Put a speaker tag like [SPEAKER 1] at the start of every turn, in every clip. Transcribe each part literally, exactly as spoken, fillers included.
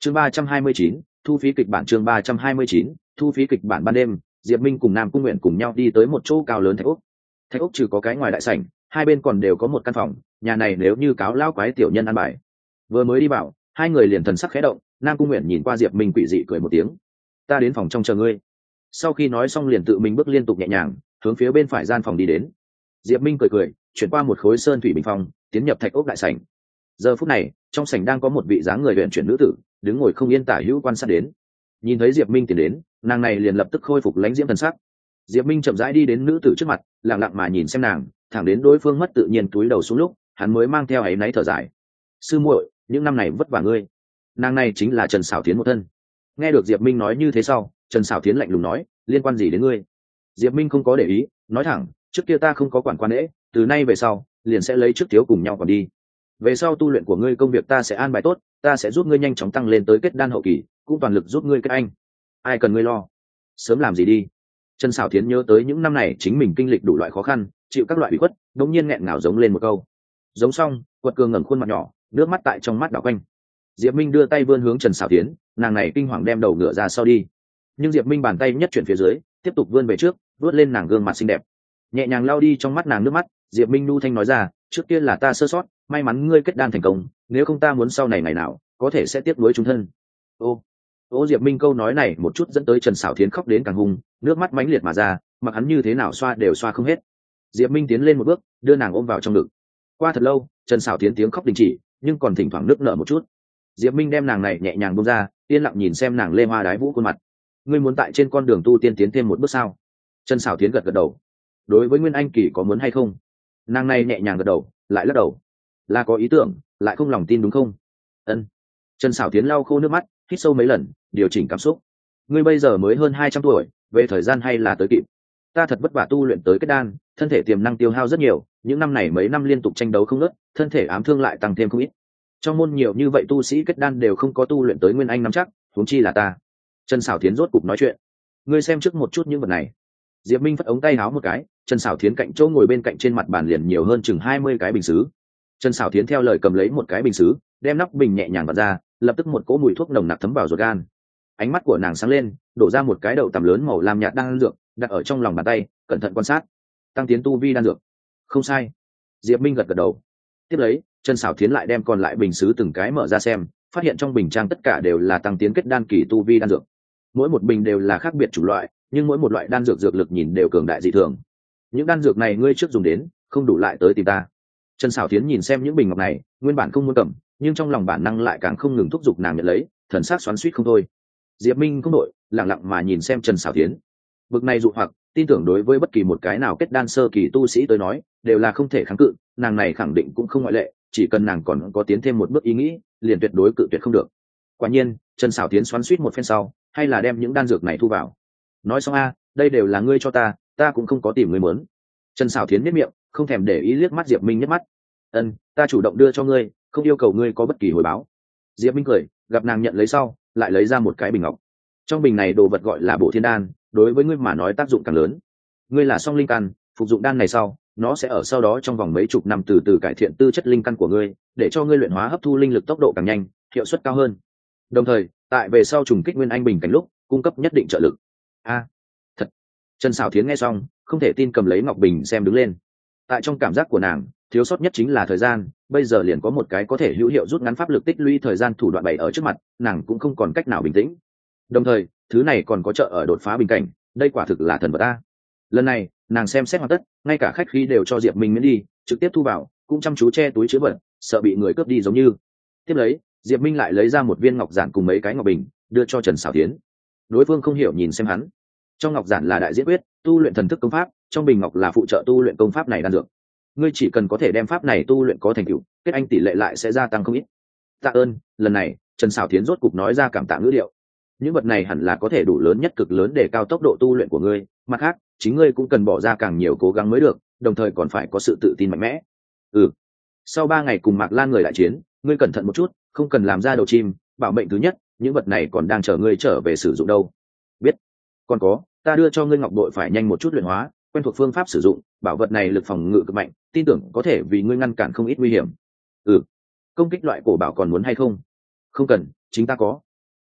[SPEAKER 1] chương ba trăm hai mươi chín, thu phí kịch bản. chương ba trăm hai mươi chín, thu phí kịch bản. Ban đêm, Diệp Minh cùng Nam Cung Nguyện cùng nhau đi tới một chỗ cao lớn thạch ốc. Thạch ốc trừ có cái ngoài đại sảnh, hai bên còn đều có một căn phòng, nhà này nếu như cáo lao quái tiểu nhân ăn bài. Vừa mới đi vào, hai người liền thần sắc khẽ động, Nam Cung Nguyện nhìn qua Diệp Minh quỷ dị cười một tiếng. Ta đến phòng trong chờ ngươi. Sau khi nói xong liền tự mình bước liên tục nhẹ nhàng, hướng phía bên phải gian phòng đi đến. Diệp Minh cười cười, chuyển qua một khối sơn thủy bình phong, tiến nhập thạch ốc đại sảnh. Giờ phút này, trong sảnh đang có một vị dáng người luyện chuyển nữ tử, đứng ngồi không yên tả hữu quan sát đến. Nhìn thấy Diệp Minh tiến đến, nàng này liền lập tức khôi phục lãnh diễm thần sắc. Diệp Minh chậm rãi đi đến nữ tử trước mặt, lặng lặng mà nhìn xem nàng, thẳng đến đối phương mất tự nhiên túi đầu xuống lúc, hắn mới mang theo áy náy thở dài. Sư muội, những năm này vất vả ngươi. Nàng này chính là Trần Sảo Thiến một thân. Nghe được Diệp Minh nói như thế sau, Trần Sảo Thiến lạnh lùng nói, liên quan gì đến ngươi? Diệp Minh không có để ý, nói thẳng, trước kia ta không có quản quan lễ, từ nay về sau, liền sẽ lấy trước thiếu cùng nhau còn đi. Về sau tu luyện của ngươi công việc ta sẽ an bài tốt, ta sẽ giúp ngươi nhanh chóng tăng lên tới kết đan hậu kỳ, cũng toàn lực giúp ngươi kết anh. Ai cần ngươi lo, sớm làm gì đi. Trần Sảo Thiến nhớ tới những năm này chính mình kinh lịch đủ loại khó khăn, chịu các loại ủy khuất, đống nhiên nghẹn ngào giống lên một câu. Giống xong, Quật Cường ngẩng khuôn mặt nhỏ, nước mắt tại trong mắt đảo quanh. Diệp Minh đưa tay vươn hướng Trần Sảo Thiến, nàng này kinh hoàng đem đầu ngựa ra sau đi. Nhưng Diệp Minh bàn tay nhất chuyển phía dưới, tiếp tục vươn về trước, vuốt lên nàng gương mặt xinh đẹp, nhẹ nhàng lau đi trong mắt nàng nước mắt. Diệp Minh nu thanh nói ra, trước kia là ta sơ sót, may mắn ngươi kết đan thành công, nếu không ta muốn sau này ngày nào có thể sẽ tiếc nuối chung thân. Ô, ô Diệp Minh câu nói này một chút dẫn tới Trần Sảo Thiến khóc đến càng hung, nước mắt mãnh liệt mà ra, mặc hắn như thế nào xoa đều xoa không hết. Diệp Minh tiến lên một bước, đưa nàng ôm vào trong ngực. Qua thật lâu, Trần Sảo Thiến tiếng khóc đình chỉ, nhưng còn thỉnh thoảng nước nở một chút. Diệp Minh đem nàng này nhẹ nhàng buông ra, yên lặng nhìn xem nàng lê hoa đái vũ khuôn mặt. Ngươi muốn tại trên con đường tu tiên tiến thêm một bước sao? Trần Sảo Thiến gật gật đầu. Đối với Nguyên Anh kỳ có muốn hay không? Nàng này nhẹ nhàng gật đầu, lại lắc đầu. Là có ý tưởng, lại không lòng tin đúng không? Ân. Trần Sảo Thiến lau khô nước mắt, hít sâu mấy lần, điều chỉnh cảm xúc. Ngươi bây giờ mới hơn hai trăm tuổi, về thời gian hay là tới kịp. Ta thật vất vả tu luyện tới kết đan, thân thể tiềm năng tiêu hao rất nhiều, những năm này mấy năm liên tục tranh đấu không ngớt, thân thể ám thương lại tăng thêm không ít. Trong môn nhiều như vậy tu sĩ kết đan đều không có tu luyện tới Nguyên Anh nắm chắc, huống chi là ta. Trần Sảo Thiến rốt cục nói chuyện. Ngươi xem trước một chút những vật này. Diệp Minh phất ống tay áo một cái, Trần Sảo Thiến cạnh chỗ ngồi bên cạnh trên mặt bàn liền nhiều hơn chừng hai mươi cái bình sứ. Trần Sảo Thiến theo lời cầm lấy một cái bình sứ, đem nắp bình nhẹ nhàng vặn ra, lập tức một cỗ mùi thuốc nồng nặc thấm vào ruột gan. Ánh mắt của nàng sáng lên, đổ ra một cái đậu tằm lớn màu lam nhạt đan dược, đặt ở trong lòng bàn tay, cẩn thận quan sát. Tăng tiến tu vi đan dược. Không sai. Diệp Minh gật gật đầu. Tiếp lấy, Trần Sảo Thiến lại đem còn lại bình sứ từng cái mở ra xem, phát hiện trong bình trang tất cả đều là tăng tiến kết đan kỳ tu vi đan dược. Mỗi một bình đều là khác biệt chủng loại, nhưng mỗi một loại đan dược dược lực nhìn đều cường đại dị thường. Những đan dược này ngươi trước dùng đến, không đủ lại tới tìm ta. Trần Sảo Thiến nhìn xem những bình ngọc này, nguyên bản không muốn cầm, nhưng trong lòng bản năng lại càng không ngừng thúc giục nàng nhận lấy, thần sắc xoắn xuýt không thôi. Diệp Minh không đổi, lặng lặng mà nhìn xem Trần Sảo Thiến. Bực này dụ hoặc, tin tưởng đối với bất kỳ một cái nào kết đan sơ kỳ tu sĩ tới nói, đều là không thể kháng cự, nàng này khẳng định cũng không ngoại lệ, chỉ cần nàng còn có tiến thêm một bước ý nghĩ, liền tuyệt đối cự tuyệt không được. Quả nhiên, Trần Sảo Thiến xoắn xuýt một phen sau, hay là đem những đan dược này thu vào. Nói xong a, đây đều là ngươi cho ta, ta cũng không có tìm ngươi muốn. Trần Sảo Thiến nhếch miệng, không thèm để ý liếc mắt Diệp Minh nhất mắt. Ân, ta chủ động đưa cho ngươi, không yêu cầu ngươi có bất kỳ hồi báo. Diệp Minh cười, gặp nàng nhận lấy sau, lại lấy ra một cái bình ngọc. Trong bình này đồ vật gọi là Bộ Thiên Đan, đối với ngươi mà nói tác dụng càng lớn. Ngươi là song linh căn, phục dụng đan này sau, nó sẽ ở sau đó trong vòng mấy chục năm từ từ cải thiện tư chất linh căn của ngươi, để cho ngươi luyện hóa hấp thu linh lực tốc độ càng nhanh, hiệu suất cao hơn. Đồng thời, tại về sau trùng kích Nguyên Anh bình cảnh lúc, cung cấp nhất định trợ lực. A, thật. Trần Sảo Thiến nghe xong, không thể tin cầm lấy ngọc bình xem đứng lên. Tại trong cảm giác của nàng, thiếu sót nhất chính là thời gian, bây giờ liền có một cái có thể hữu hiệu rút ngắn pháp lực tích lũy thời gian thủ đoạn bày ở trước mặt, nàng cũng không còn cách nào bình tĩnh. Đồng thời, thứ này còn có trợ ở đột phá bình cảnh, đây quả thực là thần vật a. Lần này, nàng xem xét hoàn tất, ngay cả khách khí đều cho Diệp Minh miễn đi, trực tiếp thu vào, cũng chăm chú che túi chứa vật, sợ bị người cướp đi giống như. Tiếp lấy, Diệp Minh lại lấy ra một viên ngọc giản cùng mấy cái ngọc bình, đưa cho Trần Sảo Thiến. Đối phương không hiểu nhìn xem hắn. Trong ngọc giản là đại diễn quyết, tu luyện thần thức công pháp, trong bình ngọc là phụ trợ tu luyện công pháp này đan dược. Ngươi chỉ cần có thể đem pháp này tu luyện có thành tựu, kết anh tỷ lệ lại sẽ gia tăng không ít. Tạ ơn. Lần này, Trần Sảo Thiến rốt cục nói ra cảm tạ ngữ điệu. Những vật này hẳn là có thể đủ lớn nhất cực lớn để cao tốc độ tu luyện của ngươi, mặt khác, chính ngươi cũng cần bỏ ra càng nhiều cố gắng mới được, đồng thời còn phải có sự tự tin mạnh mẽ. Ừ. Sau ba ngày cùng Mạc Lan người đại chiến, ngươi cẩn thận một chút, không cần làm ra đầu chim, bảo mệnh thứ nhất, những vật này còn đang chờ ngươi trở về sử dụng đâu. Biết. Còn có, ta đưa cho ngươi ngọc bội phải nhanh một chút luyện hóa, quen thuộc phương pháp sử dụng, bảo vật này lực phòng ngự cực mạnh, tin tưởng có thể vì ngươi ngăn cản không ít nguy hiểm. Ừ. Công kích loại cổ bảo còn muốn hay không? Không cần, chính ta có.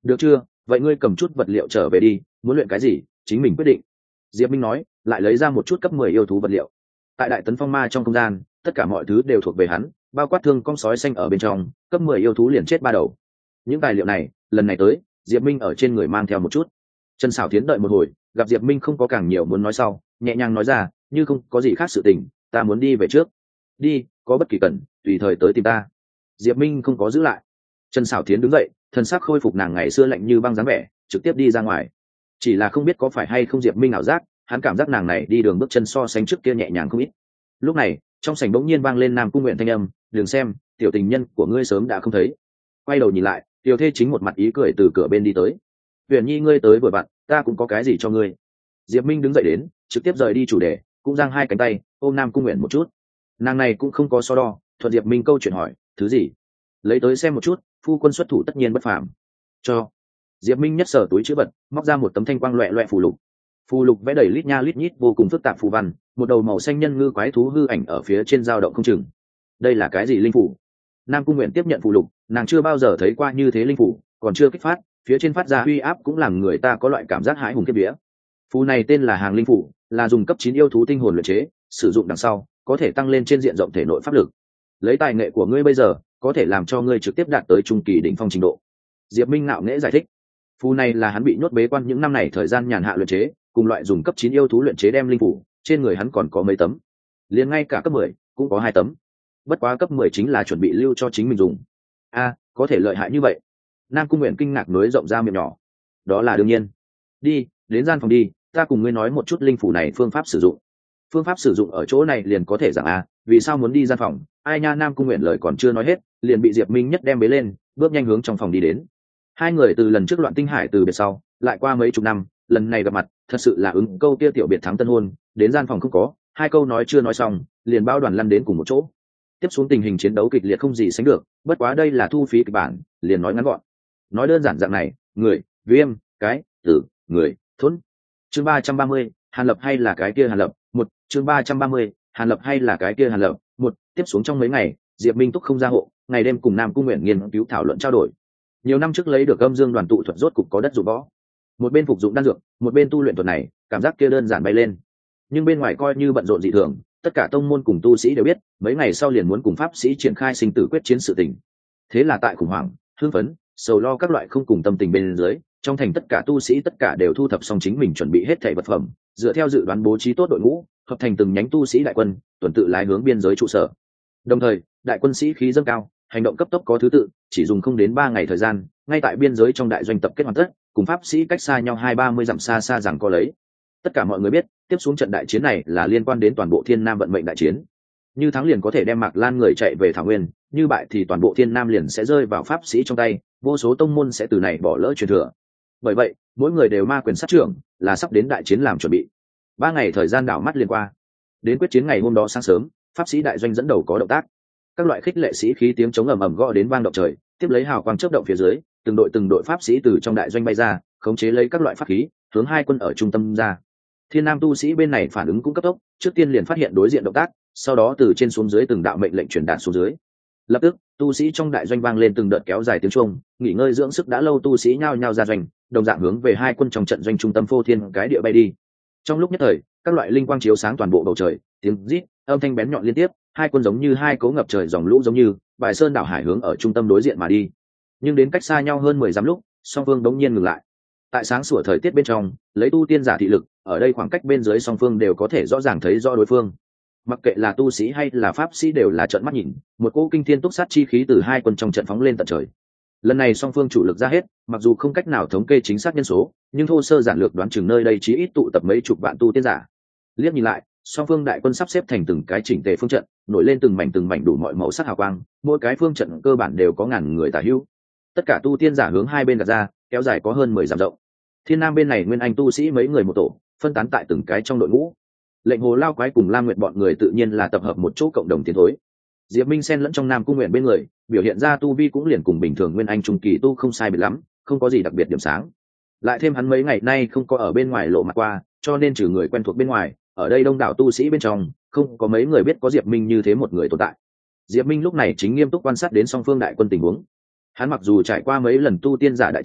[SPEAKER 1] được chưa, vậy ngươi cầm chút vật liệu trở về đi, muốn luyện cái gì chính mình quyết định. Diệp Minh nói, lại lấy ra một chút cấp mười yêu thú vật liệu. Tại đại tấn phong ma trong không gian, tất cả mọi thứ đều thuộc về hắn, bao quát thương con sói xanh ở bên trong, cấp mười yêu thú liền chết ba đầu. Những tài liệu này lần này tới, Diệp Minh ở trên người mang theo một chút. Trần Sảo Thiến đợi một hồi, gặp Diệp Minh không có càng nhiều muốn nói sau, nhẹ nhàng nói ra, như không có gì khác sự tình, ta muốn đi về trước. Đi, có bất kỳ cần tùy thời tới tìm ta. Diệp Minh không có giữ lại. Trần Sảo Thiến đứng dậy, thân xác khôi phục nàng ngày xưa lạnh như băng dáng vẻ, trực tiếp đi ra ngoài. Chỉ là không biết có phải hay không Diệp Minh ảo giác, hắn cảm giác nàng này đi đường bước chân so sánh trước kia nhẹ nhàng không ít. Lúc này trong sảnh bỗng nhiên vang lên Nam Cung Nguyện thanh âm, đừng xem, tiểu tình nhân của ngươi sớm đã không thấy. Quay đầu nhìn lại, Tiểu Thê chính một mặt ý cười từ cửa bên đi tới. Huyền Nhi ngươi tới vừa vặn, ta cũng có cái gì cho ngươi. Diệp Minh đứng dậy đến, trực tiếp rời đi chủ đề, cũng giang hai cánh tay ôm Nam Cung Nguyện một chút. Nàng này cũng không có so đo, thuận Diệp Minh câu chuyện hỏi, thứ gì? Lấy tới xem một chút, phu quân xuất thủ tất nhiên bất phàm. Cho. Diệp Minh nhất sở túi chữ vật, móc ra một tấm thanh quang loẹt loẹt phù lục. Phù lục vẽ đầy lít nha lít nhít vô cùng phức tạp phù văn, một đầu màu xanh nhân ngư quái thú hư ảnh ở phía trên dao động không chừng. Đây là cái gì linh phủ? Nam Cung Nguyện tiếp nhận phù lục, nàng chưa bao giờ thấy qua như thế linh phủ, còn chưa kích phát, phía trên phát ra uy áp cũng làm người ta có loại cảm giác hãi hùng kiếp vía. Phù này tên là Hàng Linh phủ, là dùng cấp chín yêu thú tinh hồn luyện chế, sử dụng đằng sau có thể tăng lên trên diện rộng thể nội pháp lực. Lấy tài nghệ của ngươi bây giờ, có thể làm cho ngươi trực tiếp đạt tới trung kỳ đỉnh phong trình độ. Diệp Minh ngạo nghễ giải thích. Phù này là hắn bị nhốt bế quan những năm này thời gian nhàn hạ luyện chế, cùng loại dùng cấp chín yêu thú luyện chế đem linh phủ, trên người hắn còn có mấy tấm, liền ngay cả cấp mười cũng có hai tấm. Bất quá cấp mười chính là chuẩn bị lưu cho chính mình dùng. A, có thể lợi hại như vậy. Nam Cung Nguyện kinh ngạc nối rộng ra miệng nhỏ. Đó là đương nhiên. Đi, đến gian phòng đi, ta cùng ngươi nói một chút linh phủ này phương pháp sử dụng. Phương pháp sử dụng ở chỗ này liền có thể rằng a, vì sao muốn đi gian phòng? Ai nha, Nam Cung Nguyện lời còn chưa nói hết, liền bị Diệp Minh nhất đem bế lên, bước nhanh hướng trong phòng đi đến. Hai người từ lần trước Loạn Tinh Hải từ biệt sau, lại qua mấy chục năm, lần này gặp mặt, thật sự là ứng câu kia tiểu biệt thắng tân hôn, đến gian phòng không có, hai câu nói chưa nói xong, liền bao đoàn lăn đến cùng một chỗ. Tiếp xuống tình hình chiến đấu kịch liệt không gì sánh được, bất quá đây là thu phí kịch bản, liền nói ngắn gọn. Nói đơn giản dạng này, người, viêm, cái, tử, người, thốn. Chương ba trăm ba mươi, Hàn Lập hay là cái kia Hàn Lập, một, chương ba trăm ba mươi, Hàn Lập hay là cái kia Hàn Lập, một. Tiếp xuống trong mấy ngày, Diệp Minh túc không ra hộ, ngày đêm cùng Nam Cung Nguyện nghiên cứu thảo luận trao đổi. Nhiều năm trước lấy được âm dương đoàn tụ thuật rốt cục có đất dụng võ. Một bên phục dụng đan dược, một bên tu luyện thuật này, cảm giác kia đơn giản bay lên. Nhưng bên ngoài coi như bận rộn dị thường, tất cả tông môn cùng tu sĩ đều biết, mấy ngày sau liền muốn cùng pháp sĩ triển khai sinh tử quyết chiến sự tình. Thế là tại khủng hoảng, hưng phấn, sầu lo các loại không cùng tâm tình bên dưới, trong thành tất cả tu sĩ tất cả đều thu thập xong chính mình chuẩn bị hết thảy vật phẩm, dựa theo dự đoán bố trí tốt đội ngũ, hợp thành từng nhánh tu sĩ đại quân, tuần tự lái hướng biên giới trụ sở. Đồng thời, đại quân sĩ khí dâng cao, hành động cấp tốc có thứ tự, chỉ dùng không đến ba ngày thời gian, ngay tại biên giới trong đại doanh tập kết hoàn tất, cùng pháp sĩ cách xa nhau hai ba mươi dặm xa xa rằng có lấy. Tất cả mọi người biết, tiếp xuống trận đại chiến này là liên quan đến toàn bộ Thiên Nam vận mệnh đại chiến. Như thắng liền có thể đem Mạc Lan người chạy về Thảo Nguyên, như bại thì toàn bộ Thiên Nam liền sẽ rơi vào pháp sĩ trong tay, vô số tông môn sẽ từ này bỏ lỡ truyền thừa. Bởi vậy, mỗi người đều ma quyền sát trưởng, là sắp đến đại chiến làm chuẩn bị. Ba ngày thời gian đảo mắt liền qua. Đến quyết chiến ngày hôm đó sáng sớm, pháp sĩ đại doanh dẫn đầu có động tác. Các loại khích lệ sĩ khí tiếng chống ầm ầm gõ đến vang động trời, tiếp lấy hào quang chớp động phía dưới, từng đội từng đội pháp sĩ từ trong đại doanh bay ra, khống chế lấy các loại pháp khí, hướng hai quân ở trung tâm ra. Thiên Nam tu sĩ bên này phản ứng cũng cấp tốc, trước tiên liền phát hiện đối diện động tác, sau đó từ trên xuống dưới từng đạo mệnh lệnh truyền đạt xuống dưới. Lập tức, tu sĩ trong đại doanh vang lên từng đợt kéo dài tiếng chuông, nghỉ ngơi dưỡng sức đã lâu tu sĩ nhao nhao ra doanh, đồng dạng hướng về hai quân trong trận doanh trung tâm phô thiên cái địa bay đi. Trong lúc nhất thời, các loại linh quang chiếu sáng toàn bộ bầu trời, tiếng rít, âm thanh bén nhọn liên tiếp, hai quân giống như hai cấu ngập trời dòng lũ giống như bài sơn đảo hải hướng ở trung tâm đối diện mà đi. Nhưng đến cách xa nhau hơn mười dặm lúc, song phương đống nhiên ngừng lại. Tại sáng sủa thời tiết bên trong, lấy tu tiên giả thị lực, ở đây khoảng cách bên dưới song phương đều có thể rõ ràng thấy rõ đối phương. Mặc kệ là tu sĩ hay là pháp sĩ đều là trợn mắt nhìn, một cỗ kinh thiên túc sát chi khí từ hai quân trong trận phóng lên tận trời. Lần này song phương chủ lực ra hết, mặc dù không cách nào thống kê chính xác nhân số, nhưng thô sơ giản lược đoán chừng nơi đây chí ít tụ tập mấy chục vạn tu tiên giả. Liếc nhìn lại, song phương đại quân sắp xếp thành từng cái chỉnh tề phương trận, nổi lên từng mảnh từng mảnh đủ mọi màu sắc hào quang, mỗi cái phương trận cơ bản đều có ngàn người tả hữu. Tất cả tu tiên giả hướng hai bên đặt ra, kéo dài có hơn mười dặm rộng. Thiên Nam bên này nguyên anh tu sĩ mấy người một tổ, phân tán tại từng cái trong đội ngũ. Lệnh Hồ Lao Quái cùng Lam Nguyệt bọn người tự nhiên là tập hợp một chỗ cộng đồng tiến thối. Diệp Minh xen lẫn trong Nam Cung Nguyện bên người, biểu hiện ra tu vi cũng liền cùng bình thường nguyên anh trung kỳ tu không sai biệt lắm, không có gì đặc biệt điểm sáng. Lại thêm hắn mấy ngày nay không có ở bên ngoài lộ mặt qua, cho nên trừ người quen thuộc bên ngoài, ở đây đông đảo tu sĩ bên trong, không có mấy người biết có Diệp Minh như thế một người tồn tại. Diệp Minh lúc này chính nghiêm túc quan sát đến song phương đại quân tình huống. Hắn mặc dù trải qua mấy lần tu tiên giả đại chiến,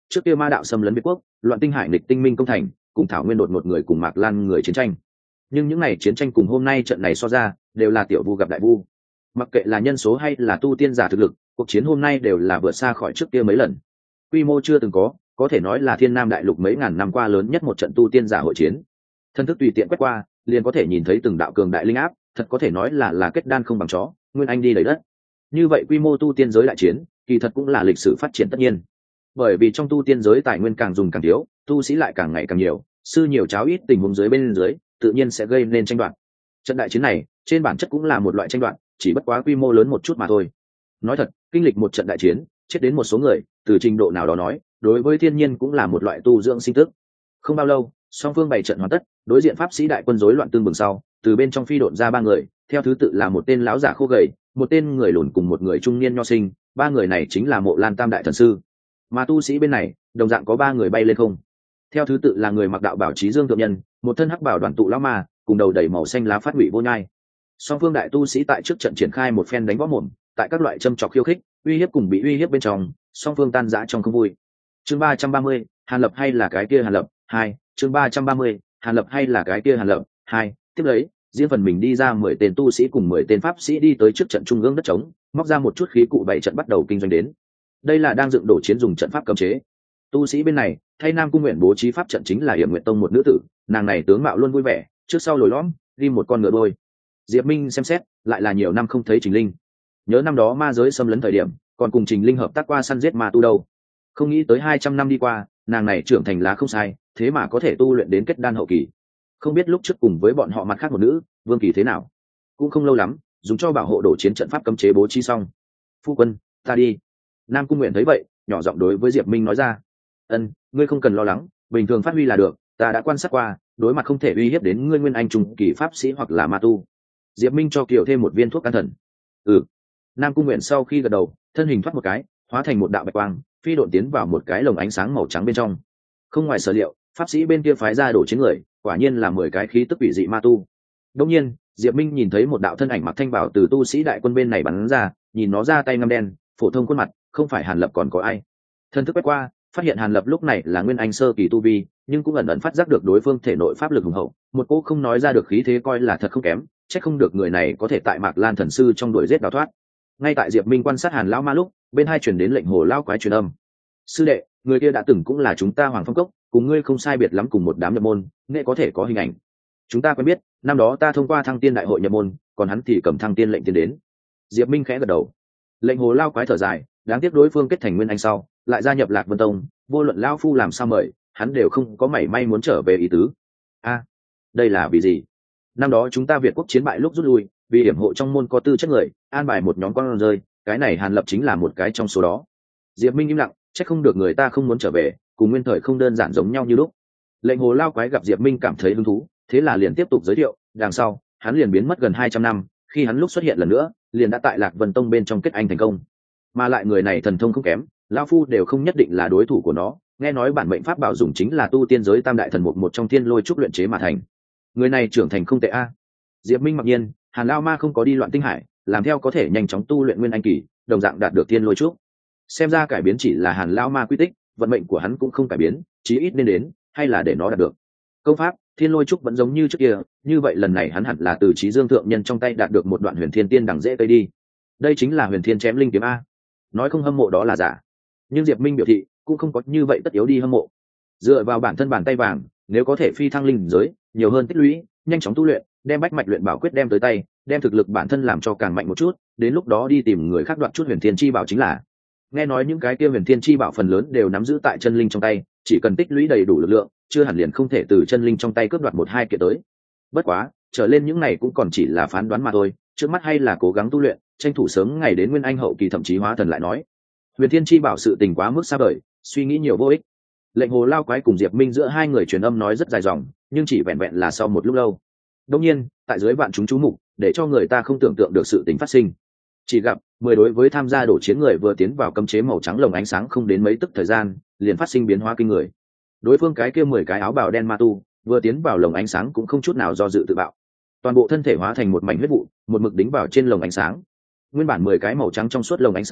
[SPEAKER 1] trước kia ma đạo xâm lấn Việt quốc, loạn tinh hải nghịch tinh minh công thành, cùng thảo nguyên đột một người cùng Mạc Lan người chiến tranh. Nhưng những ngày chiến tranh cùng hôm nay trận này so ra, đều là tiểu vu gặp đại vu. Mặc kệ là nhân số hay là tu tiên giả thực lực, cuộc chiến hôm nay đều là vượt xa khỏi trước kia mấy lần. Quy mô chưa từng có, có thể nói là thiên nam đại lục mấy ngàn năm qua lớn nhất một trận tu tiên giả hội chiến. Thân thức tùy tiện quét qua, liền có thể nhìn thấy từng đạo cường đại linh áp, thật có thể nói là là kết đan không bằng chó, nguyên anh đi đầy đất. Như vậy quy mô tu tiên giới đại chiến, kỳ thật cũng là lịch sử phát triển tất nhiên. Bởi vì trong tu tiên giới tài nguyên càng dùng càng thiếu, tu sĩ lại càng ngày càng nhiều, sư nhiều cháo ít tình huống dưới bên dưới, tự nhiên sẽ gây nên tranh đoạt. Trận đại chiến này, trên bản chất cũng là một loại tranh đoạt, chỉ bất quá quy mô lớn một chút mà thôi. Nói thật, kinh lịch một trận đại chiến, chết đến một số người, từ trình độ nào đó nói, đối với thiên nhiên cũng là một loại tu dưỡng sinh tức. Không bao lâu, song phương bày trận hoàn tất, đối diện pháp sĩ đại quân rối loạn tương bừng sau, từ bên trong phi độn ra ba người, theo thứ tự là một tên lão giả khô gầy, một tên người lùn cùng một người trung niên nho sinh, ba người này chính là Mộ Lan Tam đại thần sư. Mà tu sĩ bên này, đồng dạng có ba người bay lên không. Theo thứ tự là người mặc đạo bảo chí dương thượng nhân, một thân hắc bảo đoàn tụ lão ma, cùng đầu đầy màu xanh lá phát hủy vô nhai. Song phương đại tu sĩ tại trước trận triển khai một phen đánh võ mồm, tại các loại châm chọc khiêu khích, uy hiếp cùng bị uy hiếp bên trong, song phương tan rã trong không vui. Chương ba trăm ba mươi, Hàn Lập hay là cái kia Hàn Lập, hai, chương ba trăm ba mươi, Hàn Lập hay là cái kia Hàn Lập, hai, tiếp lấy, riêng phần mình đi ra mười tên tu sĩ cùng mười tên pháp sĩ đi tới trước trận trung ương đất trống, móc ra một chút khí cụ bảy trận bắt đầu kinh doanh đến. Đây là đang dựng đổ chiến dùng trận pháp cấm chế. Tu sĩ bên này, thay Nam Cung Nguyện bố trí pháp trận chính là Hiểm Nguyện Tông một nữ tử, nàng này tướng mạo luôn vui vẻ, trước sau lồi lõm, đi một con ngựa đôi. Diệp Minh xem xét, lại là nhiều năm không thấy Trình Linh. Nhớ năm đó ma giới xâm lấn thời điểm, còn cùng Trình Linh hợp tác qua săn giết ma tu đâu. Không nghĩ tới hai trăm năm đi qua, nàng này trưởng thành lá không sai, thế mà có thể tu luyện đến kết đan hậu kỳ. Không biết lúc trước cùng với bọn họ mặt khác một nữ, Vương Kỳ thế nào. Cũng không lâu lắm, dùng cho bảo hộ đổ chiến trận pháp cấm chế bố trí xong. Phu quân, ta đi. Nam Cung Nguyện thấy vậy, nhỏ giọng đối với Diệp Minh nói ra. Ân, ngươi không cần lo lắng, bình thường phát huy là được, ta đã quan sát qua, đối mặt không thể uy hiếp đến ngươi nguyên anh trùng kỳ pháp sĩ hoặc là ma tu. Diệp Minh cho Kiều thêm một viên thuốc can thần. Ừ. Nam Cung Nguyện sau khi gật đầu, thân hình thoát một cái, hóa thành một đạo bạch quang, phi độn tiến vào một cái lồng ánh sáng màu trắng bên trong. Không ngoài sở liệu, pháp sĩ bên kia phái ra đổ chiến người, quả nhiên là mười cái khí tức quỷ dị ma tu. Đương nhiên, Diệp Minh nhìn thấy một đạo thân ảnh mặc thanh bảo từ tu sĩ đại quân bên này bắn ra, nhìn nó ra tay ngăm đen, phổ thông khuôn mặt, không phải Hàn Lập còn có ai. Thân thức quét qua, phát hiện Hàn Lập lúc này là nguyên anh sơ kỳ tu vi, nhưng cũng ẩn ẩn phát giác được đối phương thể nội pháp lực hùng hậu, một cô không nói ra được khí thế coi là thật không kém, chắc không được người này có thể tại Mạc Lan thần sư trong đuổi giết đào thoát. Ngay tại Diệp Minh quan sát Hàn lão ma lúc, bên hai truyền đến lệnh hồ lão quái truyền âm. Sư đệ, người kia đã từng cũng là chúng ta Hoàng Phong Cốc, cùng ngươi không sai biệt lắm cùng một đám nhập môn, nghệ có thể có hình ảnh. Chúng ta quen biết, năm đó ta thông qua thăng tiên đại hội nhập môn, còn hắn thì cầm thăng tiên lệnh tiến đến. Diệp Minh khẽ gật đầu. Lệnh hồ lão quái thở dài, đáng tiếc đối phương kết thành nguyên anh sau, lại gia nhập Lạc Vân Tông, vô luận lão phu làm sao mời, hắn đều không có mảy may muốn trở về ý tứ. A, đây là vì gì? Năm đó chúng ta Việt quốc chiến bại lúc rút lui, vì hiểm hộ trong môn có tư chất người, an bài một nhóm con rơi, cái này Hàn Lập chính là một cái trong số đó. Diệp Minh im lặng, chắc không được người ta không muốn trở về, cùng nguyên thời không đơn giản giống nhau như lúc. Lệnh hồ lao quái gặp Diệp Minh cảm thấy hứng thú, thế là liền tiếp tục giới thiệu, đằng sau, hắn liền biến mất gần hai trăm năm, khi hắn lúc xuất hiện lần nữa, liền đã tại Lạc Vân Tông bên trong kết anh thành công. Mà lại người này thần thông không kém, lão phu đều không nhất định là đối thủ của nó, nghe nói bản mệnh pháp bảo dùng chính là tu tiên giới tam đại thần mục một trong thiên lôi trúc luyện chế mà thành. Người này trưởng thành không tệ a. Diệp Minh mặc nhiên, Hàn Lao Ma không có đi loạn tinh hải, làm theo có thể nhanh chóng tu luyện nguyên anh kỳ, đồng dạng đạt được thiên lôi trúc. Xem ra cải biến chỉ là Hàn Lao Ma quy tích, vận mệnh của hắn cũng không cải biến, chí ít nên đến, hay là để nó đạt được. Công pháp, thiên lôi trúc vẫn giống như trước kia, như vậy lần này hắn hẳn là từ Chí Dương thượng nhân trong tay đạt được một đoạn huyền thiên tiên đằng dễ cây đi. Đây chính là huyền thiên chém linh kiếm a. Nói không hâm mộ đó là giả. Nhưng Diệp Minh biểu thị, cũng không có như vậy tất yếu đi hâm mộ. Dựa vào bản thân bàn tay vàng, nếu có thể phi thăng linh giới, nhiều hơn tích lũy, nhanh chóng tu luyện, đem bách mạch luyện bảo quyết đem tới tay, đem thực lực bản thân làm cho càng mạnh một chút, đến lúc đó đi tìm người khác đoạt chút huyền thiên chi bảo chính là. Nghe nói những cái kia huyền thiên chi bảo phần lớn đều nắm giữ tại chân linh trong tay, chỉ cần tích lũy đầy đủ lực lượng, chưa hẳn liền không thể từ chân linh trong tay cướp đoạt một hai kiện tới. Bất quá, trở lên những này cũng còn chỉ là phán đoán mà thôi, trước mắt hay là cố gắng tu luyện, tranh thủ sớm ngày đến nguyên anh hậu kỳ thậm chí hóa thần lại nói. Huyền thiên chi bảo sự tình quá mức xa vời, suy nghĩ nhiều vô ích. Lệnh hồ lao quái cùng Diệp Minh giữa hai người truyền âm nói rất dài dòng, nhưng chỉ vẹn vẹn là sau một lúc lâu. Đương nhiên, tại dưới vạn chúng chú mục, để cho người ta không tưởng tượng được sự tình phát sinh. Chỉ gặp mười đối với tham gia đổ chiến người vừa tiến vào cấm chế màu trắng lồng ánh sáng không đến mấy tức thời gian, liền phát sinh biến hóa kinh người. Đối phương cái kia mười cái áo bào đen ma tu, vừa tiến vào lồng ánh sáng cũng không chút nào do dự tự bạo. Toàn bộ thân thể hóa thành một mảnh huyết vụ, một mực đính vào trên lồng ánh sáng. Nguyên bản mười cái màu trắng trong suốt lồng ánh sáng,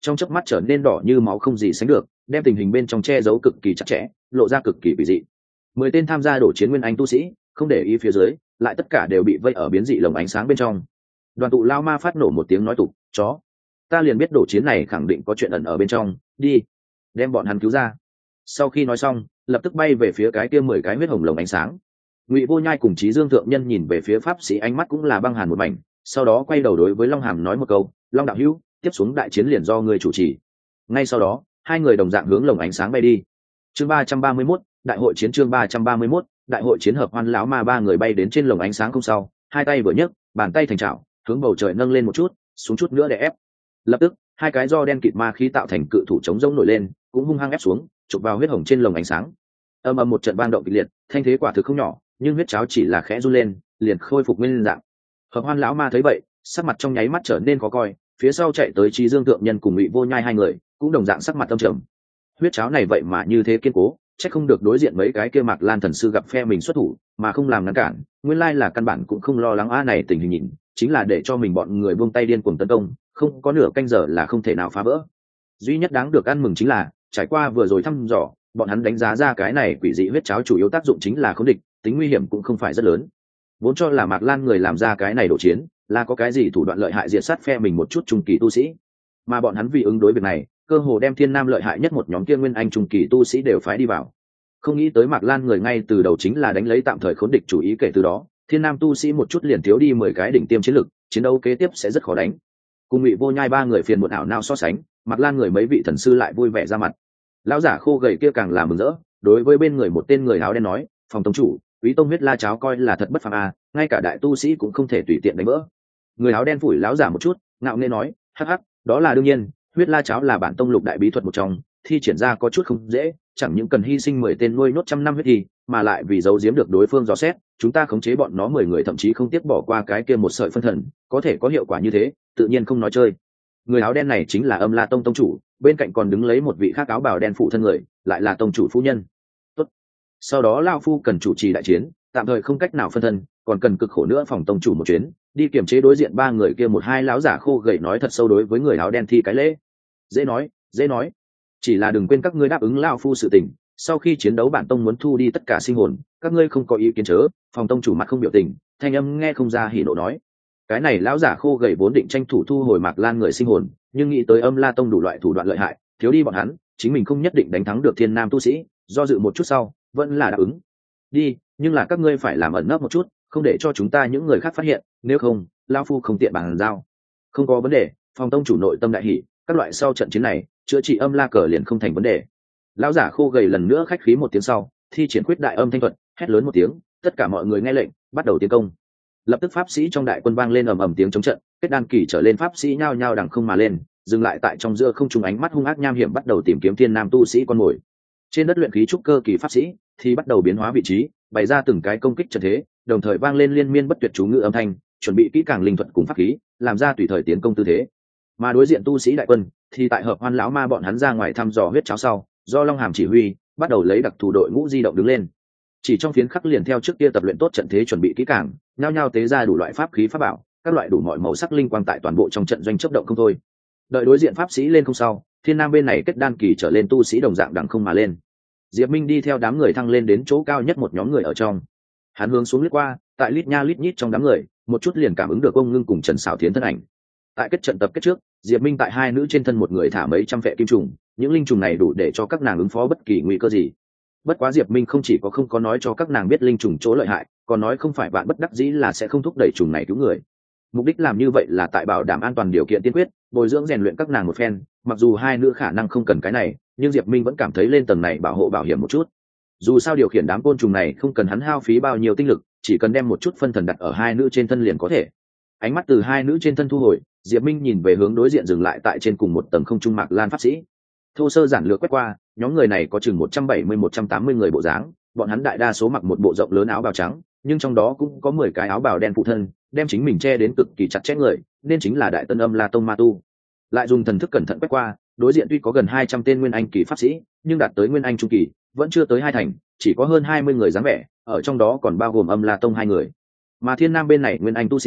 [SPEAKER 1] trong chớp mắt trở nên đỏ như máu không gì sánh được, đem tình hình bên trong che giấu cực kỳ chặt chẽ, lộ ra cực kỳ kỳ dị. Mười tên tham gia đổ chiến nguyên anh tu sĩ không để ý phía dưới, lại tất cả đều bị vây ở biến dị lồng ánh sáng bên trong. Đoàn tụ lao ma phát nổ một tiếng nói tục, chó, ta liền biết đổ chiến này khẳng định có chuyện ẩn ở bên trong, đi đem bọn hắn cứu ra. Sau khi nói xong, lập tức bay về phía cái kia mười cái huyết hồng lồng ánh sáng. Ngụy Vô Nhai cùng Chí Dương thượng nhân nhìn về phía pháp sĩ, ánh mắt cũng là băng hàn một mảnh, sau đó quay đầu đối với Long Hàm nói một câu, Long đạo hữu, tiếp xuống đại chiến liền do ngươi chủ trì. Ngay sau đó, hai người đồng dạng hướng lồng ánh sáng bay đi. Chương ba trăm ba mươi mốt, đại hội chiến chương ba trăm ba mươi mốt, đại hội chiến hợp hoan lão ma ba người bay đến trên lồng ánh sáng không sau, hai tay vừa nhấc, bàn tay thành chảo, hướng bầu trời nâng lên một chút, xuống chút nữa để ép. Lập tức, hai cái do đen kịt ma khí tạo thành cự thủ chống rỗng nổi lên, cũng hung hăng ép xuống, chụp vào huyết hồng trên lồng ánh sáng. Âm ầm một trận vang động kịch liệt, thanh thế quả thực không nhỏ, nhưng huyết cháo chỉ là khẽ run lên, liền khôi phục nguyên dạng. Hợp hoan lão ma thấy vậy, sắc mặt trong nháy mắt trở nên khó coi, phía sau chạy tới Chí Dương thượng nhân cùng Ngụy Vô Nhai hai người, cũng đồng dạng sắc mặt âm trầm. Huyết cháo này vậy mà như thế kiên cố, chắc không được đối diện mấy cái kia Mạc Lan thần sư gặp phe mình xuất thủ, mà không làm ngăn cản, nguyên lai là căn bản cũng không lo lắng a này tình hình nhìn, chính là để cho mình bọn người buông tay điên cuồng tấn công, không có nửa canh giờ là không thể nào phá vỡ. Duy nhất đáng được ăn mừng chính là, trải qua vừa rồi thăm dò, bọn hắn đánh giá ra cái này quỷ dị huyết cháo chủ yếu tác dụng chính là khống địch, tính nguy hiểm cũng không phải rất lớn. Vốn cho là Mạc Lan người làm ra cái này đổ chiến, là có cái gì thủ đoạn lợi hại diệt sát phe mình một chút trung kỳ tu sĩ, mà bọn hắn vì ứng đối việc này, cơ hồ đem Thiên Nam lợi hại nhất một nhóm kia nguyên anh trung kỳ tu sĩ đều phái đi vào. Không nghĩ tới Mạc Lan người ngay từ đầu chính là đánh lấy tạm thời khốn địch chủ ý, kể từ đó, Thiên Nam tu sĩ một chút liền thiếu đi mười cái đỉnh tiêm chiến lực, chiến đấu kế tiếp sẽ rất khó đánh. Cùng Ngụy Vô Nhai ba người phiền muộn ảo nào so sánh, Mạc Lan người mấy vị thần sư lại vui vẻ ra mặt. Lão giả khô gầy kia càng làm mừng rỡ, đối với bên người một tên người áo đen nói, phòng tông chủ, Úy tông huyết la cháo coi là thật bất phàm a, ngay cả đại tu sĩ cũng không thể tùy tiện đánh vỡ. Người áo đen phủi lão giả một chút, ngạo nghễ nói, hắc hắc, đó là đương nhiên, huyết la cháo là bản tông lục đại bí thuật một trong, thi triển ra có chút không dễ, chẳng những cần hy sinh mười tên nuôi nốt trăm năm huyết thì, mà lại vì giấu giếm được đối phương dò xét, chúng ta khống chế bọn nó mười người thậm chí không tiếc bỏ qua cái kia một sợi phân thần, có thể có hiệu quả như thế, tự nhiên không nói chơi. Người áo đen này chính là Âm La Tông tông chủ, bên cạnh còn đứng lấy một vị khác áo bào đen phụ thân người, lại là tông chủ phu nhân. Tốt. Sau đó lão phu cần chủ trì đại chiến, tạm thời không cách nào phân thân, còn cần cực khổ nữa phòng tông chủ một chuyến, đi kiểm chế đối diện ba người kia. Một hai lão giả khô gầy nói thật sâu đối với người áo đen thi cái lễ. Dễ nói, dễ nói, chỉ là đừng quên các ngươi đáp ứng lão phu sự tình, sau khi chiến đấu bản tông muốn thu đi tất cả sinh hồn, các ngươi không có ý kiến chớ. Phòng tông chủ mặt không biểu tình, thanh âm nghe không ra hỉ nộ nói. Cái này lão giả khô gầy vốn định tranh thủ thu hồi Mạc Lan người sinh hồn, nhưng nghĩ tới Âm La Tông đủ loại thủ đoạn lợi hại, thiếu đi bọn hắn, chính mình không nhất định đánh thắng được Thiên Nam tu sĩ, do dự một chút sau, vẫn là đáp ứng. Đi, nhưng là các ngươi phải làm ẩn nấp một chút, không để cho chúng ta những người khác phát hiện, nếu không, lão phu không tiện bàn giao. Không có vấn đề, phòng tông chủ nội tâm đại hỉ, các loại sau trận chiến này, chữa trị âm la cờ liền không thành vấn đề. Lão giả khô gầy lần nữa khách khí một tiếng sau, thi triển quyết đại âm thanh thuật, hét lớn một tiếng, tất cả mọi người nghe lệnh, bắt đầu tiến công. Lập tức pháp sĩ trong đại quân vang lên ầm ầm tiếng chống trận, kết đan kỳ trở lên pháp sĩ nhao nhao đằng không mà lên, dừng lại tại trong giữa không trung, ánh mắt hung ác nham hiểm bắt đầu tìm kiếm Thiên Nam tu sĩ con mồi. Trên đất luyện khí trúc cơ kỳ pháp sĩ thì bắt đầu biến hóa vị trí, bày ra từng cái công kích trận thế, đồng thời vang lên liên miên bất tuyệt chú ngữ âm thanh, chuẩn bị kỹ càng linh thuật cùng pháp khí, làm ra tùy thời tiến công tư thế. Mà đối diện tu sĩ đại quân thì tại hợp hoan lão ma bọn hắn ra ngoài thăm dò huyết cháo sau, do Long Hàm chỉ huy, bắt đầu lấy đặc thù đội ngũ di động đứng lên. Chỉ trong phiến khắc liền theo trước kia tập luyện tốt trận thế chuẩn bị kỹ càng, nhao nhao tế ra đủ loại pháp khí pháp bảo, các loại đủ mọi màu sắc linh quang tại toàn bộ trong trận doanh chớp động không thôi. Đợi đối diện pháp sĩ lên không sau, Thiên Nam bên này kết đan kỳ trở lên tu sĩ đồng dạng đằng không mà lên. Diệp Minh đi theo đám người thăng lên đến chỗ cao nhất một nhóm người ở trong. Hắn hướng xuống lướt qua, tại lít nha lít nhít trong đám người, một chút liền cảm ứng được ông Ngưng cùng Trần Sảo Thiến thân ảnh. Tại kết trận tập kết trước, Diệp Minh tại hai nữ trên thân một người thả mấy trăm vệ kim trùng, những linh trùng này đủ để cho các nàng ứng phó bất kỳ nguy cơ gì. Bất quá Diệp Minh không chỉ có không có nói cho các nàng biết linh trùng chỗ lợi hại, còn nói không phải bạn bất đắc dĩ là sẽ không thúc đẩy trùng này cứu người. Mục đích làm như vậy là tại bảo đảm an toàn điều kiện tiên quyết, bồi dưỡng rèn luyện các nàng một phen. Mặc dù hai nữ khả năng không cần cái này, nhưng Diệp Minh vẫn cảm thấy lên tầng này bảo hộ bảo hiểm một chút. Dù sao điều khiển đám côn trùng này không cần hắn hao phí bao nhiêu tinh lực, chỉ cần đem một chút phân thần đặt ở hai nữ trên thân liền có thể. Ánh mắt từ hai nữ trên thân thu hồi, Diệp Minh nhìn về hướng đối diện dừng lại tại trên cùng một tầng không trung Mạc Lan pháp sĩ. Thô sơ giản lược quét qua, nhóm người này có chừng một trăm bảy mươi một trăm tám mươi người bộ dáng, bọn hắn đại đa số mặc một bộ rộng lớn áo bào trắng, nhưng trong đó cũng có mười cái áo bào đen phụ thân, đem chính mình che đến cực kỳ chặt chẽ người, nên chính là Đại Tân Âm La Tông ma tu. Lại dùng thần thức cẩn thận quét qua, đối diện tuy có gần hai trăm tên nguyên anh kỳ pháp sĩ, nhưng đạt tới nguyên anh trung kỳ vẫn chưa tới hai thành, chỉ có hơn hai mươi người dáng vẻ, ở trong đó còn bao gồm Âm La Tông hai người. Mà Thiên Nam bên này nguyên anh tu sĩ,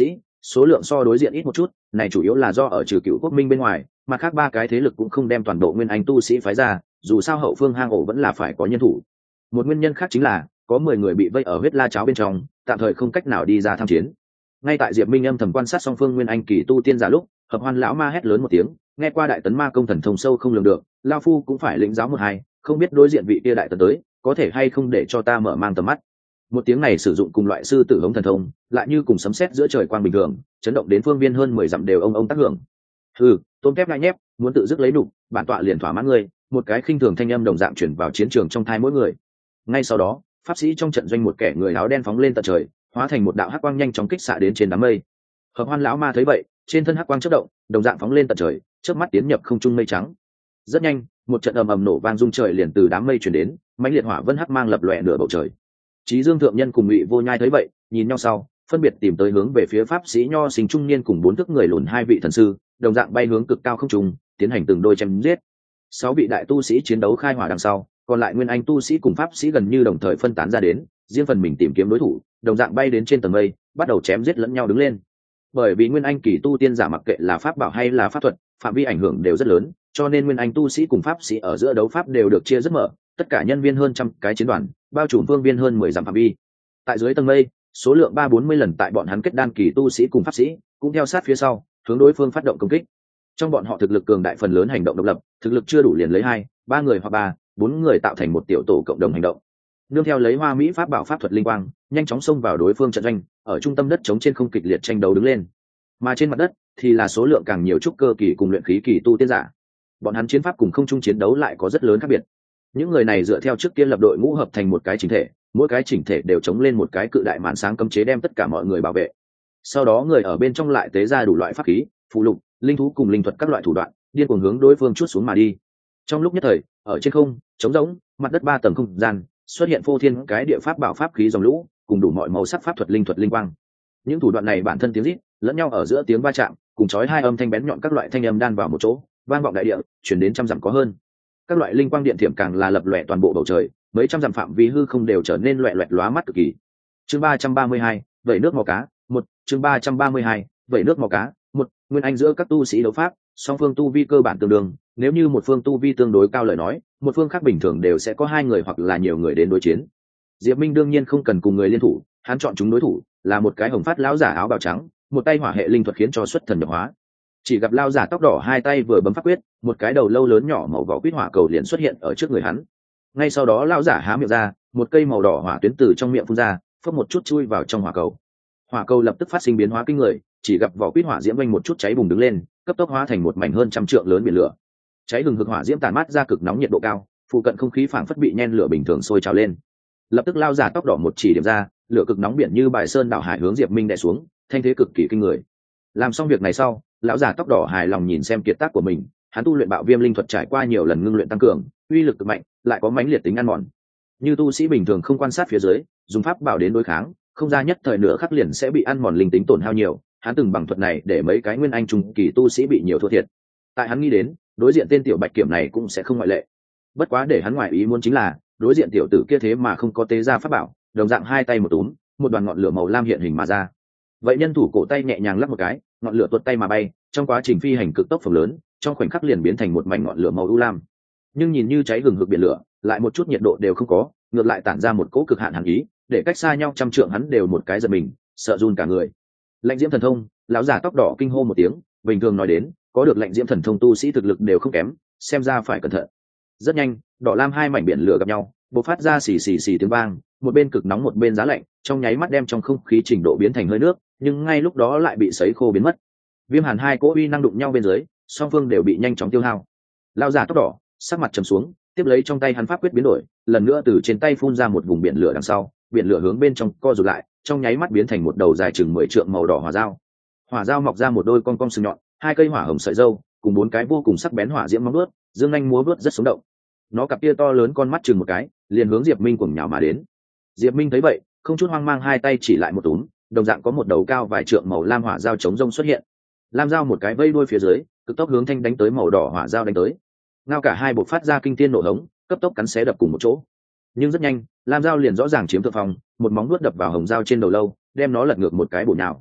[SPEAKER 1] số lượng so đối diện ít một chút, này chủ yếu là do ở trừ Cựu Quốc Minh bên ngoài, mà khác ba cái thế lực cũng không đem toàn bộ nguyên anh tu sĩ phái ra, dù sao hậu phương hang ổ vẫn là phải có nhân thủ. Một nguyên nhân khác chính là có mười người bị vây ở huyết la cháo bên trong, tạm thời không cách nào đi ra tham chiến. Ngay tại Diệp Minh âm thầm quan sát song phương nguyên anh kỳ tu tiên giả lúc, Hợp Hoan lão ma hét lớn một tiếng, nghe qua đại tấn ma công thần thông sâu không lường được, lão phu cũng phải lĩnh giáo một hai, không biết đối diện vị kia đại tấn tới, có thể hay không để cho ta mở mang tầm mắt. Một tiếng này sử dụng cùng loại sư tử hống thần thông, lại như cùng sấm sét giữa trời quang bình thường, chấn động đến phương viên hơn mười dặm đều ông ông tác hưởng. Hừ, tôm thép ngại nhép, muốn tự dứt lấy đủ, bản tọa liền thỏa mãn ngươi. Một cái khinh thường thanh âm đồng dạng chuyển vào chiến trường trong thai mỗi người. Ngay sau đó, pháp sĩ trong trận doanh một kẻ người áo đen phóng lên tận trời, hóa thành một đạo hắc quang nhanh chóng kích xạ đến trên đám mây. Hợp Hoan lão ma thấy vậy, trên thân hắc quang chớp động, đồng dạng phóng lên tận trời, chớp mắt tiến nhập không trung mây trắng. Rất nhanh, một trận ầm ầm nổ vang rung trời liền từ đám mây truyền đến, mãnh liệt hỏa vân hắc mang lập lòe nửa bầu trời. Chí Dương thượng nhân cùng Ngụy Vô Nhai thấy vậy, nhìn nhau sau, phân biệt tìm tới hướng về phía pháp sĩ nho sinh trung niên cùng bốn thức người lùn hai vị thần sư, đồng dạng bay hướng cực cao không trung, tiến hành từng đôi chém giết. Sáu vị đại tu sĩ chiến đấu khai hỏa đằng sau, còn lại nguyên anh tu sĩ cùng pháp sĩ gần như đồng thời phân tán ra đến, riêng phần mình tìm kiếm đối thủ, đồng dạng bay đến trên tầng mây, bắt đầu chém giết lẫn nhau đứng lên. Bởi vì nguyên anh kỳ tu tiên giả mặc kệ là pháp bảo hay là pháp thuật, phạm vi ảnh hưởng đều rất lớn, cho nên nguyên anh tu sĩ cùng pháp sĩ ở giữa đấu pháp đều được chia rất mở, tất cả nhân viên hơn trăm cái chiến đoàn, bao trùm phương viên hơn mười dặm phạm vi. Tại dưới tầng mây, số lượng ba bốn mươi lần tại bọn hắn kết đan kỳ tu sĩ cùng pháp sĩ, cũng theo sát phía sau, hướng đối phương phát động công kích. Trong bọn họ thực lực cường đại phần lớn hành động độc lập, thực lực chưa đủ liền lấy hai, ba người hoặc ba, bốn người tạo thành một tiểu tổ cộng đồng hành động. Nương theo lấy hoa mỹ pháp bảo pháp thuật linh quang, nhanh chóng xông vào đối phương trận doanh, ở trung tâm đất chống trên không kịch liệt tranh đấu đứng lên. Mà trên mặt đất thì là số lượng càng nhiều trúc cơ kỳ cùng luyện khí kỳ tu tiên giả. Bọn hắn chiến pháp cùng không trung chiến đấu lại có rất lớn khác biệt. Những người này dựa theo trước tiên lập đội ngũ hợp thành một cái chỉnh thể, mỗi cái chỉnh thể đều chống lên một cái cự đại màn sáng cấm chế đem tất cả mọi người bảo vệ. Sau đó người ở bên trong lại tế ra đủ loại pháp khí, phù lục, linh thú cùng linh thuật các loại thủ đoạn, điên cuồng hướng đối phương chuốt xuống mà đi. Trong lúc nhất thời, ở trên không, trống rỗng, mặt đất ba tầng không gian, xuất hiện phô thiên cái địa pháp bảo pháp khí dòng lũ, cùng đủ mọi màu sắc pháp thuật linh thuật linh quang. Những thủ đoạn này bản thân tiếng rít, lẫn nhau ở giữa tiếng va chạm, cùng chói hai âm thanh bén nhọn các loại thanh âm đan vào một chỗ, vang vọng đại địa, truyền đến trăm dặm có hơn. Các loại linh quang điện thiểm càng là lập lòe toàn bộ bầu trời, mấy trăm dặm phạm vi hư không đều trở nên loẹt loẹt lóa mắt cực kỳ. Chương ba trăm ba mươi hai, vẩy nước màu cá, một, chương ba trăm ba mươi hai, vẩy nước màu cá, một, nguyên anh giữa các tu sĩ đấu pháp, song phương tu vi cơ bản tương đương, nếu như một phương tu vi tương đối cao lời nói, một phương khác bình thường đều sẽ có hai người hoặc là nhiều người đến đối chiến. Diệp Minh đương nhiên không cần cùng người liên thủ, hắn chọn chúng đối thủ là một cái hồng phát lão giả áo bào trắng, một tay hỏa hệ linh thuật khiến cho xuất thần nhập hóa. Chỉ gặp lão giả tóc đỏ hai tay vừa bấm pháp quyết, một cái đầu lâu lớn nhỏ màu vỏ quýt hỏa cầu liền xuất hiện ở trước người hắn. Ngay sau đó lão giả há miệng ra, một cây màu đỏ hỏa tuyến từ trong miệng phun ra, phất một chút chui vào trong hỏa cầu. Hỏa cầu lập tức phát sinh biến hóa kinh người, chỉ gặp vỏ quýt hỏa diễm vang một chút cháy bùng đứng lên, cấp tốc hóa thành một mảnh hơn trăm trượng lớn biển lửa. Cháy hừng hực hỏa diễm tàn mát ra cực nóng nhiệt độ cao, phụ cận không khí phảng phất bị nhen lửa bình thường sôi trào lên. Lập tức lão giả tóc đỏ một chỉ điểm ra, lửa cực nóng biển như bài sơn đảo hải hướng Diệp Minh đè xuống, thanh thế cực kỳ kinh người. Làm xong việc này sau, lão giả tóc đỏ hài lòng nhìn xem kiệt tác của mình, hắn tu luyện bạo viêm linh thuật trải qua nhiều lần ngưng luyện tăng cường, uy lực cực mạnh, lại có mãnh liệt tính ăn mòn. Như tu sĩ bình thường không quan sát phía dưới, dùng pháp bảo đến đối kháng, không ra nhất thời nửa khắc liền sẽ bị ăn mòn linh tính tổn hao nhiều, hắn từng bằng thuật này để mấy cái nguyên anh trung kỳ tu sĩ bị nhiều thua thiệt. Tại hắn nghĩ đến, đối diện tên tiểu bạch kiểm này cũng sẽ không ngoại lệ. Bất quá để hắn ngoại ý muốn chính là, đối diện tiểu tử kia thế mà không có tế ra pháp bảo, đồng dạng hai tay một túm, một đoàn ngọn lửa màu lam hiện hình mà ra. Vậy nhân thủ cổ tay nhẹ nhàng lắc một cái, ngọn lửa tuột tay mà bay, trong quá trình phi hành cực tốc phồng lớn, trong khoảnh khắc liền biến thành một mảnh ngọn lửa màu u lam. Nhưng nhìn như cháy hừng hực biển lửa, lại một chút nhiệt độ đều không có, ngược lại tản ra một cỗ cực hạn hàn ý, để cách xa nhau trăm trượng hắn đều một cái giật mình, sợ run cả người. Lạnh diễm thần thông, lão giả tóc đỏ kinh hô một tiếng, bình thường nói đến, có được lạnh diễm thần thông tu sĩ thực lực đều không kém, xem ra phải cẩn thận. Rất nhanh, đỏ lam hai mảnh biển lửa gặp nhau, bộc phát ra xì xì xì tiếng vang, một bên cực nóng một bên giá lạnh, trong nháy mắt đem trong không khí trình độ biến thành hơi nước, nhưng ngay lúc đó lại bị sấy khô biến mất. Viêm hàn hai cỗ uy năng đụng nhau bên dưới, song phương đều bị nhanh chóng tiêu hao. Lão giả tóc đỏ sắc mặt trầm xuống, tiếp lấy trong tay hắn pháp quyết biến đổi, lần nữa từ trên tay phun ra một vùng biển lửa đằng sau, biển lửa hướng bên trong co rụt lại, trong nháy mắt biến thành một đầu dài chừng mười trượng màu đỏ hỏa dao. Hỏa dao mọc ra một đôi cong cong sừng nhọn, hai cây hỏa hồng sợi râu, cùng bốn cái vô cùng sắc bén hỏa diễm móng vuốt, dương nhanh múa vuốt rất sống động. Nó cặp kia to lớn con mắt chừng một cái, liền hướng Diệp Minh cuồng nhào mà đến. Diệp Minh thấy vậy, không chút hoang mang hai tay chỉ lại một túm, đồng dạng có một đầu cao vài trượng màu lam hỏa dao chống rông xuất hiện. Lam dao một cái vây đuôi phía dưới, cực tốc hướng thanh đánh tới màu đỏ hỏa dao đánh tới. Ngao cả hai bộc phát ra kinh thiên nổ hống, cấp tốc cắn xé đập cùng một chỗ. Nhưng rất nhanh, lam dao liền rõ ràng chiếm thượng phong, một móng vuốt đập vào hồng dao trên đầu lâu, đem nó lật ngược một cái bổ nhào.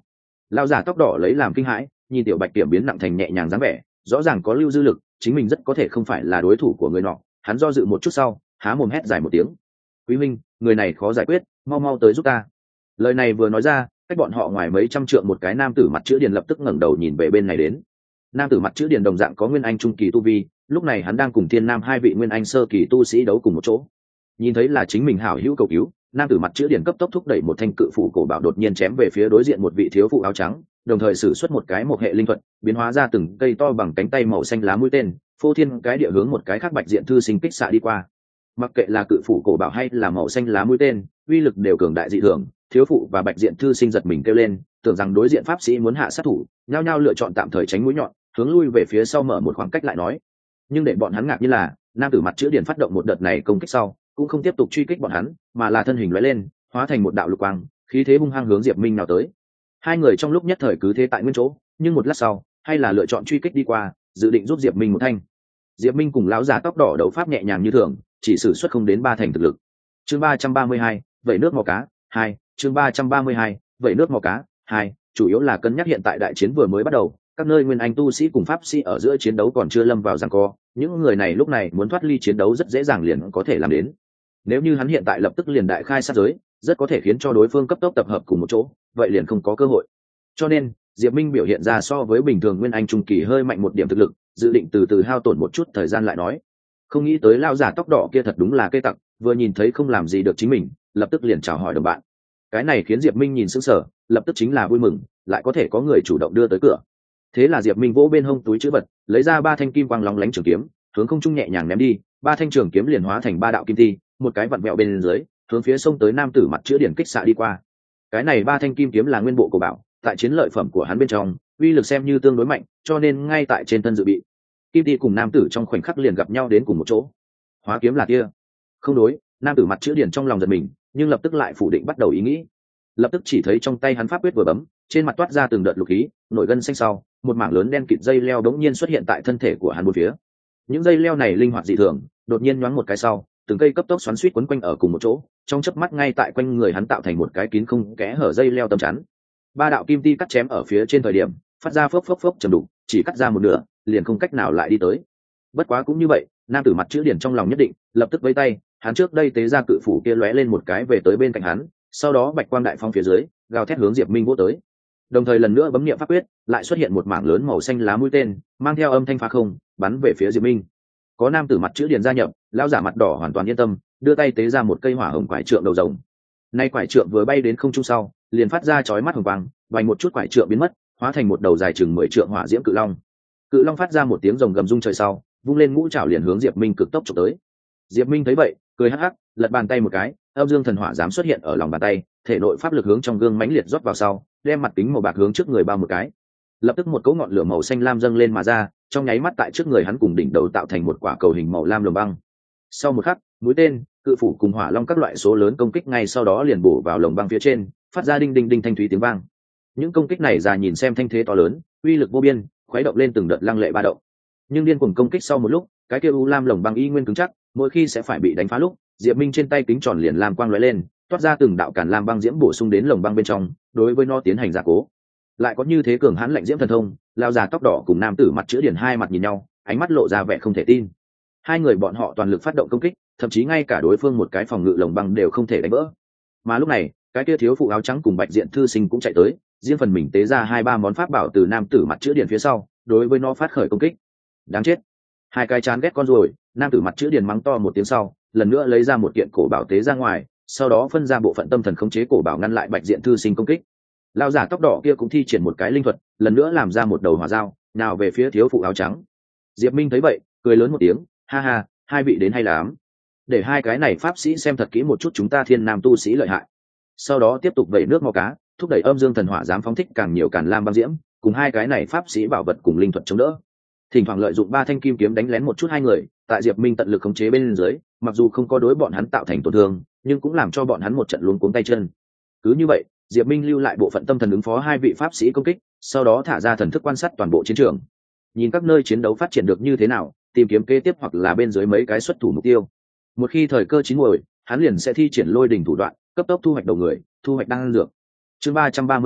[SPEAKER 1] Lão giả tóc đỏ lấy làm kinh hãi, nhìn tiểu bạch kiểm biến nặng thành nhẹ nhàng dáng vẻ, rõ ràng có lưu dư lực, chính mình rất có thể không phải là đối thủ của người nọ. Hắn do dự một chút sau, há mồm hét dài một tiếng: quý minh, người này khó giải quyết, mau mau tới giúp ta. Lời này vừa nói ra, cách bọn họ ngoài mấy trăm trượng một cái nam tử mặt chữ điền lập tức ngẩng đầu nhìn về bên này đến. Nam tử mặt chữ điền đồng dạng có nguyên anh trung kỳ tu vi, lúc này hắn đang cùng thiên nam hai vị nguyên anh sơ kỳ tu sĩ đấu cùng một chỗ. Nhìn thấy là chính mình hảo hữu cầu cứu, nam tử mặt chữ điền cấp tốc thúc đẩy một thanh cự phủ cổ bảo đột nhiên chém về phía đối diện một vị thiếu phụ áo trắng, đồng thời sử xuất một cái một hệ linh thuật, biến hóa ra từng cây to bằng cánh tay màu xanh lá mũi tên, phô thiên cái địa hướng một cái khác bạch diện thư sinh kích xạ đi qua. Mặc kệ là cự phủ cổ bảo hay là màu xanh lá mũi tên, uy lực đều cường đại dị thường. Thiếu phụ và bạch diện thư sinh giật mình kêu lên, tưởng rằng đối diện pháp sĩ muốn hạ sát thủ, nhao nhao lựa chọn tạm thời tránh mũi nhọn, hướng lui về phía sau mở một khoảng cách lại nói. Nhưng để bọn hắn ngạc như là, nam tử mặt chữ điển phát động một đợt này công kích sau, cũng không tiếp tục truy kích bọn hắn, mà là thân hình lóe lên, hóa thành một đạo lục quang, khí thế hung hăng hướng Diệp Minh nào tới. Hai người trong lúc nhất thời cứ thế tại nguyên chỗ, nhưng một lát sau, hay là lựa chọn truy kích đi qua, dự định giúp Diệp Minh một thanh. Diệp Minh cùng lão già tóc đỏ đấu pháp nhẹ nhàng như thường, chỉ sử xuất không đến ba thành thực lực. Chương ba trăm ba mươi hai, vậy nước mò cá hai. Chương ba trăm ba mươi hai, vậy nước mò cá hai. Chủ yếu là cân nhắc hiện tại đại chiến vừa mới bắt đầu, các nơi nguyên anh tu sĩ cùng pháp sĩ ở giữa chiến đấu còn chưa lâm vào giằng co, những người này lúc này muốn thoát ly chiến đấu rất dễ dàng liền có thể làm đến. Nếu như hắn hiện tại lập tức liền đại khai sát giới, rất có thể khiến cho đối phương cấp tốc tập hợp cùng một chỗ, vậy liền không có cơ hội. Cho nên, Diệp Minh biểu hiện ra so với bình thường nguyên anh trung kỳ hơi mạnh một điểm thực lực, dự định từ từ hao tổn một chút thời gian lại nói. Không nghĩ tới lao giả tóc đỏ kia thật đúng là cây tặc, vừa nhìn thấy không làm gì được chính mình, lập tức liền chào hỏi đồng bạn. Cái này khiến Diệp Minh nhìn sững sờ, lập tức chính là vui mừng, lại có thể có người chủ động đưa tới cửa. Thế là Diệp Minh vỗ bên hông túi trữ vật, lấy ra ba thanh kim quang lóng lánh trường kiếm, hướng không trung nhẹ nhàng ném đi, ba thanh trường kiếm liền hóa thành ba đạo kim ti, một cái vặn vẹo bên dưới, hướng phía sông tới nam tử mặt chữ điển kích xạ đi qua. Cái này ba thanh kim kiếm là nguyên bộ cổ bảo, tại chiến lợi phẩm của hắn bên trong, uy lực xem như tương đối mạnh, cho nên ngay tại trên thân dự bị, kim ti cùng nam tử trong khoảnh khắc liền gặp nhau đến cùng một chỗ. Hóa kiếm là kia? Không đối, nam tử mặt chữ điển trong lòng giật mình, nhưng lập tức lại phủ định bắt đầu ý nghĩ. Lập tức chỉ thấy trong tay hắn pháp quyết vừa bấm, trên mặt toát ra từng đợt lục khí, nổi gân xanh sau, một mảng lớn đen kịt dây leo đống nhiên xuất hiện tại thân thể của hắn bốn phía. Những dây leo này linh hoạt dị thường, đột nhiên nhoáng một cái sau, từng cây cấp tốc xoắn xuýt quấn quanh ở cùng một chỗ, trong chớp mắt ngay tại quanh người hắn tạo thành một cái kín không kẽ hở dây leo tấm chắn. Ba đạo kim ti cắt chém ở phía trên thời điểm, phát ra phốc phốc phốc trầm đục, chỉ cắt ra một nửa, liền không cách nào lại đi tới. Bất quá cũng như vậy, nam tử mặt chữ điển trong lòng nhất định, lập tức vẫy tay, hắn trước đây tế ra cự phủ kia lóe lên một cái về tới bên cạnh hắn, sau đó bạch quang đại phong phía dưới, gào thét hướng Diệp Minh vỗ tới. Đồng thời lần nữa bấm niệm pháp quyết, lại xuất hiện một mảng lớn màu xanh lá mũi tên, mang theo âm thanh phá không, bắn về phía Diệp Minh. Có nam tử mặt chữ điển gia nhập, lão giả mặt đỏ hoàn toàn yên tâm, đưa tay tế ra một cây hỏa hồng quải trượng đầu rồng. Nay quải trượng vừa bay đến không trung sau, liền phát ra chói mắt hồng quang, vành một chút quải trượng biến mất, hóa thành một đầu dài chừng mười trượng hỏa diễm cự long. Cự long phát ra một tiếng rồng gầm rung trời sau, vung lên ngũ trảo liền hướng Diệp Minh cực tốc chụp tới. Diệp Minh thấy vậy, cười hắc hắc, lật bàn tay một cái, âm dương thần hỏa dám xuất hiện ở lòng bàn tay, thể nội pháp lực hướng trong gương mãnh liệt rót vào sau, đem mặt kính màu bạc hướng trước người bao một cái. Lập tức một cỗ ngọn lửa màu xanh lam dâng lên mà ra, trong nháy mắt tại trước người hắn cùng đỉnh đầu tạo thành một quả cầu hình màu lam lồng băng. Sau một khắc, mũi tên, cự phủ cùng hỏa long các loại số lớn công kích ngay sau đó liền bổ vào lồng băng phía trên, phát ra đinh đinh đinh thanh thúy tiếng vang. Những công kích này già nhìn xem thanh thế to lớn, uy lực vô biên, khuấy động lên từng đợt lăng lệ ba động. Nhưng điên cuồng công kích sau một lúc, cái kia u lam lồng băng y nguyên cứng chắc, mỗi khi sẽ phải bị đánh phá lúc, Diệp Minh trên tay kính tròn liền lam quang lóe lên, toát ra từng đạo càn lam băng diễm bổ sung đến lồng băng bên trong, đối với nó tiến hành gia cố. Lại có như thế cường hãn lạnh diễm thần thông, lao già tóc đỏ cùng nam tử mặt chữ điển hai mặt nhìn nhau, ánh mắt lộ ra vẻ không thể tin. Hai người bọn họ toàn lực phát động công kích, thậm chí ngay cả đối phương một cái phòng ngự lồng băng đều không thể đánh vỡ. Mà lúc này, cái kia thiếu phụ áo trắng cùng bạch diện thư sinh cũng chạy tới, riêng phần mình tế ra hai ba món pháp bảo từ nam tử mặt chữ điển phía sau, đối với nó phát khởi công kích. Đáng chết! Hai cái chán ghét con rồi, nam tử mặt chữ điển mắng to một tiếng sau, lần nữa lấy ra một kiện cổ bảo tế ra ngoài, sau đó phân ra bộ phận tâm thần khống chế cổ bảo ngăn lại bạch diện thư sinh công kích. Lão giả tóc đỏ kia cũng thi triển một cái linh thuật, lần nữa làm ra một đầu hỏa dao, nào về phía thiếu phụ áo trắng. Diệp Minh thấy vậy, cười lớn một tiếng, ha ha, hai vị đến hay lắm. Để hai cái này pháp sĩ xem thật kỹ một chút chúng ta thiên nam tu sĩ lợi hại. Sau đó tiếp tục vẩy nước mò cá, thúc đẩy âm dương thần hỏa dám phóng thích càng nhiều càn lam băng diễm, cùng hai cái này pháp sĩ bảo vật cùng linh thuật chống đỡ. Thỉnh thoảng lợi dụng ba thanh kim kiếm đánh lén một chút hai người, tại Diệp Minh tận lực khống chế bên dưới, mặc dù không có đối bọn hắn tạo thành tổn thương, nhưng cũng làm cho bọn hắn một trận luống cuống tay chân. Cứ như vậy, Diệp Minh lưu lại bộ phận tâm thần ứng phó hai vị pháp sĩ công kích, sau đó thả ra thần thức quan sát toàn bộ chiến trường, nhìn các nơi chiến đấu phát triển được như thế nào, tìm kiếm kế tiếp hoặc là bên dưới mấy cái xuất thủ mục tiêu. Một khi thời cơ chín muồi, hắn liền sẽ thi triển lôi đỉnh thủ đoạn, cấp tốc thu hoạch đầu người, thu hoạch đan dược. Chương ba trăm ba mươi ba,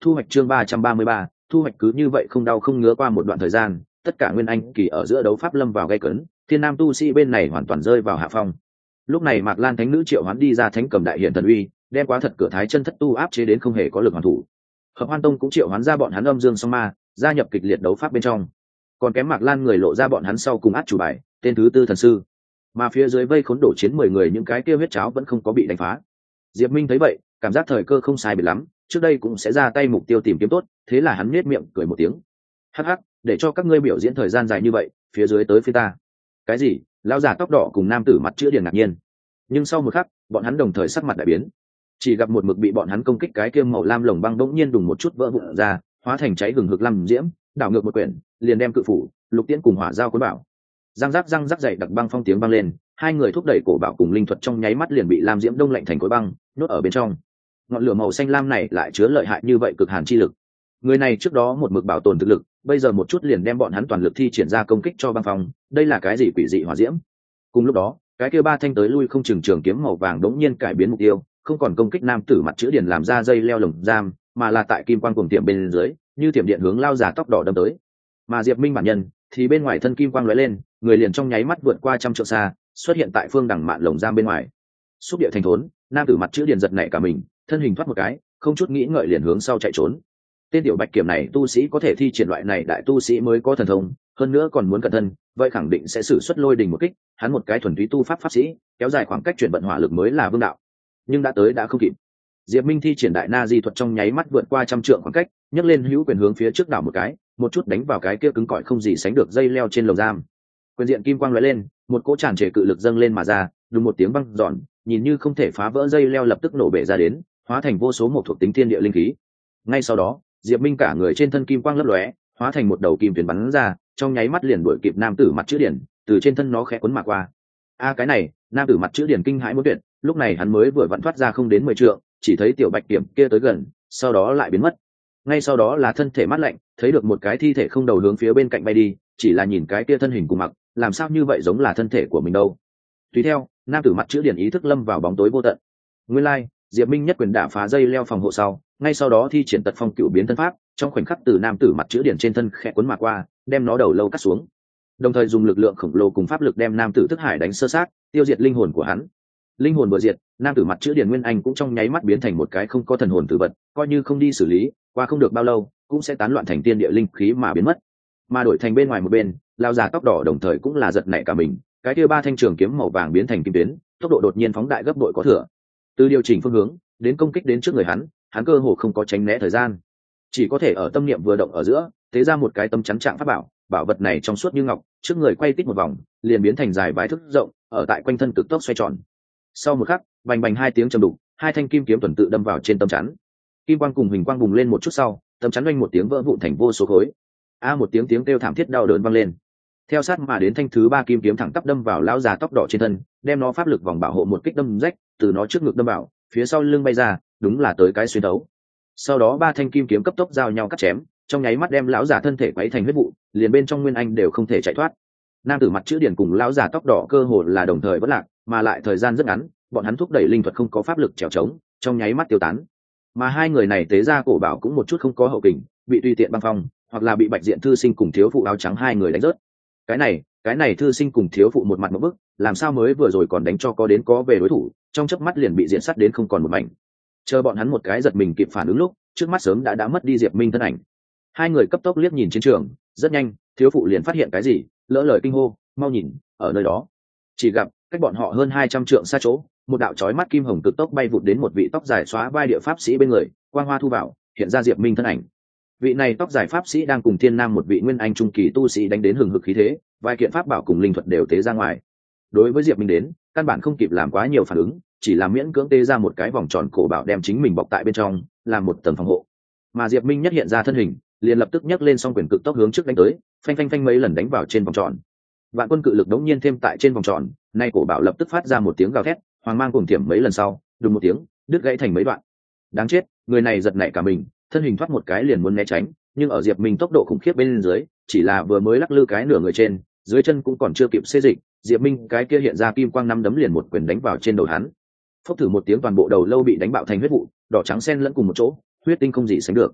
[SPEAKER 1] thu hoạch chương ba trăm ba mươi ba, thu hoạch cứ như vậy không đau không ngứa qua một đoạn thời gian, tất cả nguyên anh kỳ ở giữa đấu pháp lâm vào gay cấn, thiên nam tu sĩ bên này hoàn toàn rơi vào hạ phong. Lúc này Mạc Lan thánh nữ triệu hoán đi ra thánh cầm đại hiển thần uy, đem quá thật cửa thái chân thất tu áp chế đến không hề có lực hoàn thủ. Hợp Hoan Tông cũng triệu hoán ra bọn hắn âm dương song ma, gia nhập kịch liệt đấu pháp bên trong. Còn kém Mạc Lan người lộ ra bọn hắn sau cùng át chủ bài, tên thứ tư thần sư. Mà phía dưới vây khốn đổ chiến mười người những cái kia huyết cháo vẫn không có bị đánh phá. Diệp Minh thấy vậy, cảm giác thời cơ không sai biệt lắm, trước đây cũng sẽ ra tay mục tiêu tìm kiếm tốt, thế là hắn nhếch miệng cười một tiếng. Hắc hắc, để cho các ngươi biểu diễn thời gian dài như vậy, phía dưới tới phía ta. Cái gì? Lão già tóc đỏ cùng nam tử mặt chữa điền ngạc nhiên. Nhưng sau một khắc, bọn hắn đồng thời sắc mặt đại biến. Chỉ gặp một mực bị bọn hắn công kích cái kia màu lam lồng băng đống nhiên đùng một chút vỡ vụn ra, hóa thành cháy hừng hực lam diễm, đảo ngược một quyển, liền đem cự phủ, lục tiễn cùng hỏa giao cuốn bảo. Răng rắc răng rắc dày đặc băng phong tiếng băng lên, hai người thúc đẩy cổ bảo cùng linh thuật trong nháy mắt liền bị lam diễm đông lạnh thành khối băng, nuốt ở bên trong. Ngọn lửa màu xanh lam này lại chứa lợi hại như vậy cực hàn chi lực. Người này trước đó một mực bảo tồn thực lực, bây giờ một chút liền đem bọn hắn toàn lực thi triển ra công kích cho băng phong, đây là cái gì quỷ dị hỏa diễm? Cùng lúc đó, cái kia ba thanh tới lui không chừng trường kiếm màu vàng đống nhiên cải biến mục tiêu, không còn công kích nam tử mặt chữ điền làm ra dây leo lồng giam, mà là tại kim quang cuồng tiệm bên dưới, như tiệm điện hướng lao già tóc đỏ đâm tới. Mà Diệp Minh bản nhân thì bên ngoài thân kim quang lóe lên, người liền trong nháy mắt vượt qua trăm trượng xa, xuất hiện tại phương đằng mạn lồng giam bên ngoài. Xúc địa thành thốn, nam tử mặt chữ điền giật nảy cả mình, thân hình thoát một cái, không chút nghĩ ngợi liền hướng sau chạy trốn. Tên tiểu bạch kiểm này tu sĩ có thể thi triển loại này đại tu sĩ mới có thần thông, hơn nữa còn muốn cẩn thân, vậy khẳng định sẽ sử xuất lôi đình một kích, hắn một cái thuần túy tu pháp pháp sĩ, kéo dài khoảng cách chuyển vận hỏa lực mới là vương đạo. Nhưng đã tới đã không kịp. Diệp Minh thi triển đại na di thuật trong nháy mắt vượt qua trăm trượng khoảng cách, nhấc lên hữu quyền hướng phía trước đảo một cái, một chút đánh vào cái kia cứng cỏi không gì sánh được dây leo trên lồng giam. Quyền diện kim quang lóe lên, một cỗ tràn trề cự lực dâng lên mà ra, đùng một tiếng vang giòn, nhìn như không thể phá vỡ dây leo lập tức nổ bể ra đến, hóa thành vô số một thuộc tính thiên địa linh khí. Ngay sau đó, Diệp Minh cả người trên thân kim quang lấp lóe, hóa thành một đầu kim tuyến bắn ra, trong nháy mắt liền đuổi kịp nam tử mặt chữ điển, từ trên thân nó khẽ cuốn mà qua. A cái này, nam tử mặt chữ điển kinh hãi muốn tuyệt, lúc này hắn mới vừa vặn thoát ra không đến mười trượng, chỉ thấy tiểu bạch điểm kia tới gần, sau đó lại biến mất. Ngay sau đó là thân thể mát lạnh, thấy được một cái thi thể không đầu hướng phía bên cạnh bay đi, chỉ là nhìn cái kia thân hình cùng mặc, làm sao như vậy giống là thân thể của mình đâu. Tùy theo, nam tử mặt chữ điển ý thức lâm vào bóng tối vô tận. Nguyên lai, like, Diệp Minh nhất quyền đả phá dây leo phòng hộ sau, ngay sau đó thi triển tật phong cựu biến thân pháp, trong khoảnh khắc từ nam tử mặt chữ điển trên thân khẽ cuốn mà qua, đem nó đầu lâu cắt xuống. Đồng thời dùng lực lượng khổng lồ cùng pháp lực đem nam tử thức hải đánh sơ sát, tiêu diệt linh hồn của hắn. Linh hồn vừa diệt, nam tử mặt chữ điển nguyên anh cũng trong nháy mắt biến thành một cái không có thần hồn tử vật, coi như không đi xử lý, qua không được bao lâu, cũng sẽ tán loạn thành tiên địa linh khí mà biến mất. Mà đổi thành bên ngoài một bên, lão già tóc đỏ đồng thời cũng là giật nảy cả mình, cái kia ba thanh trường kiếm màu vàng biến thành kim tuyến, tốc độ đột nhiên phóng đại gấp bội có thừa. Từ điều chỉnh phương hướng đến công kích đến trước người hắn, hắn cơ hồ không có tránh né thời gian, chỉ có thể ở tâm niệm vừa động ở giữa, thế ra một cái tâm chắn trạng pháp bảo, bảo vật này trong suốt như ngọc, trước người quay tít một vòng, liền biến thành dài vài thước rộng, ở tại quanh thân cực tốc xoay tròn. Sau một khắc, bành bành hai tiếng trầm đục, hai thanh kim kiếm tuần tự đâm vào trên tâm chắn. Kim quang cùng huỳnh quang bùng lên một chút sau, tâm chắn oanh một tiếng vỡ vụn thành vô số khối. A một tiếng tiếng kêu thảm thiết đau đớn vang lên. Theo sát mà đến thanh thứ ba kim kiếm thẳng tắp đâm vào lão già tóc đỏ trên thân, đem nó pháp lực vòng bảo hộ một kích đâm rách, từ nó trước ngực đâm vào, phía sau lưng bay ra, đúng là tới cái xuyên đấu. Sau đó ba thanh kim kiếm cấp tốc giao nhau cắt chém, trong nháy mắt đem lão già thân thể quấy thành huyết vụ, liền bên trong nguyên anh đều không thể chạy thoát. Nam tử mặt chữ điển cùng lão già tóc đỏ cơ hồ là đồng thời vỡ lạc, mà lại thời gian rất ngắn, bọn hắn thúc đẩy linh thuật không có pháp lực trèo trống, trong nháy mắt tiêu tán. Mà hai người này tế ra cổ bảo cũng một chút không có hậu kình, bị tùy tiện băng phong, hoặc là bị bạch diện thư sinh cùng thiếu phụ áo trắng hai người đánh rớt. Cái này, cái này thư sinh cùng thiếu phụ một mặt một bức, làm sao mới vừa rồi còn đánh cho có đến có về đối thủ, trong chớp mắt liền bị diện sắt đến không còn một mảnh. Chờ bọn hắn một cái giật mình kịp phản ứng lúc, trước mắt sớm đã đã mất đi Diệp Minh thân ảnh. Hai người cấp tốc liếc nhìn chiến trường, rất nhanh, thiếu phụ liền phát hiện cái gì, lỡ lời kinh hô, mau nhìn, ở nơi đó. Chỉ gặp, cách bọn họ hơn hai trăm trượng xa chỗ, một đạo chói mắt kim hồng cực tốc bay vụt đến một vị tóc dài xóa vai địa pháp sĩ bên người, quang hoa thu vào, hiện ra Diệp Minh thân ảnh. Vị này tóc dài pháp sĩ đang cùng thiên nam một vị nguyên anh trung kỳ tu sĩ đánh đến hừng hực khí thế, vài kiện pháp bảo cùng linh thuật đều tế ra ngoài. Đối với Diệp Minh đến, căn bản không kịp làm quá nhiều phản ứng, chỉ là miễn cưỡng tế ra một cái vòng tròn cổ bảo đem chính mình bọc tại bên trong, làm một tầng phòng hộ. Mà Diệp Minh nhất hiện ra thân hình, liền lập tức nhấc lên song quyền cực tốc hướng trước đánh tới, phanh phanh phanh mấy lần đánh vào trên vòng tròn. Vạn quân cự lực đống nhiên thêm tại trên vòng tròn, nay cổ bảo lập tức phát ra một tiếng gào thét, hoàng mang cùng tiệm mấy lần sau, đùng một tiếng, đứt gãy thành mấy đoạn. Đáng chết, người này giật nảy cả mình, thân hình thoát một cái liền muốn né tránh, nhưng ở Diệp Minh tốc độ khủng khiếp bên dưới, chỉ là vừa mới lắc lư cái nửa người trên, dưới chân cũng còn chưa kịp xê dịch, Diệp Minh cái kia hiện ra kim quang năm đấm liền một quyền đánh vào trên đầu hắn. Phốc thử một tiếng toàn bộ đầu lâu bị đánh bạo thành huyết vụ, đỏ trắng xen lẫn cùng một chỗ, huyết tinh không gì sánh được.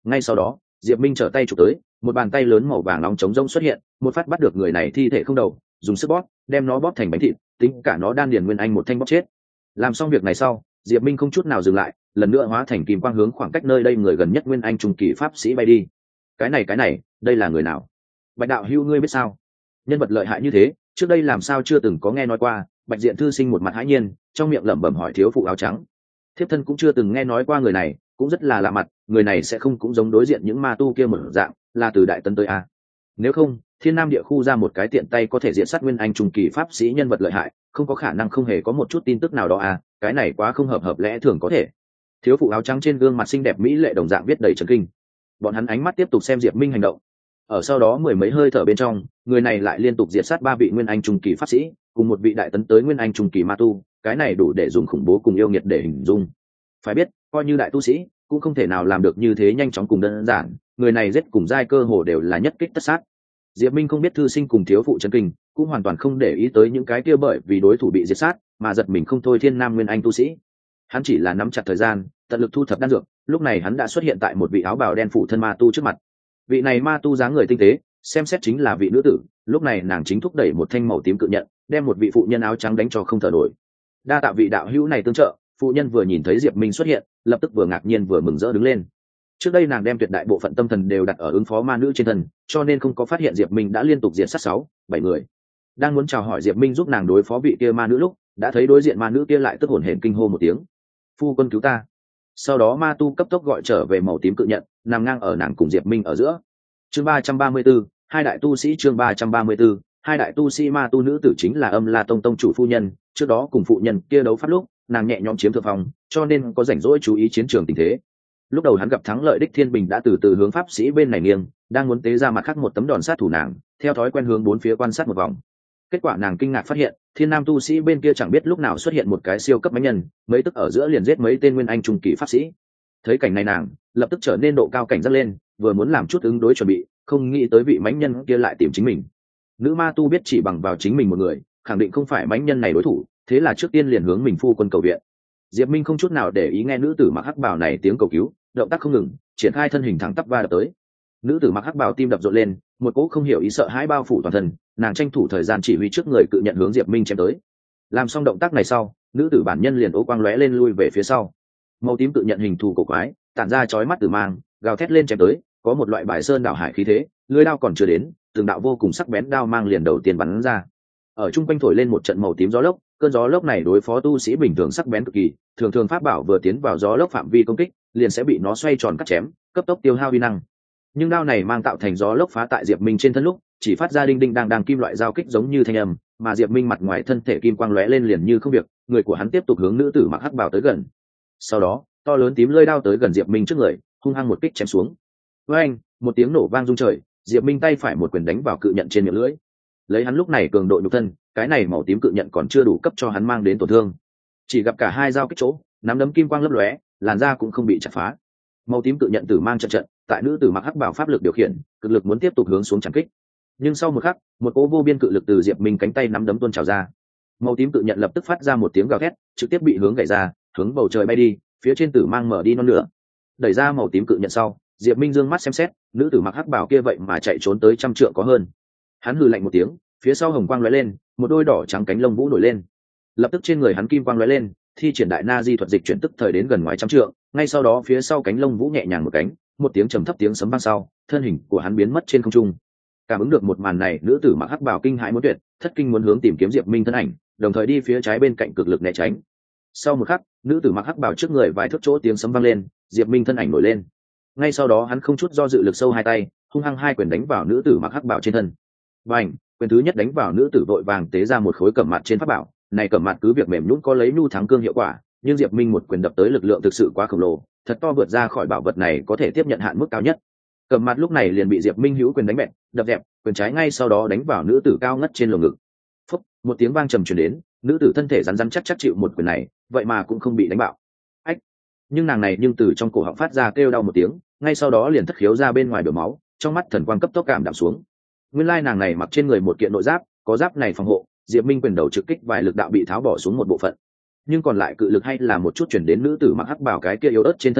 [SPEAKER 1] Ngay sau đó diệp minh trở tay chụp tới, một bàn tay lớn màu vàng nóng trống rông xuất hiện, một phát bắt được người này thi thể không đầu, dùng sức bóp đem nó bóp thành bánh thịt, tính cả nó đan điền nguyên anh một thanh bóp chết. Làm xong việc này sau, diệp minh không chút nào dừng lại, lần nữa hóa thành kim quang hướng khoảng cách nơi đây người gần nhất nguyên anh trung kỳ pháp sĩ bay đi. Cái này cái này đây là người nào? Bạch đạo hữu ngươi biết sao? Nhân vật lợi hại như thế trước đây làm sao chưa từng có nghe nói qua? Bạch diện thư sinh một mặt hãi nhiên, trong miệng lẩm bẩm hỏi thiếu phụ áo trắng. Thiếp thân cũng chưa từng nghe nói qua người này, cũng rất là lạ mặt, người này sẽ không cũng giống đối diện những ma tu kia một dạng, là từ Đại Tấn tới à? Nếu không, Thiên Nam địa khu ra một cái tiện tay có thể diện sát nguyên anh trung kỳ pháp sĩ nhân vật lợi hại, không có khả năng không hề có một chút tin tức nào đó à? Cái này quá không hợp hợp lẽ thường có thể. Thiếu phụ áo trắng trên gương mặt xinh đẹp mỹ lệ đồng dạng viết đầy trấn kinh. Bọn hắn ánh mắt tiếp tục xem Diệp Minh hành động. Ở sau đó mười mấy hơi thở bên trong, người này lại liên tục diệt sát ba vị nguyên anh trung kỳ pháp sĩ, cùng một vị đại tấn tới nguyên anh trung kỳ ma tu, cái này đủ để dùng khủng bố cùng yêu nghiệt để hình dung. Phải biết, coi như đại tu sĩ, cũng không thể nào làm được như thế nhanh chóng cùng đơn giản, người này giết cùng giai cơ hồ đều là nhất kích tất sát. Diệp Minh không biết thư sinh cùng thiếu phụ chấn kinh, cũng hoàn toàn không để ý tới những cái kia bởi vì đối thủ bị diệt sát, mà giật mình không thôi thiên nam nguyên anh tu sĩ. Hắn chỉ là nắm chặt thời gian, tận lực thu thập đan dược, lúc này hắn đã xuất hiện tại một vị áo bào đen phủ thân ma tu trước mặt. Vị này ma tu dáng người tinh tế, xem xét chính là vị nữ tử, lúc này nàng chính thúc đẩy một thanh màu tím cự nhận, đem một vị phụ nhân áo trắng đánh cho không thở nổi. Đa tạ vị đạo hữu này tương trợ. Phụ nhân vừa nhìn thấy Diệp Minh xuất hiện, lập tức vừa ngạc nhiên vừa mừng rỡ đứng lên. Trước đây nàng đem tuyệt đại bộ phận tâm thần đều đặt ở ứng phó ma nữ trên thân, cho nên không có phát hiện Diệp Minh đã liên tục diệt sát sáu, bảy người. Đang muốn chào hỏi Diệp Minh giúp nàng đối phó vị kia ma nữ lúc, đã thấy đối diện ma nữ kia lại tức hổn hển kinh hô một tiếng: "Phu quân cứu ta!" Sau đó ma tu cấp tốc gọi trở về màu tím cự nhận, nằm ngang ở nàng cùng Diệp Minh ở giữa. Chương ba trăm ba mươi 34, hai đại tu sĩ chương ba trăm ba mươi 34, hai đại tu sĩ ma tu nữ tử chính là Âm La Tông tông chủ phu nhân, trước đó cùng phụ nhân kia đấu pháp lúc, nàng nhẹ nhõm chiếm thượng phong, cho nên có rảnh rỗi chú ý chiến trường tình thế. Lúc đầu hắn gặp thắng lợi đích thiên bình đã từ từ hướng pháp sĩ bên này nghiêng, đang muốn tế ra mặt khác một tấm đòn sát thủ nàng, theo thói quen hướng bốn phía quan sát một vòng. Kết quả nàng kinh ngạc phát hiện, thiên nam tu sĩ bên kia chẳng biết lúc nào xuất hiện một cái siêu cấp mãnh nhân, mấy tức ở giữa liền giết mấy tên nguyên anh trung kỳ pháp sĩ. Thấy cảnh này nàng lập tức trở nên độ cao cảnh giác lên, vừa muốn làm chút ứng đối chuẩn bị, không nghĩ tới vị mãnh nhân kia lại tìm chính mình. Nữ ma tu biết chỉ bằng vào chính mình một người, khẳng định không phải mãnh nhân này đối thủ, thế là trước tiên liền hướng mình phu quân cầu viện. Diệp Minh không chút nào để ý nghe nữ tử mặc hắc bào này tiếng cầu cứu, động tác không ngừng, triển khai thân hình thẳng tắp va đập tới. Nữ tử mặc hắc bào tim đập rộn lên, một cỗ không hiểu ý sợ hãi bao phủ toàn thân, nàng tranh thủ thời gian chỉ huy trước người cự nhận hướng Diệp Minh chém tới. Làm xong động tác này sau, nữ tử bản nhân liền ố quang lóe lên lui về phía sau. Màu tím cự nhận hình thù cổ quái, tản ra chói mắt tử mang, gào thét lên chém tới, có một loại bài sơn đảo hải khí thế, lưỡi đao còn chưa đến, từng đạo vô cùng sắc bén đao mang liền đầu tiên bắn ra. Ở trung quanh thổi lên một trận màu tím gió lốc, cơn gió lốc này đối phó tu sĩ bình thường sắc bén cực kỳ, thường thường pháp bảo vừa tiến vào gió lốc phạm vi công kích, liền sẽ bị nó xoay tròn cắt chém, cấp tốc tiêu hao uy năng. Nhưng đao này mang tạo thành gió lốc phá tại Diệp Minh trên thân lúc, chỉ phát ra đinh đinh đang đang kim loại giao kích giống như thanh âm, mà Diệp Minh mặt ngoài thân thể kim quang lóe lên liền như không việc, người của hắn tiếp tục hướng nữ tử mặc hắc bào tới gần. Sau đó, to lớn tím lưỡi đao tới gần Diệp Minh trước người, hung hăng một kích chém xuống. Với anh, một tiếng nổ vang rung trời, Diệp Minh tay phải một quyền đánh vào cự nhận trên miệng lưỡi. Lấy hắn lúc này cường độ nhục thân, cái này màu tím cự nhận còn chưa đủ cấp cho hắn mang đến tổn thương. Chỉ gặp cả hai dao kích chỗ, nắm đấm kim quang lấp lóe, làn da cũng không bị chặt phá. Màu tím cự nhận tử mang trận trận, tại nữ tử mặc hắc bảo pháp lực điều khiển, cực lực muốn tiếp tục hướng xuống chém kích. Nhưng sau một khắc, một cỗ vô biên cự lực từ Diệp Minh cánh tay nắm đấm tuôn trào ra. Màu tím cự nhận lập tức phát ra một tiếng gào thét, trực tiếp bị hướng gãy ra, hướng bầu trời bay đi, phía trên tử mang mở đi non lửa. Đẩy ra màu tím cự nhận sau, Diệp Minh dương mắt xem xét, nữ tử mặc hắc bảo kia vậy mà chạy trốn tới trăm trượng có hơn. Hắn hừ lạnh một tiếng, phía sau hồng quang lóe lên, một đôi đỏ trắng cánh lông vũ nổi lên. Lập tức trên người hắn kim quang lóe lên, thi triển đại na di thuật dịch chuyển tức thời đến gần ngoài trăm trượng, ngay sau đó phía sau cánh lông vũ nhẹ nhàng một cánh, một tiếng trầm thấp tiếng sấm vang sau, thân hình của hắn biến mất trên không trung. Cảm ứng được một màn này, nữ tử mặc hắc bào kinh hãi muốn tuyệt, thất kinh muốn hướng tìm kiếm Diệp Minh thân ảnh, đồng thời đi phía trái bên cạnh cực lực né tránh. Sau một khắc, nữ tử mặc hắc bào trước người vài thước chỗ tiếng sấm vang lên, Diệp Minh thân ảnh nổi lên. Ngay sau đó hắn không chút do dự lực sâu hai tay, hung hăng hai quyền đánh vào nữ tử mặc hắc bào trên thân. Bành, quyền thứ nhất đánh vào nữ tử vội vàng tế ra một khối cẩm mặt trên pháp bảo, này cẩm mặt cứ việc mềm nhũn có lấy nhu thắng cương hiệu quả, nhưng Diệp Minh một quyền đập tới lực lượng thực sự quá khổng lồ, thật to vượt ra khỏi bảo vật này có thể tiếp nhận hạn mức cao nhất. Cẩm mặt lúc này liền bị Diệp Minh hữu quyền đánh bẹt, đập dẹp, quyền trái ngay sau đó đánh vào nữ tử cao ngất trên lồng ngực. Phốc, một tiếng vang trầm truyền đến, nữ tử thân thể rắn rắn chắc chắc chịu một quyền này, vậy mà cũng không bị đánh bạo. Ách! Nhưng nàng này nhưng từ trong cổ họng phát ra kêu đau một tiếng, ngay sau đó liền thất khiếu ra bên ngoài đổ máu, trong mắt thần quang cấp tốc cảm đạm xuống. Nguyên lai nàng này mặc trên người một kiện nội giáp, có giáp này phòng hộ, Diệp Minh quyền đầu trực kích vài lực đạo bị tháo bỏ xuống một bộ phận, nhưng còn lại cự lực hay là một chút chuyển đến nữ tử mặc hắc bào cái kia yếu ớt trên thân thể,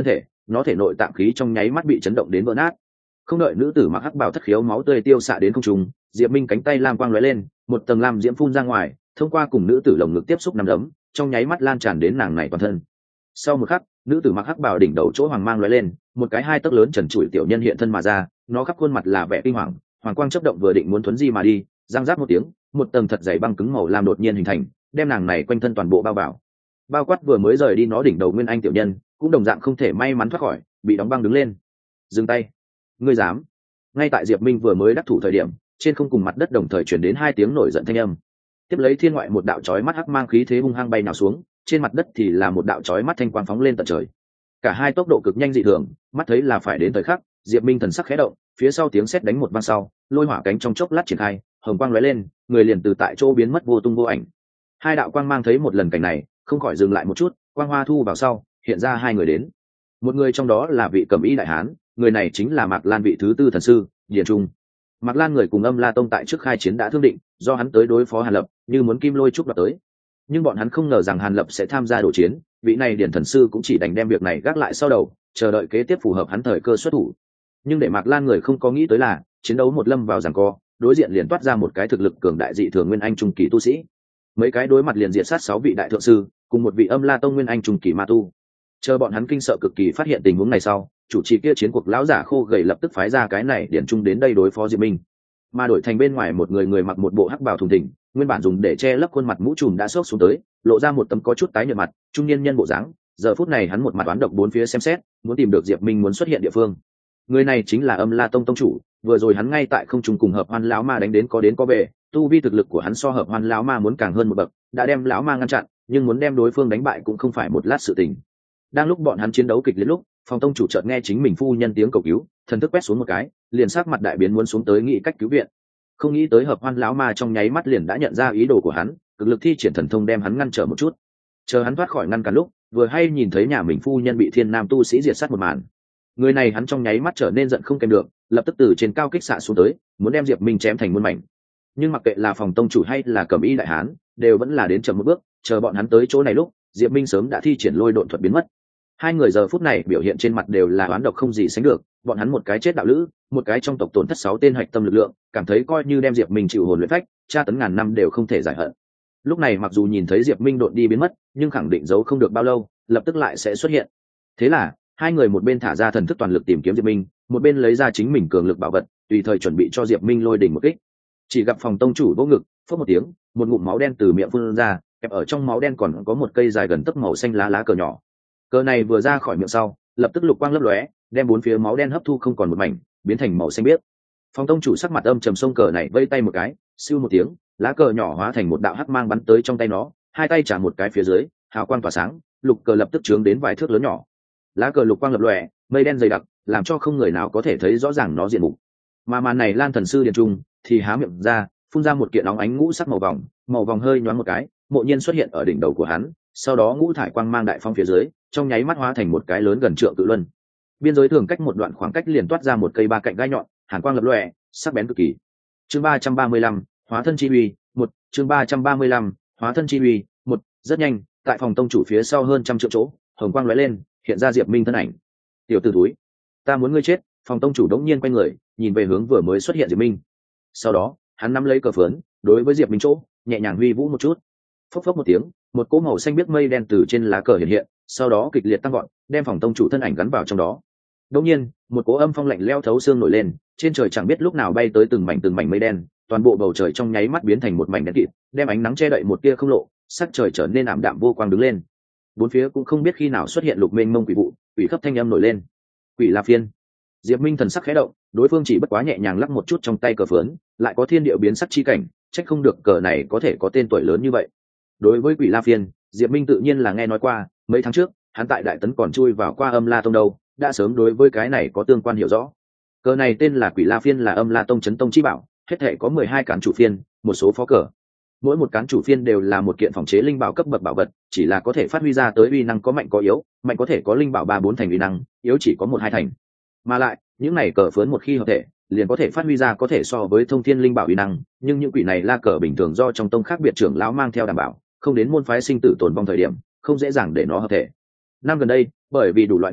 [SPEAKER 1] nó thể nội tạng khí trong nháy mắt bị chấn động đến vỡ nát. Không đợi nữ tử mặc hắc bào thất khiếu máu tươi tiêu xạ đến không trung, Diệp Minh cánh tay lam quang lóe lên, một tầng lam diễm phun ra ngoài, thông qua cùng nữ tử lồng ngực tiếp xúc nằm đấm, trong nháy mắt lan tràn đến nàng này toàn thân. Sau một khắc, nữ tử mặc hắc bào đỉnh đầu chỗ hoàng mang lóe lên, một cái hai tấc lớn trần trụi tiểu nhân hiện thân mà ra, nó khắp khuôn mặt là vẻ kinh hoàng, hoàng quang chớp động vừa định muốn thuấn di mà đi, răng rác một tiếng, một tầng thật dày băng cứng màu lam đột nhiên hình thành, đem nàng này quanh thân toàn bộ bao vào. Bao quát vừa mới rời đi nó đỉnh đầu nguyên anh tiểu nhân, cũng đồng dạng không thể may mắn thoát khỏi, bị đóng băng đứng lên. Dừng tay, ngươi dám? Ngay tại Diệp Minh vừa mới đắc thủ thời điểm, trên không cùng mặt đất đồng thời truyền đến hai tiếng nổi giận thanh âm. Tiếp lấy thiên ngoại một đạo chói mắt hắc mang khí thế hung hăng bay nào xuống, trên mặt đất thì là một đạo chói mắt thanh quang phóng lên tận trời. Cả hai tốc độ cực nhanh dị thường, mắt thấy là phải đến thời khắc, Diệp Minh thần sắc khẽ động, phía sau tiếng sét đánh một vang sau, lôi hỏa cánh trong chốc lát triển khai, hồng quang lóe lên, người liền từ tại chỗ biến mất vô tung vô ảnh. Hai đạo quang mang thấy một lần cảnh này, không khỏi dừng lại một chút, quang hoa thu vào sau, hiện ra hai người đến. Một người trong đó là vị Cẩm Y đại hán, người này chính là Mạc Lan vị thứ tư thần sư, Điền Trung. Mạc Lan người cùng Âm La Tông tại trước khai chiến đã thương định, do hắn tới đối phó Hàn Lập, như muốn kim lôi trúc đoạt tới. Nhưng bọn hắn không ngờ rằng Hàn Lập sẽ tham gia đổ chiến, vị này Điền thần sư cũng chỉ đành đem việc này gác lại sau đầu, chờ đợi kế tiếp phù hợp hắn thời cơ xuất thủ. Nhưng để Mạc Lan người không có nghĩ tới là, chiến đấu một lâm vào giằng co, đối diện liền toát ra một cái thực lực cường đại dị thường nguyên anh trung kỳ tu sĩ. Mấy cái đối mặt liền diệt sát sáu vị đại thượng sư, cùng một vị Âm La Tông nguyên anh trung kỳ ma tu. Chờ bọn hắn kinh sợ cực kỳ phát hiện tình huống này sau, chủ trì kia chiến cuộc lão giả khô gầy lập tức phái ra cái này Điền Trung đến đây đối phó Diệp Minh. Mà đổi thành bên ngoài một người người mặc một bộ hắc bào thùng thình, nguyên bản dùng để che lấp khuôn mặt mũ trùm đã xốc xuống tới, lộ ra một tấm có chút tái nhợt mặt, trung niên nhân bộ dáng. Giờ phút này hắn một mặt đoán độc bốn phía xem xét, muốn tìm được Diệp Minh muốn xuất hiện địa phương. Người này chính là Âm La Tông tông chủ, vừa rồi hắn ngay tại không trung cùng Hợp Hoan lão ma đánh đến có đến có về, tu vi thực lực của hắn so Hợp Hoan lão ma muốn càng hơn một bậc, đã đem lão ma ngăn chặn, nhưng muốn đem đối phương đánh bại cũng không phải một lát sự tình. Đang lúc bọn hắn chiến đấu kịch liệt lúc, phòng tông chủ chợt nghe chính mình phu nhân tiếng cầu cứu, thần thức quét xuống một cái, liền sắc mặt đại biến muốn xuống tới nghĩ cách cứu viện. Không nghĩ tới Hợp Hoan lão ma trong nháy mắt liền đã nhận ra ý đồ của hắn, cực lực thi triển thần thông đem hắn ngăn trở một chút. Chờ hắn thoát khỏi ngăn cản lúc, vừa hay nhìn thấy nhà mình phu nhân bị thiên nam tu sĩ diệt sát một màn. Người này hắn trong nháy mắt trở nên giận không kèm được, lập tức từ trên cao kích xạ xuống tới, muốn đem Diệp Minh chém thành muôn mảnh. Nhưng mặc kệ là phòng tông chủ hay là Cẩm Y đại hán, đều vẫn là đến chậm một bước, chờ bọn hắn tới chỗ này lúc, Diệp Minh sớm đã thi triển lôi độn thuật biến mất. Hai người giờ phút này biểu hiện trên mặt đều là oán độc không gì sánh được, bọn hắn một cái chết đạo lữ, một cái trong tộc tổn thất sáu tên hạch tâm lực lượng, cảm thấy coi như đem Diệp Minh chịu hồn luyện phách, tra tấn ngàn năm đều không thể giải hận. Lúc này mặc dù nhìn thấy Diệp Minh độn đi biến mất, nhưng khẳng định giấu không được bao lâu, lập tức lại sẽ xuất hiện. Thế là, hai người một bên thả ra thần thức toàn lực tìm kiếm Diệp Minh, một bên lấy ra chính mình cường lực bảo vật, tùy thời chuẩn bị cho Diệp Minh lôi đỉnh một kích. Chỉ gặp phòng tông chủ vỗ ngực, phốc một tiếng, một ngụm máu đen từ miệng phun ra, kẹp ở trong máu đen còn có một cây dài gần tấc màu xanh lá lá cờ nhỏ. Cờ này vừa ra khỏi miệng sau, lập tức lục quang lấp lóe, đem bốn phía máu đen hấp thu không còn một mảnh, biến thành màu xanh biếc. Phòng tông chủ sắc mặt âm trầm xông cờ này vây tay một cái, siêu một tiếng, lá cờ nhỏ hóa thành một đạo hắc mang bắn tới trong tay nó, hai tay trả một cái phía dưới, hào quang tỏa sáng, lục cờ lập tức trướng đến vài thước lớn nhỏ. Lá cờ lục quang lập lòe, mây đen dày đặc, làm cho không người nào có thể thấy rõ ràng nó diện mục. Mà màn này Lan thần sư Điền Trung thì há miệng ra, phun ra một kiện óng ánh ngũ sắc màu vòng, màu vòng hơi nhoáng một cái, mộ nhiên xuất hiện ở đỉnh đầu của hắn, sau đó ngũ thải quang mang đại phong phía dưới, trong nháy mắt hóa thành một cái lớn gần trượng cự luân. Biên giới thường cách một đoạn khoảng cách liền toát ra một cây ba cạnh gai nhọn, hàn quang lập lòe, sắc bén cực kỳ. Chương ba trăm ba mươi lăm, hóa thân chi uy, một, chương ba trăm ba mươi lăm, hóa thân chi uy, một, rất nhanh, tại phòng tông chủ phía sau hơn trăm triệu chỗ, hồng quang lóe lên, hiện ra Diệp Minh thân ảnh. Tiểu tử túi, ta muốn ngươi chết. Phòng tông chủ đống nhiên quay người, nhìn về hướng vừa mới xuất hiện Diệp Minh. Sau đó, hắn nắm lấy cờ phướn, đối với Diệp Minh chỗ, nhẹ nhàng huy vũ một chút. Phốc phốc một tiếng, một cỗ màu xanh biếc mây đen từ trên lá cờ hiện hiện, sau đó kịch liệt tăng gọn, đem phòng tông chủ thân ảnh gắn vào trong đó. Đống nhiên, một cỗ âm phong lạnh lẽo thấu xương nổi lên, trên trời chẳng biết lúc nào bay tới từng mảnh từng mảnh mây đen, toàn bộ bầu trời trong nháy mắt biến thành một mảnh đen kịt, đem ánh nắng che đậy một tia không lộ, sắc trời trở nên ảm đạm vô quang đứng lên. Bốn phía cũng không biết khi nào xuất hiện lục mênh mông quỷ vụ, quỷ khắp thanh âm nổi lên. Quỷ La Phiên. Diệp Minh thần sắc khẽ động, đối phương chỉ bất quá nhẹ nhàng lắc một chút trong tay cờ phướn, lại có thiên địa biến sắc chi cảnh, trách không được cờ này có thể có tên tuổi lớn như vậy. Đối với Quỷ La Phiên, Diệp Minh tự nhiên là nghe nói qua, mấy tháng trước, hắn tại Đại Tấn còn chui vào qua Âm La Tông đâu, đã sớm đối với cái này có tương quan hiểu rõ. Cờ này tên là Quỷ La Phiên là Âm La Tông chấn tông chi bảo, hết thảy có mười hai cán chủ phiên, một số phó cờ. Mỗi một cán chủ phiên đều là một kiện phòng chế linh bảo cấp bậc bảo vật, chỉ là có thể phát huy ra tới uy năng có mạnh có yếu, mạnh có thể có linh bảo ba bốn thành uy năng, yếu chỉ có một hai thành. Mà lại, những này cờ phướn một khi hợp thể, liền có thể phát huy ra có thể so với thông thiên linh bảo uy năng, nhưng những quỷ này la cờ bình thường do trong tông khác biệt trưởng lão mang theo đảm bảo, không đến môn phái sinh tử tồn vong thời điểm, không dễ dàng để nó hợp thể. Năm gần đây, bởi vì đủ loại nguyên nhân,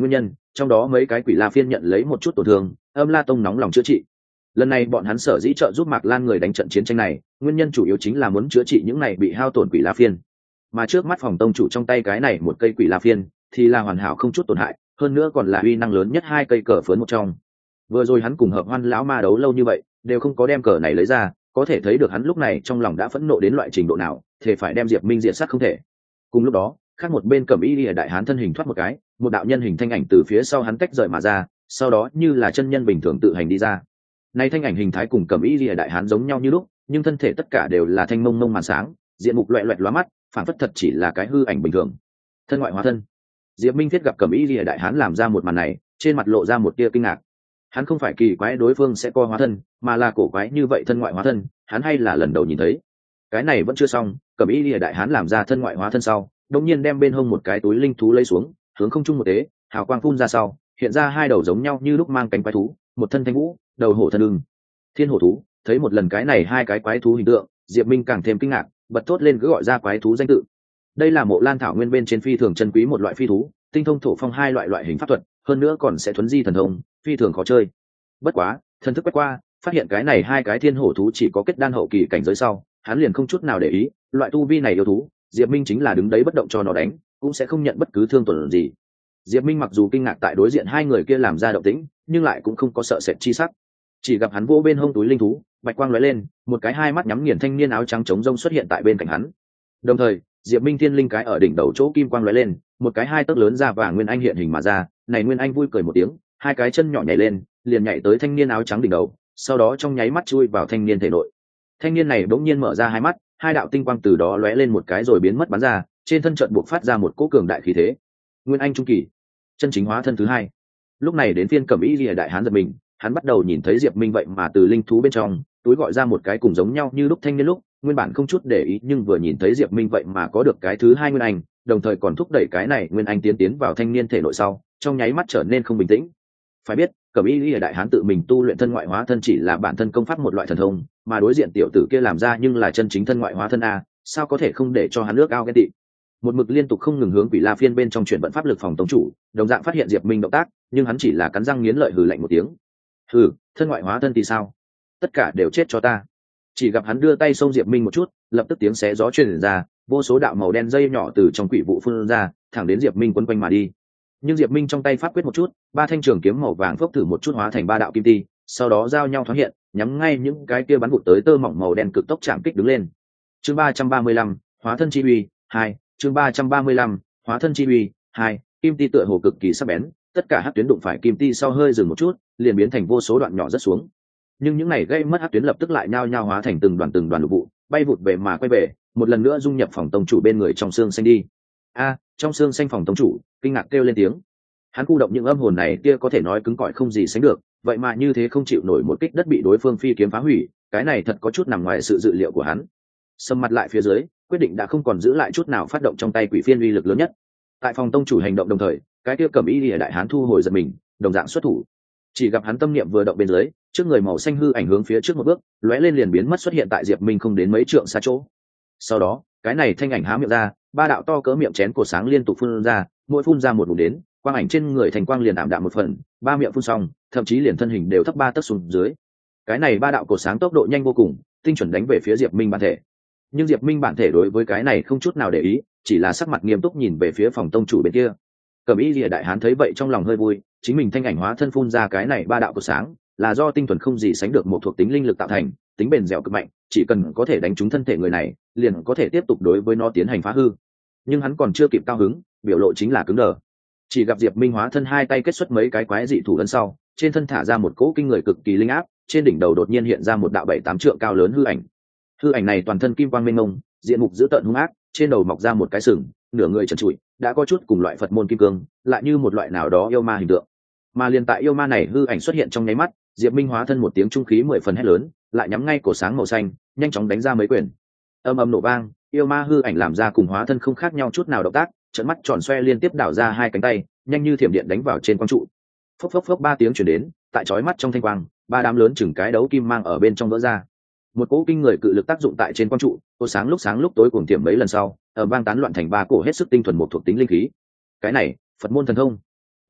[SPEAKER 1] trong đó mấy cái quỷ la phiên nhận lấy một chút tổn thương, Âm La Tông nóng lòng chữa trị. Lần này bọn hắn sở dĩ trợ giúp Mạc Lan người đánh trận chiến tranh này, nguyên nhân chủ yếu chính là muốn chữa trị những này bị hao tổn quỷ la phiên. Mà trước mắt phòng tông chủ trong tay cái này một cây quỷ la phiên thì là hoàn hảo không chút tổn hại, hơn nữa còn là uy năng lớn nhất hai cây cờ phớn một trong. Vừa rồi hắn cùng Hợp Hoan lão ma đấu lâu như vậy, đều không có đem cờ này lấy ra, có thể thấy được hắn lúc này trong lòng đã phẫn nộ đến loại trình độ nào, thể phải đem Diệp Minh diệt sát không thể. Cùng lúc đó, khác một bên Cẩm Y Liễu đại hán thân hình thoát một cái, một đạo nhân hình thanh ảnh từ phía sau hắn tách rời mà ra, sau đó như là chân nhân bình thường tự hành đi ra. Này thanh ảnh hình thái cùng Cẩm Y Liễu đại hán giống nhau như lúc, nhưng thân thể tất cả đều là thanh mông mông màn sáng, diện mục loẹt loẹt lóa mắt, phản phất thật chỉ là cái hư ảnh bình thường. Thân ngoại hóa thân. Diệp Minh thiết gặp Cẩm Y Liễu đại hán làm ra một màn này, trên mặt lộ ra một tia kinh ngạc. Hắn không phải kỳ quái đối phương sẽ co hóa thân, mà là cổ quái như vậy thân ngoại hóa thân, hắn hay là lần đầu nhìn thấy. Cái này vẫn chưa xong, Cẩm Y Liễu đại hán làm ra thân ngoại hóa thân sau, đột nhiên đem bên hông một cái túi linh thú lấy xuống, hướng không trung một tế, hào quang phun ra sau, hiện ra hai đầu giống nhau như lúc mang cánh quái thú, một thân thanh vũ, đầu hổ thân ưng. Thiên hổ thú, thấy một lần cái này hai cái quái thú hình tượng, Diệp Minh càng thêm kinh ngạc, bật thốt lên cứ gọi ra quái thú danh tự. Đây là Mộ Lan thảo nguyên bên trên phi thường chân quý một loại phi thú, tinh thông thổ phong hai loại loại hình pháp thuật, hơn nữa còn sẽ thuấn di thần thông, phi thường khó chơi. Bất quá, thần thức quét qua, phát hiện cái này hai cái thiên hổ thú chỉ có kết đan hậu kỳ cảnh giới sau, hắn liền không chút nào để ý, loại tu vi này yêu thú, Diệp Minh chính là đứng đấy bất động cho nó đánh, cũng sẽ không nhận bất cứ thương tổn gì. Diệp Minh mặc dù kinh ngạc tại đối diện hai người kia làm ra động tĩnh, nhưng lại cũng không có sợ sệt chi sắc. Chỉ gặp hắn vỗ bên hông túi linh thú, bạch quang lóe lên, một cái hai mắt nhắm nghiền thanh niên áo trắng trống rông xuất hiện tại bên cạnh hắn. Đồng thời, Diệp Minh thiên linh cái ở đỉnh đầu chỗ kim quang lóe lên, một cái hai tấc lớn ra và Nguyên Anh hiện hình mà ra, này Nguyên Anh vui cười một tiếng, hai cái chân nhỏ nhảy lên, liền nhảy tới thanh niên áo trắng đỉnh đầu, sau đó trong nháy mắt chui vào thanh niên thể nội. Thanh niên này bỗng nhiên mở ra hai mắt, hai đạo tinh quang từ đó lóe lên một cái rồi biến mất bắn ra, trên thân trận buộc phát ra một cỗ cường đại khí thế. Nguyên Anh trung kỳ, chân chính hóa thân thứ hai. Lúc này đến phiên Cẩm Y Liễu đại hán giật mình, hắn bắt đầu nhìn thấy Diệp Minh vậy mà từ linh thú bên trong túi gọi ra một cái cùng giống nhau như lúc thanh niên lúc, nguyên bản không chút để ý, nhưng vừa nhìn thấy Diệp Minh vậy mà có được cái thứ hai Nguyên Anh, đồng thời còn thúc đẩy cái này Nguyên Anh tiến tiến vào thanh niên thể nội sau, trong nháy mắt trở nên không bình tĩnh. Phải biết, Cẩm Y Liễu đại hán tự mình tu luyện thân ngoại hóa thân chỉ là bản thân công pháp một loại thần thông, mà đối diện tiểu tử kia làm ra nhưng là chân chính thân ngoại hóa thân a, sao có thể không để cho hắn nước ao ghen tị. Một mực liên tục không ngừng hướng Quỷ La Phiên bên trong chuyển vận pháp lực phòng tông chủ, đồng dạng phát hiện Diệp Minh động tác, nhưng hắn chỉ là cắn răng nghiến lợi hừ lạnh một tiếng. Hừ, thân ngoại hóa thân thì sao? Tất cả đều chết cho ta. Chỉ gặp hắn đưa tay xông Diệp Minh một chút, lập tức tiếng xé gió truyền ra, vô số đạo màu đen dây nhỏ từ trong quỷ vụ phun ra, thẳng đến Diệp Minh quấn quanh mà đi. Nhưng Diệp Minh trong tay pháp quyết một chút, ba thanh trường kiếm màu vàng phốc thử một chút hóa thành ba đạo kim ti, sau đó giao nhau thoáng hiện, nhắm ngay những cái kia bắn vụt tới tơ mỏng màu đen cực tốc chạm kích đứng lên. Chương ba trăm ba mươi lăm, hóa thân chi uy hai. Chương ba trăm ba mươi lăm, hóa thân chi uy hai. Kim ti tựa hồ cực kỳ sắc bén, tất cả hắc tuyến đụng phải kim ti sau hơi dừng một chút, liền biến thành vô số đoạn nhỏ rất xuống. Nhưng những này gây mất hắc tuyến lập tức lại nhao nhao hóa thành từng đoàn từng đoàn lục vụ, bay vụt về mà quay về, một lần nữa dung nhập phòng tông chủ bên người trong xương xanh đi. A, trong xương xanh phòng tông chủ kinh ngạc kêu lên tiếng. Hắn khu động những âm hồn này kia có thể nói cứng cỏi không gì sánh được, vậy mà như thế không chịu nổi một kích đất bị đối phương phi kiếm phá hủy, cái này thật có chút nằm ngoài sự dự liệu của hắn. Sầm mặt lại phía dưới, quyết định đã không còn giữ lại chút nào phát động trong tay quỷ phiên uy lực lớn nhất. Tại phòng tông chủ hành động đồng thời, cái kia Cẩm Y Liễu đại hán thu hồi giật mình, đồng dạng xuất thủ. Chỉ gặp hắn tâm niệm vừa động bên dưới, trước người màu xanh hư ảnh hướng phía trước một bước, lóe lên liền biến mất xuất hiện tại Diệp Minh không đến mấy trượng xa chỗ. Sau đó, cái này thanh ảnh há miệng ra, ba đạo to cỡ miệng chén cổ sáng liên tục phun ra, mỗi phun ra một vùng đến, quang ảnh trên người thành quang liền ảm đạm một phần, ba miệng phun xong, thậm chí liền thân hình đều thấp ba tấc xuống dưới. Cái này ba đạo cổ sáng tốc độ nhanh vô cùng, tinh chuẩn đánh về phía Diệp Minh bản thể. Nhưng Diệp Minh bản thể đối với cái này không chút nào để ý, chỉ là sắc mặt nghiêm túc nhìn về phía phòng tông chủ bên kia. Cẩm Y Liễu đại hán thấy vậy trong lòng hơi vui, chính mình thanh ảnh hóa thân phun ra cái này ba đạo cổ sáng, là do tinh thuần không gì sánh được một thuộc tính linh lực tạo thành, tính bền dẻo cực mạnh, chỉ cần có thể đánh trúng thân thể người này, liền có thể tiếp tục đối với nó tiến hành phá hư. Nhưng hắn còn chưa kịp cao hứng, biểu lộ chính là cứng đờ. Chỉ gặp Diệp Minh hóa thân hai tay kết xuất mấy cái quái dị thủ ấn sau, trên thân thả ra một cỗ kinh người cực kỳ linh áp, trên đỉnh đầu đột nhiên hiện ra một đạo bảy tám trượng cao lớn hư ảnh. Hư ảnh này toàn thân kim quang mênh mông, diện mục dữ tợn hung ác, trên đầu mọc ra một cái sừng, nửa người trần trụi, đã có chút cùng loại Phật môn kim cương, lại như một loại nào đó yêu ma hình tượng. Mà liền tại yêu ma này hư ảnh xuất hiện trong nháy mắt, Diệp Minh hóa thân một tiếng trung khí mười phần hét lớn, lại nhắm ngay cổ sáng màu xanh, nhanh chóng đánh ra mấy quyền. Âm ầm nổ vang, yêu ma hư ảnh làm ra cùng hóa thân không khác nhau chút nào động tác, trợn mắt tròn xoe liên tiếp đảo ra hai cánh tay, nhanh như thiểm điện đánh vào trên quang trụ. Phốc phốc phốc ba tiếng truyền đến, tại chói mắt trong thanh quang, ba đám lớn chừng cái đấu kim mang ở bên trong vỡ ra. Một cỗ kinh người cự lực tác dụng tại trên quang trụ, cô sáng lúc sáng lúc tối cuồng tiệm mấy lần sau, ở vang tán loạn thành ba cổ hết sức tinh thuần một thuộc tính linh khí. Cái này, Phật môn thần thông.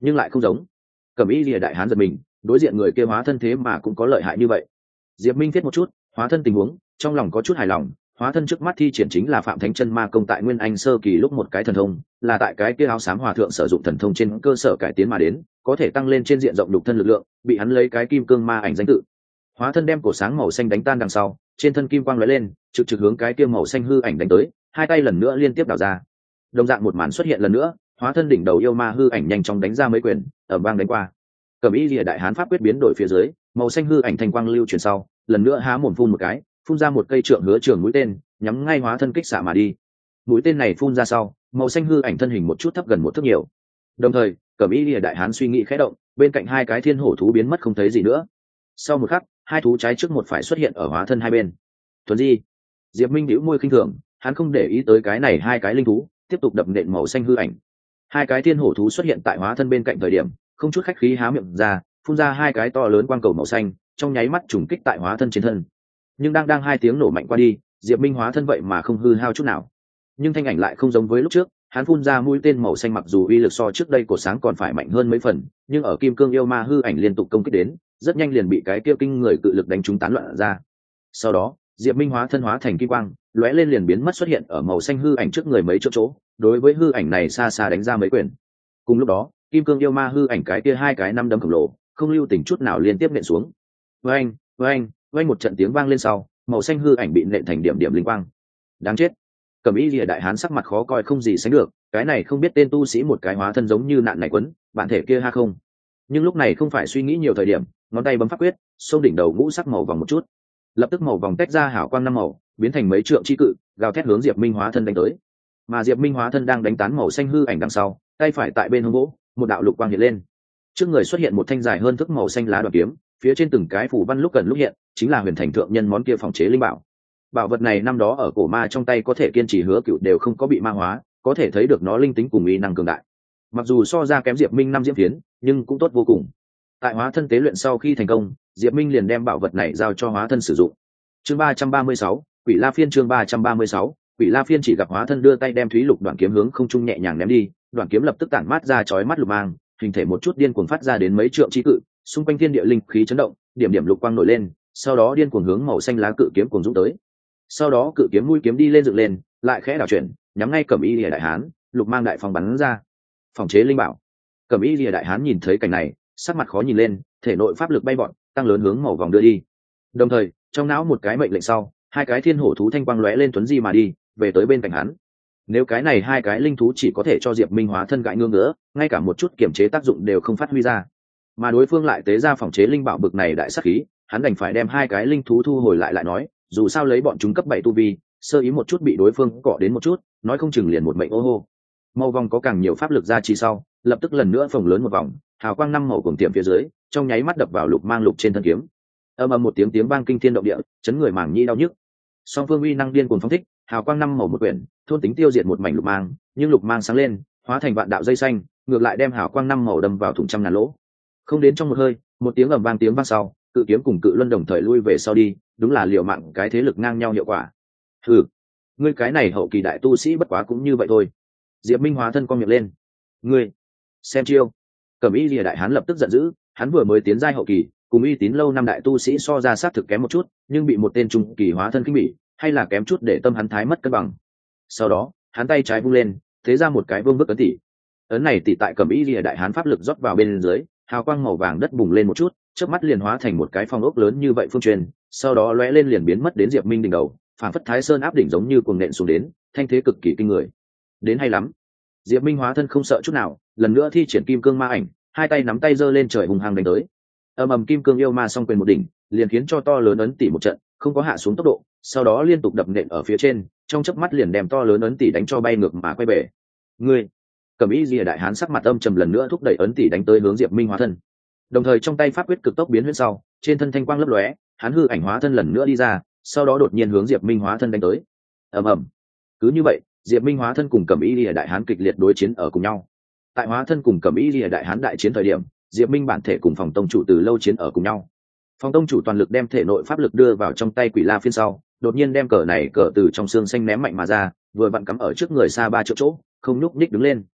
[SPEAKER 1] nhưng lại không giống. Cẩm y lìa đại hán giật mình, đối diện người kia hóa thân thế mà cũng có lợi hại như vậy. Diệp Minh viết một chút hóa thân tình huống, trong lòng có chút hài lòng. Hóa thân trước mắt thi triển chính là Phạm Thánh Chân Ma công tại Nguyên Anh sơ kỳ lúc một cái thần thông, là tại cái kia áo xám hòa thượng sử dụng thần thông trên cơ sở cải tiến mà đến, có thể tăng lên trên diện rộng lục thân lực lượng, bị hắn lấy cái kim cương ma ảnh danh tự. Hóa thân đem cổ sáng màu xanh đánh tan đằng sau, trên thân kim quang lóe lên, trực trực hướng cái kia màu xanh hư ảnh đánh tới, hai tay lần nữa liên tiếp đảo ra. Đồng dạng một màn xuất hiện lần nữa, hóa thân đỉnh đầu yêu ma hư ảnh nhanh chóng đánh ra mấy quyền, ở bang đánh qua. Cẩm y lìa đại hán pháp quyết biến đổi phía dưới, màu xanh hư ảnh thanh quang lưu chuyển sau, lần nữa há mồm phun một cái, phun ra một cây trượng hứa trường mũi tên, nhắm ngay hóa thân kích xạ mà đi. Mũi tên này phun ra sau, màu xanh hư ảnh thân hình một chút thấp gần một thước nhiều. Đồng thời, Cẩm y lìa đại hán suy nghĩ khẽ động, bên cạnh hai cái thiên hổ thú biến mất không thấy gì nữa. Sau một khắc, hai thú trái trước một phải xuất hiện ở hóa thân hai bên. Thuần di. Diệp Minh nhíu môi khinh thường, hắn không để ý tới cái này hai cái linh thú, tiếp tục đập nện màu xanh hư ảnh. Hai cái thiên hổ thú xuất hiện tại hóa thân bên cạnh thời điểm, không chút khách khí há miệng ra, phun ra hai cái to lớn quang cầu màu xanh, trong nháy mắt trùng kích tại hóa thân trên thân. Nhưng đang đang hai tiếng nổ mạnh qua đi, Diệp Minh hóa thân vậy mà không hư hao chút nào. Nhưng thanh ảnh lại không giống với lúc trước, hắn phun ra mũi tên màu xanh mặc dù uy lực so trước đây của sáng còn phải mạnh hơn mấy phần, nhưng ở kim cương yêu ma hư ảnh liên tục công kích đến, rất nhanh liền bị cái kia kinh người cự lực đánh trúng tán loạn ra. Sau đó, Diệp Minh hóa thân hóa thành kim quang, lóe lên liền biến mất xuất hiện ở màu xanh hư ảnh trước người mấy chỗ chỗ, đối với hư ảnh này xa xa đánh ra mấy quyền. Cùng lúc đó, kim cương yêu ma hư ảnh cái kia hai cái năm đấm khổng lồ, không lưu tình chút nào liên tiếp nện xuống. Oeng, oeng, oeng một trận tiếng vang lên sau, màu xanh hư ảnh bị nện thành điểm điểm linh quang. Đáng chết. Cẩm y lìa đại hán sắc mặt khó coi không gì sánh được, cái này không biết tên tu sĩ một cái hóa thân giống như nạn này quấn, bản thể kia ha không. Nhưng lúc này không phải suy nghĩ nhiều thời điểm, ngón tay bấm pháp quyết, xông đỉnh đầu ngũ sắc màu vòng một chút. Lập tức màu vòng tách ra hào quang năm màu, biến thành mấy trượng chi cự, gào thét hướng Diệp Minh hóa thân đánh tới. Mà Diệp Minh hóa thân đang đánh tán màu xanh hư ảnh đằng sau, tay phải tại bên hông gỗ, một đạo lục quang hiện lên. Trước người xuất hiện một thanh dài hơn thước màu xanh lá đoản kiếm, phía trên từng cái phủ văn lúc gần lúc hiện, chính là huyền thành thượng nhân món kia phòng chế linh bảo. Bảo vật này năm đó ở cổ ma trong tay có thể kiên trì hứa cựu đều không có bị ma hóa, có thể thấy được nó linh tính cùng uy năng cường đại. Mặc dù so ra kém Diệp Minh năm diễm phiến, nhưng cũng tốt vô cùng. Tại hóa thân tế luyện sau khi thành công, Diệp Minh liền đem bảo vật này giao cho hóa thân sử dụng. Chương ba trăm ba mươi sáu, Quỷ La Phiên chương ba trăm ba mươi sáu, Quỷ La Phiên chỉ gặp hóa thân đưa tay đem thúy lục đoạn kiếm hướng không trung nhẹ nhàng ném đi, đoạn kiếm lập tức tản mát ra chói mắt lục mang, hình thể một chút điên cuồng phát ra đến mấy trượng chi cự, xung quanh thiên địa linh khí chấn động, điểm điểm lục quang nổi lên, sau đó điên cuồng hướng màu xanh lá cự kiếm cuồng dũng tới. Sau đó cự kiếm mũi kiếm đi lên dựng lên, lại khẽ đảo chuyển, nhắm ngay Cẩm y lìa đại hán, lục mang đại phong bắn ra. Phòng chế linh bảo. Cẩm y lìa đại hán nhìn thấy cảnh này, sắc mặt khó nhìn lên, thể nội pháp lực bay bọn, tăng lớn hướng màu vòng đưa đi. Đồng thời, trong não một cái mệnh lệnh sau, hai cái thiên hổ thú thanh quang lóe lên tuấn di mà đi, về tới bên cạnh hắn. Nếu cái này hai cái linh thú chỉ có thể cho Diệp Minh hóa thân gãi ngương nữa, ngay cả một chút kiểm chế tác dụng đều không phát huy ra. Mà đối phương lại tế ra phòng chế linh bảo bực này đại sát khí, hắn đành phải đem hai cái linh thú thu hồi lại lại nói, dù sao lấy bọn chúng cấp bảy tu vi, sơ ý một chút bị đối phương cọ đến một chút, nói không chừng liền một mệnh ô hô. Màu vòng có càng nhiều pháp lực ra chỉ sau, lập tức lần nữa phồng lớn một vòng, hào quang năm màu cùng tiệm phía dưới, trong nháy mắt đập vào lục mang lục trên thân kiếm. Âm ầm một tiếng tiếng vang kinh thiên động địa, chấn người mảng nhĩ đau nhức. Song phương uy năng điên cuồng phóng thích, hào quang năm màu một quyển, thôn tính tiêu diệt một mảnh lục mang, nhưng lục mang sáng lên, hóa thành vạn đạo dây xanh, ngược lại đem hào quang năm màu đâm vào thủng trăm ngàn lỗ. Không đến trong một hơi, một tiếng ầm vang tiếng vang sau, cự kiếm cùng cự luân đồng thời lui về sau đi, đúng là liều mạng cái thế lực ngang nhau hiệu quả. Hừ, ngươi cái này hậu kỳ đại tu sĩ bất quá cũng như vậy thôi. Diệp Minh hóa thân con miệng lên. Ngươi, xem chiêu. Cẩm y lìa đại hán lập tức giận dữ, hắn vừa mới tiến giai hậu kỳ, cùng uy tín lâu năm đại tu sĩ so ra sát thực kém một chút, nhưng bị một tên trung kỳ hóa thân kinh bỉ, hay là kém chút để tâm hắn thái mất cân bằng. Sau đó, hắn tay trái vung lên, thế ra một cái vương bức ấn tỷ. Ấn này tỷ tại Cẩm y lìa đại hán pháp lực rót vào bên dưới, hào quang màu vàng đất bùng lên một chút, chớp mắt liền hóa thành một cái phong ốc lớn như vậy phương truyền, sau đó lóe lên liền biến mất đến Diệp Minh đỉnh đầu, phản phất Thái Sơn áp đỉnh giống như cuồng nện xuống đến, thanh thế cực kỳ kinh người. Đến hay lắm. Diệp Minh hóa thân không sợ chút nào, lần nữa thi triển kim cương ma ảnh, hai tay nắm tay giơ lên trời hùng hăng đánh tới. Ầm ầm kim cương yêu ma song quyền một đỉnh, liền khiến cho to lớn ấn tỷ một trận, không có hạ xuống tốc độ, sau đó liên tục đập nện ở phía trên, trong chớp mắt liền đem to lớn ấn tỷ đánh cho bay ngược mà quay về. Ngươi, Cẩm y lìa đại hán sắc mặt âm trầm lần nữa thúc đẩy ấn tỷ đánh tới hướng Diệp Minh hóa thân. Đồng thời trong tay pháp quyết cực tốc biến huyễn sau, trên thân thanh quang lấp lóe, hắn hư ảnh hóa thân lần nữa đi ra, sau đó đột nhiên hướng Diệp Minh hóa thân đánh tới. Ầm ầm. Cứ như vậy, Diệp Minh hóa thân cùng Cẩm y lìa đại hán kịch liệt đối chiến ở cùng nhau. Tại hóa thân cùng Cẩm y lìa đại hán đại chiến thời điểm, Diệp Minh bản thể cùng phòng tông chủ từ lâu chiến ở cùng nhau. Phòng tông chủ toàn lực đem thể nội pháp lực đưa vào trong tay Quỷ La Phiên sau, đột nhiên đem cờ này cờ từ trong xương xanh ném mạnh mà ra, vừa vặn cắm ở trước người xa ba triệu chỗ, không nhúc nhích đứng lên.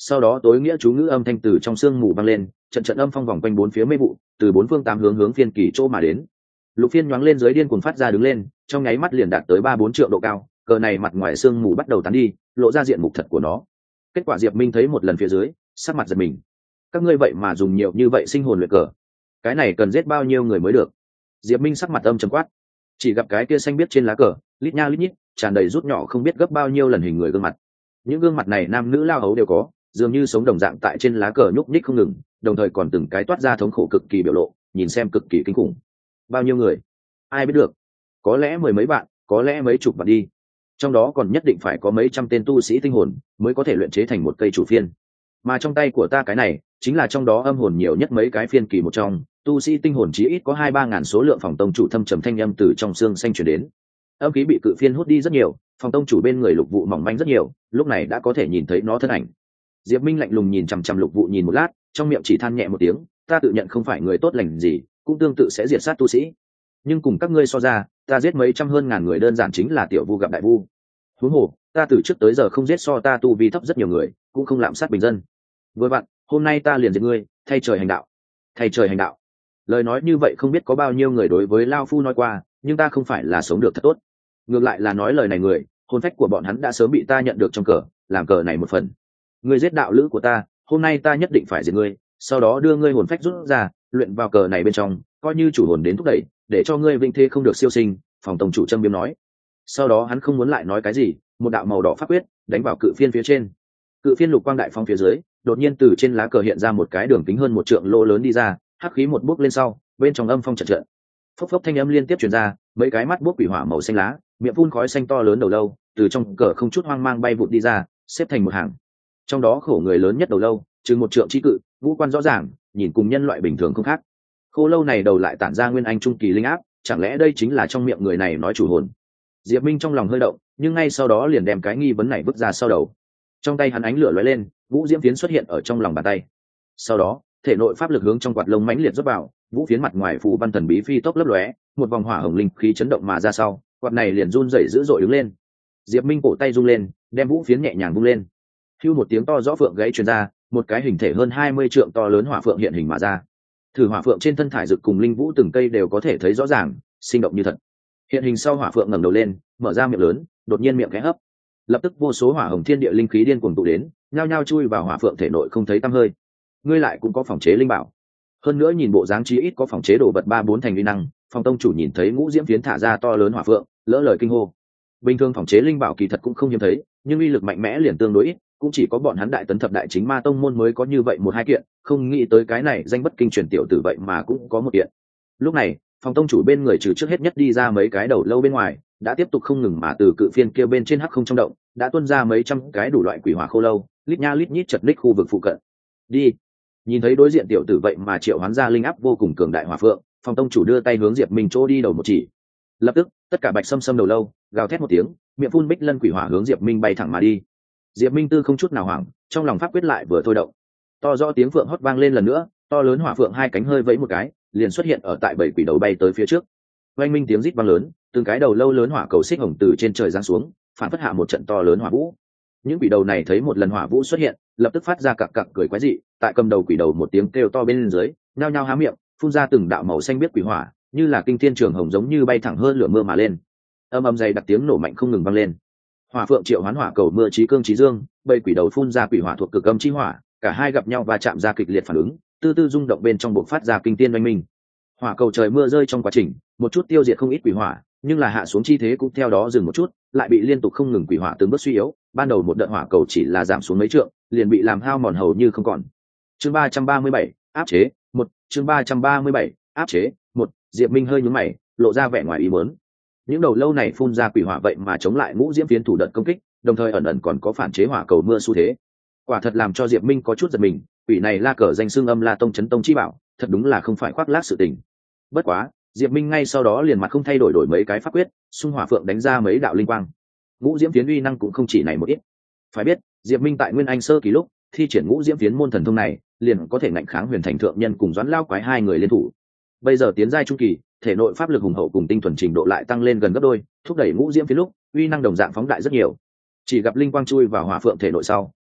[SPEAKER 1] Sau đó tối nghĩa chú ngữ âm thanh từ trong sương mù vang lên, trận trận âm phong vòng quanh bốn phía mê vụ, từ bốn phương tám hướng hướng phiên kỳ chỗ mà đến. Lục Phiên nhoáng lên dưới điên cuồng phát ra đứng lên, trong nháy mắt liền đạt tới ba bốn triệu độ cao, cờ này mặt ngoài sương mù bắt đầu tán đi, lộ ra diện mục thật của nó. Kết quả Diệp Minh thấy một lần phía dưới, sắc mặt giật mình. Các ngươi vậy mà dùng nhiều như vậy sinh hồn luyện cờ, cái này cần giết bao nhiêu người mới được? Diệp Minh sắc mặt âm trầm quát. Chỉ gặp cái kia xanh biết trên lá cờ, lít nha lít nhít, tràn đầy rút nhỏ không biết gấp bao nhiêu lần hình người gương mặt. Những gương mặt này nam nữ lao hấu đều có, dường như sống đồng dạng tại trên lá cờ nhúc nhích không ngừng, đồng thời còn từng cái toát ra thống khổ cực kỳ biểu lộ, nhìn xem cực kỳ kinh khủng. Bao nhiêu người? Ai biết được? Có lẽ mười mấy bạn, có lẽ mấy chục bạn đi. Trong đó còn nhất định phải có mấy trăm tên tu sĩ tinh hồn mới có thể luyện chế thành một cây chủ phiên. Mà trong tay của ta cái này, chính là trong đó âm hồn nhiều nhất mấy cái phiên kỳ một trong, tu sĩ tinh hồn chí ít có hai ba ngàn số lượng. Phòng tông chủ thâm trầm thanh âm từ trong xương xanh truyền đến. Âm khí bị cự phiên hút đi rất nhiều, phòng tông chủ bên người Lục Vụ mỏng manh rất nhiều, lúc này đã có thể nhìn thấy nó thân ảnh. Diệp Minh lạnh lùng nhìn chằm chằm Lục Vụ nhìn một lát, trong miệng chỉ than nhẹ một tiếng, ta tự nhận không phải người tốt lành gì, cũng tương tự sẽ diệt sát tu sĩ, nhưng cùng các ngươi so ra, ta giết mấy trăm hơn ngàn người đơn giản chính là tiểu vu gặp đại vu. Huống hồ, ta từ trước tới giờ không giết so ta tu vi thấp rất nhiều người, cũng không lạm sát bình dân. Với bạn, hôm nay ta liền giết ngươi, thay trời hành đạo. Thay trời hành đạo. Lời nói như vậy không biết có bao nhiêu người đối với Lao Phu nói qua, nhưng ta không phải là sống được thật tốt. Ngược lại là nói lời này người, hồn phách của bọn hắn đã sớm bị ta nhận được trong cờ, làm cờ này một phần. Ngươi giết đạo lữ của ta, hôm nay ta nhất định phải giết ngươi, sau đó đưa ngươi hồn phách rút ra, luyện vào cờ này bên trong, coi như chủ hồn đến thúc đẩy, để cho ngươi vinh thế không được siêu sinh. Phòng tổng chủ châm biếm nói. Sau đó hắn không muốn lại nói cái gì, một đạo màu đỏ pháp quyết đánh vào cự phiên phía trên. Cự phiên lục quang đại phong phía dưới, đột nhiên từ trên lá cờ hiện ra một cái đường kính hơn một trượng lỗ lớn đi ra, hắc khí một bước lên sau, bên trong âm phong chợt chợt. Phốc phốc thanh âm liên tiếp truyền ra, mấy cái mắt bốc quỷ hỏa màu xanh lá, miệng phun khói xanh to lớn đầu lâu, từ trong cờ không chút hoang mang bay vụt đi ra, xếp thành một hàng. Trong đó khổ người lớn nhất đầu lâu, chừng một trượng chi cự, ngũ quan rõ ràng, nhìn cùng nhân loại bình thường không khác. Khô lâu này đầu lại tản ra nguyên anh trung kỳ linh áp, chẳng lẽ đây chính là trong miệng người này nói chủ hồn? Diệp Minh trong lòng hơi động, nhưng ngay sau đó liền đem cái nghi vấn này vứt ra sau đầu. Trong tay hắn ánh lửa lóe lên, vũ diễm phiến xuất hiện ở trong lòng bàn tay. Sau đó, thể nội pháp lực hướng trong quạt lông mãnh liệt rót vào, vũ phiến mặt ngoài phù văn thần bí phi tốc lấp lóe, một vòng hỏa hồng linh khí chấn động mà ra sau, quạt này liền run rẩy dữ dội đứng lên. Diệp Minh cổ tay rung lên, đem vũ phiến nhẹ nhàng vung lên. Hưu một tiếng to rõ phượng gãy truyền ra, một cái hình thể hơn hai mươi trượng to lớn hỏa phượng hiện hình mà ra. Thử hỏa phượng trên thân thải dực cùng linh vũ từng cây đều có thể thấy rõ ràng, sinh động như thật. Hiện hình sau hỏa phượng ngẩng đầu lên, mở ra miệng lớn, đột nhiên miệng khẽ hấp. Lập tức vô số hỏa hồng thiên địa linh khí điên cuồng tụ đến, nhao nhao chui vào hỏa phượng thể nội không thấy tăm hơi. Ngươi lại cũng có phòng chế linh bảo. Hơn nữa nhìn bộ dáng chí ít có phòng chế đồ vật ba bốn thành uy năng, phòng tông chủ nhìn thấy ngũ diễm phiến thả ra to lớn hỏa phượng, lỡ lời kinh hô. Bình thường phòng chế linh bảo kỳ thật cũng không hiếm thấy, nhưng uy lực mạnh mẽ liền tương đối ít, cũng chỉ có bọn hắn đại tấn thập đại chính ma tông môn mới có như vậy một hai kiện, không nghĩ tới cái này danh bất kinh truyền tiểu tử vậy mà cũng có một kiện. Lúc này, phòng tông chủ bên người trừ trước hết nhất đi ra mấy cái đầu lâu bên ngoài, đã tiếp tục không ngừng mà từ cự phiên kia bên trên hắc không trong động, đã tuôn ra mấy trăm cái đủ loại quỷ hỏa khô lâu, lít nha lít nhít chật ních khu vực phụ cận. Đi. Nhìn thấy đối diện tiểu tử vậy mà triệu hoán ra linh áp vô cùng cường đại hỏa phượng, phòng tông chủ đưa tay hướng Diệp Minh chỗ đi đầu một chỉ. Lập tức, tất cả bạch sâm sâm đầu lâu gào thét một tiếng, miệng phun bích lân quỷ hỏa hướng Diệp Minh bay thẳng mà đi. Diệp Minh tư không chút nào hoảng, trong lòng pháp quyết lại vừa thôi động. To rõ tiếng phượng hót vang lên lần nữa, to lớn hỏa phượng hai cánh hơi vẫy một cái, liền xuất hiện ở tại bảy quỷ đầu bay tới phía trước. Oanh minh tiếng rít vang lớn, từng cái đầu lâu lớn hỏa cầu xích hồng từ trên trời giáng xuống, phản phất hạ một trận to lớn hỏa vũ. Những quỷ đầu này thấy một lần hỏa vũ xuất hiện, lập tức phát ra cặc cặc cười quái dị, tại cầm đầu quỷ đầu một tiếng kêu to bên dưới, nhao nhao há miệng, phun ra từng đạo màu xanh biết quỷ hỏa, như là kinh thiên trường hồng giống như bay thẳng hơn lửa mưa mà lên. Âm âm dày đặc tiếng nổ mạnh không ngừng vang lên. Hỏa phượng triệu hoán hỏa cầu mưa trí cương trí dương, bảy quỷ đầu phun ra quỷ hỏa thuộc cực âm chi hỏa, cả hai gặp nhau và chạm ra kịch liệt phản ứng, tư tư rung động bên trong bộc phát ra kinh tiên oanh minh. Hỏa cầu trời mưa rơi trong quá trình, một chút tiêu diệt không ít quỷ hỏa, nhưng là hạ xuống chi thế cũng theo đó dừng một chút, lại bị liên tục không ngừng quỷ hỏa từng bước suy yếu, ban đầu một đợt hỏa cầu chỉ là giảm xuống mấy trượng, liền bị làm hao mòn hầu như không còn. Chương ba trăm ba mươi bảy, áp chế, một, chương ba trăm ba mươi bảy, áp chế, một, Diệp Minh hơi nhướng mày, lộ ra vẻ ngoài ý muốn. Những đầu lâu này phun ra quỷ hỏa vậy mà chống lại ngũ diễm phiến thủ đợt công kích, đồng thời ẩn ẩn còn có phản chế hỏa cầu mưa xu thế. Quả thật làm cho Diệp Minh có chút giật mình, quỷ này la cờ danh xưng âm la tông chấn tông chi bảo, thật đúng là không phải khoác lác sự tình. Bất quá, Diệp Minh ngay sau đó liền mặt không thay đổi đổi mấy cái pháp quyết, xung hỏa phượng đánh ra mấy đạo linh quang. Ngũ diễm phiến uy năng cũng không chỉ này một ít. Phải biết, Diệp Minh tại Nguyên Anh sơ kỳ lúc thi triển ngũ diễm phiến môn thần thông này, liền có thể ngạnh kháng Huyền Thành thượng nhân cùng Doãn Lao quái hai người liên thủ. Bây giờ tiến giai trung kỳ, thể nội pháp lực hùng hậu cùng tinh thuần trình độ lại tăng lên gần gấp đôi, thúc đẩy ngũ diễm phiến lúc uy năng đồng dạng phóng đại rất nhiều. Chỉ gặp linh quang chui vào hỏa phượng thể nội sau,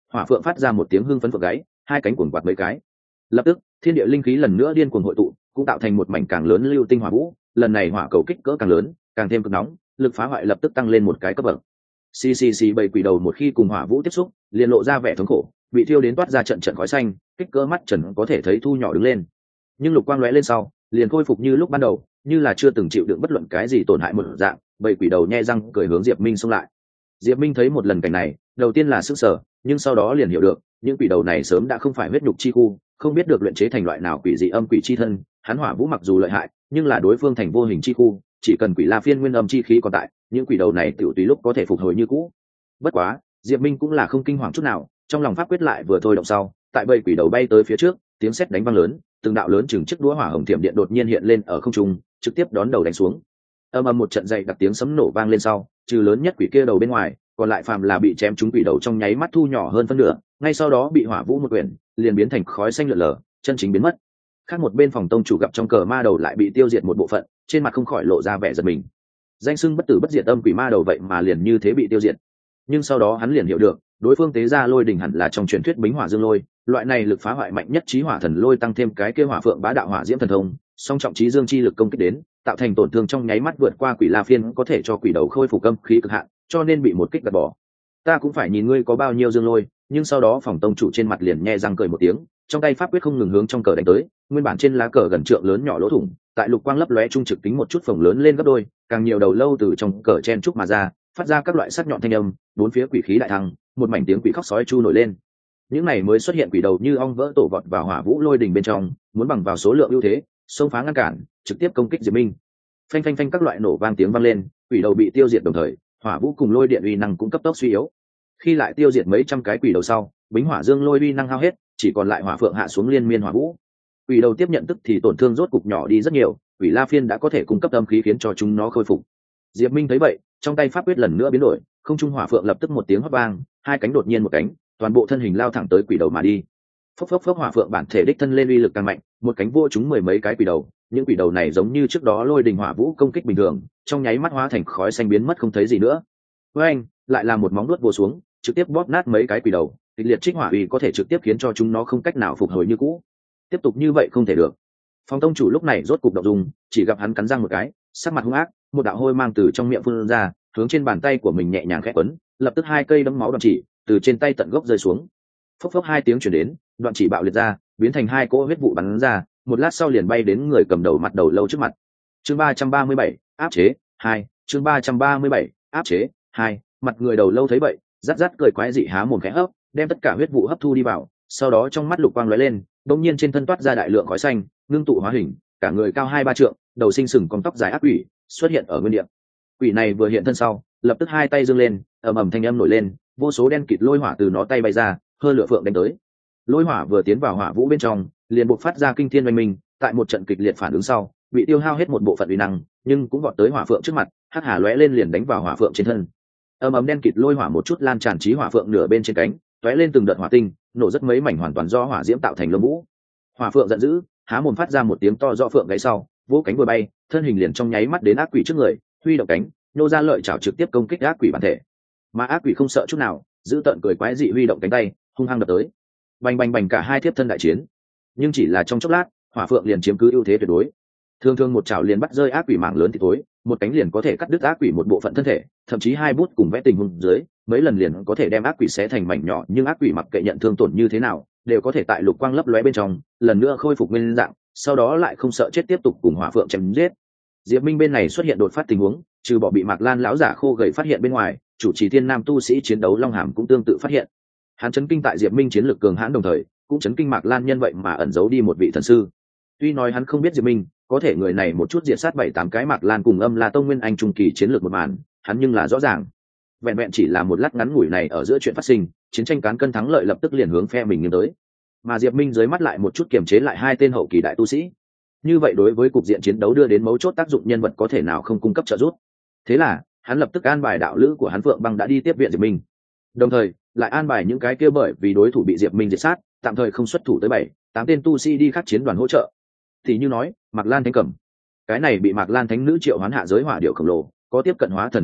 [SPEAKER 1] hỏa phượng phát ra một tiếng hưng phấn phượng gáy, hai cánh cuồng quạt mấy cái, lập tức thiên địa linh khí lần nữa điên cuồng hội tụ, cũng tạo thành một mảnh càng lớn lưu tinh hỏa vũ. Lần này hỏa cầu kích cỡ càng lớn, càng thêm cực nóng, lực phá hoại lập tức tăng lên một cái cấp bậc. xì xì xì bảy quỷ đầu một khi cùng hỏa vũ tiếp xúc, liền lộ ra vẻ thống khổ, bị thiêu đến toát ra trận trận khói xanh, kích cỡ mắt trần có thể thấy thu nhỏ đứng lên. Nhưng lục quang lóe lên sau, liền khôi phục như lúc ban đầu, như là chưa từng chịu đựng bất luận cái gì tổn hại một dạng. Bảy quỷ đầu nhe răng cười hướng Diệp Minh xông lại. Diệp Minh thấy một lần cảnh này, đầu tiên là sửng sở, nhưng sau đó liền hiểu được, những quỷ đầu này sớm đã không phải huyết nhục chi khu, không biết được luyện chế thành loại nào quỷ dị âm quỷ chi thân. Hắn hỏa vũ mặc dù lợi hại, nhưng là đối phương thành vô hình chi khu, chỉ cần quỷ la phiên nguyên âm chi khí còn tại, những quỷ đầu này tiểu tùy lúc có thể phục hồi như cũ. Bất quá, Diệp Minh cũng là không kinh hoàng chút nào, trong lòng pháp quyết lại vừa thôi động sau, tại bầy quỷ đầu bay tới phía trước, tiếng sét đánh vang lớn, từng đạo lớn chừng chiếc đũa hỏa hồng thiểm điện đột nhiên hiện lên ở không trung, trực tiếp đón đầu đánh xuống. Ầm ầm một trận dày đặc tiếng sấm nổ vang lên sau, trừ lớn nhất quỷ kia đầu bên ngoài, còn lại phàm là bị chém trúng quỷ đầu trong nháy mắt thu nhỏ hơn phân nửa, ngay sau đó bị hỏa vũ một quyển, liền biến thành khói xanh lượn lờ, chân chính biến mất. Khác một bên phòng tông chủ gặp trong cờ ma đầu lại bị tiêu diệt một bộ phận, trên mặt không khỏi lộ ra vẻ giật mình. Danh xưng bất tử bất diệt âm quỷ ma đầu vậy mà liền như thế bị tiêu diệt. Nhưng sau đó hắn liền hiểu được, đối phương tế ra lôi đỉnh hẳn là trong truyền thuyết bính hỏa dương lôi, loại này lực phá hoại mạnh nhất chí hỏa thần lôi tăng thêm cái kia hỏa phượng bá đạo hỏa diễm thần thông, song trọng chí dương chi lực công kích đến, tạo thành tổn thương trong nháy mắt vượt qua quỷ la phiên có thể cho quỷ đầu khôi phục âm khí cực hạn, cho nên bị một kích gạt bỏ. Ta cũng phải nhìn ngươi có bao nhiêu dương lôi. Nhưng sau đó phòng tông chủ trên mặt liền nhe răng cười một tiếng, trong tay pháp quyết không ngừng hướng trong cờ đánh tới, nguyên bản trên lá cờ gần trượng lớn nhỏ lỗ thủng, tại lục quang lấp lóe trung trực tính một chút phồng lớn lên gấp đôi, càng nhiều đầu lâu từ trong cờ chen trúc mà ra, phát ra các loại sắc nhọn thanh âm, bốn phía quỷ khí đại thăng, một mảnh tiếng quỷ khóc sói chu nổi lên. Những này mới xuất hiện quỷ đầu như ong vỡ tổ vọt vào hỏa vũ lôi đỉnh bên trong, muốn bằng vào số lượng ưu thế, xông phá ngăn cản, trực tiếp công kích Diệp Minh. Phanh phanh phanh các loại nổ vang tiếng vang lên, quỷ đầu bị tiêu diệt đồng thời, hỏa vũ cùng lôi điện uy năng cũng cấp tốc suy yếu. Khi lại tiêu diệt mấy trăm cái quỷ đầu sau, bính hỏa dương lôi uy năng hao hết, chỉ còn lại hỏa phượng hạ xuống liên miên hỏa vũ. Quỷ đầu tiếp nhận tức thì tổn thương rốt cục nhỏ đi rất nhiều, quỷ la phiên đã có thể cung cấp âm khí khiến cho chúng nó khôi phục. Diệp Minh thấy vậy, trong tay pháp quyết lần nữa biến đổi, không trung hỏa phượng lập tức một tiếng hót vang, hai cánh đột nhiên một cánh, toàn bộ thân hình lao thẳng tới quỷ đầu mà đi. Phốc phốc phốc hỏa phượng bản thể đích thân lên uy lực càng mạnh, một cánh vô chúng mười mấy cái quỷ đầu, những quỷ đầu này giống như trước đó lôi đình hỏa vũ công kích bình thường, trong nháy mắt hóa thành khói xanh biến mất không thấy gì nữa. Với anh, lại là một móng vuốt vồ xuống, trực tiếp bóp nát mấy cái quỷ đầu, kịch liệt trích hỏa uy có thể trực tiếp khiến cho chúng nó không cách nào phục hồi như cũ. Tiếp tục như vậy không thể được. Phòng tông chủ lúc này rốt cục động dung, chỉ gặp hắn cắn răng một cái, sắc mặt hung ác, một đạo hôi mang từ trong miệng phun ra, hướng trên bàn tay của mình nhẹ nhàng khẽ quấn, lập tức hai cây đấm máu đoạn chỉ từ trên tay tận gốc rơi xuống. Phốc phốc hai tiếng truyền đến, đoạn chỉ bạo liệt ra, biến thành hai cỗ huyết vụ bắn ra, một lát sau liền bay đến người cầm đầu mặt đầu lâu trước mặt. Chương ba trăm ba mươi bảy, áp chế hai. Chương ba trăm ba mươi bảy, áp chế hai. Mặt người đầu lâu thấy vậy, rát rát cười quái dị há mồm khẽ hấp, đem tất cả huyết vụ hấp thu đi vào, sau đó trong mắt lục quang lóe lên, đột nhiên trên thân toát ra đại lượng khói xanh, ngưng tụ hóa hình, cả người cao hai ba trượng, đầu sinh sừng con tóc dài ác quỷ, xuất hiện ở nguyên địa. Quỷ này vừa hiện thân sau, lập tức hai tay dương lên, ầm ầm thanh âm nổi lên, vô số đen kịt lôi hỏa từ nó tay bay ra, hơ lửa phượng đánh tới. Lôi hỏa vừa tiến vào hỏa vũ bên trong, liền bộc phát ra kinh thiên oanh minh, tại một trận kịch liệt phản ứng sau, bị tiêu hao hết một bộ phận uy năng, nhưng cũng vọt tới hỏa phượng trước mặt, hắc hà lóe lên liền đánh vào hỏa phượng trên thân. Ầm ầm đen kịt lôi hỏa một chút lan tràn chí hỏa phượng nửa bên trên cánh, tóe lên từng đợt hỏa tinh, nổ rất mấy mảnh hoàn toàn do hỏa diễm tạo thành lông vũ. Hỏa phượng giận dữ, há mồm phát ra một tiếng to do phượng gáy sau, vỗ cánh vừa bay, thân hình liền trong nháy mắt đến ác quỷ trước người, huy động cánh, nô ra lợi chảo trực tiếp công kích ác quỷ bản thể. Mà ác quỷ không sợ chút nào, giữ tận cười quái dị huy động cánh tay, hung hăng đập tới. Bành bành bành cả hai tiếp thân đại chiến. Nhưng chỉ là trong chốc lát, hỏa phượng liền chiếm cứ ưu thế tuyệt đối. Thường thường một chảo liền bắt rơi ác quỷ mảng lớn thì tối, một cánh liền có thể cắt đứt ác quỷ một bộ phận thân thể, thậm chí hai bút cùng vẽ tình huống dưới, mấy lần liền có thể đem ác quỷ xé thành mảnh nhỏ, nhưng ác quỷ mặc kệ nhận thương tổn như thế nào, đều có thể tại lục quang lấp lóe bên trong, lần nữa khôi phục nguyên dạng, sau đó lại không sợ chết tiếp tục cùng hỏa phượng chém giết. Diệp Minh bên này xuất hiện đột phát tình huống, trừ bỏ bị Mạc Lan lão giả khô gầy phát hiện bên ngoài, chủ trì thiên nam tu sĩ chiến đấu Long Hàm cũng tương tự phát hiện. Hắn chấn kinh tại Diệp Minh chiến lược cường hãn đồng thời, cũng chấn kinh Mạc Lan nhân vậy mà ẩn giấu đi một vị thần sư. Tuy nói hắn không biết Diệp Minh, có thể người này một chút diệt sát bảy tám cái Mạc Lan cùng Âm La Tông Nguyên Anh trung kỳ chiến lược một màn, hắn nhưng là rõ ràng. Vẹn vẹn chỉ là một lát ngắn ngủi này ở giữa chuyện phát sinh, chiến tranh cán cân thắng lợi lập tức liền hướng phe mình nghiêng tới. Mà Diệp Minh dưới mắt lại một chút kiềm chế lại hai tên hậu kỳ đại tu sĩ. Như vậy đối với cục diện chiến đấu đưa đến mấu chốt tác dụng nhân vật có thể nào không cung cấp trợ giúp. Thế là, hắn lập tức an bài đạo lữ của hắn Phượng Băng đã đi tiếp viện Diệp Minh. Đồng thời, lại an bài những cái kia bởi vì đối thủ bị Diệp Minh diệt sát, tạm thời không xuất thủ tới bảy, tám tên tu sĩ đi khắc chiến đoàn hỗ trợ. Thì như nói, Mạc Lan Thánh Cẩm, cái này bị Mạc Lan Thánh nữ triệu hoán hạ giới hỏa điệu khổng lồ, có tiếp cận hóa thần thực lực,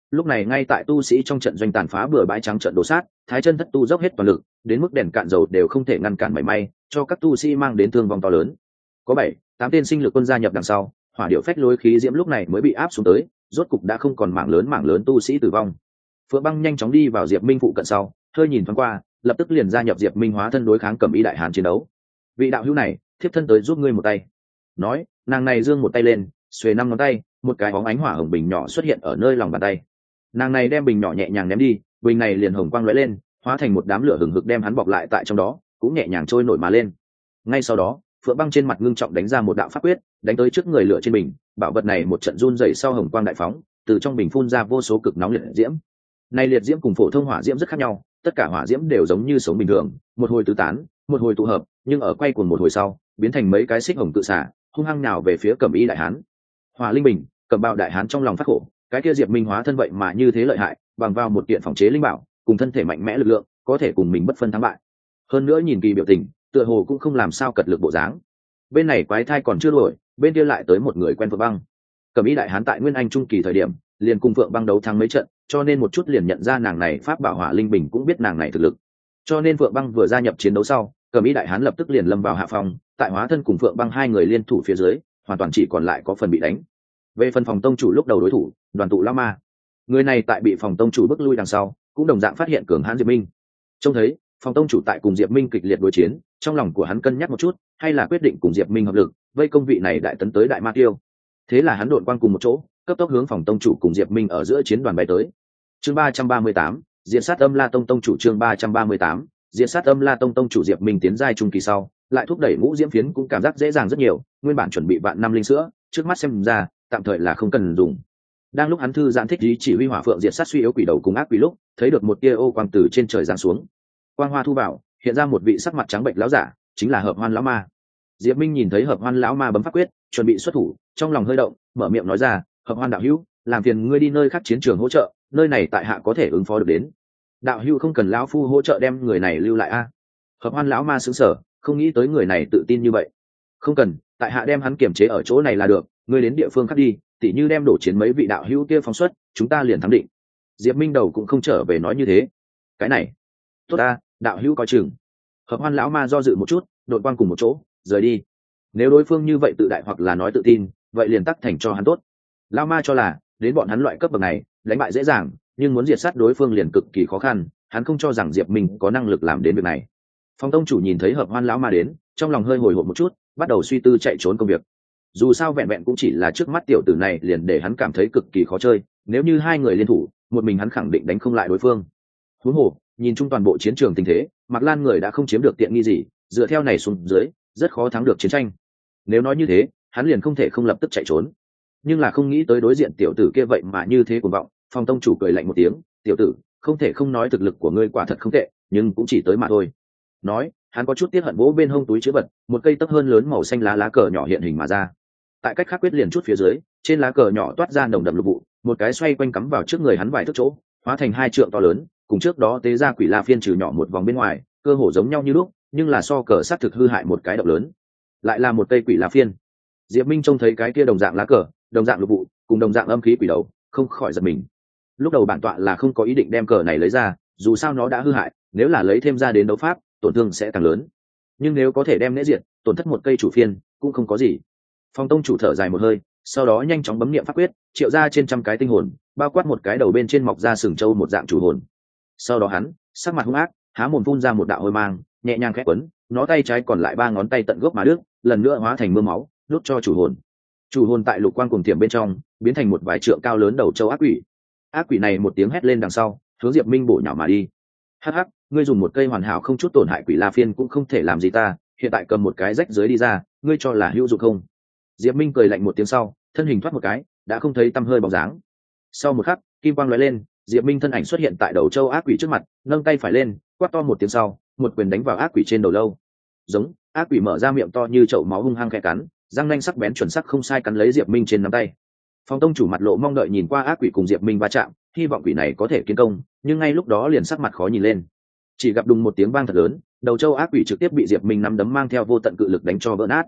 [SPEAKER 1] lúc này ngay tại tu sĩ trong trận doanh tàn phá bừa bãi trắng trận đổ sát, thái chân thất tu dốc hết toàn lực, đến mức đèn cạn dầu đều không thể ngăn cản mảy may, cho các tu sĩ mang đến thương vong to lớn. Có bảy tám tên sinh lực quân gia nhập đằng sau, hỏa điệu phách lối khí diễm lúc này mới bị áp xuống tới, rốt cục đã không còn mảng lớn mảng lớn tu sĩ tử vong. Phượng Băng nhanh chóng đi vào Diệp Minh phụ cận sau, hơi nhìn thoáng qua, lập tức liền gia nhập Diệp Minh hóa thân đối kháng Cẩm Y đại hán chiến đấu. Vị đạo hữu này, thiếp thân tới giúp ngươi một tay. Nói, nàng này giương một tay lên, xuề năm ngón tay, một cái bóng ánh hỏa hồng bình nhỏ xuất hiện ở nơi lòng bàn tay. Nàng này đem bình nhỏ nhẹ nhàng ném đi, bình này liền hồng quang lóe lên, hóa thành một đám lửa hừng hực đem hắn bọc lại tại trong đó, cũng nhẹ nhàng trôi nổi mà lên. Ngay sau đó, Phượng Băng trên mặt ngưng trọng đánh ra một đạo pháp quyết, đánh tới trước người lửa trên bình, bảo vật này một trận run rẩy sau hồng quang đại phóng, từ trong bình phun ra vô số cực nóng liệt diễm. Này liệt diễm cùng phổ thông hỏa diễm rất khác nhau, tất cả hỏa diễm đều giống như sống bình thường, một hồi tứ tán, một hồi tụ hợp, nhưng ở quay cuồng một hồi sau, biến thành mấy cái xích hồng cự xả, hung hăng nào về phía Cẩm Y đại hán. Hỏa linh bình, Cẩm Bào đại hán trong lòng phát khổ, cái kia Diệp Minh hóa thân vậy mà như thế lợi hại, bằng vào một kiện phòng chế linh bảo, cùng thân thể mạnh mẽ lực lượng, có thể cùng mình bất phân thắng bại. Hơn nữa nhìn kỳ biểu tình, tựa hồ cũng không làm sao cật lực bộ dáng. Bên này quái thai còn chưa đổi, bên kia lại tới một người quen Phượng Băng. Cẩm Y đại hán tại Nguyên Anh trung kỳ thời điểm, liền cùng Phượng Băng đấu thắng mấy trận, cho nên một chút liền nhận ra nàng này pháp bảo hỏa linh bình cũng biết nàng này thực lực. Cho nên Phượng Băng vừa gia nhập chiến đấu sau, Cẩm Y đại hán lập tức liền lâm vào hạ phòng, tại hóa thân cùng Phượng Băng hai người liên thủ phía dưới, hoàn toàn chỉ còn lại có phần bị đánh. Về phần phòng tông chủ lúc đầu đối thủ, Đoàn tụ lão ma, người này tại bị phòng tông chủ bức lui đằng sau, cũng đồng dạng phát hiện cường hãn Diệp Minh. Trông thấy phòng tông chủ tại cùng Diệp Minh kịch liệt đối chiến, trong lòng của hắn cân nhắc một chút, hay là quyết định cùng Diệp Minh hợp lực, vây công vị này đại tấn tới đại ma tiêu. Thế là hắn độn quang cùng một chỗ, cấp tốc hướng phòng tông chủ cùng Diệp Minh ở giữa chiến đoàn bay tới. Chương ba trăm ba mươi tám, Diện sát Âm La Tông tông chủ. Chương ba trăm ba mươi tám, Diện sát Âm La Tông tông chủ. Diệp Minh tiến giai trung kỳ sau, lại thúc đẩy ngũ diễm phiến cũng cảm giác dễ dàng rất nhiều, nguyên bản chuẩn bị vạn năm linh sữa, trước mắt xem ra, tạm thời là không cần dùng. Đang lúc hắn thư giãn thích ý chỉ huy hỏa phượng diệt sát suy yếu quỷ đầu cùng ác quỷ lúc, thấy được một tia ô quang từ trên trời giáng xuống. Quang hoa thu vào, hiện ra một vị sắc mặt trắng bệnh lão giả, chính là Hợp Hoan lão ma. Diệp Minh nhìn thấy Hợp Hoan lão ma bấm pháp quyết, chuẩn bị xuất thủ, trong lòng hơi động, mở miệng nói ra, Hợp Hoan đạo hữu, làm phiền ngươi đi nơi khác chiến trường hỗ trợ, nơi này tại hạ có thể ứng phó được đến. Đạo hữu không cần lão phu hỗ trợ đem người này lưu lại a? Hợp Hoan lão ma sững sờ, không nghĩ tới người này tự tin như vậy. Không cần, tại hạ đem hắn kiềm chế ở chỗ này là được, ngươi đến địa phương khác đi, tỉ như đem đổ chiến mấy vị đạo hữu kia phóng xuất, chúng ta liền thắng định. Diệp Minh đầu cũng không trở về nói như thế. Cái này, tốt ta, đạo hữu coi chừng. Hợp Hoan lão ma do dự một chút, đột quang cùng một chỗ, rời đi. Nếu đối phương như vậy tự đại hoặc là nói tự tin, vậy liền tắc thành cho hắn tốt. Lão ma cho là, đến bọn hắn loại cấp bậc này, đánh bại dễ dàng, nhưng muốn diệt sát đối phương liền cực kỳ khó khăn, hắn không cho rằng Diệp Minh có năng lực làm đến việc này. Phong tông chủ nhìn thấy Hợp Hoan lão ma đến, trong lòng hơi hồi hộp một chút, bắt đầu suy tư chạy trốn công việc. Dù sao vẹn vẹn cũng chỉ là trước mắt tiểu tử này liền để hắn cảm thấy cực kỳ khó chơi, nếu như hai người liên thủ, một mình hắn khẳng định đánh không lại đối phương. Huống hồ, nhìn chung toàn bộ chiến trường tình thế, Mạc Lan người đã không chiếm được tiện nghi gì, dựa theo này xuống dưới, rất khó thắng được chiến tranh. Nếu nói như thế, hắn liền không thể không lập tức chạy trốn. Nhưng là không nghĩ tới đối diện tiểu tử kia vậy mà như thế cuồng vọng, Phong tông chủ cười lạnh một tiếng, "Tiểu tử, không thể không nói thực lực của ngươi quả thật không tệ, nhưng cũng chỉ tới mà thôi." Nói, hắn có chút tiếc hận vỗ bên hông túi chứa vật, một cây tấc hơn lớn màu xanh lá lá cờ nhỏ hiện hình mà ra. Tại cách khác quyết liền chút phía dưới, trên lá cờ nhỏ toát ra nồng đậm lục vụ, một cái xoay quanh cắm vào trước người hắn vài thước chỗ, hóa thành hai trượng to lớn, cùng trước đó tế ra quỷ la phiên trừ nhỏ một vòng bên ngoài, cơ hồ giống nhau như lúc, nhưng là so cờ sát thực hư hại một cái động lớn. Lại là một cây quỷ la phiên. Diệp Minh trông thấy cái kia đồng dạng lá cờ, đồng dạng lục vụ, cùng đồng dạng âm khí quỷ đầu, không khỏi giật mình. Lúc đầu bản tọa là không có ý định đem cờ này lấy ra, dù sao nó đã hư hại, nếu là lấy thêm ra đến đấu pháp, tổn thương sẽ càng lớn. Nhưng nếu có thể đem nễ diệt, tổn thất một cây chủ phiên, cũng không có gì. Phong tông chủ thở dài một hơi, sau đó nhanh chóng bấm niệm pháp quyết, triệu ra trên trăm cái tinh hồn, bao quát một cái đầu bên trên mọc ra sừng trâu một dạng chủ hồn. Sau đó hắn, sắc mặt hung ác, há mồm phun ra một đạo hôi mang, nhẹ nhàng khẽ quấn, nó tay trái còn lại ba ngón tay tận gốc mà đứt, lần nữa hóa thành mưa máu, đốt cho chủ hồn. Chủ hồn tại lục quang cùng tiềm bên trong, biến thành một vài trượng cao lớn đầu châu ác quỷ. Ác quỷ này một tiếng hét lên đằng sau, hướng Diệp Minh bổ nhào mà đi. Hắc hắc, ngươi dùng một cây hoàn hảo không chút tổn hại quỷ la phiên cũng không thể làm gì ta, hiện tại cầm một cái rách dưới đi ra, ngươi cho là hữu dụng không? Diệp Minh cười lạnh một tiếng sau, thân hình thoát một cái, đã không thấy tăm hơi bóng dáng. Sau một khắc, kim quang lóe lên, Diệp Minh thân ảnh xuất hiện tại đầu châu ác quỷ trước mặt, nâng tay phải lên, quát to một tiếng sau, một quyền đánh vào ác quỷ trên đầu lâu. Giống, ác quỷ mở ra miệng to như chậu máu hung hăng khẽ cắn, răng nanh sắc bén chuẩn xác không sai cắn lấy Diệp Minh trên nắm tay. Phong tông chủ mặt lộ mong đợi nhìn qua ác quỷ cùng Diệp Minh va chạm, hy vọng quỷ này có thể kiến công, nhưng ngay lúc đó liền sắc mặt khó nhìn lên. Chỉ gặp đùng một tiếng vang thật lớn, đầu châu ác quỷ trực tiếp bị Diệp Minh nắm đấm mang theo vô tận cự lực đánh cho vỡ nát.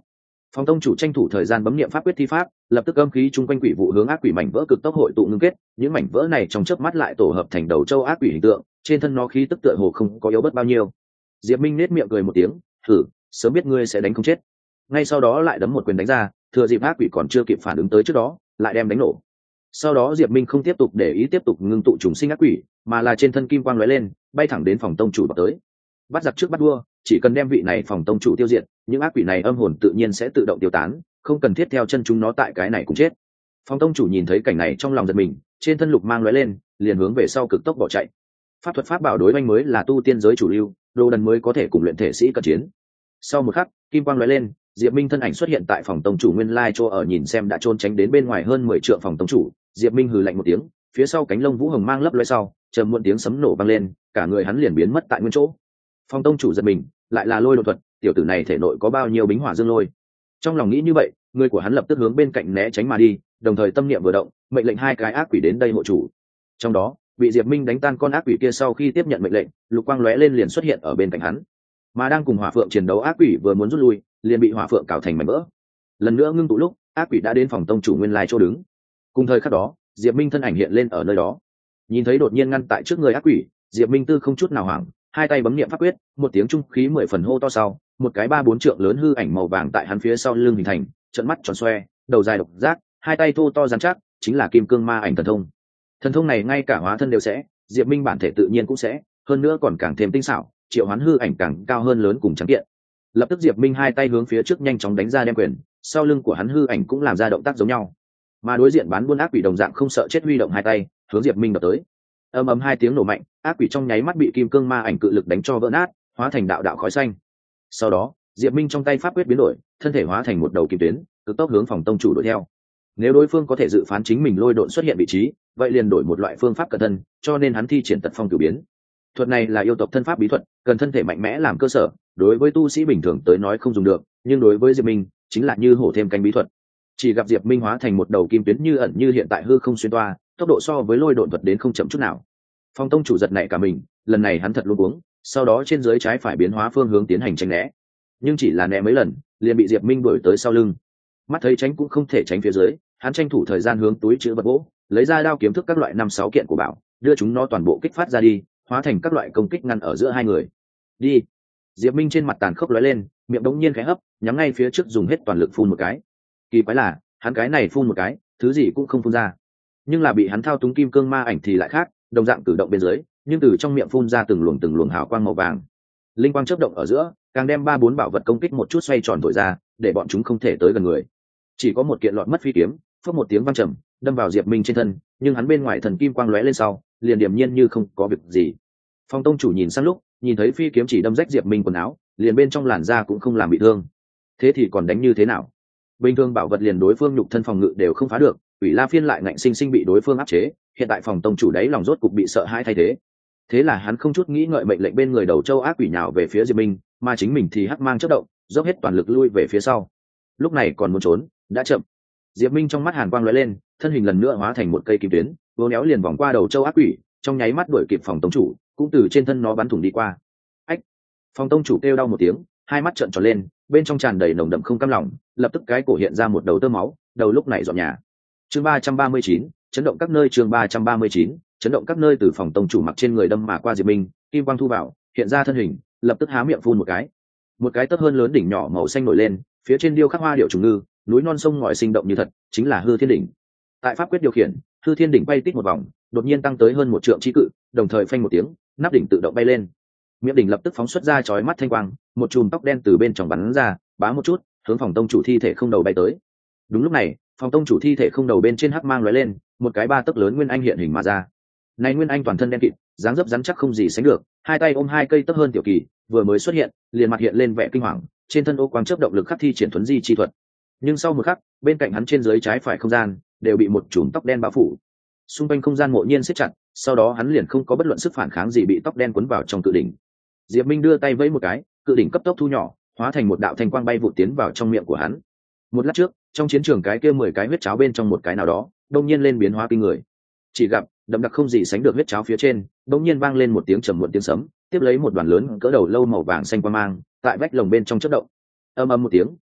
[SPEAKER 1] Phòng tông chủ tranh thủ thời gian bấm niệm pháp quyết thi pháp, lập tức âm khí chung quanh quỷ vụ hướng ác quỷ mảnh vỡ cực tốc hội tụ ngưng kết, những mảnh vỡ này trong chớp mắt lại tổ hợp thành đầu châu ác quỷ hình tượng, trên thân nó khí tức tựa hồ không có yếu bớt bao nhiêu. Diệp Minh nét miệng cười một tiếng, "Thử, sớm biết ngươi sẽ đánh không chết." Ngay sau đó lại đấm một quyền đánh ra, thừa dịp ác quỷ còn chưa kịp phản ứng tới trước đó, lại đem đánh nổ. Sau đó Diệp Minh không tiếp tục để ý tiếp tục ngưng tụ trùng sinh ác quỷ, mà là trên thân kim quang lóe lên, bay thẳng đến phòng tông chủ vào tới. Bắt giặc trước bắt đua, chỉ cần đem vị này phòng tông chủ tiêu diệt, những ác quỷ này âm hồn tự nhiên sẽ tự động tiêu tán, không cần thiết theo chân chúng nó tại cái này cũng chết. Phòng tông chủ nhìn thấy cảnh này trong lòng giật mình, trên thân lục mang lóe lên, liền hướng về sau cực tốc bỏ chạy. Pháp thuật pháp bảo đối oanh mới là tu tiên giới chủ lưu, đồ đần mới có thể cùng luyện thể sĩ cận chiến. Sau một khắc, kim quang lóe lên, Diệp Minh thân ảnh xuất hiện tại phòng tông chủ nguyên lai chỗ ở, nhìn xem đã trốn tránh đến bên ngoài hơn mười trượng phòng tông chủ, Diệp Minh hừ lạnh một tiếng, phía sau cánh lông vũ hồng mang lấp lóe sau, trầm muộn tiếng sấm nổ vang lên, cả người hắn liền biến mất tại nguyên chỗ. Phòng tông chủ giật mình, lại là lôi đột thuật, tiểu tử này thể nội có bao nhiêu bính hỏa dương lôi. Trong lòng nghĩ như vậy, người của hắn lập tức hướng bên cạnh né tránh mà đi, đồng thời tâm niệm vừa động, mệnh lệnh hai cái ác quỷ đến đây hộ chủ. Trong đó, bị Diệp Minh đánh tan con ác quỷ kia sau khi tiếp nhận mệnh lệnh, lục quang lóe lên liền xuất hiện ở bên cạnh hắn. Mà đang cùng hỏa phượng chiến đấu ác quỷ vừa muốn rút lui, liền bị hỏa phượng cào thành mảnh vỡ. Lần nữa ngưng tụ lúc, ác quỷ đã đến phòng tông chủ nguyên lai chỗ đứng. Cùng thời khắc đó, Diệp Minh thân ảnh hiện lên ở nơi đó. Nhìn thấy đột nhiên ngăn tại trước người ác quỷ, Diệp Minh tư không chút nào hoảng, hai tay bấm niệm pháp quyết, một tiếng trung khí mười phần hô to sau, một cái ba bốn trượng lớn hư ảnh màu vàng tại hắn phía sau lưng hình thành, trận mắt tròn xoe, đầu dài độc giác, hai tay thô to rắn chắc, chính là kim cương ma ảnh thần thông. Thần thông này ngay cả hóa thân đều sẽ, Diệp Minh bản thể tự nhiên cũng sẽ, hơn nữa còn càng thêm tinh xảo, triệu hoán hư ảnh càng cao hơn lớn cùng trắng kiện. Lập tức Diệp Minh hai tay hướng phía trước nhanh chóng đánh ra đem quyền, sau lưng của hắn hư ảnh cũng làm ra động tác giống nhau. Mà đối diện bán buôn ác quỷ đồng dạng không sợ chết, huy động hai tay hướng Diệp Minh đập tới. Ầm ầm hai tiếng nổ mạnh, ác quỷ trong nháy mắt bị kim cương ma ảnh cự lực đánh cho vỡ nát, hóa thành đạo đạo khói xanh. Sau đó, Diệp Minh trong tay pháp quyết biến đổi, thân thể hóa thành một đầu kim tuyến, cực tốc hướng phòng tông chủ đuổi theo. Nếu đối phương có thể dự phán chính mình lôi độn xuất hiện vị trí, vậy liền đổi một loại phương pháp cẩn thân, cho nên hắn thi triển tật phong cửu biến. Thuật này là yêu tộc thân pháp bí thuật, cần thân thể mạnh mẽ làm cơ sở, đối với tu sĩ bình thường tới nói không dùng được, nhưng đối với Diệp Minh, chính là như hổ thêm cánh bí thuật. Chỉ gặp Diệp Minh hóa thành một đầu kim tuyến như ẩn như hiện tại hư không xuyên toa, tốc độ so với lôi độn thuật đến không chậm chút nào. Phong tông chủ giật nảy cả mình, lần này hắn thật luống cuống, sau đó trên dưới trái phải biến hóa phương hướng tiến hành tránh né, nhưng chỉ là né mấy lần, liền bị Diệp Minh đuổi tới sau lưng. Mắt thấy tránh cũng không thể tránh phía dưới, hắn tranh thủ thời gian hướng túi chứa vật gỗ, lấy ra đao kiếm thức các loại năm sáu kiện của bảo, đưa chúng nó toàn bộ kích phát ra đi, hóa thành các loại công kích ngăn ở giữa hai người. Đi. Diệp Minh trên mặt tàn khốc lóe lên, miệng đống nhiên khẽ hấp, nhắm ngay phía trước dùng hết toàn lực phun một cái. Kỳ quái là, hắn cái này phun một cái, thứ gì cũng không phun ra, nhưng là bị hắn thao túng kim cương ma ảnh thì lại khác, đồng dạng cử động bên dưới, nhưng từ trong miệng phun ra từng luồng từng luồng hào quang màu vàng, linh quang chớp động ở giữa, càng đem ba bốn bảo vật công kích một chút xoay tròn thổi ra, để bọn chúng không thể tới gần người. Chỉ có một kiện lọt mất phi kiếm, phất một tiếng vang trầm, đâm vào Diệp Minh trên thân, nhưng hắn bên ngoài thần kim quang lóe lên sau, liền điềm nhiên như không có việc gì. Phong tông chủ nhìn sang lúc, nhìn thấy phi kiếm chỉ đâm rách Diệp Minh quần áo, liền bên trong làn da cũng không làm bị thương. Thế thì còn đánh như thế nào? Bình thường bảo vật liền đối phương nhục thân phòng ngự đều không phá được, Quỷ La Phiên lại ngạnh sinh sinh bị đối phương áp chế, hiện tại phòng tông chủ đấy lòng rốt cục bị sợ hãi thay thế. Thế là hắn không chút nghĩ ngợi mệnh lệnh bên người đầu châu ác quỷ nhào về phía Diệp Minh, mà chính mình thì hắc mang chớp động, dốc hết toàn lực lui về phía sau. Lúc này còn muốn trốn, đã chậm. Diệp Minh trong mắt hàn quang lóe lên, thân hình lần nữa hóa thành một cây kim tuyến, vô néo liền vòng qua đầu châu ác quỷ, trong nháy mắt đuổi kịp phòng tông chủ, cũng từ trên thân nó bắn thủng đi qua. Ách! Phòng tông chủ kêu đau một tiếng, hai mắt trợn tròn lên, bên trong tràn đầy nồng đậm không cam lòng, lập tức cái cổ hiện ra một đầu tơ máu, đầu lúc này dọn nhà. Chương ba trăm ba mươi chín, chấn động các nơi. Chương ba trăm ba mươi chín, chấn động các nơi. Từ phòng tông chủ mặc trên người đâm mà qua Diệp Minh, kim quang thu vào, hiện ra thân hình, lập tức há miệng phun một cái. Một cái tấc hơn lớn đỉnh nhỏ màu xanh nổi lên, phía trên điêu khắc hoa điệu trùng ngư, núi non sông ngòi sinh động như thật, chính là Hư Thiên đỉnh. Tại pháp quyết điều khiển, Hư Thiên đỉnh bay tít một vòng, đột nhiên tăng tới hơn một trượng chí cự, đồng thời phanh một tiếng, nắp đỉnh tự động bay lên. Miệng đỉnh lập tức phóng xuất ra chói mắt thanh quang, một chùm tóc đen từ bên trong bắn ra, bá một chút, hướng phòng tông chủ thi thể không đầu bay tới. Đúng lúc này, phòng tông chủ thi thể không đầu bên trên hắc mang lóe lên, một cái ba tấc lớn nguyên anh hiện hình mà ra. Này nguyên anh toàn thân đen kịt, dáng dấp rắn chắc không gì sánh được, hai tay ôm hai cây tấc hơn tiểu kỳ, vừa mới xuất hiện, liền mặt hiện lên vẻ kinh hoàng, trên thân ô quang chớp động lực khắc thi triển thuấn di chi thuật. Nhưng sau một khắc, bên cạnh hắn trên dưới trái phải không gian đều bị một chùm tóc đen bao phủ. Xung quanh không gian mộ nhiên siết chặt, sau đó hắn liền không có bất luận sức phản kháng gì, bị tóc đen cuốn vào trong cự đỉnh. Diệp Minh đưa tay vẫy một cái, cự đỉnh cấp tốc thu nhỏ, hóa thành một đạo thanh quang bay vụt tiến vào trong miệng của hắn. Một lát trước, trong chiến trường cái kia mười cái huyết cháo bên trong một cái nào đó, đột nhiên lên biến hóa kinh người. Chỉ gặp, đậm đặc không gì sánh được huyết cháo phía trên, đột nhiên vang lên một tiếng trầm muộn tiếng sấm, tiếp lấy một đoàn lớn cỡ đầu lâu màu vàng xanh quang mang, tại vách lồng bên trong chớp động. Ầm ầm một tiếng,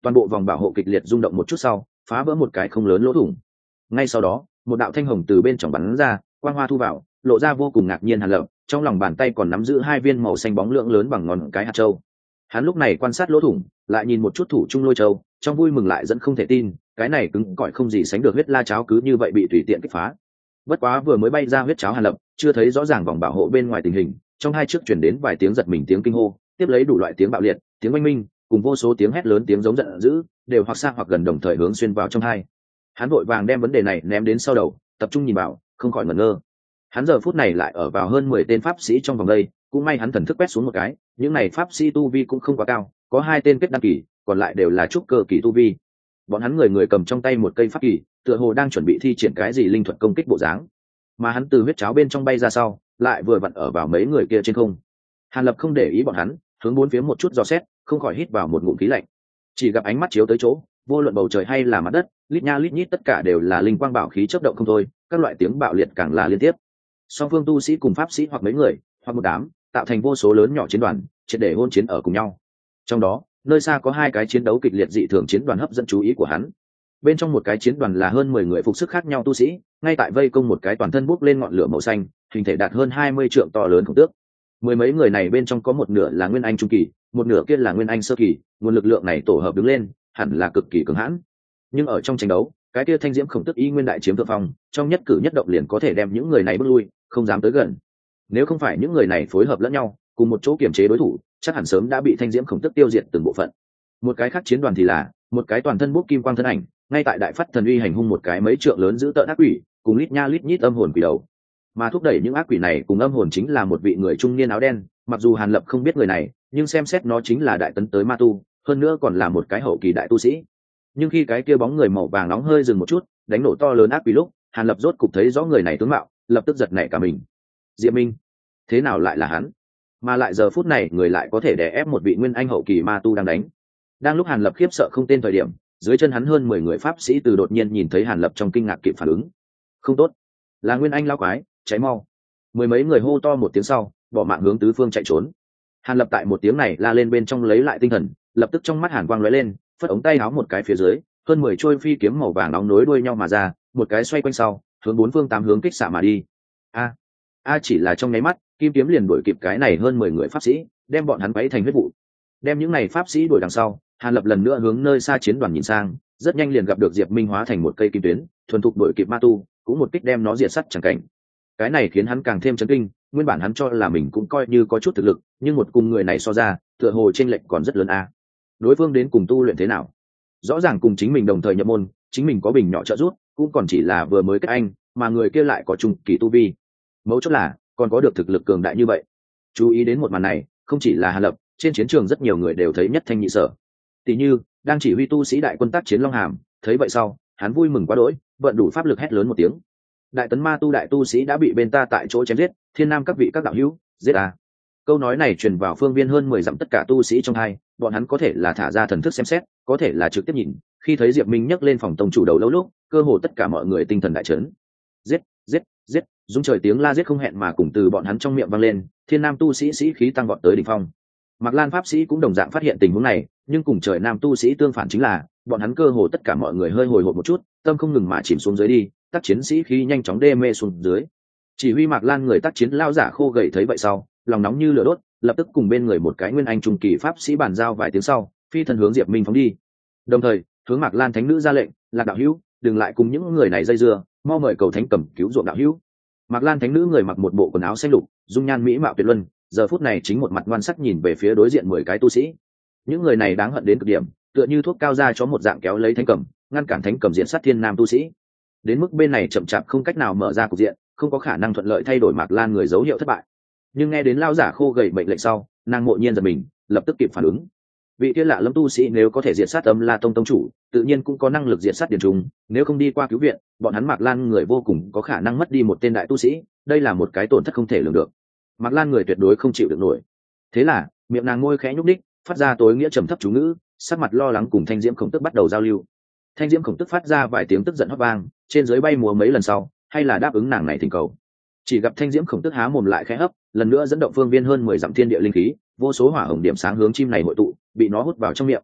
[SPEAKER 1] toàn bộ vòng bảo hộ kịch liệt rung động một chút sau phá vỡ một cái không lớn lỗ thủng. Ngay sau đó một đạo thanh hồng từ bên trong bắn ra, quang hoa thu vào, lộ ra vô cùng ngạc nhiên Hàn Lập, trong lòng bàn tay còn nắm giữ hai viên màu xanh bóng lượng lớn bằng ngón cái hạt châu. Hắn lúc này quan sát lỗ thủng, lại nhìn một chút thủ trung lôi châu, trong vui mừng lại dẫn không thể tin, cái này cứng cỏi không gì sánh được huyết la cháo cứ như vậy bị tùy tiện kích phá. Bất quá vừa mới bay ra huyết cháo Hàn Lập, chưa thấy rõ ràng vòng bảo hộ bên ngoài tình hình, trong hai trước truyền đến vài tiếng giật mình tiếng kinh hô, tiếp lấy đủ loại tiếng bạo liệt, tiếng oanh minh, cùng vô số tiếng hét lớn tiếng giống giận dữ, đều hoặc xa hoặc gần đồng thời hướng xuyên vào trong hai. Hắn vội vàng đem vấn đề này ném đến sau đầu, tập trung nhìn vào, không khỏi ngẩn ngơ. Hắn giờ phút này lại ở vào hơn mười tên pháp sĩ trong vòng đây, cũng may hắn thần thức quét xuống một cái, những này pháp sĩ tu vi cũng không quá cao, có hai tên kết đăng kỳ, còn lại đều là trúc cơ kỳ tu vi. Bọn hắn người người cầm trong tay một cây pháp kỳ, tựa hồ đang chuẩn bị thi triển cái gì linh thuật công kích bộ dáng. Mà hắn từ huyết cháo bên trong bay ra sau, lại vừa vặn ở vào mấy người kia trên không. Hàn Lập không để ý bọn hắn, hướng bốn phía một chút dò xét, không khỏi hít vào một ngụm khí lạnh. Chỉ gặp ánh mắt chiếu tới chỗ, vô luận bầu trời hay là mặt đất, lít nha lít nhít tất cả đều là linh quang bảo khí chớp động không thôi, các loại tiếng bạo liệt càng là liên tiếp. Song phương tu sĩ cùng pháp sĩ hoặc mấy người, hoặc một đám, tạo thành vô số lớn nhỏ chiến đoàn, triệt để hôn chiến ở cùng nhau. Trong đó, nơi xa có hai cái chiến đấu kịch liệt dị thường chiến đoàn hấp dẫn chú ý của hắn. Bên trong một cái chiến đoàn là hơn mười người phục sức khác nhau tu sĩ, ngay tại vây công một cái toàn thân bốc lên ngọn lửa màu xanh, hình thể đạt hơn hai mươi trượng to lớn khổng tước. Mười mấy người này bên trong có một nửa là nguyên anh trung kỳ, một nửa kia là nguyên anh sơ kỳ, nguồn lực lượng này tổ hợp đứng lên, hẳn là cực kỳ cường hãn. Nhưng ở trong tranh đấu, cái kia thanh diễm khổng tước y nguyên đại chiếm thượng phong, trong nhất cử nhất động liền có thể đem những người này bước lui, không dám tới gần. Nếu không phải những người này phối hợp lẫn nhau, cùng một chỗ kiểm chế đối thủ, chắc hẳn sớm đã bị thanh diễm khổng tước tiêu diệt từng bộ phận. Một cái khác chiến đoàn thì là một cái toàn thân bốc kim quang thân ảnh, ngay tại đại phát thần uy hành hung một cái mấy trượng lớn giữ tợn ác quỷ, cùng lít nha lít nhít âm hồn quỷ đầu. Mà thúc đẩy những ác quỷ này cùng âm hồn chính là một vị người trung niên áo đen, mặc dù Hàn Lập không biết người này, nhưng xem xét nó chính là đại tấn tới ma tu, hơn nữa còn là một cái hậu kỳ đại tu sĩ. Nhưng khi cái kia bóng người màu vàng nóng hơi dừng một chút, đánh nổ to lớn ác quỷ lúc, Hàn Lập rốt cục thấy rõ người này tướng mạo, lập tức giật nảy cả mình. Diệp Minh, thế nào lại là hắn? Mà lại giờ phút này người lại có thể đè ép một vị nguyên anh hậu kỳ ma tu đang đánh. Đang lúc Hàn Lập khiếp sợ không tên thời điểm, dưới chân hắn hơn mười người pháp sĩ từ đột nhiên nhìn thấy Hàn Lập trong kinh ngạc kịp phản ứng. Không tốt, là nguyên anh lao quái, cháy mau. Mười mấy người hô to một tiếng sau, bỏ mạng hướng tứ phương chạy trốn. Hàn Lập tại một tiếng này la lên bên trong lấy lại tinh thần, lập tức trong mắt hàn quang lóe lên, phất ống tay áo một cái phía dưới, hơn mười trôi phi kiếm màu vàng nóng nối đuôi nhau mà ra, một cái xoay quanh sau, hướng bốn phương tám hướng kích xạ mà đi. A, a chỉ là trong nháy mắt, kim kiếm liền đuổi kịp cái này hơn mười người pháp sĩ, đem bọn hắn quấy thành huyết vụ. Đem những này pháp sĩ đuổi đằng sau, Hàn Lập lần nữa hướng nơi xa chiến đoàn nhìn sang, rất nhanh liền gặp được Diệp Minh hóa thành một cây kim tuyến, thuần thục đuổi kịp ma tu, cũng một kích đem nó diệt sắt chẳng cảnh. Cái này khiến hắn càng thêm chấn kinh, nguyên bản hắn cho là mình cũng coi như có chút thực lực, nhưng một cùng người này so ra, tựa hồ chênh lệch còn rất lớn a. Đối phương đến cùng tu luyện thế nào? Rõ ràng cùng chính mình đồng thời nhập môn, chính mình có bình nhỏ trợ giúp, cũng còn chỉ là vừa mới kết anh, mà người kia lại có trung kỳ tu vi. Mấu chốt là, còn có được thực lực cường đại như vậy. Chú ý đến một màn này, không chỉ là Hàn Lập, trên chiến trường rất nhiều người đều thấy nhất thanh nhị sở. Tỷ như, đang chỉ huy tu sĩ đại quân tác chiến Long Hàm, thấy vậy sau, hắn vui mừng quá đỗi, vận đủ pháp lực hét lớn một tiếng. Đại tấn ma tu đại tu sĩ đã bị bên ta tại chỗ chém giết, thiên nam các vị các đạo hữu, giết à. Câu nói này truyền vào phương viên hơn mười dặm tất cả tu sĩ trong hai, bọn hắn có thể là thả ra thần thức xem xét, có thể là trực tiếp nhìn, khi thấy Diệp Minh nhấc lên phòng tông chủ đầu lâu lúc, cơ hồ tất cả mọi người tinh thần đại chấn. Giết, giết, giết, dung trời tiếng la giết không hẹn mà cùng từ bọn hắn trong miệng vang lên, thiên nam tu sĩ sĩ khí tăng vọt tới đỉnh phong. Mạc Lan pháp sĩ cũng đồng dạng phát hiện tình huống này, nhưng cùng trời nam tu sĩ tương phản chính là, bọn hắn cơ hồ tất cả mọi người hơi hồi hộp một chút, tâm không ngừng mà chìm xuống dưới đi, tác chiến sĩ khí nhanh chóng đê mê xuống dưới. Chỉ huy Mạc Lan người tác chiến lao giả khô gầy thấy vậy sau, lòng nóng như lửa đốt, lập tức cùng bên người một cái nguyên anh trung kỳ pháp sĩ bàn giao vài tiếng sau, phi thần hướng Diệp Minh phóng đi. Đồng thời, hướng Mạc Lan thánh nữ ra lệnh, "Lạc đạo hữu, đừng lại cùng những người này dây dưa, mau mời cầu thánh cầm cứu ruộng đạo hữu." Mạc Lan thánh nữ người mặc một bộ quần áo xanh lục, dung nhan mỹ mạo tuyệt luân, giờ phút này chính một mặt ngoan sắc nhìn về phía đối diện mười cái tu sĩ. Những người này đáng hận đến cực điểm, tựa như thuốc cao ra cho một dạng kéo lấy thánh cầm, ngăn cản thánh cầm diện sát thiên nam tu sĩ. Đến mức bên này chậm chạp không cách nào mở ra cục diện, không có khả năng thuận lợi thay đổi Mạc Lan người dấu hiệu thất bại. Nhưng nghe đến lao giả khô gầy mệnh lệnh sau, nàng mộ nhiên giật mình, lập tức kịp phản ứng. Vị kia lạ lâm tu sĩ nếu có thể diệt sát Âm La Tông tông chủ, tự nhiên cũng có năng lực diệt sát điển trùng, nếu không đi qua cứu viện, bọn hắn Mạc Lan người vô cùng có khả năng mất đi một tên đại tu sĩ, đây là một cái tổn thất không thể lường được. Mạc Lan người tuyệt đối không chịu được nổi. Thế là, miệng nàng môi khẽ nhúc nhích, phát ra tối nghĩa trầm thấp chú ngữ, sắc mặt lo lắng cùng Thanh Diễm Khổng Tức bắt đầu giao lưu. Thanh Diễm Khổng Tức phát ra vài tiếng tức giận hót vang, trên dưới bay múa mấy lần sau, hay là đáp ứng nàng này thỉnh cầu. Chỉ gặp Thanh Diễm Khổng Tức há mồm lại khẽ hấp, lần nữa dẫn động phương viên hơn mười dặm thiên địa linh khí, vô số hỏa hồng điểm sáng hướng chim này hội tụ, bị nó hút vào trong miệng.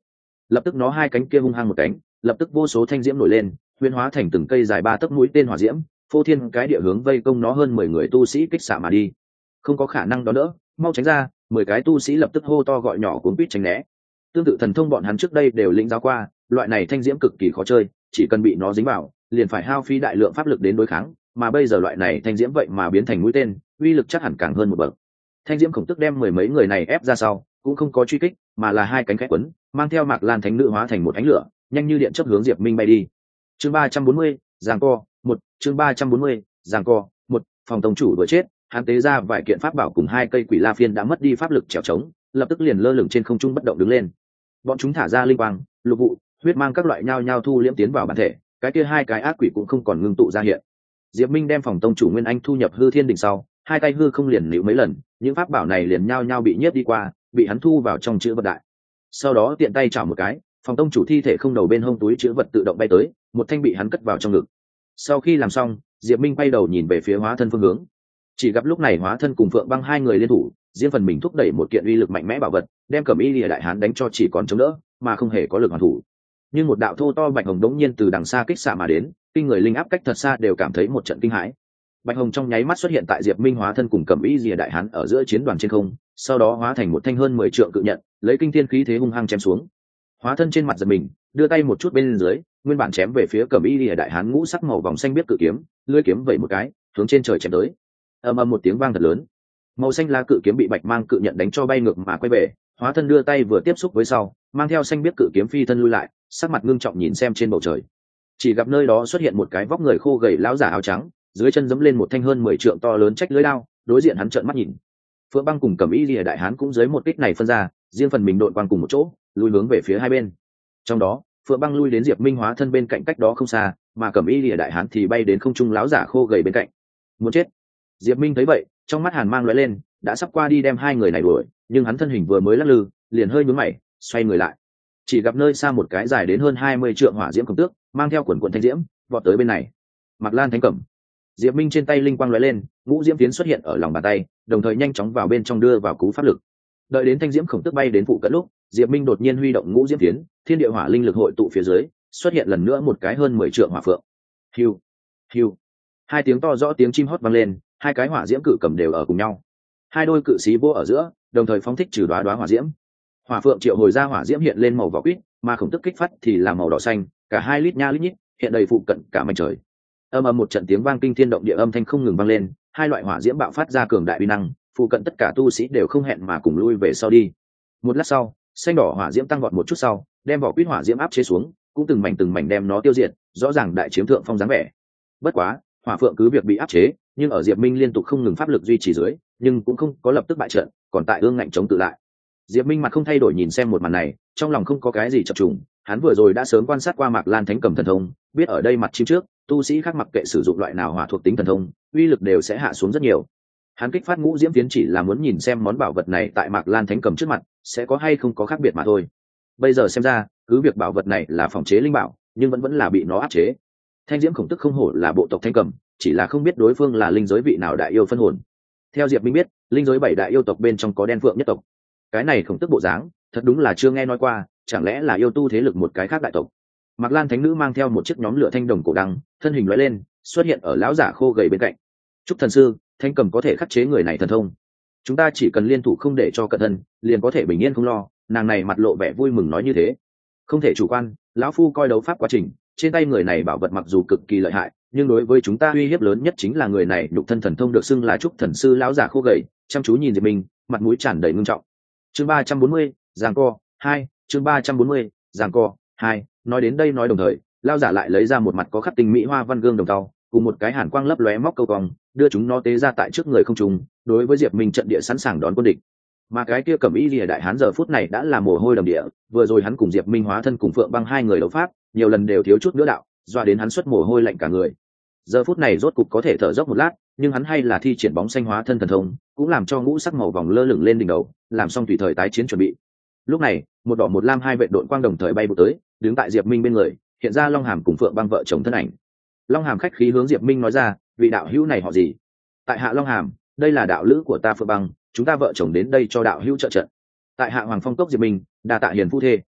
[SPEAKER 1] lập tức nó hai cánh kia hung hăng một cánh, lập tức vô số thanh diễm nổi lên, huyễn hóa thành từng cây dài ba tấc mũi tên hỏa diễm, phô thiên cái địa hướng vây công nó hơn mười người tu sĩ kích xạ mà đi. Không có khả năng đó đỡ, mau tránh ra! Mười cái tu sĩ lập tức hô to gọi nhỏ cuốn quýt tránh né. Tương tự thần thông bọn hắn trước đây đều lĩnh giáo qua, loại này thanh diễm cực kỳ khó chơi, chỉ cần bị nó dính vào, liền phải hao phí đại lượng pháp lực đến đối kháng, mà bây giờ loại này thanh diễm vậy mà biến thành mũi tên, uy lực chắc hẳn càng hơn một bậc. Thanh diễm khổng tức đem mười mấy người này ép ra sau, cũng không có truy kích, mà là hai cánh khẽ quấn, mang theo Mạc Lan Thánh Nữ hóa thành một ánh lửa, nhanh như điện chớp hướng Diệp Minh bay đi. Chương ba trăm bốn mươi, giằng co, một, chương ba trăm bốn mươi, giằng co, một, phòng tông chủ vừa chết, hắn tế ra vài kiện pháp bảo cùng hai cây quỷ la phiên đã mất đi pháp lực trèo trống, lập tức liền lơ lửng trên không trung bất động đứng lên. Bọn chúng thả ra linh quang, lục vụ, huyết mang các loại nhao nhao thu liễm tiến vào bản thể, cái kia hai cái ác quỷ cũng không còn ngưng tụ ra hiện. Diệp Minh đem phòng tông chủ Nguyên Anh thu nhập hư thiên đỉnh sau, hai tay hư không liền níu mấy lần, những pháp bảo này liền nhao nhao bị nhiếp đi qua, bị hắn thu vào trong chữ vật đại. Sau đó tiện tay chảo một cái, phòng tông chủ thi thể không đầu bên hông túi chữ vật tự động bay tới, một thanh bị hắn cất vào trong ngực. Sau khi làm xong, Diệp Minh quay đầu nhìn về phía hóa thân phương hướng. Chỉ gặp lúc này hóa thân cùng Phượng Băng hai người liên thủ, riêng phần mình thúc đẩy một kiện uy lực mạnh mẽ bảo vật, đem Cẩm Y Lìa đại hán đánh cho chỉ còn chống đỡ, mà không hề có lực hoàn thủ. Nhưng một đạo thô to bạch hồng đống nhiên từ đằng xa kích xạ mà đến, kinh người linh áp cách thật xa đều cảm thấy một trận kinh hãi. Bạch hồng trong nháy mắt xuất hiện tại Diệp Minh hóa thân cùng Cẩm Y Lìa đại hán ở giữa chiến đoàn trên không, sau đó hóa thành một thanh hơn mười trượng cự nhận, lấy kinh thiên khí thế hung hăng chém xuống. Hóa thân trên mặt giật mình, đưa tay một chút bên dưới, nguyên bản chém về phía Cẩm Y Lìa đại hán ngũ sắc màu vòng xanh biết cự kiếm, lưỡi kiếm vẩy một cái, hướng trên trời chém tới. Ầm ầm một tiếng vang thật lớn, màu xanh lá cự kiếm bị bạch mang cự nhận đánh cho bay ngược mà quay về. Hóa thân đưa tay vừa tiếp xúc với sau, mang theo xanh biết cự kiếm phi thân lui lại, sắc mặt ngưng trọng nhìn xem trên bầu trời. Chỉ gặp nơi đó xuất hiện một cái vóc người khô gầy lão giả áo trắng, dưới chân giẫm lên một thanh hơn mười trượng to lớn trách lưỡi đao, đối diện hắn trợn mắt nhìn. Phượng Băng cùng Cẩm Y Lìa đại hán cũng dưới một kích này phân ra, riêng phần mình đội quang cùng một chỗ, lùi hướng về phía hai bên. Trong đó, Phượng Băng lui đến Diệp Minh hóa thân bên cạnh cách đó không xa, mà Cẩm Y Lìa đại hán thì bay đến không trung lão giả khô gầy bên cạnh. Muốn chết! Diệp Minh thấy vậy, trong mắt hàn mang lóe lên, đã sắp qua đi đem hai người này đuổi, nhưng hắn thân hình vừa mới lắc lư, liền hơi nhướng mày, xoay người lại. Chỉ gặp nơi xa một cái dài đến hơn hai mươi trượng hỏa diễm khổng tước, mang theo quần quần thanh diễm, vọt tới bên này. Mạc Lan Thánh Cẩm. Diệp Minh trên tay linh quang lóe lên, ngũ diễm tiến xuất hiện ở lòng bàn tay, đồng thời nhanh chóng vào bên trong đưa vào cú pháp lực. Đợi đến thanh diễm khổng tước bay đến phụ cận lúc, Diệp Minh đột nhiên huy động ngũ diễm tiến, thiên địa hỏa linh lực hội tụ phía dưới, xuất hiện lần nữa một cái hơn mười trượng hỏa phượng. Hiu, hiu. Hai tiếng to rõ tiếng chim hót vang lên, hai cái hỏa diễm cự cầm đều ở cùng nhau. Hai đôi cự sĩ vô ở giữa, đồng thời phóng thích trừ đóa đóa hỏa diễm. Hỏa phượng triệu hồi ra hỏa diễm hiện lên màu vỏ quýt, mà khổng tức kích phát thì là màu đỏ xanh, cả hai lít nha lít nhít, hiện đầy phụ cận cả mảnh trời. Âm ầm một trận tiếng vang kinh thiên động địa âm thanh không ngừng vang lên, hai loại hỏa diễm bạo phát ra cường đại uy năng, phụ cận tất cả tu sĩ đều không hẹn mà cùng lui về sau đi. Một lát sau, xanh đỏ hỏa diễm tăng vọt một chút sau, đem vỏ quýt hỏa diễm áp chế xuống, cũng từng mảnh từng mảnh đem nó tiêu diệt, rõ ràng đại chiếm thượng phong dáng vẻ. Bất quá, hỏa phượng cứ việc bị áp chế, nhưng ở Diệp Minh liên tục không ngừng pháp lực duy trì dưới, nhưng cũng không có lập tức bại trận, còn tại ương ngạnh chống tự lại. Diệp Minh mặt không thay đổi nhìn xem một màn này, trong lòng không có cái gì chập trùng, hắn vừa rồi đã sớm quan sát qua Mạc Lan Thánh Cầm thần thông, biết ở đây mặt chim trước, tu sĩ khác mặc kệ sử dụng loại nào hỏa thuộc tính thần thông, uy lực đều sẽ hạ xuống rất nhiều. Hắn kích phát ngũ diễm tiến chỉ là muốn nhìn xem món bảo vật này tại Mạc Lan Thánh Cầm trước mặt sẽ có hay không có khác biệt mà thôi. Bây giờ xem ra, cứ việc bảo vật này là phòng chế linh bảo, nhưng vẫn vẫn là bị nó áp chế. Thanh diễm khổng tức không hổ là bộ tộc Thanh Cầm, chỉ là không biết đối phương là linh giới vị nào đại yêu phân hồn. Theo Diệp Minh biết, linh giới bảy đại yêu tộc bên trong có đen phượng nhất tộc. Cái này khổng tức bộ dáng, thật đúng là chưa nghe nói qua, chẳng lẽ là yêu tu thế lực một cái khác đại tộc. Mạc Lan Thánh Nữ mang theo một chiếc nhóm lửa thanh đồng cổ đăng, thân hình lóe lên, xuất hiện ở lão giả khô gầy bên cạnh. Trúc thần sư, Thanh Cầm có thể khắc chế người này thần thông. Chúng ta chỉ cần liên thủ không để cho cận thân, liền có thể bình yên không lo. Nàng này mặt lộ vẻ vui mừng nói như thế. Không thể chủ quan, lão phu coi đấu pháp quá trình, trên tay người này bảo vật mặc dù cực kỳ lợi hại, nhưng đối với chúng ta uy hiếp lớn nhất chính là người này nhục thân thần thông được xưng là Trúc thần sư lão giả khô gầy, chăm chú nhìn Diệp Minh, mặt mũi tràn đầy ngưng trọng. Chương ba trăm bốn mươi, giằng co hai, chương ba trăm bốn mươi, giằng co hai. Nói đến đây nói đồng thời, lão giả lại lấy ra một mặt có khắc tinh mỹ hoa văn gương đồng tàu, cùng một cái hàn quang lấp lóe móc câu cong, đưa chúng nó tế ra tại trước người không trung, đối với Diệp Minh trận địa sẵn sàng đón quân địch. Mà cái kia Cẩm Y Lìa đại hán giờ phút này đã là mồ hôi đầm địa, vừa rồi hắn cùng Diệp Minh hóa thân cùng Phượng Băng hai người đấu pháp, nhiều lần đều thiếu chút nữa đạo, doa đến hắn xuất mồ hôi lạnh cả người. Giờ phút này rốt cục có thể thở dốc một lát, nhưng hắn hay là thi triển bóng xanh hóa thân thần thông, cũng làm cho ngũ sắc màu vòng lơ lửng lên đỉnh đầu, làm xong tùy thời tái chiến chuẩn bị. Lúc này, một đỏ một lam hai vệ đội quang đồng thời bay bụt tới, đứng tại Diệp Minh bên người, hiện ra Long Hàm cùng Phượng Băng vợ chồng thân ảnh. Long Hàm khách khí hướng Diệp Minh nói ra, vị đạo hữu này họ gì? Tại hạ Long Hàm, đây là đạo lữ của ta Phượng Băng, chúng ta vợ chồng đến đây cho đạo hữu trợ trận. Tại hạ Hoàng Phong Cốc Diệp Minh, đa tạ hiền phu thê.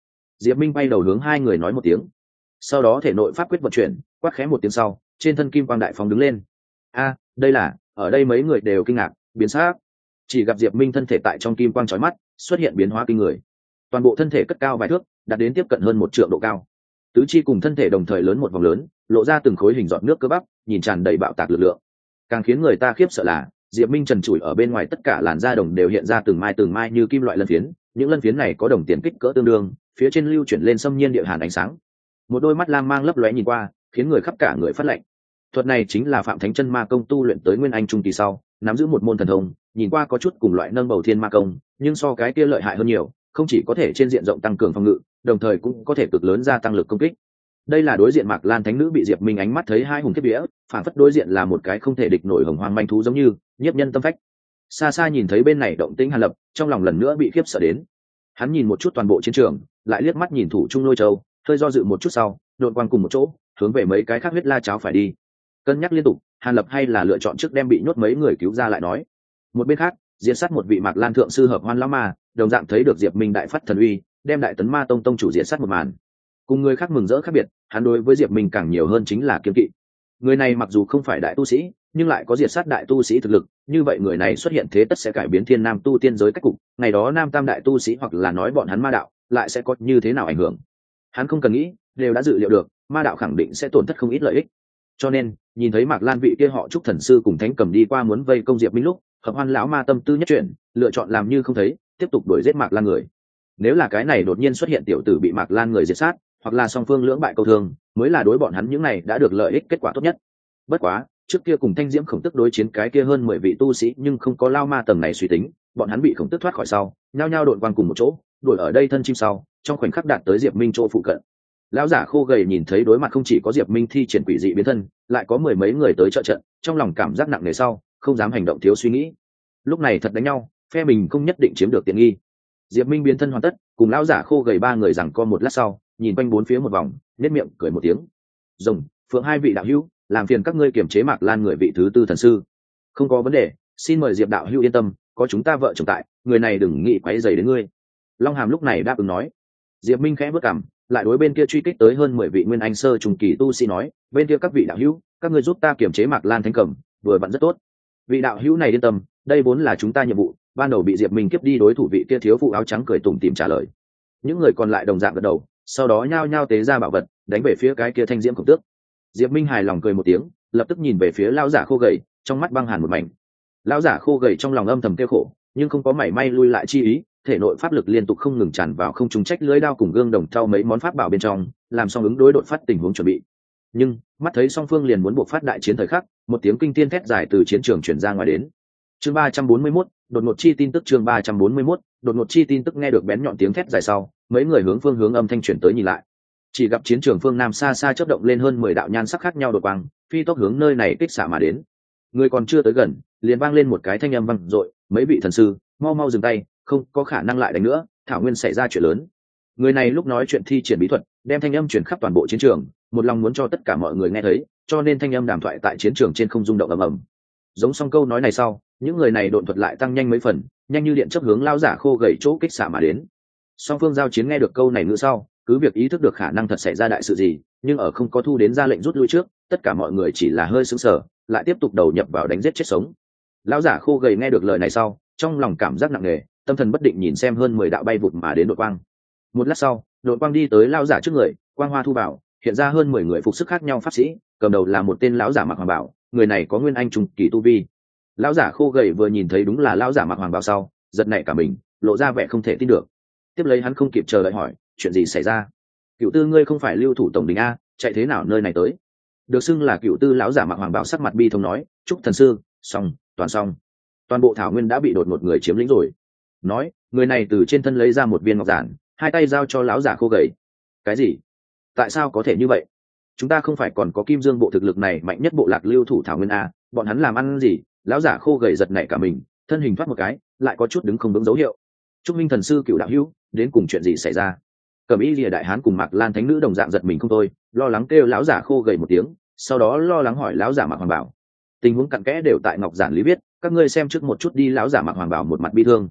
[SPEAKER 1] Diệp Minh bay đầu hướng hai người nói một tiếng, sau đó thể nội pháp quyết vận chuyển, quát khẽ một tiếng sau, trên thân kim quang đại phóng đứng lên. A, đây là, ở đây mấy người đều kinh ngạc, biến sắc. Chỉ gặp Diệp Minh thân thể tại trong kim quang chói mắt, xuất hiện biến hóa kinh người. Toàn bộ thân thể cất cao vài thước, đạt đến tiếp cận hơn một trượng độ cao. Tứ chi cùng thân thể đồng thời lớn một vòng lớn, lộ ra từng khối hình giọt nước cơ bắp, nhìn tràn đầy bạo tạc lực lượng. Càng khiến người ta khiếp sợ là, Diệp Minh trần trụi ở bên ngoài tất cả làn da đồng đều hiện ra từng mai từng mai như kim loại lân phiến, những lân phiến này có đồng tiền kích cỡ tương đương, phía trên lưu chuyển lên xâm nhiên địa hàn ánh sáng. Một đôi mắt lam mang lấp lóe nhìn qua, khiến người khắp cả người phát lạnh. Thuật này chính là Phạm Thánh Chân Ma Công tu luyện tới nguyên anh trung kỳ sau, nắm giữ một môn thần thông, nhìn qua có chút cùng loại nâng bầu thiên ma công, nhưng so cái kia lợi hại hơn nhiều, không chỉ có thể trên diện rộng tăng cường phòng ngự, đồng thời cũng có thể cực lớn gia tăng lực công kích. Đây là đối diện Mạc Lan Thánh Nữ bị Diệp Minh ánh mắt thấy hai hùng kiếp vía, phản phất đối diện là một cái không thể địch nổi hồng hoang manh thú giống như, nhiếp nhân tâm phách. Xa xa nhìn thấy bên này động tĩnh Hàn Lập, trong lòng lần nữa bị khiếp sợ đến. Hắn nhìn một chút toàn bộ chiến trường, lại liếc mắt nhìn thủ trung Lôi Châu, hơi do dự một chút sau, đột quang cùng một chỗ, hướng về mấy cái khác huyết la cháo phải đi. Cân nhắc liên tục, Hàn Lập hay là lựa chọn trước đem bị nhốt mấy người cứu ra lại nói. Một bên khác, diệt sát một vị Mạc Lan thượng sư hợp hoan lão ma, đồng dạng thấy được Diệp Minh đại phát thần uy, đem Đại Tấn Ma Tông tông chủ diệt sát một màn. Cùng người khác mừng rỡ khác biệt, hắn đối với Diệp Minh càng nhiều hơn chính là kiêng kỵ. Người này mặc dù không phải đại tu sĩ, nhưng lại có diệt sát đại tu sĩ thực lực, như vậy người này xuất hiện thế tất sẽ cải biến thiên nam tu tiên giới cách cục, ngày đó nam tam đại tu sĩ hoặc là nói bọn hắn ma đạo, lại sẽ có như thế nào ảnh hưởng. Hắn không cần nghĩ, đều đã dự liệu được, ma đạo khẳng định sẽ tổn thất không ít lợi ích. Cho nên, nhìn thấy Mạc Lan vị kia họ Trúc thần sư cùng Thánh Cầm đi qua muốn vây công Diệp Minh lúc, Hợp Hoan lão ma tâm tư nhất chuyển, lựa chọn làm như không thấy, tiếp tục đuổi giết Mạc Lan người. Nếu là cái này đột nhiên xuất hiện tiểu tử bị Mạc Lan người diệt sát, hoặc là song phương lưỡng bại câu thương, mới là đối bọn hắn những này đã được lợi ích kết quả tốt nhất. Bất quá, trước kia cùng Thanh Diễm Khổng Tức đối chiến cái kia hơn mười vị tu sĩ, nhưng không có lao ma tầng này suy tính, bọn hắn bị Khổng Tức thoát khỏi sau, nhao nhao độn quang cùng một chỗ, đuổi ở đây thân chim sau, trong khoảnh khắc đạt tới Diệp Minh chỗ phụ cận. Lão giả khô gầy nhìn thấy đối mặt không chỉ có Diệp Minh thi triển quỷ dị biến thân, lại có mười mấy người tới trợ trận, trong lòng cảm giác nặng nề sau, không dám hành động thiếu suy nghĩ. Lúc này thật đánh nhau, phe mình không nhất định chiếm được tiện nghi. Diệp Minh biến thân hoàn tất, cùng lão giả khô gầy ba người giằng co một lát sau, nhìn quanh bốn phía một vòng, nhếch miệng cười một tiếng. "Rồng, Phượng hai vị đạo hữu, làm phiền các ngươi kiềm chế Mạc Lan người vị thứ tư thần sư." "Không có vấn đề, xin mời Diệp đạo hữu yên tâm, có chúng ta vợ chồng tại, người này đừng nghĩ quấy rầy đến ngươi." Long Hàm lúc này đáp ứng nói. Diệp Minh khẽ bước cằm, lại đối bên kia truy kích tới hơn mười vị nguyên anh sơ trùng kỳ tu sĩ nói, "Bên kia các vị đạo hữu, các ngươi giúp ta kiềm chế Mạc Lan Thánh Cầm, vừa vặn rất tốt." "Vị đạo hữu này yên tâm, đây vốn là chúng ta nhiệm vụ." Ban đầu bị Diệp Minh kiếp đi đối thủ vị kia thiếu phụ áo trắng cười tủm tỉm trả lời. Những người còn lại đồng dạng gật đầu, sau đó nhao nhao tế ra bảo vật, đánh về phía cái kia Thanh Diễm Khổng Tước. Diệp Minh hài lòng cười một tiếng, lập tức nhìn về phía lão giả khô gầy, trong mắt băng hàn một mảnh. Lão giả khô gầy trong lòng âm thầm kêu khổ, nhưng không có mảy may lui lại chi ý, thể nội pháp lực liên tục không ngừng tràn vào không trúng trách lưỡi đao cùng gương đồng thau mấy món pháp bảo bên trong, làm xong ứng đối đột phát tình huống chuẩn bị. Nhưng mắt thấy song phương liền muốn buộc phát đại chiến thời khắc, một tiếng kinh thiên thét dài từ chiến trường truyền ra ngoài đến. Chương ba trăm bốn mươi mốt, đột ngột chi tin tức. Chương ba trăm bốn mươi mốt, đột ngột chi tin tức. Nghe được bén nhọn tiếng thét dài sau, mấy người hướng phương hướng âm thanh truyền tới nhìn lại, chỉ gặp chiến trường phương nam xa xa chớp động lên hơn mười đạo nhan sắc khác nhau đột quang, phi tốc hướng nơi này kích xạ mà đến. Người còn chưa tới gần, liền vang lên một cái thanh âm vang dội, "Mấy vị thần sư, mau mau dừng tay, không có khả năng lại đánh nữa, thảo nguyên xảy ra chuyện lớn." Người này lúc nói chuyện thi triển bí thuật, đem thanh âm truyền khắp toàn bộ chiến trường, một lòng muốn cho tất cả mọi người nghe thấy, cho nên thanh âm đàm thoại tại chiến trường trên không rung động ầm ầm. Giống xong câu nói này sau, những người này độn thuật lại tăng nhanh mấy phần, nhanh như điện chớp hướng lao giả khô gầy chỗ kích xạ mà đến. Song phương giao chiến nghe được câu này nữa sau, cứ việc ý thức được khả năng thật xảy ra đại sự gì, nhưng ở không có thu đến ra lệnh rút lui trước, tất cả mọi người chỉ là hơi sững sờ, lại tiếp tục đầu nhập vào đánh giết chết sống. Lão giả khô gầy nghe được lời này sau, trong lòng cảm giác nặng nề, tâm thần bất định nhìn xem hơn mười đạo bay vụt mà đến đột quang. Một lát sau, đột quang đi tới lão giả trước người, quang hoa thu vào, hiện ra hơn mười người phục sức khác nhau pháp sĩ, cầm đầu là một tên lão giả mặc hoàng bào, người này có nguyên anh trung kỳ tu vi. Lão giả khô gầy vừa nhìn thấy đúng là lão giả mặc hoàng bào sau, giật nảy cả mình, lộ ra vẻ không thể tin được. Tiếp lấy hắn không kịp chờ đợi hỏi, chuyện gì xảy ra? Cựu tư ngươi không phải lưu thủ tổng đình a, chạy thế nào nơi này tới? Được xưng là cựu tư lão giả mặc hoàng bào sắc mặt bi thống nói, chúc thần sư, xong, toàn xong, toàn bộ thảo nguyên đã bị đột một người chiếm lĩnh rồi. Nói, người này từ trên thân lấy ra một viên ngọc giản, hai tay giao cho lão giả khô gầy. Cái gì? Tại sao có thể như vậy? Chúng ta không phải còn có kim dương bộ thực lực này mạnh nhất bộ lạc lưu thủ thảo nguyên a, bọn hắn làm ăn gì? Lão giả khô gầy giật nảy cả mình, thân hình thoát một cái, lại có chút đứng không vững dấu hiệu. Trúc Minh thần sư cựu đạo hữu, đến cùng chuyện gì xảy ra? Cẩm Y Lìa đại hán cùng Mạc Lan thánh nữ đồng dạng giật mình không thôi, lo lắng kêu lão giả khô gầy một tiếng, sau đó lo lắng hỏi lão giả Mạc Hoàng Bảo. Tình huống cặn kẽ đều tại ngọc giản lý viết, các ngươi xem trước một chút đi. Lão giả Mạc Hoàng Bảo một mặt bi thương.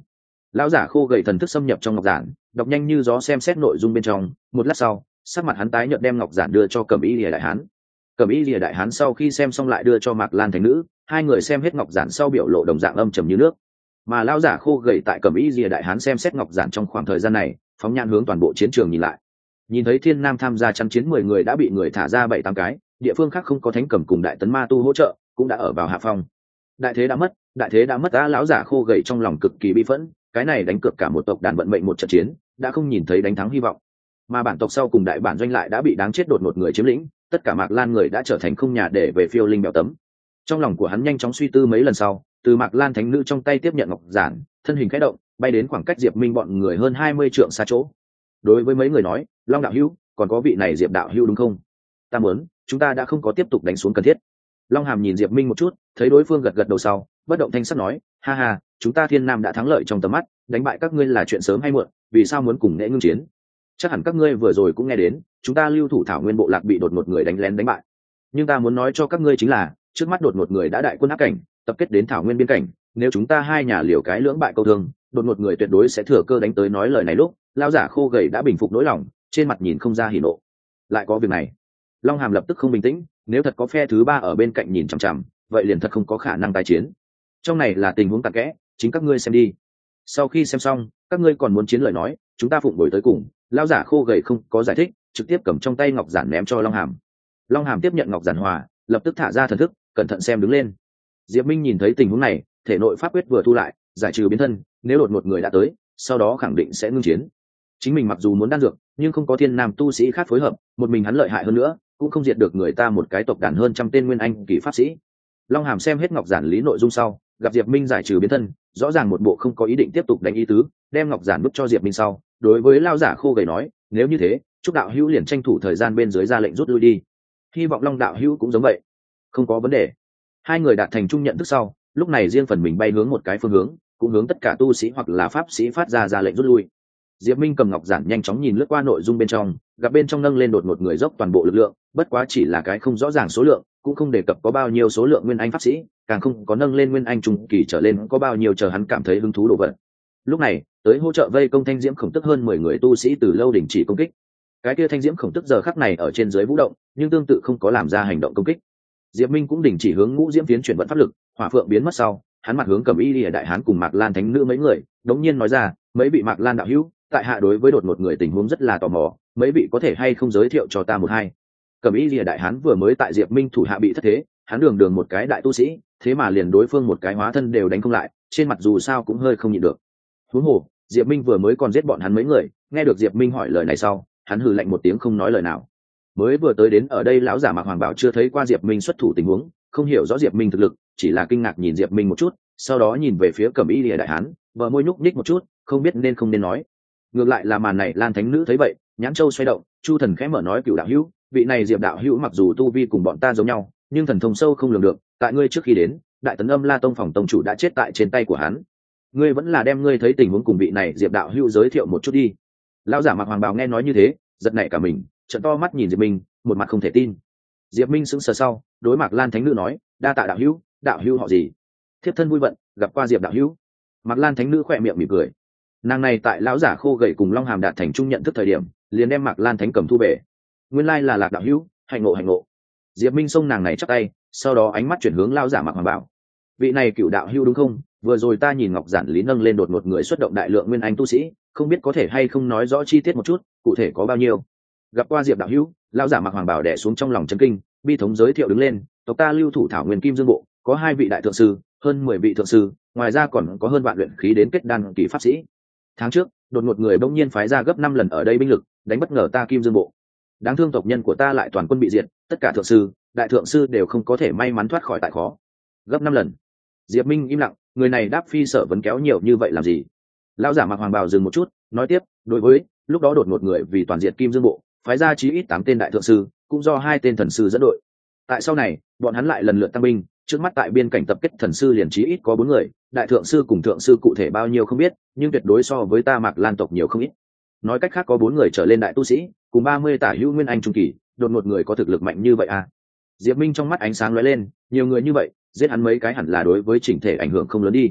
[SPEAKER 1] Lão giả khô gầy thần thức xâm nhập trong ngọc giản, đọc nhanh như gió xem xét nội dung bên trong. Một lát sau, sắc mặt hắn tái nhợt đem ngọc giản đưa cho Cẩm Y Lìa đại hán. Cẩm Y Lìa đại hán sau khi xem xong lại đưa cho Mạc Lan thánh nữ. Hai người xem hết ngọc giản sau biểu lộ đồng dạng âm trầm như nước. Mà lão giả khô gầy tại Cẩm Y Lìa đại hán xem xét ngọc giản trong khoảng thời gian này, phóng nhãn hướng toàn bộ chiến trường nhìn lại. Nhìn thấy Thiên Nam tham gia chăn chiến mười người đã bị người thả ra bảy tám cái, địa phương khác không có thánh cầm cùng đại tấn ma tu hỗ trợ, cũng đã ở vào hạ phong. Đại thế đã mất, đại thế đã mất. Á lão giả khô gầy trong lòng cực kỳ bi phẫn, cái này đánh cược cả một tộc đàn vận mệnh một trận chiến, đã không nhìn thấy đánh thắng hy vọng. Mà bản tộc sau cùng đại bản doanh lại đã bị đáng chết đột một người chiếm lĩnh, tất cả Mạc Lan người đã trở thành không nhà để về phiêu linh bèo tấm. Trong lòng của hắn nhanh chóng suy tư mấy lần sau, từ Mạc Lan thánh nữ trong tay tiếp nhận ngọc giản, thân hình khẽ động, bay đến khoảng cách Diệp Minh bọn người hơn hai mươi trượng xa chỗ. Đối với mấy người nói, Long đạo hữu, còn có vị này Diệp đạo hữu đúng không? Ta muốn, chúng ta đã không có tiếp tục đánh xuống cần thiết. Long Hàm nhìn Diệp Minh một chút, thấy đối phương gật gật đầu sau, bất động thanh sắc nói, ha ha, chúng ta Thiên Nam đã thắng lợi trong tầm mắt, đánh bại các ngươi là chuyện sớm hay muộn, vì sao muốn cùng nghệ ngưng chiến? Chắc hẳn các ngươi vừa rồi cũng nghe đến, chúng ta Lưu Thủ Thảo Nguyên bộ lạc bị đột một người đánh lén đánh bại. Nhưng ta muốn nói cho các ngươi chính là, trước mắt đột một người đã đại quân áp cảnh, tập kết đến Thảo Nguyên biên cảnh, nếu chúng ta hai nhà liều cái lưỡng bại câu thương, đột một người tuyệt đối sẽ thừa cơ đánh tới. Nói lời này lúc, lão giả khô gầy đã bình phục nỗi lòng, trên mặt nhìn không ra hỉ nộ. Lại có việc này, Long Hàm lập tức không bình tĩnh, nếu thật có phe thứ ba ở bên cạnh nhìn chằm chằm, vậy liền thật không có khả năng tái chiến. Trong này là tình huống tàn kẽ, chính các ngươi xem đi. Sau khi xem xong, các ngươi còn muốn chiến lời nói, chúng ta phụng đổi tới cùng. Lão giả khô gầy không có giải thích, trực tiếp cầm trong tay ngọc giản ném cho Long Hàm. Long Hàm tiếp nhận ngọc giản hòa, lập tức thả ra thần thức, cẩn thận xem đứng lên. Diệp Minh nhìn thấy tình huống này, thể nội pháp quyết vừa thu lại, giải trừ biến thân, nếu đột một người đã tới, sau đó khẳng định sẽ ngưng chiến. Chính mình mặc dù muốn đan dược, nhưng không có Thiên Nam tu sĩ khác phối hợp, một mình hắn lợi hại hơn nữa, cũng không diệt được người ta một cái tộc đàn hơn trăm tên nguyên anh kỳ pháp sĩ. Long Hàm xem hết ngọc giản lý nội dung sau, gặp Diệp Minh giải trừ biến thân, rõ ràng một bộ không có ý định tiếp tục đánh ý tứ, đem ngọc giản bức cho Diệp Minh sau, đối với lão giả khô gầy nói, nếu như thế, chúc đạo hữu liền tranh thủ thời gian bên dưới ra lệnh rút lui đi. Hy vọng Long đạo hữu cũng giống vậy. Không có vấn đề. Hai người đạt thành chung nhận thức sau, lúc này riêng phần mình bay hướng một cái phương hướng, cũng hướng tất cả tu sĩ hoặc là pháp sĩ phát ra ra lệnh rút lui. Diệp Minh cầm ngọc giản nhanh chóng nhìn lướt qua nội dung bên trong, gặp bên trong nâng lên đột một người dốc toàn bộ lực lượng, bất quá chỉ là cái không rõ ràng số lượng, cũng không đề cập có bao nhiêu số lượng nguyên anh pháp sĩ, càng không có nâng lên nguyên anh trung kỳ trở lên có bao nhiêu chờ hắn cảm thấy hứng thú đồ vật. Lúc này, tới hỗ trợ vây công Thanh Diễm Khổng Tức hơn mười người tu sĩ từ lâu đình chỉ công kích. Cái kia Thanh Diễm Khổng Tức giờ khắc này ở trên dưới vũ động, nhưng tương tự không có làm ra hành động công kích. Diệp Minh cũng đình chỉ hướng Ngũ Diễm Phiến chuyển vận pháp lực, hỏa phượng biến mất sau, hắn mặt hướng Cẩm Y Lìa đại hán cùng Mạc Lan thánh nữ mấy người, đống nhiên nói ra, mấy vị Mạc Lan đạo hữu, tại hạ đối với đột một người tình huống rất là tò mò, mấy vị có thể hay không giới thiệu cho ta một hai. Cẩm Y Lìa đại hán vừa mới tại Diệp Minh thủ hạ bị thất thế, hắn đường đường một cái đại tu sĩ, thế mà liền đối phương một cái hóa thân đều đánh không lại, trên mặt dù sao cũng hơi không nhịn được. Huống hồ, Diệp Minh vừa mới còn giết bọn hắn mấy người, nghe được Diệp Minh hỏi lời này sau, hắn hừ lạnh một tiếng không nói lời nào. Mới vừa tới đến ở đây lão giả Mạc Hoàng Bảo chưa thấy qua Diệp Minh xuất thủ tình huống, không hiểu rõ Diệp Minh thực lực, chỉ là kinh ngạc nhìn Diệp Minh một chút, sau đó nhìn về phía Cẩm Y Lìa đại hán, bờ môi nhúc nhích một chút, không biết nên không nên nói. Ngược lại là màn này Lan thánh nữ thấy vậy, nhãn châu xoay động, Chu Thần khẽ mở nói, cửu đạo hữu, vị này Diệp đạo hữu mặc dù tu vi cùng bọn ta giống nhau, nhưng thần thông sâu không lường được, tại ngươi trước khi đến, đại tấn Âm La tông phòng tông chủ đã chết tại trên tay của hắn. Ngươi vẫn là đem ngươi thấy tình huống cùng vị này Diệp đạo hữu giới thiệu một chút đi. Lão giả Mạc Hoàng Bào nghe nói như thế, giật nảy cả mình, trợn to mắt nhìn Diệp Minh, một mặt không thể tin. Diệp Minh sững sờ sau, đối Mạc Lan thánh nữ nói, đa tạ đạo hữu, đạo hữu họ gì? Thiếp thân vui vận, gặp qua Diệp đạo hữu. Mạc Lan thánh nữ khỏe miệng mỉm cười. Nàng này tại lão giả khô gầy cùng Long Hàm đạt thành chung nhận thức thời điểm, liền đem Mạc Lan thánh cầm thu về. Nguyên lai là Lạc đạo hữu, hạnh ngộ hạnh ngộ. Diệp Minh xông nàng này chắp tay, sau đó ánh mắt chuyển hướng lão giả Mạc Hoàng Bảo. Vị này cựu đạo hữu đúng không? Vừa rồi ta nhìn ngọc giản lý nâng lên đột một người xuất động đại lượng nguyên anh tu sĩ, không biết có thể hay không nói rõ chi tiết một chút, cụ thể có bao nhiêu? Gặp qua Diệp đạo hữu, lão giả Mạc Hoàng Bảo đè xuống trong lòng chấn kinh, bi thống giới thiệu đứng lên, tộc ta Lưu Thủ Thảo Nguyên Kim Dương bộ, có hai vị đại thượng sư, hơn mười vị thượng sư, ngoài ra còn có hơn vạn luyện khí đến kết đan kỳ pháp sĩ. Tháng trước, đột ngột người bỗng nhiên phái ra gấp năm lần ở đây binh lực, đánh bất ngờ ta Kim Dương bộ. Đáng thương tộc nhân của ta lại toàn quân bị diệt, tất cả thượng sư, đại thượng sư đều không có thể may mắn thoát khỏi tại khó. Gấp năm lần. Diệp Minh im lặng, người này đáp phi sở vấn kéo nhiều như vậy làm gì? Lão giả Mạc Hoàng Bào dừng một chút, nói tiếp, đối với lúc đó đột ngột người vì toàn diện Kim Dương bộ, phái ra chí ít tám tên đại thượng sư, cũng do hai tên thần sư dẫn đội. Tại sau này, bọn hắn lại lần lượt tăng binh, trước mắt tại biên cảnh tập kết thần sư liền chí ít có bốn người, đại thượng sư cùng thượng sư cụ thể bao nhiêu không biết, nhưng tuyệt đối so với ta Mạc Lan tộc nhiều không ít. Nói cách khác có bốn người trở lên đại tu sĩ, cùng ba mươi tả hữu nguyên anh trung kỳ, đột ngột người có thực lực mạnh như vậy à? Diệp Minh trong mắt ánh sáng lóe lên, nhiều người như vậy, giết hắn mấy cái hẳn là đối với chỉnh thể ảnh hưởng không lớn đi.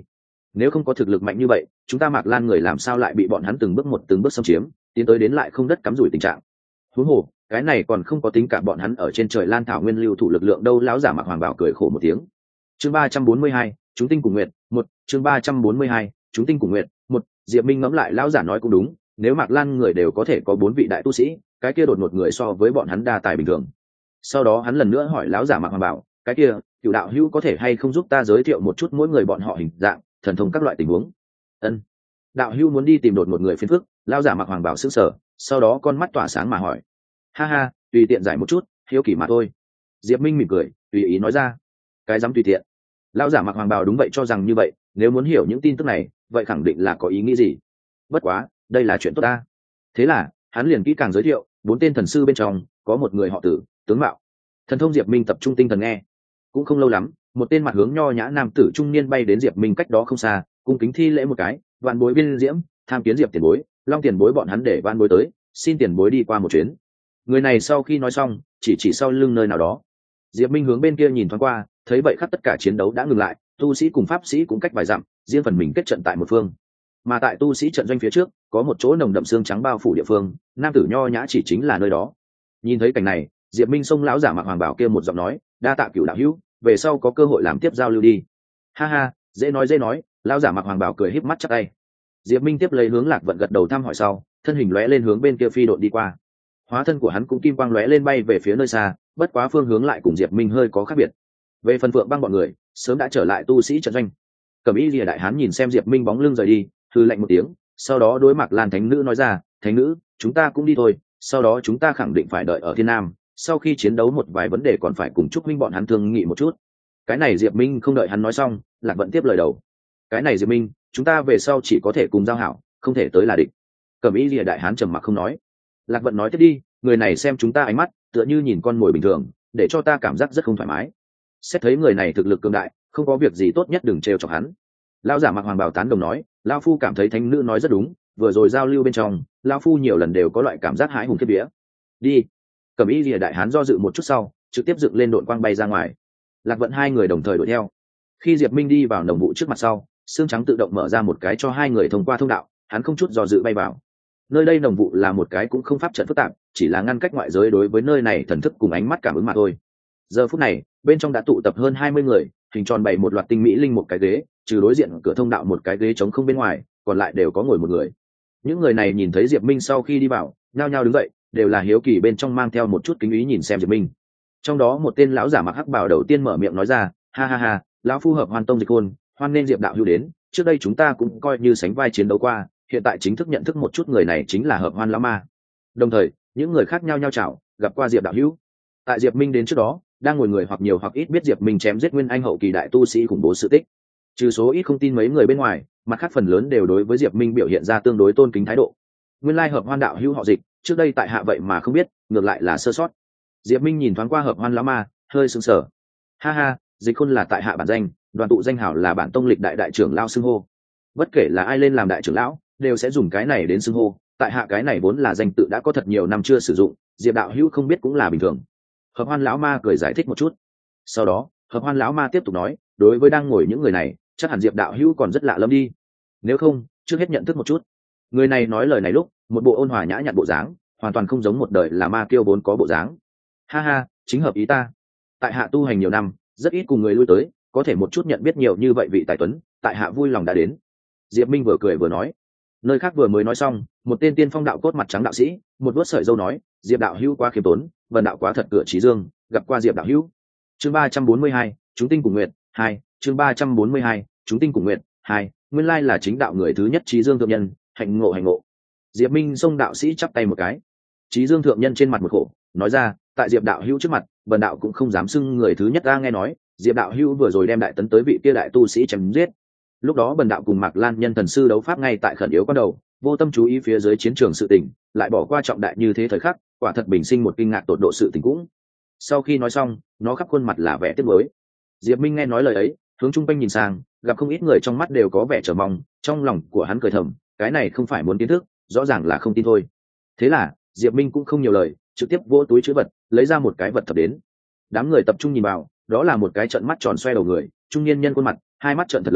[SPEAKER 1] nếu không có thực lực mạnh như vậy chúng ta Mạc Lan người làm sao lại bị bọn hắn từng bước một từng bước xâm chiếm, tiến tới đến lại không đất cắm rủi tình trạng. Huống hồ cái này còn không có tính cả bọn hắn ở trên trời Lan thảo nguyên lưu thủ lực lượng đâu. Lão giả Mạc Hoàng Bảo cười khổ một tiếng. Chương ba trăm bốn mươi hai, chúng tinh cùng nguyện một. Chương ba trăm bốn mươi hai, chúng tinh cùng nguyện một. Diệp Minh ngẫm lại lão giả nói cũng đúng, nếu Mạc Lan người đều có thể có bốn vị đại tu sĩ, cái kia đột một người so với bọn hắn đa tài bình thường. Sau đó hắn lần nữa hỏi lão giả Mạc Hoàng Bảo, cái kia Cửu đạo hữu có thể hay không giúp ta giới thiệu một chút mỗi người bọn họ hình dạng, thần thông các loại tình huống. Ân. Đạo hữu muốn đi tìm đột một người phiền phức. Lão giả Mạc Hoàng Bảo sững sờ, sau đó con mắt tỏa sáng mà hỏi, ha ha, tùy tiện giải một chút, hiếu kỳ mà thôi. Diệp Minh mỉm cười, tùy ý nói ra. Cái dám tùy tiện? Lão giả Mạc Hoàng Bào đúng vậy cho rằng như vậy, nếu muốn hiểu những tin tức này vậy khẳng định là có ý nghĩ gì. Bất quá đây là chuyện tốt ta. Thế là hắn liền kỹ càng giới thiệu, bốn tên thần sư bên trong có một người họ Tử, tướng mạo thần thông. Diệp Minh tập trung tinh thần nghe. Cũng không lâu lắm, một tên mặt hướng nho nhã nam tử trung niên bay đến Diệp Minh cách đó không xa, cung kính thi lễ một cái, vạn bối Viên Diễm tham kiến Diệp tiền bối, Long tiền bối bọn hắn để vạn bối tới, xin tiền bối đi qua một chuyến. Người này sau khi nói xong chỉ chỉ sau lưng nơi nào đó. Diệp Minh hướng bên kia nhìn thoáng qua, thấy vậy khắc tất cả chiến đấu đã ngừng lại, tu sĩ cùng pháp sĩ cũng cách vài dặm, riêng phần mình kết trận tại một phương. Mà tại tu sĩ trận doanh phía trước có một chỗ nồng đậm xương trắng bao phủ địa phương, nam tử nho nhã chỉ chính là nơi đó. Nhìn thấy cảnh này, Diệp Minh xông lão giả Mạc Hoàng Bảo kia một giọng nói, đa tạ Cửu đạo hữu, về sau có cơ hội làm tiếp giao lưu đi. Ha ha, dễ nói dễ nói. Lão giả Mạc Hoàng Bảo cười híp mắt chắp tay. Diệp Minh tiếp lấy hướng Lạc Vận gật đầu thăm hỏi sau, thân hình lóe lên hướng bên kia phi độn đi qua. Hóa thân của hắn cũng kim quang lóe lên bay về phía nơi xa, bất quá phương hướng lại cùng Diệp Minh hơi có khác biệt. Về phần Phượng Băng bọn người sớm đã trở lại tu sĩ trận doanh. Cẩm Y Liễu đại hán nhìn xem Diệp Minh bóng lưng rời đi, hừ lạnh một tiếng, sau đó đối Mạc Lan thánh nữ nói ra, thánh nữ, chúng ta cũng đi thôi, sau đó chúng ta khẳng định phải đợi ở Thiên Nam, sau khi chiến đấu một vài vấn đề còn phải cùng Trúc Minh bọn hắn thương nghị một chút. Cái này Diệp Minh không đợi hắn nói xong, Lạc Vận tiếp lời đầu. Cái này Diệp Minh, chúng ta về sau chỉ có thể cùng giao hảo, không thể tới là địch. Cẩm Y Liễu đại hán trầm mặc không nói. Lạc Vận nói tiếp đi, người này xem chúng ta ánh mắt tựa như nhìn con mồi bình thường, để cho ta cảm giác rất không thoải mái. Xét thấy người này thực lực cường đại, không có việc gì tốt nhất đừng trêu chọc hắn. Lão giả Mạc Hoàng Bảo tán đồng nói, lão phu cảm thấy thánh nữ nói rất đúng, vừa rồi giao lưu bên trong lão phu nhiều lần đều có loại cảm giác hãi hùng khiếp vía. Đi. Cẩm Y Liễu đại hán do dự một chút sau trực tiếp dựng lên đội quang bay ra ngoài. Lạc Vận hai người đồng thời đuổi theo. Khi Diệp Minh đi vào nồng vụ trước mặt sau, xương trắng tự động mở ra một cái cho hai người thông qua thông đạo, hắn không chút do dự bay vào. Nơi đây nồng vụ là một cái cũng không pháp trận phức tạp, chỉ là ngăn cách ngoại giới đối với nơi này thần thức cùng ánh mắt cảm ứng mà thôi. Giờ phút này bên trong đã tụ tập hơn hai mươi người, hình tròn bày một loạt tinh mỹ linh một cái ghế, trừ đối diện cửa thông đạo một cái ghế trống không bên ngoài, còn lại đều có ngồi một người. Những người này nhìn thấy Diệp Minh sau khi đi vào, nhao nhao đứng dậy, đều là hiếu kỳ bên trong mang theo một chút kính ý nhìn xem Diệp Minh. Trong đó một tên lão giả mặc hắc bào đầu tiên mở miệng nói ra, ha ha ha, lão phu hợp Hoan Tông Dịch Hôn, hoan nên Diệp đạo hữu đến, trước đây chúng ta cũng coi như sánh vai chiến đấu qua, hiện tại chính thức nhận thức một chút người này chính là Hợp Hoan lão ma. Đồng thời những người khác nhau nhau chào, gặp qua Diệp đạo hữu. Tại Diệp Minh đến trước đó, đang ngồi người hoặc nhiều hoặc ít biết Diệp Minh chém giết nguyên anh hậu kỳ đại tu sĩ khủng bố sự tích. Trừ số ít không tin mấy người bên ngoài, mặt khác phần lớn đều đối với Diệp Minh biểu hiện ra tương đối tôn kính thái độ. Nguyên lai Hợp Hoan đạo hữu họ Dịch, trước đây tại hạ vậy mà không biết, ngược lại là sơ sót. Diệp Minh nhìn thoáng qua Hợp Hoan lão ma, hơi sững sờ. Ha ha, Dịch Khôn là tại hạ bản danh, đoàn tụ danh hảo là bản tông lịch đại đại trưởng lão xưng hô. Bất kể là ai lên làm đại trưởng lão, đều sẽ dùng cái này đến xưng hô, tại hạ cái này vốn là danh tự đã có thật nhiều năm chưa sử dụng, Diệp đạo hữu không biết cũng là bình thường. Hợp Hoan lão ma cười giải thích một chút. Sau đó Hợp Hoan lão ma tiếp tục nói, đối với đang ngồi những người này, chắc hẳn Diệp đạo hữu còn rất lạ lẫm đi, nếu không trước hết nhận thức một chút. Người này nói lời này lúc một bộ ôn hòa nhã nhặn bộ dáng, hoàn toàn không giống một đời là ma kiêu vốn có bộ dáng. Ha ha, chính hợp ý ta. Tại hạ tu hành nhiều năm, rất ít cùng người lui tới, có thể một chút nhận biết nhiều như vậy vị tài tuấn, tại hạ vui lòng đã đến. Diệp Minh vừa cười vừa nói. Nơi khác vừa mới nói xong, một tên tiên phong đạo cốt mặt trắng đạo sĩ một vuốt sợi dâu nói, Diệp đạo hữu quá khiêm tốn, vần đạo quá thật cửa trí dương, gặp qua Diệp đạo hữu. Chương ba trăm bốn mươi hai, chúng tinh cùng nguyện hai. Chương ba trăm bốn mươi hai, chúng tinh cùng nguyện hai. Nguyên lai là chính đạo người thứ nhất trí dương thượng nhân, hạnh ngộ hạnh ngộ. Diệp Minh xông đạo sĩ chắp tay một cái. Trí dương thượng nhân trên mặt một khổ, nói ra, tại Diệp đạo hữu trước mặt, vần đạo cũng không dám xưng người thứ nhất. Ta nghe nói Diệp đạo hữu vừa rồi đem đại tấn tới vị kia đại tu sĩ chém giết, lúc đó bần đạo cùng Mạc Lan nhân thần sư đấu pháp ngay tại khẩn yếu con đầu, vô tâm chú ý phía dưới chiến trường sự tình, lại bỏ qua trọng đại như thế thời khắc, quả thật bình sinh một kinh ngạc tột độ sự tình cũng. Sau khi nói xong, nó khắp khuôn mặt là vẻ tiếc nuối. Diệp Minh nghe nói lời ấy, hướng chung quanh nhìn sang, gặp không ít người trong mắt đều có vẻ chờ mong, trong lòng của hắn cười thầm, cái này không phải muốn kiến thức, rõ ràng là không tin thôi. Thế là Diệp Minh cũng không nhiều lời, trực tiếp vỗ túi trữ vật, lấy ra một cái vật thập đến. Đám người tập trung nhìn vào, đó là một cái trận mắt tròn xoe đầu người, trung niên nhân khuôn mặt, hai mắt trợn thật lớn,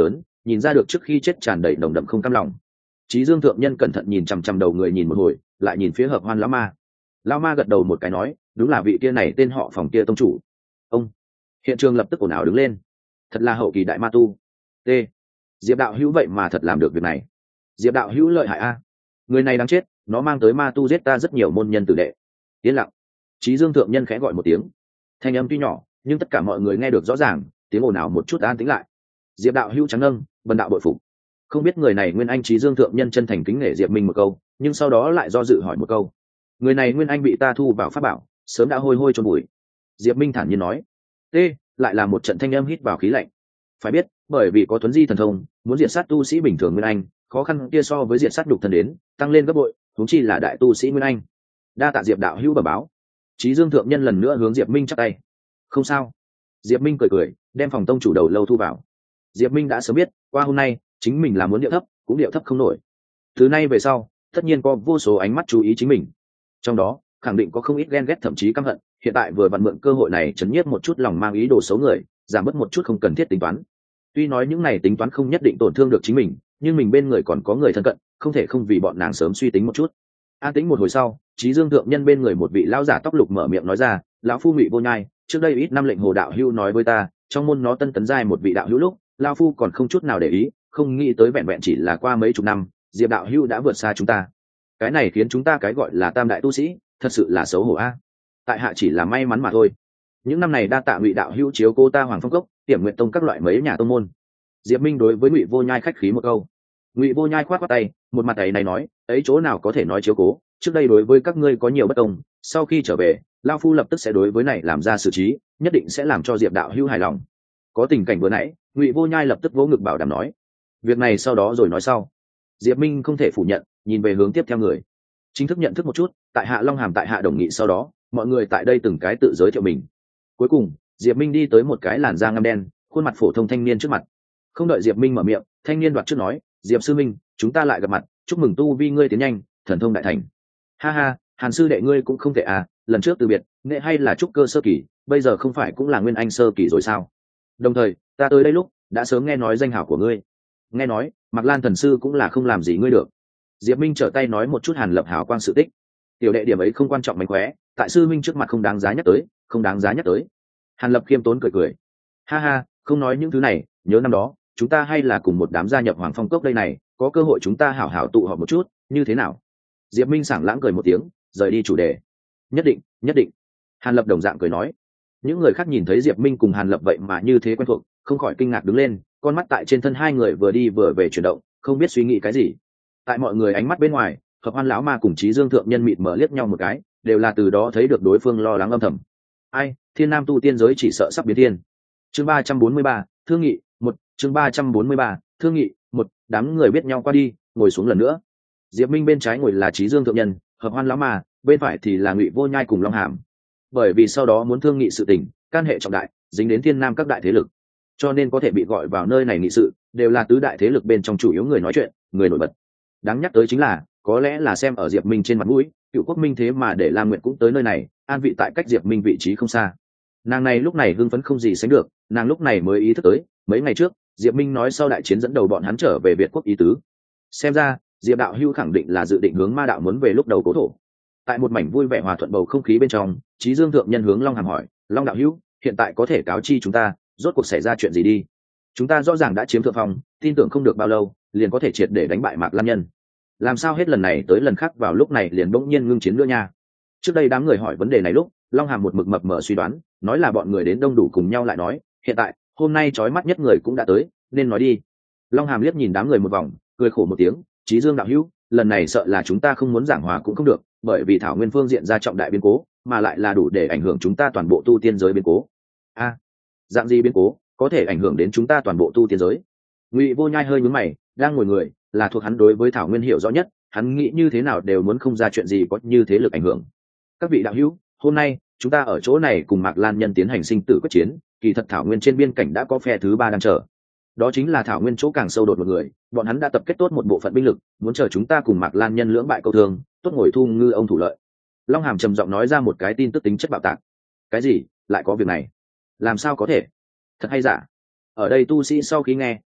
[SPEAKER 1] nhìn ra được trước khi chết tràn đầy nồng đậm không cam lòng. Chí Dương thượng nhân cẩn thận nhìn chằm chằm đầu người nhìn một hồi, lại nhìn phía Hợp Hoan lão ma. Lão ma gật đầu một cái nói, đúng là vị kia này tên họ Phòng kia tông chủ. Ông. Hiện trường lập tức ồn ào đứng lên. Thật là hậu kỳ đại ma tu. T. Diệp đạo hữu vậy mà thật làm được việc này. Diệp đạo hữu lợi hại a. Người này đáng chết, nó mang tới ma tu giết ta rất nhiều môn nhân tử đệ. Yên lặng. Chí Dương thượng nhân khẽ gọi một tiếng. Thanh âm tuy nhỏ, nhưng tất cả mọi người nghe được rõ ràng, tiếng ồn ào một chút an tĩnh lại. Diệp đạo hữu trắng nâng, bần đạo bội phục. Không biết người này nguyên anh Chí Dương thượng nhân chân thành kính nể Diệp Minh một câu, nhưng sau đó lại do dự hỏi một câu. Người này nguyên anh bị ta thu vào pháp bảo, sớm đã hôi hôi chôn bụi. Diệp Minh thản nhiên nói. T. Lại là một trận thanh âm hít vào khí lạnh. Phải biết, bởi vì có thuấn di thần thông, muốn diệt sát tu sĩ bình thường nguyên anh, khó khăn kia so với diệt sát đục thân đến, tăng lên gấp bội, huống chi là đại tu sĩ nguyên anh. Đa tạ Diệp đạo hữu bẩm báo. Chí Dương thượng nhân lần nữa hướng Diệp Minh chắp tay. Không sao. Diệp Minh cười cười, đem phòng tông chủ đầu lâu thu vào. Diệp Minh đã sớm biết, qua hôm nay, chính mình là muốn điệu thấp, cũng điệu thấp không nổi. Từ nay về sau, tất nhiên có vô số ánh mắt chú ý chính mình. Trong đó, khẳng định có không ít ghen ghét thậm chí căm hận, hiện tại vừa vặn mượn cơ hội này chấn nhiếp một chút lòng mang ý đồ xấu người, giảm bớt một chút không cần thiết tính toán. Tuy nói những này tính toán không nhất định tổn thương được chính mình, nhưng mình bên người còn có người thân cận, không thể không vì bọn nàng sớm suy tính một chút. An tính một hồi sau, Chí Dương thượng nhân bên người một vị lão giả tóc lục mở miệng nói ra, lão phu Ngụy Vô Nhai, trước đây ít năm lệnh Hồ đạo hữu nói với ta, trong môn nó tân tấn giai một vị đạo hữu lúc, lão phu còn không chút nào để ý, không nghĩ tới vẹn vẹn chỉ là qua mấy chục năm, Diệp đạo hữu đã vượt xa chúng ta. Cái này khiến chúng ta cái gọi là tam đại tu sĩ, thật sự là xấu hổ a. Tại hạ chỉ là may mắn mà thôi. Những năm này đa tạ Ngụy đạo hữu chiếu cô ta Hoàng Phong Cốc, Tiểm Nguyện Tông các loại mấy nhà tông môn. Diệp Minh đối với Ngụy Vô Nhai khách khí một câu. Ngụy Vô Nhai khoát khoát tay, một mặt ấy này nói, ấy chỗ nào có thể nói chiếu cố, trước đây đối với các ngươi có nhiều bất công, sau khi trở về, lão phu lập tức sẽ đối với này làm ra xử trí, nhất định sẽ làm cho Diệp đạo hữu hài lòng. Có tình cảnh vừa nãy, Ngụy Vô Nhai lập tức vỗ ngực bảo đảm nói, việc này sau đó rồi nói sau. Diệp Minh không thể phủ nhận, nhìn về hướng tiếp theo người, chính thức nhận thức một chút, tại hạ Long Hàm tại hạ đồng nghị sau đó, mọi người tại đây từng cái tự giới thiệu mình. Cuối cùng, Diệp Minh đi tới một cái làn da ngăm đen, khuôn mặt phổ thông thanh niên trước mặt. Không đợi Diệp Minh mở miệng, thanh niên đoạt trước nói, Diệp sư minh, chúng ta lại gặp mặt, chúc mừng tu vi ngươi tiến nhanh, thần thông đại thành. Ha ha, Hàn sư đệ ngươi cũng không tệ à, lần trước từ biệt, nghệ hay là trúc cơ sơ kỳ, bây giờ không phải cũng là nguyên anh sơ kỳ rồi sao? Đồng thời, ta tới đây lúc đã sớm nghe nói danh hảo của ngươi. Nghe nói, Mạc Lan thần sư cũng là không làm gì ngươi được. Diệp Minh trở tay nói một chút Hàn Lập hảo quang sự tích. Tiểu đệ điểm ấy không quan trọng mánh khóe, tại sư minh trước mặt không đáng giá nhắc tới, không đáng giá nhắc tới. Hàn Lập khiêm tốn cười cười. Ha ha, không nói những thứ này, nhớ năm đó, chúng ta hay là cùng một đám gia nhập Hoàng Phong Cốc đây này, có cơ hội chúng ta hảo hảo tụ họp một chút, như thế nào? Diệp Minh sảng lãng cười một tiếng, rời đi chủ đề. Nhất định, nhất định. Hàn Lập đồng dạng cười nói. Những người khác nhìn thấy Diệp Minh cùng Hàn Lập vậy mà như thế quen thuộc, không khỏi kinh ngạc đứng lên, con mắt tại trên thân hai người vừa đi vừa về chuyển động, không biết suy nghĩ cái gì. Tại mọi người ánh mắt bên ngoài, Hợp Hoan lão ma cùng Chí Dương thượng nhân mịt mở liếc nhau một cái, đều là từ đó thấy được đối phương lo lắng âm thầm. Ai, Thiên Nam tu tiên giới chỉ sợ sắp biến thiên. Chương ba trăm bốn mươi ba, thương nghị, một, chương ba trăm bốn mươi ba, thương nghị, một, đám người biết nhau qua đi, ngồi xuống lần nữa. Diệp Minh bên trái ngồi là Chí Dương thượng nhân, Hợp Hoan lão ma, bên phải thì là Ngụy Vô Nhai cùng Long Hàm. Bởi vì sau đó muốn thương nghị sự tình, can hệ trọng đại, dính đến Thiên Nam các đại thế lực, cho nên có thể bị gọi vào nơi này nghị sự, đều là tứ đại thế lực bên trong chủ yếu người nói chuyện, người nổi bật. Đáng nhắc tới chính là, có lẽ là xem ở Diệp Minh trên mặt mũi, Cựu Quốc Minh thế mà để Lam Nguyệt cũng tới nơi này, an vị tại cách Diệp Minh vị trí không xa. Nàng này lúc này hưng phấn không gì sánh được, nàng lúc này mới ý thức tới, mấy ngày trước, Diệp Minh nói sau đại chiến dẫn đầu bọn hắn trở về Việt quốc ý tứ. Xem ra, Diệp đạo hưu khẳng định là dự định hướng Ma đạo muốn về lúc đầu cố thổ. Tại một mảnh vui vẻ hòa thuận bầu không khí bên trong, Chí Dương thượng nhân hướng Long Hàm hỏi, Long đạo hữu, hiện tại có thể cáo chi chúng ta, rốt cuộc xảy ra chuyện gì đi? Chúng ta rõ ràng đã chiếm thượng phong, tin tưởng không được bao lâu, liền có thể triệt để đánh bại Mạc Lan Nhân. Làm sao hết lần này tới lần khác vào lúc này liền bỗng nhiên ngưng chiến nữa nha? Trước đây đám người hỏi vấn đề này lúc, Long Hàm một mực mập mờ suy đoán, nói là bọn người đến đông đủ cùng nhau lại nói, hiện tại, hôm nay chói mắt nhất người cũng đã tới, nên nói đi. Long Hàm liếc nhìn đám người một vòng, cười khổ một tiếng, Chí Dương đạo hữu, lần này sợ là chúng ta không muốn giảng hòa cũng không được, bởi vì thảo nguyên phương diện ra trọng đại biến cố, mà lại là đủ để ảnh hưởng chúng ta toàn bộ tu tiên giới biến cố. A, à, dạng gì biến cố có thể ảnh hưởng đến chúng ta toàn bộ tu tiên giới? Ngụy Vô Nhai hơi nhướng mày, đang ngồi người là thuộc hắn đối với thảo nguyên hiểu rõ nhất, hắn nghĩ như thế nào đều muốn không ra chuyện gì có như thế lực ảnh hưởng. Các vị đạo hữu, hôm nay chúng ta ở chỗ này cùng Mạc Lan Nhân tiến hành sinh tử quyết chiến, kỳ thật thảo nguyên trên biên cảnh đã có phe thứ ba đang chờ. Đó chính là thảo nguyên chỗ càng sâu đột một người, bọn hắn đã tập kết tốt một bộ phận binh lực, muốn chờ chúng ta cùng Mạc Lan Nhân lưỡng bại câu thương, tốt ngồi thu ngư ông thủ lợi. Long Hàm trầm giọng nói ra một cái tin tức tính chất bạo tạc. Cái gì? Lại có việc này? Làm sao có thể? Thật hay giả? Ở đây tu sĩ sau khi nghe,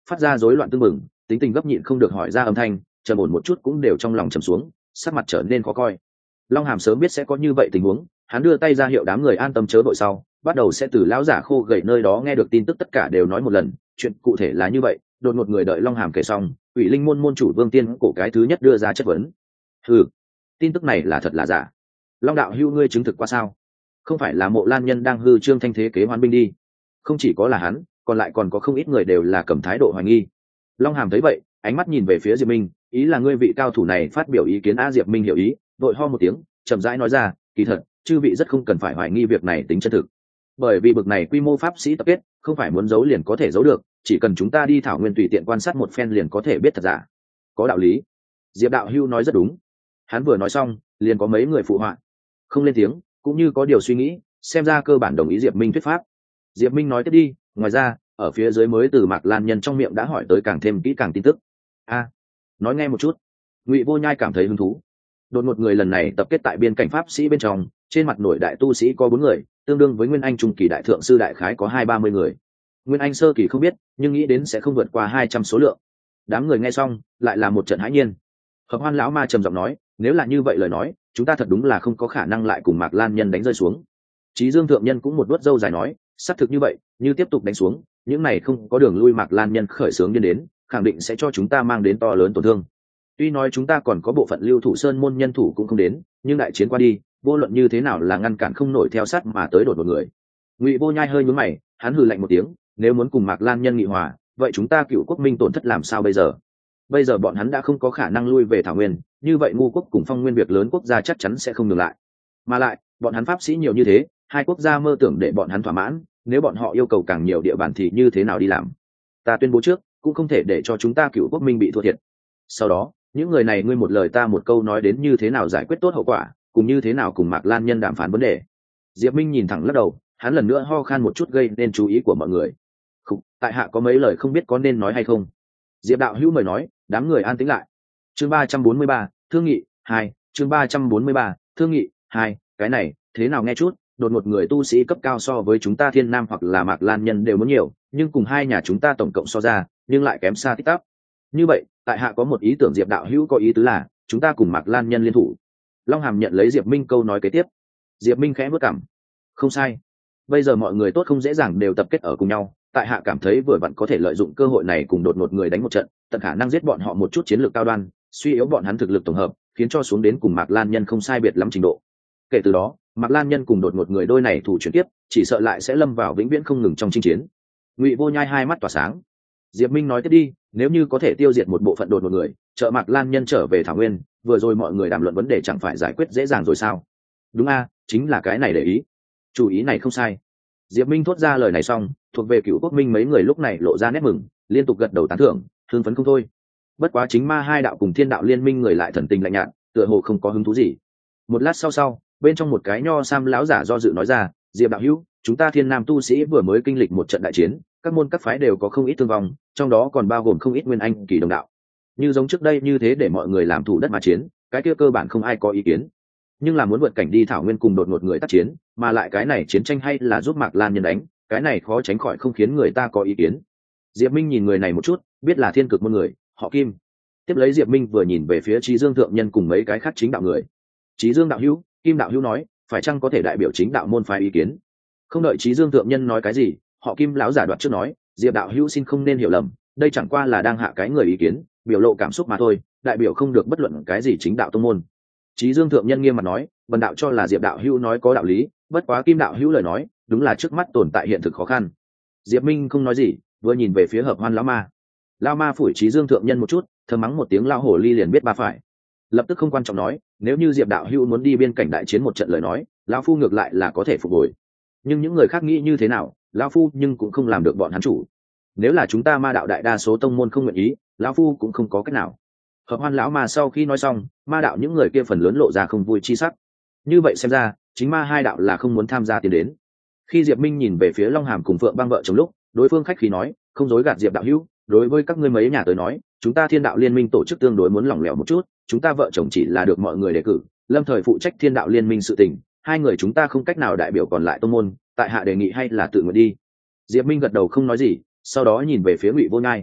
[SPEAKER 1] phát ra rối loạn tương mừng, tính tình gấp nhịn không được hỏi ra âm thanh, trầm ổn một chút cũng đều trong lòng trầm xuống, sắc mặt trở nên khó coi. Long Hàm sớm biết sẽ có như vậy tình huống, hắn đưa tay ra hiệu đám người an tâm chớ vội, sau bắt đầu sẽ từ lão giả khô gầy nơi đó nghe được tin tức tất cả đều nói một lần. Chuyện cụ thể là như vậy, đột ngột người đợi Long Hàm kể xong, Ủy Linh môn môn chủ Vương Tiên cổ cái thứ nhất đưa ra chất vấn. Ừ, tin tức này là thật là giả? Long đạo hữu ngươi chứng thực qua sao? Không phải là Mộ Lan Nhân đang hư trương thanh thế kế hoán binh đi? Không chỉ có là hắn, còn lại còn có không ít người đều là cầm thái độ hoài nghi. Long Hàm thấy vậy, ánh mắt nhìn về phía Diệp Minh, ý là ngươi vị cao thủ này phát biểu ý kiến. A Diệp Minh hiểu ý, đội ho một tiếng, chậm rãi nói ra, kỳ thật chư vị rất không cần phải hoài nghi việc này tính chân thực, bởi vì bực này quy mô pháp sĩ tập kết không phải muốn giấu liền có thể giấu được, chỉ cần chúng ta đi thảo nguyên tùy tiện quan sát một phen liền có thể biết thật giả. Có đạo lý, Diệp đạo hưu nói rất đúng. Hắn vừa nói xong liền có mấy người phụ họa, không lên tiếng, cũng như có điều suy nghĩ, xem ra cơ bản đồng ý Diệp Minh thuyết pháp. Diệp Minh nói tiếp đi, ngoài ra ở phía dưới mới từ Mạc Lan Nhân trong miệng đã hỏi tới càng thêm kỹ càng tin tức. A, à, nói nghe một chút. Ngụy Vô Nhai cảm thấy hứng thú. Đột ngột người lần này tập kết tại biên cảnh pháp sĩ bên trong, trên mặt nổi đại tu sĩ có bốn người, tương đương với Nguyên Anh trung kỳ đại thượng sư đại khái có hai ba mươi người. Nguyên Anh sơ kỳ không biết, nhưng nghĩ đến sẽ không vượt qua hai trăm số lượng. Đám người nghe xong lại là một trận hãi nhiên. Hợp Hoan lão ma trầm giọng nói, nếu là như vậy lời nói, chúng ta thật đúng là không có khả năng lại cùng Mạc Lan Nhân đánh rơi xuống. Chí Dương thượng nhân cũng một đuốt râu dài nói, xác thực như vậy, như tiếp tục đánh xuống, những này không có đường lui Mạc Lan Nhân khởi xướng điên đến, khẳng định sẽ cho chúng ta mang đến to lớn tổn thương. Tuy nói chúng ta còn có bộ phận Lưu Thủ Sơn môn nhân thủ cũng không đến, nhưng đại chiến qua đi, vô luận như thế nào là ngăn cản không nổi theo sát mà tới đột một người. Ngụy Vô Nhai hơi nhướng mày, hắn hừ lạnh một tiếng, nếu muốn cùng Mạc Lan Nhân nghị hòa, vậy chúng ta Cựu Quốc Minh tổn thất làm sao bây giờ? Bây giờ bọn hắn đã không có khả năng lui về Thảo Nguyên, như vậy Ngu Quốc cùng Phong Nguyên việc lớn quốc gia chắc chắn sẽ không ngừng lại. Mà lại, bọn hắn pháp sĩ nhiều như thế, hai quốc gia mơ tưởng để bọn hắn thỏa mãn, nếu bọn họ yêu cầu càng nhiều địa bàn thì như thế nào đi làm? Ta tuyên bố trước, cũng không thể để cho chúng ta Cựu Quốc Minh bị thua thiệt. Sau đó, những người này ngươi một lời ta một câu nói đến như thế nào giải quyết tốt hậu quả, cùng như thế nào cùng Mạc Lan Nhân đàm phán vấn đề. Diệp Minh nhìn thẳng lắc đầu, hắn lần nữa ho khan một chút gây nên chú ý của mọi người. Khúc, tại hạ có mấy lời không biết có nên nói hay không. Diệp đạo hữu mời nói. Đám người an tĩnh lại. Chương ba trăm bốn mươi ba, thương nghị hai. Chương ba trăm bốn mươi ba, thương nghị hai. Cái này thế nào nghe chút đột ngột người tu sĩ cấp cao so với chúng ta Thiên Nam hoặc là Mạc Lan Nhân đều muốn nhiều, nhưng cùng hai nhà chúng ta tổng cộng so ra nhưng lại kém xa tích tắp. Như vậy tại hạ có một ý tưởng. Diệp đạo hữu có ý tứ là chúng ta cùng Mạc Lan Nhân liên thủ. Long Hàm nhận lấy Diệp Minh câu nói kế tiếp. Diệp Minh khẽ bước cảm, không sai, bây giờ mọi người tốt không dễ dàng đều tập kết ở cùng nhau, tại hạ cảm thấy vừa vặn có thể lợi dụng cơ hội này cùng đột ngột người đánh một trận, tận khả năng giết bọn họ một chút chiến lược cao đoan, suy yếu bọn hắn thực lực tổng hợp, khiến cho xuống đến cùng Mạc Lan Nhân không sai biệt lắm trình độ. Kể từ đó Mạc Lan Nhân cùng đột ngột người đôi này thủ chuyển tiếp, chỉ sợ lại sẽ lâm vào vĩnh viễn không ngừng trong chinh chiến. Ngụy Vô Nhai hai mắt tỏa sáng. Diệp Minh nói tiếp đi, nếu như có thể tiêu diệt một bộ phận đột ngột người, trợ Mạc Lan Nhân trở về Thảo Nguyên, vừa rồi mọi người đàm luận vấn đề chẳng phải giải quyết dễ dàng rồi sao? Đúng a, chính là cái này để ý. Chủ ý này không sai. Diệp Minh thốt ra lời này xong, thuộc về Cựu Quốc Minh mấy người lúc này lộ ra nét mừng, liên tục gật đầu tán thưởng, hưng phấn không thôi. Bất quá chính Ma hai đạo cùng Thiên đạo liên minh người lại thần tình lạnh nhạt, tựa hồ không có hứng thú gì. Một lát sau sau, bên trong một cái nho sam lão giả do dự nói ra, Diệp đạo hữu, chúng ta Thiên Nam tu sĩ vừa mới kinh lịch một trận đại chiến, các môn các phái đều có không ít thương vong, trong đó còn bao gồm không ít nguyên anh kỳ đồng đạo. Như giống trước đây như thế để mọi người làm thủ đất mà chiến, cái kia cơ bản không ai có ý kiến. Nhưng là muốn vượt cảnh đi Thảo Nguyên cùng đột ngột người tác chiến, mà lại cái này chiến tranh hay là giúp Mạc Lan Nhân đánh, cái này khó tránh khỏi không khiến người ta có ý kiến. Diệp Minh nhìn người này một chút, biết là Thiên Cực môn người, họ Kim. Tiếp lấy Diệp Minh vừa nhìn về phía Chí Dương thượng nhân cùng mấy cái khác chính đạo người. Chí Dương đạo hữu, Kim đạo hữu nói, phải chăng có thể đại biểu chính đạo môn phái ý kiến? Không đợi Chí Dương thượng nhân nói cái gì, họ Kim lão giả đoạt trước nói, Diệp đạo hữu xin không nên hiểu lầm, đây chẳng qua là đang hạ cái người ý kiến, biểu lộ cảm xúc mà thôi, đại biểu không được bất luận cái gì chính đạo tông môn. Chí Dương thượng nhân nghiêm mặt nói, vần đạo cho là Diệp đạo hữu nói có đạo lý, bất quá Kim đạo hữu lời nói, đúng là trước mắt tồn tại hiện thực khó khăn. Diệp Minh không nói gì, vừa nhìn về phía Hợp Hoan lão ma. Lão ma phủi Chí Dương thượng nhân một chút, thầm mắng một tiếng lão hổ ly liền biết ba phải. Lập tức không quan trọng nói, nếu như Diệp đạo hữu muốn đi biên cảnh đại chiến một trận lời nói, lão phu ngược lại là có thể phục hồi. Nhưng những người khác nghĩ như thế nào, lão phu nhưng cũng không làm được bọn hắn chủ. Nếu là chúng ta Ma đạo đại đa số tông môn không nguyện ý, lão phu cũng không có cách nào. Hợp Hoan lão ma sau khi nói xong, Ma đạo những người kia phần lớn lộ ra không vui chi sắc. Như vậy xem ra, chính Ma hai đạo là không muốn tham gia tiến đến. Khi Diệp Minh nhìn về phía Long Hàm cùng Phượng Bang vợ chồng lúc, đối phương khách khí nói, không dối gạt Diệp đạo hữu, đối với các ngươi mấy nhà tới nói, chúng ta Thiên đạo liên minh tổ chức tương đối muốn lỏng lẻo một chút, chúng ta vợ chồng chỉ là được mọi người đề cử, lâm thời phụ trách Thiên đạo liên minh sự tình, hai người chúng ta không cách nào đại biểu còn lại tông môn, tại hạ đề nghị hay là tự nguyện đi. Diệp Minh gật đầu không nói gì, sau đó nhìn về phía Ngụy Vô Nhai.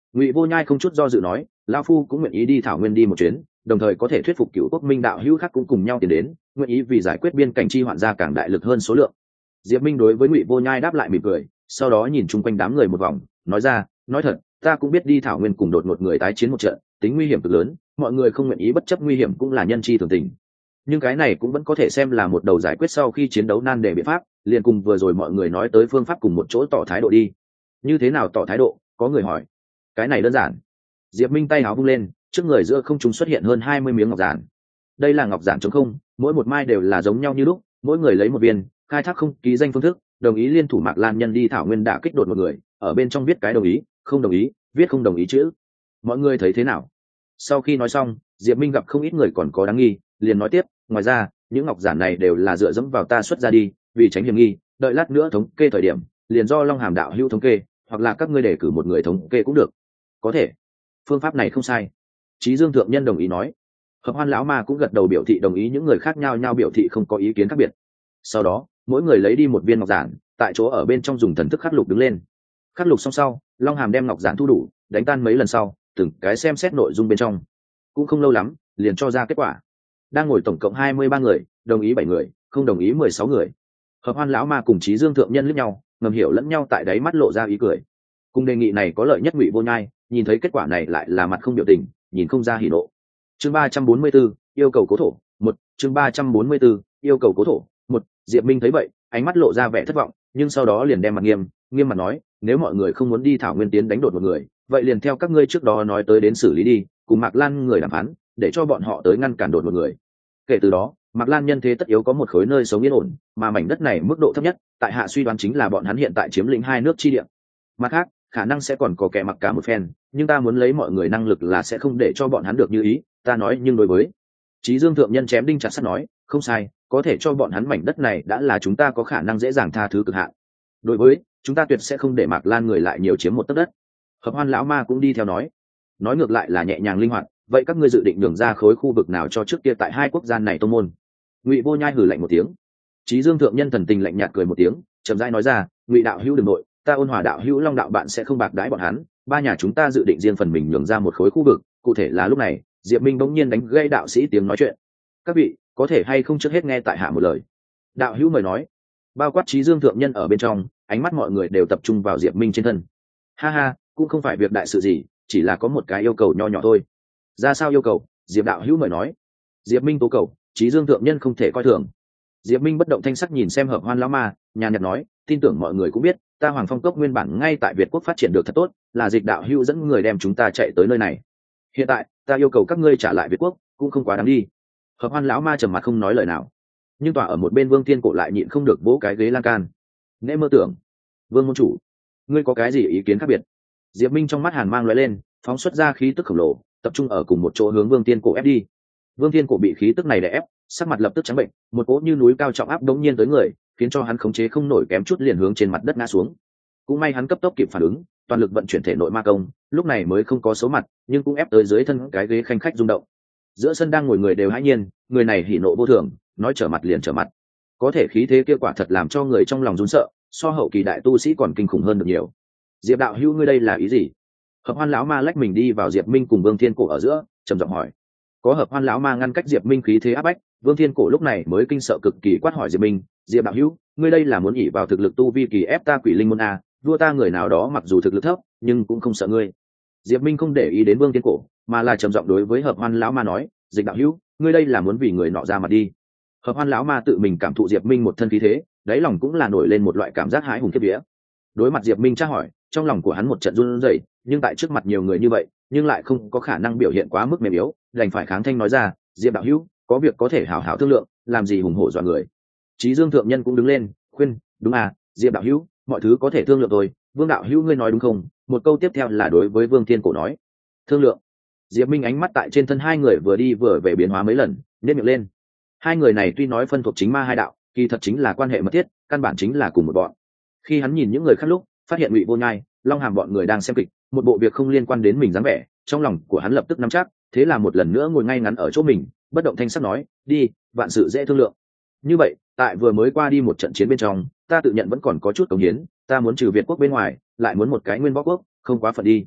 [SPEAKER 1] Ngụy Vô Nhai không chút do dự nói, lão phu cũng nguyện ý đi thảo nguyên đi một chuyến, đồng thời có thể thuyết phục cựu quốc minh đạo hữu khác cũng cùng nhau tiến đến, nguyện ý vì giải quyết biên cảnh chi hoạn gia càng đại lực hơn số lượng. Diệp Minh đối với Ngụy Vô Nhai đáp lại mỉm cười, sau đó nhìn chung quanh đám người một vòng, nói ra, nói thật, ta cũng biết đi thảo nguyên cùng đột ngột người tái chiến một trận, tính nguy hiểm cực lớn, mọi người không nguyện ý bất chấp nguy hiểm cũng là nhân chi thường tình. Nhưng cái này cũng vẫn có thể xem là một đầu giải quyết sau khi chiến đấu nan đề biện pháp, liền cùng vừa rồi mọi người nói tới phương pháp cùng một chỗ tỏ thái độ đi. Như thế nào tỏ thái độ? Có người hỏi. Cái này đơn giản. Diệp Minh tay áo vung lên, trước người giữa không trung xuất hiện hơn hai mươi miếng ngọc giản. Đây là ngọc giản trống không, mỗi một mai đều là giống nhau như lúc, mỗi người lấy một viên, khai thác không ký danh phương thức, đồng ý liên thủ Mạc Lan nhân đi thảo nguyên đả kích đột một người, ở bên trong viết cái đồng ý, không đồng ý, viết không đồng ý chữ. Mọi người thấy thế nào? Sau khi nói xong, Diệp Minh gặp không ít người còn có đáng nghi, liền nói tiếp, ngoài ra, những ngọc giản này đều là dựa dẫm vào ta xuất ra đi, vì tránh hiểm nghi, đợi lát nữa thống kê thời điểm, liền do Long Hàm đạo hữu thống kê, hoặc là các ngươi đề cử một người thống kê cũng được. Có thể. Phương pháp này không sai. Chí Dương thượng nhân đồng ý nói. Hợp Hoan lão ma cũng gật đầu biểu thị đồng ý, những người khác nhau nhau biểu thị không có ý kiến khác biệt. Sau đó, mỗi người lấy đi một viên ngọc giản, tại chỗ ở bên trong dùng thần thức khắc lục đứng lên. Khắc lục xong sau, Long Hàm đem ngọc giản thu đủ, đánh tan mấy lần sau, từng cái xem xét nội dung bên trong. Cũng không lâu lắm, liền cho ra kết quả. Đang ngồi tổng cộng hai mươi ba người, đồng ý bảy người, không đồng ý mười sáu người. Hợp Hoan lão ma cùng Chí Dương thượng nhân liếc nhau, ngầm hiểu lẫn nhau, tại đáy mắt lộ ra ý cười. Cùng đề nghị này có lợi nhất Ngụy Vô Nhai, nhìn thấy kết quả này lại là mặt không biểu tình, nhìn không ra hỉ nộ. Chương ba trăm bốn mươi 44, yêu cầu cố thổ, một, chương ba trăm bốn mươi 44, yêu cầu cố thổ, một. Diệp Minh thấy vậy, ánh mắt lộ ra vẻ thất vọng, nhưng sau đó liền đem mặt nghiêm, nghiêm mặt nói, nếu mọi người không muốn đi thảo nguyên tiến đánh đột một người, vậy liền theo các ngươi trước đó nói tới đến xử lý đi, cùng Mạc Lan người đàm phán, để cho bọn họ tới ngăn cản đột một người. Kể từ đó, Mạc Lan nhân thế tất yếu có một khối nơi sống yên ổn, mà mảnh đất này mức độ thấp nhất, tại hạ suy đoán chính là bọn hắn hiện tại chiếm lĩnh hai nước chi địa. Mặt khác, khả năng sẽ còn có kẻ mặc cả một phen, nhưng ta muốn lấy mọi người năng lực là sẽ không để cho bọn hắn được như ý, ta nói nhưng đối với Chí Dương thượng nhân chém đinh chặt sắt nói, không sai, có thể cho bọn hắn mảnh đất này đã là chúng ta có khả năng dễ dàng tha thứ cực hạn. Đối với, chúng ta tuyệt sẽ không để Mạc Lan người lại nhiều chiếm một tấc đất. Hợp Hoan lão ma cũng đi theo nói, nói ngược lại là nhẹ nhàng linh hoạt, vậy các ngươi dự định đường ra khối khu vực nào cho trước kia tại hai quốc gia này tông môn? Ngụy Vô Nhai hừ lạnh một tiếng. Chí Dương thượng nhân thần tình lạnh nhạt cười một tiếng, chậm rãi nói ra, Ngụy đạo hữu đừng nội, ta Ôn Hòa đạo hữu Long đạo bạn sẽ không bạc đãi bọn hắn, ba nhà chúng ta dự định riêng phần mình nhường ra một khối khu vực, cụ thể là lúc này, Diệp Minh bỗng nhiên đánh gây đạo sĩ tiếng nói chuyện. Các vị, có thể hay không trước hết nghe tại hạ một lời. Đạo hữu mời nói. Bao quát Chí Dương thượng nhân ở bên trong, ánh mắt mọi người đều tập trung vào Diệp Minh trên thân. Ha ha, cũng không phải việc đại sự gì, chỉ là có một cái yêu cầu nho nhỏ thôi. Ra sao yêu cầu? Diệp đạo hữu mời nói. Diệp Minh tố cầu, Chí Dương thượng nhân không thể coi thường. Diệp Minh bất động thanh sắc nhìn xem Hợp Hoan lão ma, nhàn nhạt nói, tin tưởng mọi người cũng biết, ta Hoàng Phong Cốc nguyên bản ngay tại Việt quốc phát triển được thật tốt, là Dịch đạo hữu dẫn người đem chúng ta chạy tới nơi này. Hiện tại, ta yêu cầu các ngươi trả lại Việt quốc, cũng không quá đáng đi. Hợp Hoan lão ma trầm mặt không nói lời nào, nhưng tòa ở một bên Vương Thiên Cổ lại nhịn không được vỗ cái ghế lan can. Nễ mơ tưởng, Vương môn chủ, ngươi có cái gì ý kiến khác biệt? Diệp Minh trong mắt hàn mang lóe lên, phóng xuất ra khí tức khổng lồ, tập trung ở cùng một chỗ hướng Vương Thiên Cổ ép đi. Vương Thiên Cổ bị khí tức này đè ép, sắc mặt lập tức trắng bệnh, một cỗ như núi cao trọng áp đống nhiên tới người, khiến cho hắn khống chế không nổi, kém chút liền hướng trên mặt đất ngã xuống. Cũng may hắn cấp tốc kịp phản ứng, toàn lực vận chuyển thể nội ma công, lúc này mới không có số mặt, nhưng cũng ép tới dưới thân cái ghế khanh khách rung động. Giữa sân đang ngồi người đều hãi nhiên, người này hỉ nộ vô thường, nói trở mặt liền trở mặt. Có thể khí thế kia quả thật làm cho người trong lòng run sợ, so hậu kỳ đại tu sĩ còn kinh khủng hơn được nhiều. Diệp đạo hữu ngươi đây là ý gì? Hợp Hoan lão ma lách mình đi vào Diệp Minh cùng Vương Thiên Cổ ở giữa, trầm giọng hỏi. Có Hợp Hoan lão ma ngăn cách Diệp Minh khí thế áp bách, Vương Thiên Cổ lúc này mới kinh sợ cực kỳ, quát hỏi Diệp Minh, Diệp đạo hữu, ngươi đây là muốn ỷ vào thực lực tu vi kỳ ép ta Quỷ Linh môn a, vua ta người nào đó mặc dù thực lực thấp, nhưng cũng không sợ ngươi. Diệp Minh không để ý đến Vương Thiên Cổ, mà là trầm giọng đối với Hợp Hoan lão ma nói, Dịch đạo hữu, ngươi đây là muốn vì người nọ ra mặt đi. Hợp Hoan lão ma tự mình cảm thụ Diệp Minh một thân khí thế, đáy lòng cũng là nổi lên một loại cảm giác hãi hùng khiếp vía. Đối mặt Diệp Minh tra hỏi, trong lòng của hắn một trận run rẩy, nhưng tại trước mặt nhiều người như vậy, nhưng lại không có khả năng biểu hiện quá mức mềm yếu, đành phải kháng thanh nói ra, Diệp đạo hữu, có việc có thể hảo hảo thương lượng, làm gì hùng hổ dọa người. Chí Dương thượng nhân cũng đứng lên, khuyên, đúng à, Diệp đạo hữu, mọi thứ có thể thương lượng rồi, Vương đạo hữu ngươi nói đúng không? Một câu tiếp theo là đối với Vương Thiên Cổ nói, thương lượng. Diệp Minh ánh mắt tại trên thân hai người vừa đi vừa về biến hóa mấy lần, nhếch miệng lên. Hai người này tuy nói phân thuộc chính ma hai đạo, kỳ thật chính là quan hệ mật thiết, căn bản chính là cùng một bọn. Khi hắn nhìn những người khác lúc, phát hiện Ngụy Vô Nhai, Long Hàm bọn người đang xem kịch, một bộ việc không liên quan đến mình dáng vẻ, trong lòng của hắn lập tức nắm chắc, thế là một lần nữa ngồi ngay ngắn ở chỗ mình, bất động thanh sắc nói, đi, vạn sự dễ thương lượng. Như vậy, tại vừa mới qua đi một trận chiến bên trong, ta tự nhận vẫn còn có chút cống hiến, ta muốn trừ Việt quốc bên ngoài, lại muốn một cái nguyên võ quốc, không quá phận đi.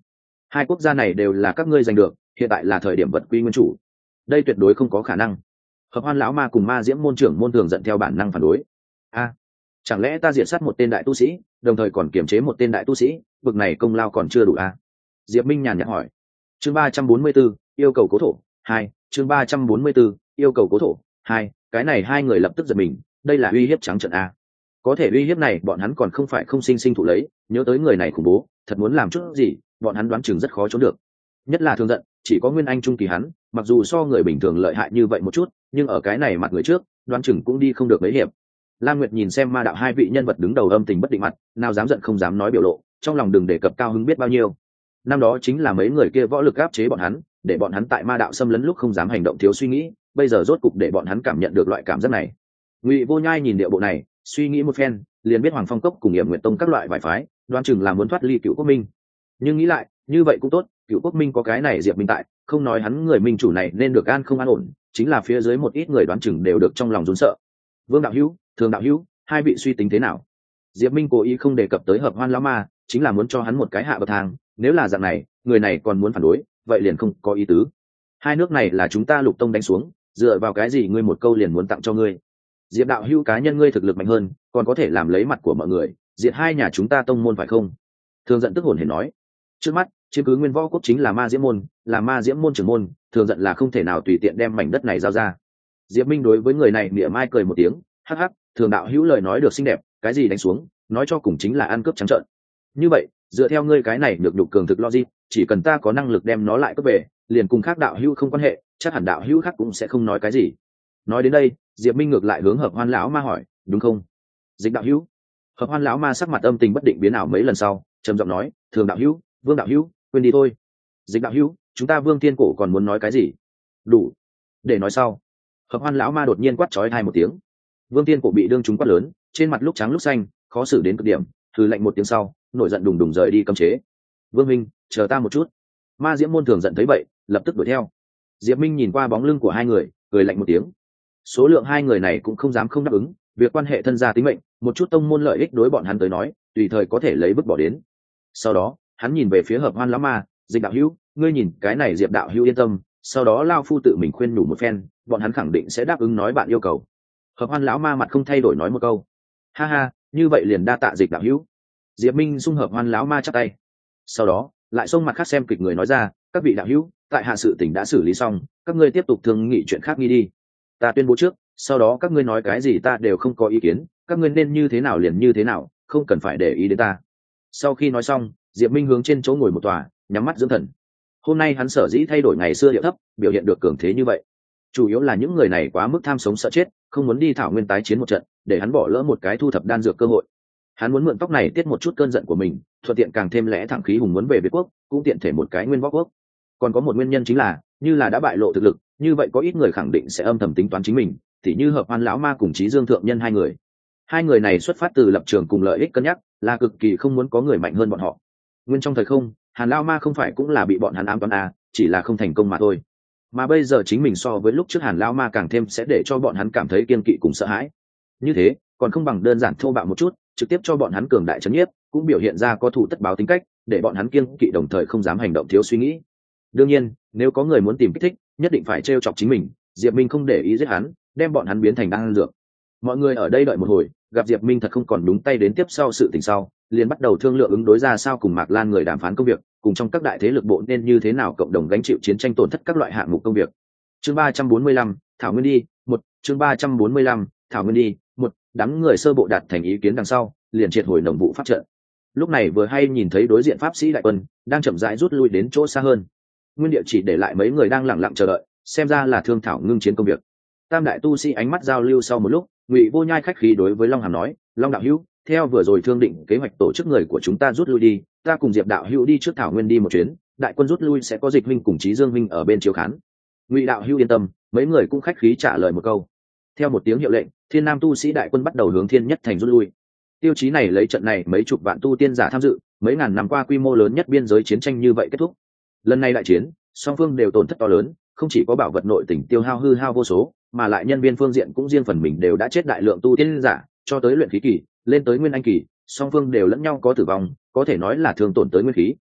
[SPEAKER 1] hai quốc gia này đều là các ngươi giành được, hiện tại là thời điểm vật quy nguyên chủ, đây tuyệt đối không có khả năng. Hợp Hoan lão ma cùng ma diễm môn trưởng môn thường giận theo bản năng phản đối. A, chẳng lẽ ta diệt sát một tên đại tu sĩ, đồng thời còn kiềm chế một tên đại tu sĩ, bực này công lao còn chưa đủ à? Diệp Minh nhàn nhạt hỏi. Chương ba trăm bốn mươi 4, yêu cầu cố thổ hai. Chương ba trăm bốn mươi 4, yêu cầu cố thổ hai. Cái này hai người lập tức giật mình, đây là uy hiếp trắng trợn a. Có thể uy hiếp này bọn hắn còn không phải không sinh sinh thụ lấy, nhớ tới người này khủng bố, thật muốn làm chút gì, bọn hắn đoán chừng rất khó trốn được. Nhất là Thường giận, chỉ có nguyên anh trung kỳ hắn, mặc dù so người bình thường lợi hại như vậy một chút, nhưng ở cái này mặt người trước, đoán chừng cũng đi không được mấy hiệp. Lam Nguyệt nhìn xem ma đạo hai vị nhân vật đứng đầu âm tình bất định mặt, nào dám giận không dám nói biểu lộ, trong lòng đừng đề cập cao hứng biết bao nhiêu. Năm đó chính là mấy người kia võ lực áp chế bọn hắn, để bọn hắn tại ma đạo xâm lấn lúc không dám hành động thiếu suy nghĩ, bây giờ rốt cục để bọn hắn cảm nhận được loại cảm giác này. Ngụy Vô Nhai nhìn điệu bộ này, suy nghĩ một phen, liền biết Hoàng Phong Cốc cùng Yểm Nguyệt Tông các loại vài phái, đoán chừng là muốn thoát ly Cựu Quốc Minh. Nhưng nghĩ lại, như vậy cũng tốt, Cựu Quốc Minh có cái này Diệp Minh tại, không nói hắn người minh chủ này nên được an không an ổn, chính là phía dưới một ít người đoán chừng đều được trong lòng run sợ. Vương đạo hữu, Thường đạo hữu, hai vị suy tính thế nào? Diệp Minh cố ý không đề cập tới Hợp Hoan lão ma, chính là muốn cho hắn một cái hạ bậc thang, nếu là dạng này, người này còn muốn phản đối, vậy liền không có ý tứ. Hai nước này là chúng ta Lục Tông đánh xuống, dựa vào cái gì ngươi một câu liền muốn tặng cho ngươi? Diệp đạo hữu cá nhân ngươi thực lực mạnh hơn, còn có thể làm lấy mặt của mọi người, diệt hai nhà chúng ta tông môn phải không? Thường giận tức hồn hển nói. Trước mắt, chiếm cứ nguyên võ quốc chính là ma diễm môn, là ma diễm môn trưởng môn, Thường giận là không thể nào tùy tiện đem mảnh đất này giao ra. Diệp Minh đối với người này mỉa mai cười một tiếng, hắc hắc, Thường đạo hữu lời nói được xinh đẹp, cái gì đánh xuống, nói cho cùng chính là ăn cướp trắng trợn. Như vậy, dựa theo ngươi cái này được nhục cường thực logic, chỉ cần ta có năng lực đem nó lại cướp về, liền cùng khác đạo hữu không quan hệ, chắc hẳn đạo hữu khác cũng sẽ không nói cái gì. Nói đến đây, Diệp Minh ngược lại hướng Hợp Hoan lão ma hỏi, đúng không? Dịch đạo hữu. Hợp Hoan lão ma sắc mặt âm tình bất định biến ảo mấy lần sau, trầm giọng nói, Thường đạo hữu, Vương đạo hữu, quên đi thôi. Dịch đạo hữu, chúng ta Vương Thiên Cổ còn muốn nói cái gì? Đủ. Để nói sau. Hợp Hoan lão ma đột nhiên quát chói tai một tiếng. Vương Thiên Cổ bị đương trúng quát lớn, trên mặt lúc trắng lúc xanh, khó xử đến cực điểm, hừ lạnh một tiếng sau, nổi giận đùng đùng rời đi cấm chế. Vương Minh, chờ ta một chút. Ma diễm môn Thường giận thấy vậy, lập tức đuổi theo. Diệp Minh nhìn qua bóng lưng của hai người, cười lạnh một tiếng. Số lượng hai người này cũng không dám không đáp ứng, việc quan hệ thân gia tính mệnh, một chút tông môn lợi ích đối bọn hắn tới nói, tùy thời có thể lấy vứt bỏ đến. Sau đó, hắn nhìn về phía Hợp Hoan lão ma, Dịch đạo hữu, ngươi nhìn cái này Diệp đạo hữu yên tâm, sau đó lao phu tự mình khuyên nhủ một phen, bọn hắn khẳng định sẽ đáp ứng nói bạn yêu cầu. Hợp Hoan lão ma mặt không thay đổi nói một câu. Ha ha, như vậy liền đa tạ Dịch đạo hữu. Diệp Minh xung Hợp Hoan lão ma chắp tay. Sau đó, lại xông mặt khác xem kịch người nói ra, các vị đạo hữu, tại hạ sự tình đã xử lý xong, các ngươi tiếp tục thương nghị chuyện khác nghi đi. Ta tuyên bố trước, sau đó các ngươi nói cái gì ta đều không có ý kiến, các ngươi nên như thế nào liền như thế nào, không cần phải để ý đến ta. Sau khi nói xong, Diệp Minh hướng trên chỗ ngồi một tòa, nhắm mắt dưỡng thần. Hôm nay hắn sở dĩ thay đổi ngày xưa điệu thấp, biểu hiện được cường thế như vậy, chủ yếu là những người này quá mức tham sống sợ chết, không muốn đi thảo nguyên tái chiến một trận, để hắn bỏ lỡ một cái thu thập đan dược cơ hội. Hắn muốn mượn tóc này tiết một chút cơn giận của mình, thuận tiện càng thêm lẽ thẳng khí hùng muốn về Việt quốc, cũng tiện thể một cái nguyên võ quốc. Còn có một nguyên nhân chính là, như là đã bại lộ thực lực, như vậy có ít người khẳng định sẽ âm thầm tính toán chính mình, tỉ như Hợp Hoan lão ma cùng Chí Dương thượng nhân hai người. Hai người này xuất phát từ lập trường cùng lợi ích cân nhắc, là cực kỳ không muốn có người mạnh hơn bọn họ. Nguyên trong thời không, Hàn lão ma không phải cũng là bị bọn hắn ám toán à, chỉ là không thành công mà thôi. Mà bây giờ chính mình so với lúc trước Hàn lão ma càng thêm sẽ để cho bọn hắn cảm thấy kiên kỵ cùng sợ hãi. Như thế, còn không bằng đơn giản thô bạo một chút, trực tiếp cho bọn hắn cường đại chấn nhiếp, cũng biểu hiện ra có thủ tất báo tính cách, để bọn hắn kiên kỵ đồng thời không dám hành động thiếu suy nghĩ. Đương nhiên, nếu có người muốn tìm kích thích, nhất định phải trêu chọc chính mình, Diệp Minh không để ý giết hắn, đem bọn hắn biến thành đan dược. Mọi người ở đây đợi một hồi, gặp Diệp Minh thật không còn đúng tay đến tiếp sau sự tình sau, liền bắt đầu thương lượng ứng đối ra sao cùng Mạc Lan người đàm phán công việc, cùng trong các đại thế lực bộ nên như thế nào cộng đồng gánh chịu chiến tranh tổn thất các loại hạng mục công việc. Chương ba trăm bốn mươi lăm, Thảo Nguyên đi, một, chương ba trăm bốn mươi lăm, Thảo Nguyên đi, một, đám người sơ bộ đạt thành ý kiến đằng sau, liền triệt hồi nồng vụ pháp trận. Lúc này vừa hay nhìn thấy đối diện pháp sĩ đại quân đang chậm rãi rút lui đến chỗ xa hơn. Nguyên địa chỉ để lại mấy người đang lặng lặng chờ đợi, xem ra là thương thảo ngưng chiến công việc. Tam đại tu sĩ ánh mắt giao lưu sau một lúc, Ngụy Vô Nhai khách khí đối với Long Hàm nói, Long đạo hữu, theo vừa rồi thương định kế hoạch tổ chức người của chúng ta rút lui đi, ta cùng Diệp đạo hữu đi trước Thảo Nguyên đi một chuyến, đại quân rút lui sẽ có Dịch huynh cùng Chí Dương huynh ở bên chiếu khán. Ngụy đạo hữu yên tâm, mấy người cũng khách khí trả lời một câu. Theo một tiếng hiệu lệnh, Thiên Nam tu sĩ đại quân bắt đầu hướng Thiên Nhất thành rút lui. Tiêu chí này lấy trận này mấy chục vạn tu tiên giả tham dự, mấy ngàn năm qua quy mô lớn nhất biên giới chiến tranh như vậy kết thúc. Lần này đại chiến, song phương đều tổn thất to lớn, không chỉ có bảo vật nội tình tiêu hao hư hao vô số, mà lại nhân viên phương diện cũng riêng phần mình đều đã chết đại lượng tu tiên giả, cho tới luyện khí kỳ, lên tới nguyên anh kỳ, song phương đều lẫn nhau có tử vong, có thể nói là thương tổn tới nguyên khí.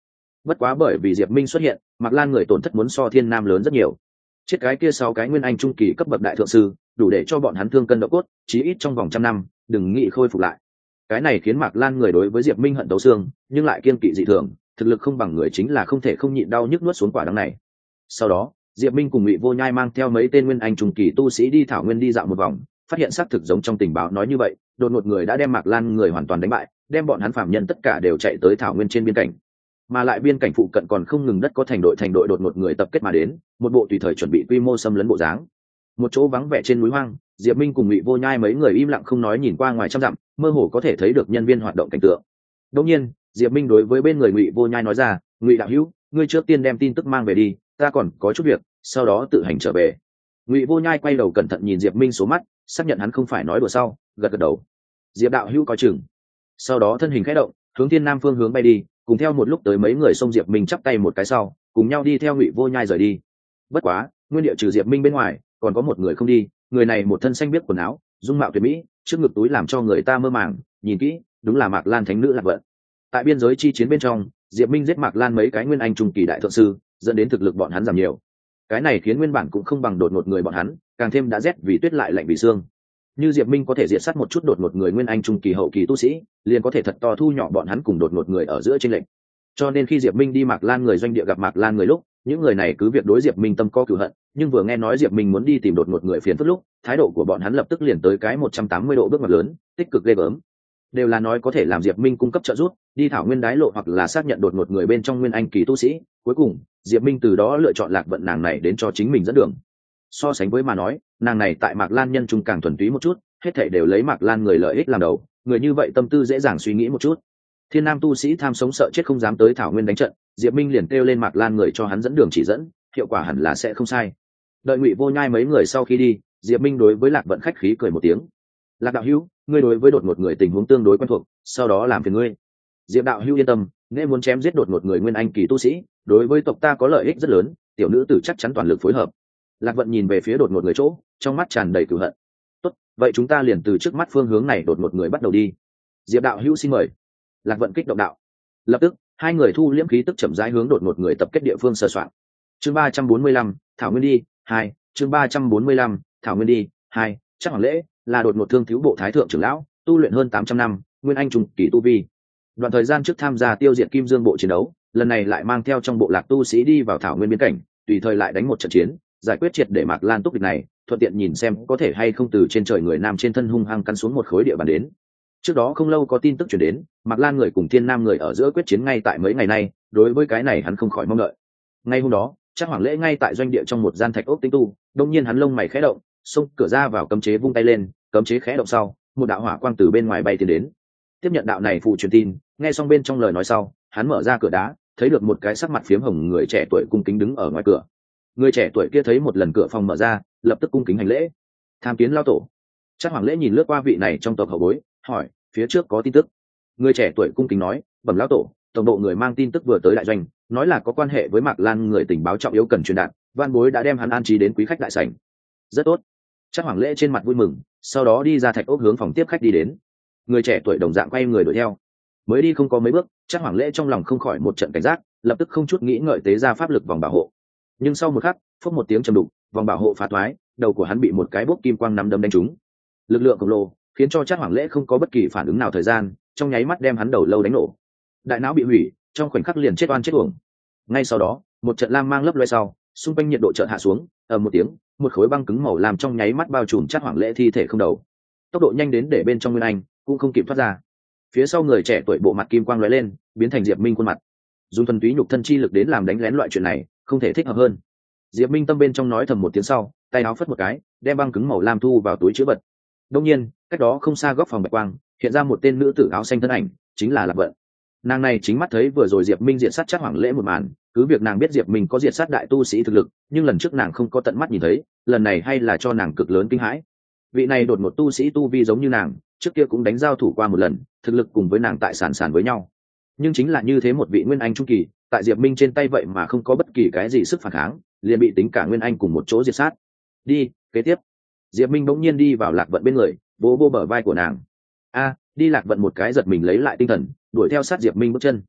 [SPEAKER 1] bất quá bởi vì diệp minh xuất hiện, mạc lan người tổn thất muốn so thiên nam lớn rất nhiều. Chết cái kia sáu cái nguyên anh trung kỳ cấp bậc đại thượng sư, đủ để cho bọn hắn thương cân độ cốt, chí ít trong vòng trăm năm đừng nghĩ khôi phục lại. Cái này khiến mạc lan người đối với diệp minh hận tấu xương, nhưng lại kiên kỵ dị thường, thực lực không bằng người chính là không thể không nhịn đau nhức nuốt xuống quả đắng này. Sau đó diệp minh cùng ngụy vô nhai mang theo mấy tên nguyên anh trung kỳ tu sĩ đi thảo nguyên đi dạo một vòng, phát hiện xác thực giống trong tình báo nói như vậy, đột ngột người đã đem mạc lan người hoàn toàn đánh bại, đem bọn hắn phạm nhân tất cả đều chạy tới thảo nguyên trên biên cảnh. Mà lại biên cảnh phụ cận còn không ngừng đất có thành đội thành đội đột ngột người tập kết mà đến, một bộ tùy thời chuẩn bị quy mô xâm lấn bộ dáng. Một chỗ vắng vẻ trên núi hoang, diệp minh cùng ngụy vô nhai mấy người im lặng không nói nhìn qua ngoài trăm dặm, mơ hồ có thể thấy được nhân viên hoạt động cảnh tượng. Đột nhiên diệp minh đối với bên người ngụy vô nhai nói ra, ngụy đạo hữu, ngươi trước tiên đem tin tức mang về đi, ta còn có chút việc, sau đó tự hành trở về. Ngụy vô nhai quay đầu cẩn thận nhìn diệp minh số mắt, xác nhận hắn không phải nói đùa sau, gật gật đầu. Diệp đạo hữu coi chừng. Sau đó thân hình khẽ động, hướng thiên nam phương hướng bay đi, cùng theo một lúc tới mấy người xông diệp minh chắp tay một cái sau, cùng nhau đi theo ngụy vô nhai rời đi. Bất quá nguyên địa trừ diệp minh bên ngoài, còn có một người không đi. Người này một thân xanh biếc quần áo, dung mạo tuyệt mỹ, trước ngực túi làm cho người ta mơ màng, nhìn kỹ đúng là mạc lan thánh nữ Lạc Vận. Tại biên giới chi chiến bên trong, diệp minh giết mạc lan mấy cái nguyên anh trung kỳ đại thượng sư, dẫn đến thực lực bọn hắn giảm nhiều. Cái này khiến nguyên bản cũng không bằng đột ngột người bọn hắn, càng thêm đã rét vì tuyết lại lạnh vì xương. Như diệp minh có thể diệt sát một chút đột ngột người nguyên anh trung kỳ hậu kỳ tu sĩ, liền có thể thật to thu nhỏ bọn hắn cùng đột ngột người ở giữa trên lệnh. Cho nên khi diệp minh đi mạc lan người doanh địa gặp mạc lan người lúc, những người này cứ việc đối diệp minh tâm có cửu hận, nhưng vừa nghe nói diệp minh muốn đi tìm đột ngột người phiền phức lúc, thái độ của bọn hắn lập tức liền tới cái một trăm tám mươi độ bước ngoặt lớn, tích cực ghê gớm. Đều là nói có thể làm diệp minh cung cấp trợ giúp, đi thảo nguyên đái lộ hoặc là xác nhận đột ngột người bên trong nguyên anh kỳ tu sĩ. Cuối cùng diệp minh từ đó lựa chọn Lạc Vận nàng này đến cho chính mình dẫn đường. So sánh với mà nói, nàng này tại mạc lan nhân trung càng thuần túy một chút, hết thảy đều lấy mạc lan người lợi ích làm đầu, người như vậy tâm tư dễ dàng suy nghĩ một chút. Thiên nam tu sĩ tham sống sợ chết không dám tới thảo nguyên đánh trận, diệp minh liền kêu lên mạc lan người cho hắn dẫn đường chỉ dẫn, hiệu quả hẳn là sẽ không sai. Đợi ngụy vô nhai mấy người sau khi đi, diệp minh đối với Lạc Vận khách khí cười một tiếng. Lạc đạo hữu, ngươi đối với đột ngột người tình huống tương đối quen thuộc, sau đó làm phiền ngươi. Diệp đạo hữu yên tâm, nghe muốn chém giết đột ngột người nguyên anh kỳ tu sĩ, đối với tộc ta có lợi ích rất lớn, tiểu nữ tử chắc chắn toàn lực phối hợp. Lạc Vận nhìn về phía đột ngột người chỗ, trong mắt tràn đầy cửu hận. Tốt, vậy chúng ta liền từ trước mắt phương hướng này đột ngột người bắt đầu đi. Diệp đạo hữu xin mời. Lạc Vận kích động đạo. Lập tức hai người thu liễm khí tức chậm rãi hướng đột ngột người tập kết địa phương sơ soạn. Chương ba trăm bốn mươi lăm, thảo nguyên đi hai. Chương ba trăm bốn mươi lăm, thảo nguyên đi hai. Chắc Hoàng Lễ là đột ngột thương thiếu bộ thái thượng trưởng lão, tu luyện hơn tám trăm năm, nguyên anh trung kỳ tu vi. Đoạn thời gian trước tham gia tiêu diệt Kim Dương bộ chiến đấu, lần này lại mang theo trong bộ lạc tu sĩ đi vào thảo nguyên biên cảnh, tùy thời lại đánh một trận chiến, giải quyết triệt để mạc lan túc việc này, thuận tiện nhìn xem có thể hay không từ trên trời người nam trên thân hung hăng cắn xuống một khối địa bàn đến. Trước đó không lâu có tin tức chuyển đến, mạc lan người cùng thiên nam người ở giữa quyết chiến ngay tại mấy ngày nay, đối với cái này hắn không khỏi mong đợi. Ngay hôm đó Chắc Hoàng Lễ ngay tại doanh địa trong một gian thạch ốc tinh tu, đông nhiên hắn lông mày khẽ động, xông cửa ra vào cấm chế vung tay lên, cấm chế khẽ động sau, một đạo hỏa quang từ bên ngoài bay tiến đến. Tiếp nhận đạo này phụ truyền tin, nghe xong bên trong lời nói sau, hắn mở ra cửa đá, thấy được một cái sắc mặt phiếm hồng người trẻ tuổi cung kính đứng ở ngoài cửa. Người trẻ tuổi kia thấy một lần cửa phòng mở ra, lập tức cung kính hành lễ. Tham kiến lao tổ. Chắc Hoàng Lễ nhìn lướt qua vị này trong tộc hậu bối, hỏi, phía trước có tin tức. Người trẻ tuổi cung kính nói, bẩm lão tổ, tổng độ người mang tin tức vừa tới đại doanh, nói là có quan hệ với mạc lan người tình báo trọng yếu cần truyền đạt, van bối đã đem hắn an trí đến quý khách đại sảnh. Rất tốt. Chắc Hoàng Lễ trên mặt vui mừng, sau đó đi ra thạch ốc hướng phòng tiếp khách đi đến. Người trẻ tuổi đồng dạng quay người đuổi theo. Mới đi không có mấy bước, Chắc Hoàng Lễ trong lòng không khỏi một trận cảnh giác, lập tức không chút nghĩ ngợi tế ra pháp lực vòng bảo hộ. Nhưng sau một khắc, phốc một tiếng trầm đục, vòng bảo hộ phá thoái, đầu của hắn bị một cái bốc kim quang nắm đấm đánh trúng. Lực lượng khổng lồ khiến cho Chắc Hoàng Lễ không có bất kỳ phản ứng nào thời gian, trong nháy mắt đem hắn đầu lâu đánh nổ. Đại não bị hủy, trong khoảnh khắc liền chết oan chết uổng. Ngay sau đó, một trận lam mang lấp loe sau, xung quanh nhiệt độ chợt hạ xuống, ầm một tiếng, một khối băng cứng màu làm trong nháy mắt bao trùm Chắc Hoàng Lễ thi thể không đầu. Tốc độ nhanh đến để bên trong Nguyên Anh cũng không kịp thoát ra. Phía sau người trẻ tuổi bộ mặt kim quang lóe lên, biến thành Diệp Minh khuôn mặt. Dùng thuần túy nhục thân chi lực đến làm đánh lén loại chuyện này, không thể thích hợp hơn. Diệp Minh tâm bên trong nói thầm một tiếng sau, tay áo phất một cái, đem băng cứng màu lam thu vào túi trữ vật. Đương nhiên, cách đó không xa góc phòng bạch quang, hiện ra một tên nữ tử áo xanh thân ảnh, chính là Lạc Vận. Nàng này chính mắt thấy vừa rồi Diệp Minh diệt sát Chắc Hoàng Lễ một màn, cứ việc nàng biết Diệp Minh có diệt sát đại tu sĩ thực lực, nhưng lần trước nàng không có tận mắt nhìn thấy, lần này hay là cho nàng cực lớn kinh hãi. Vị này đột ngột tu sĩ tu vi giống như nàng, trước kia cũng đánh giao thủ qua một lần, thực lực cùng với nàng tại sàn sàn với nhau. Nhưng chính là như thế một vị nguyên anh trung kỳ, tại Diệp Minh trên tay vậy mà không có bất kỳ cái gì sức phản kháng, liền bị tính cả nguyên anh cùng một chỗ diệt sát. Đi, kế tiếp. Diệp Minh bỗng nhiên đi vào Lạc Vận bên người, vỗ vỗ bờ vai của nàng. A, đi Lạc Vận một cái giật mình lấy lại tinh thần, đuổi theo sát Diệp Minh bước chân.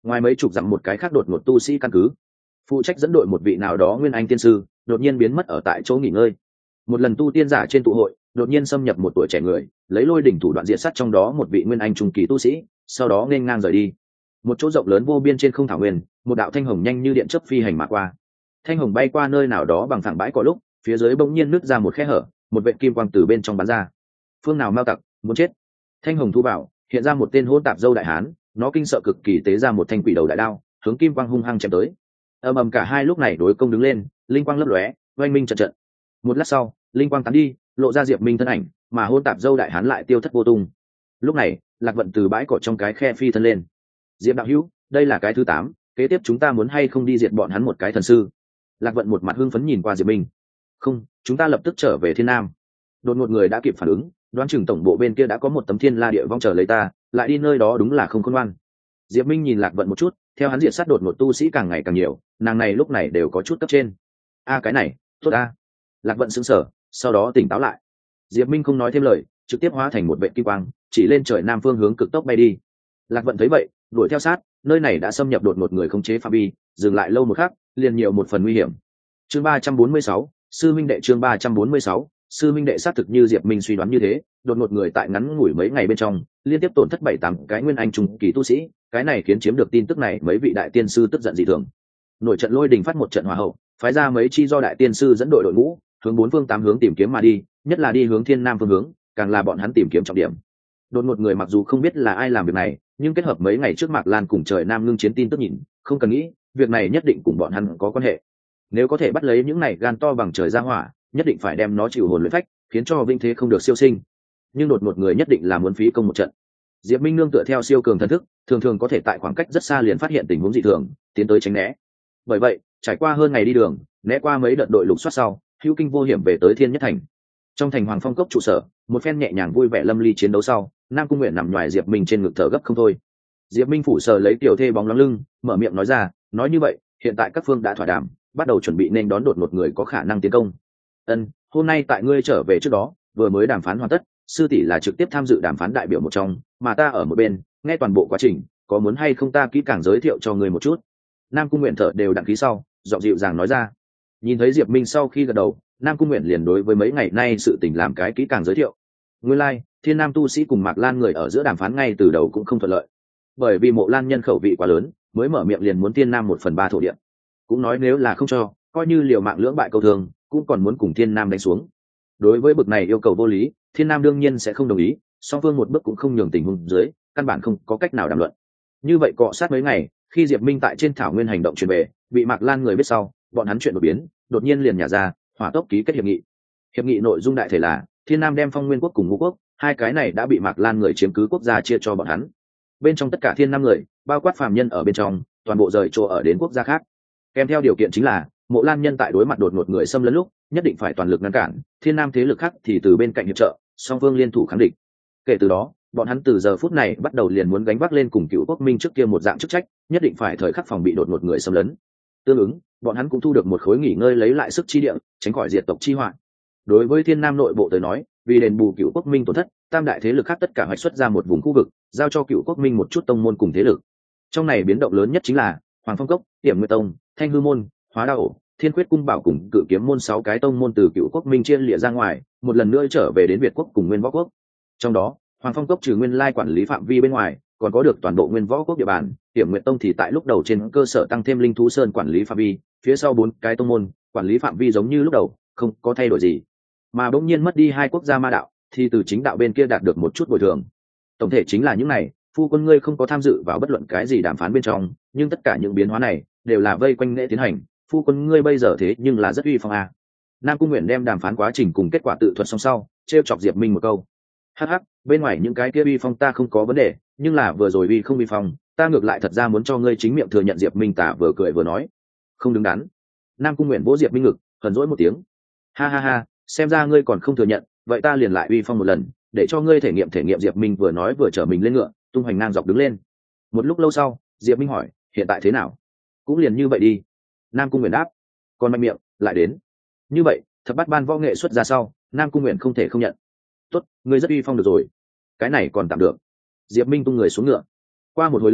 [SPEAKER 1] ngoài mấy chục dặm một cái khác đột ngột tu sĩ căn cứ, phụ trách dẫn đội một vị nào đó nguyên anh tiên sư đột nhiên biến mất ở tại chỗ nghỉ ngơi. Một lần tu tiên giả trên tụ hội đột nhiên xâm nhập một tuổi trẻ người, lấy lôi đỉnh thủ đoạn diệt sát trong đó một vị nguyên anh trung kỳ tu sĩ, sau đó nên ngang rời đi. Một chỗ rộng lớn vô biên trên không thảo nguyên, một đạo thanh hồng nhanh như điện chớp phi hành mà qua. Thanh hồng bay qua nơi nào đó bằng phẳng bãi cỏ lúc, phía dưới bỗng nhiên nứt ra một khe hở, một vệt kim quang từ bên trong bắn ra. Phương nào mao tặc, muốn chết. Thanh hồng thu vào, hiện ra một tên hỗn tạp dâu đại hán, nó kinh sợ cực kỳ tế ra một thanh quỷ đầu đại đao, hướng kim quang hung hăng chém tới. Ầm ầm cả hai lúc này đối công đứng lên, linh quang lấp lóe, oanh minh trận trận. Một lát sau, linh quang tán đi, lộ ra Diệp Minh thân ảnh, mà hỗn tạp dâu đại hán lại tiêu thất vô tung. Lúc này, Lạc Vận từ bãi cỏ trong cái khe phi thân lên. Diệp đạo hữu, đây là cái thứ tám, kế tiếp chúng ta muốn hay không đi diệt bọn hắn một cái thần sư? Lạc Vận một mặt hưng phấn nhìn qua Diệp Minh. Không, chúng ta lập tức trở về Thiên Nam. Đột ngột người đã kịp phản ứng, đoán chừng tổng bộ bên kia đã có một tấm thiên la địa vong chờ lấy ta, lại đi nơi đó đúng là không khôn ngoan. Diệp Minh nhìn Lạc Vận một chút, theo hắn diệt sát đột ngột tu sĩ càng ngày càng nhiều, nàng này lúc này đều có chút cấp trên. A cái này, tốt a. Lạc Vận sững sờ, sau đó tỉnh táo lại. Diệp Minh không nói thêm lời, trực tiếp hóa thành một vệt kim quang, chỉ lên trời nam phương hướng cực tốc bay đi. Lạc Vận thấy vậy, đuổi theo sát, nơi này đã xâm nhập đột ngột người không chế phạm vi, dừng lại lâu một khắc, liền nhiều một phần nguy hiểm. Chương ba trăm bốn mươi sáu, sư minh đệ. Chương ba trăm bốn mươi sáu, sư minh đệ. Xác thực như Diệp Minh suy đoán như thế, đột ngột người tại ngắn ngủi mấy ngày bên trong, liên tiếp tổn thất bảy tám cái nguyên anh trung kỳ tu sĩ, cái này khiến chiếm được tin tức này mấy vị đại tiên sư tức giận dị thường. Nổi trận lôi đình phát một trận hỏa hậu, phái ra mấy chi do đại tiên sư dẫn đội đội ngũ, hướng bốn phương tám hướng tìm kiếm mà đi, nhất là đi hướng Thiên Nam phương hướng, càng là bọn hắn tìm kiếm trọng điểm. Đột ngột người mặc dù không biết là ai làm việc này, nhưng kết hợp mấy ngày trước Mạc Lan cùng Trời Nam ngưng chiến tin tức nhìn, không cần nghĩ, việc này nhất định cùng bọn hắn có quan hệ. Nếu có thể bắt lấy những này gan to bằng trời ra hỏa, nhất định phải đem nó chịu hồn luyện phách, khiến cho vinh thế không được siêu sinh. Nhưng đột ngột người nhất định là muốn phí công một trận. Diệp Minh nương tựa theo siêu cường thần thức, thường thường có thể tại khoảng cách rất xa liền phát hiện tình huống dị thường, tiến tới tránh né. Bởi vậy, trải qua hơn ngày đi đường, né qua mấy đợt đội lục soát sau, hữu kinh vô hiểm về tới Thiên Nhất Thành. Trong thành Hoàng Phong cốc trụ sở, một phen nhẹ nhàng vui vẻ lâm ly chiến đấu sau, Nam Cung Nguyện nằm ngoài Diệp Minh trên ngực thở gấp không thôi. Diệp Minh phủ sờ lấy tiểu thê bóng lóng lưng, mở miệng nói ra, nói như vậy, hiện tại các phương đã thỏa đàm, bắt đầu chuẩn bị nên đón đột một người có khả năng tiến công. Ân, hôm nay tại ngươi trở về trước đó, vừa mới đàm phán hoàn tất, sư tỷ là trực tiếp tham dự đàm phán đại biểu một trong, mà ta ở một bên, nghe toàn bộ quá trình, có muốn hay không ta kỹ càng giới thiệu cho ngươi một chút. Nam Cung Nguyện thở đều đặng khí sau, giọng dịu dàng nói ra. Nhìn thấy Diệp Minh sau khi gật đầu, Nam Cung Nguyện liền đối với mấy ngày nay sự tình làm cái kỹ càng giới thiệu. Nguyên lai, like, Thiên Nam tu sĩ cùng Mạc Lan người ở giữa đàm phán ngay từ đầu cũng không thuận lợi, bởi vì Mộ Lan nhân khẩu vị quá lớn, mới mở miệng liền muốn Thiên Nam một phần ba thổ địa. Cũng nói nếu là không cho, coi như liều mạng lưỡng bại câu thương, cũng còn muốn cùng Thiên Nam đánh xuống. Đối với bực này yêu cầu vô lý, Thiên Nam đương nhiên sẽ không đồng ý, song phương một bước cũng không nhường tình huống dưới, căn bản không có cách nào đàm luận. Như vậy cọ sát mấy ngày, khi Diệp Minh tại trên thảo nguyên hành động truyền về, bị Mạc Lan người biết sau, bọn hắn chuyện đột biến, đột nhiên liền nhả ra, hỏa tốc ký kết hiệp nghị. Hiệp nghị nội dung đại thể là, Thiên Nam đem Phong Nguyên quốc cùng Ngũ quốc, hai cái này đã bị Mạc Lan người chiếm cứ quốc gia chia cho bọn hắn. Bên trong tất cả Thiên Nam người, bao quát phàm nhân ở bên trong, toàn bộ rời chỗ ở đến quốc gia khác. Kèm theo điều kiện chính là, Mộ Lan nhân tại đối mặt đột ngột người xâm lấn lúc, nhất định phải toàn lực ngăn cản, Thiên Nam thế lực khác thì từ bên cạnh hiệp trợ, song phương liên thủ kháng địch. Kể từ đó, bọn hắn từ giờ phút này bắt đầu liền muốn gánh vác lên cùng Cựu Quốc Minh trước kia một dạng chức trách, nhất định phải thời khắc phòng bị đột ngột người xâm lấn. Tương ứng, bọn hắn cũng thu được một khối nghỉ ngơi lấy lại sức chi địa, tránh khỏi diệt tộc chi họa. Đối với Thiên Nam nội bộ tới nói, vì đền bù Cựu Quốc Minh tổn thất, tam đại thế lực khác tất cả hoạch xuất ra một vùng khu vực, giao cho Cựu Quốc Minh một chút tông môn cùng thế lực. Trong này biến động lớn nhất chính là Hoàng Phong Cốc, Tiểm Nguyệt Tông, Thanh Hư môn, Hóa Đao ổ, Thiên Quyết cung bảo cùng Cự Kiếm môn sáu cái tông môn từ Cựu Quốc Minh chia lìa ra ngoài, một lần nữa trở về đến Việt quốc cùng Nguyên Võ quốc. Trong đó, Hoàng Phong Cốc trừ nguyên lai quản lý phạm vi bên ngoài, còn có được toàn bộ Nguyên Võ quốc địa bàn, Tiểm Nguyệt Tông thì tại lúc đầu trên cơ sở tăng thêm Linh Thú Sơn quản lý phạm vi, phía sau bốn cái tông môn, quản lý phạm vi giống như lúc đầu, không có thay đổi gì. Mà bỗng nhiên mất đi hai quốc gia ma đạo, thì từ chính đạo bên kia đạt được một chút bồi thường. Tổng thể chính là những này, phu quân ngươi không có tham dự vào bất luận cái gì đàm phán bên trong, nhưng tất cả những biến hóa này đều là vây quanh lễ tiến hành, phu quân ngươi bây giờ thế nhưng là rất uy phong à. Nam Cung Nguyện đem đàm phán quá trình cùng kết quả tự thuật xong sau, trêu chọc Diệp Minh một câu. Hắc hắc, bên ngoài những cái kia uy phong ta không có vấn đề, nhưng là vừa rồi uy không uy phong, ta ngược lại thật ra muốn cho ngươi chính miệng thừa nhận. Diệp Minh tả vừa cười vừa nói. Không đứng đắn. Nam Cung Nguyện vỗ Diệp Minh ngực, hờn dỗi một tiếng. Ha ha ha, xem ra ngươi còn không thừa nhận, vậy ta liền lại uy phong một lần, để cho ngươi thể nghiệm thể nghiệm. Diệp Minh vừa nói vừa chở mình lên ngựa, tung hoành ngang dọc đứng lên. Một lúc lâu sau, Diệp Minh hỏi, hiện tại thế nào? Cũng liền như vậy đi. Nam Cung Nguyện đáp. Còn mạnh miệng, lại đến. Như vậy, thập bát ban võ nghệ xuất ra sau, Nam Cung Nguyện không thể không nhận. Tốt, ngươi rất uy phong được rồi. Cái này còn tạm được. Diệp Minh tung người xuống ngựa. Qua một hồi lâu,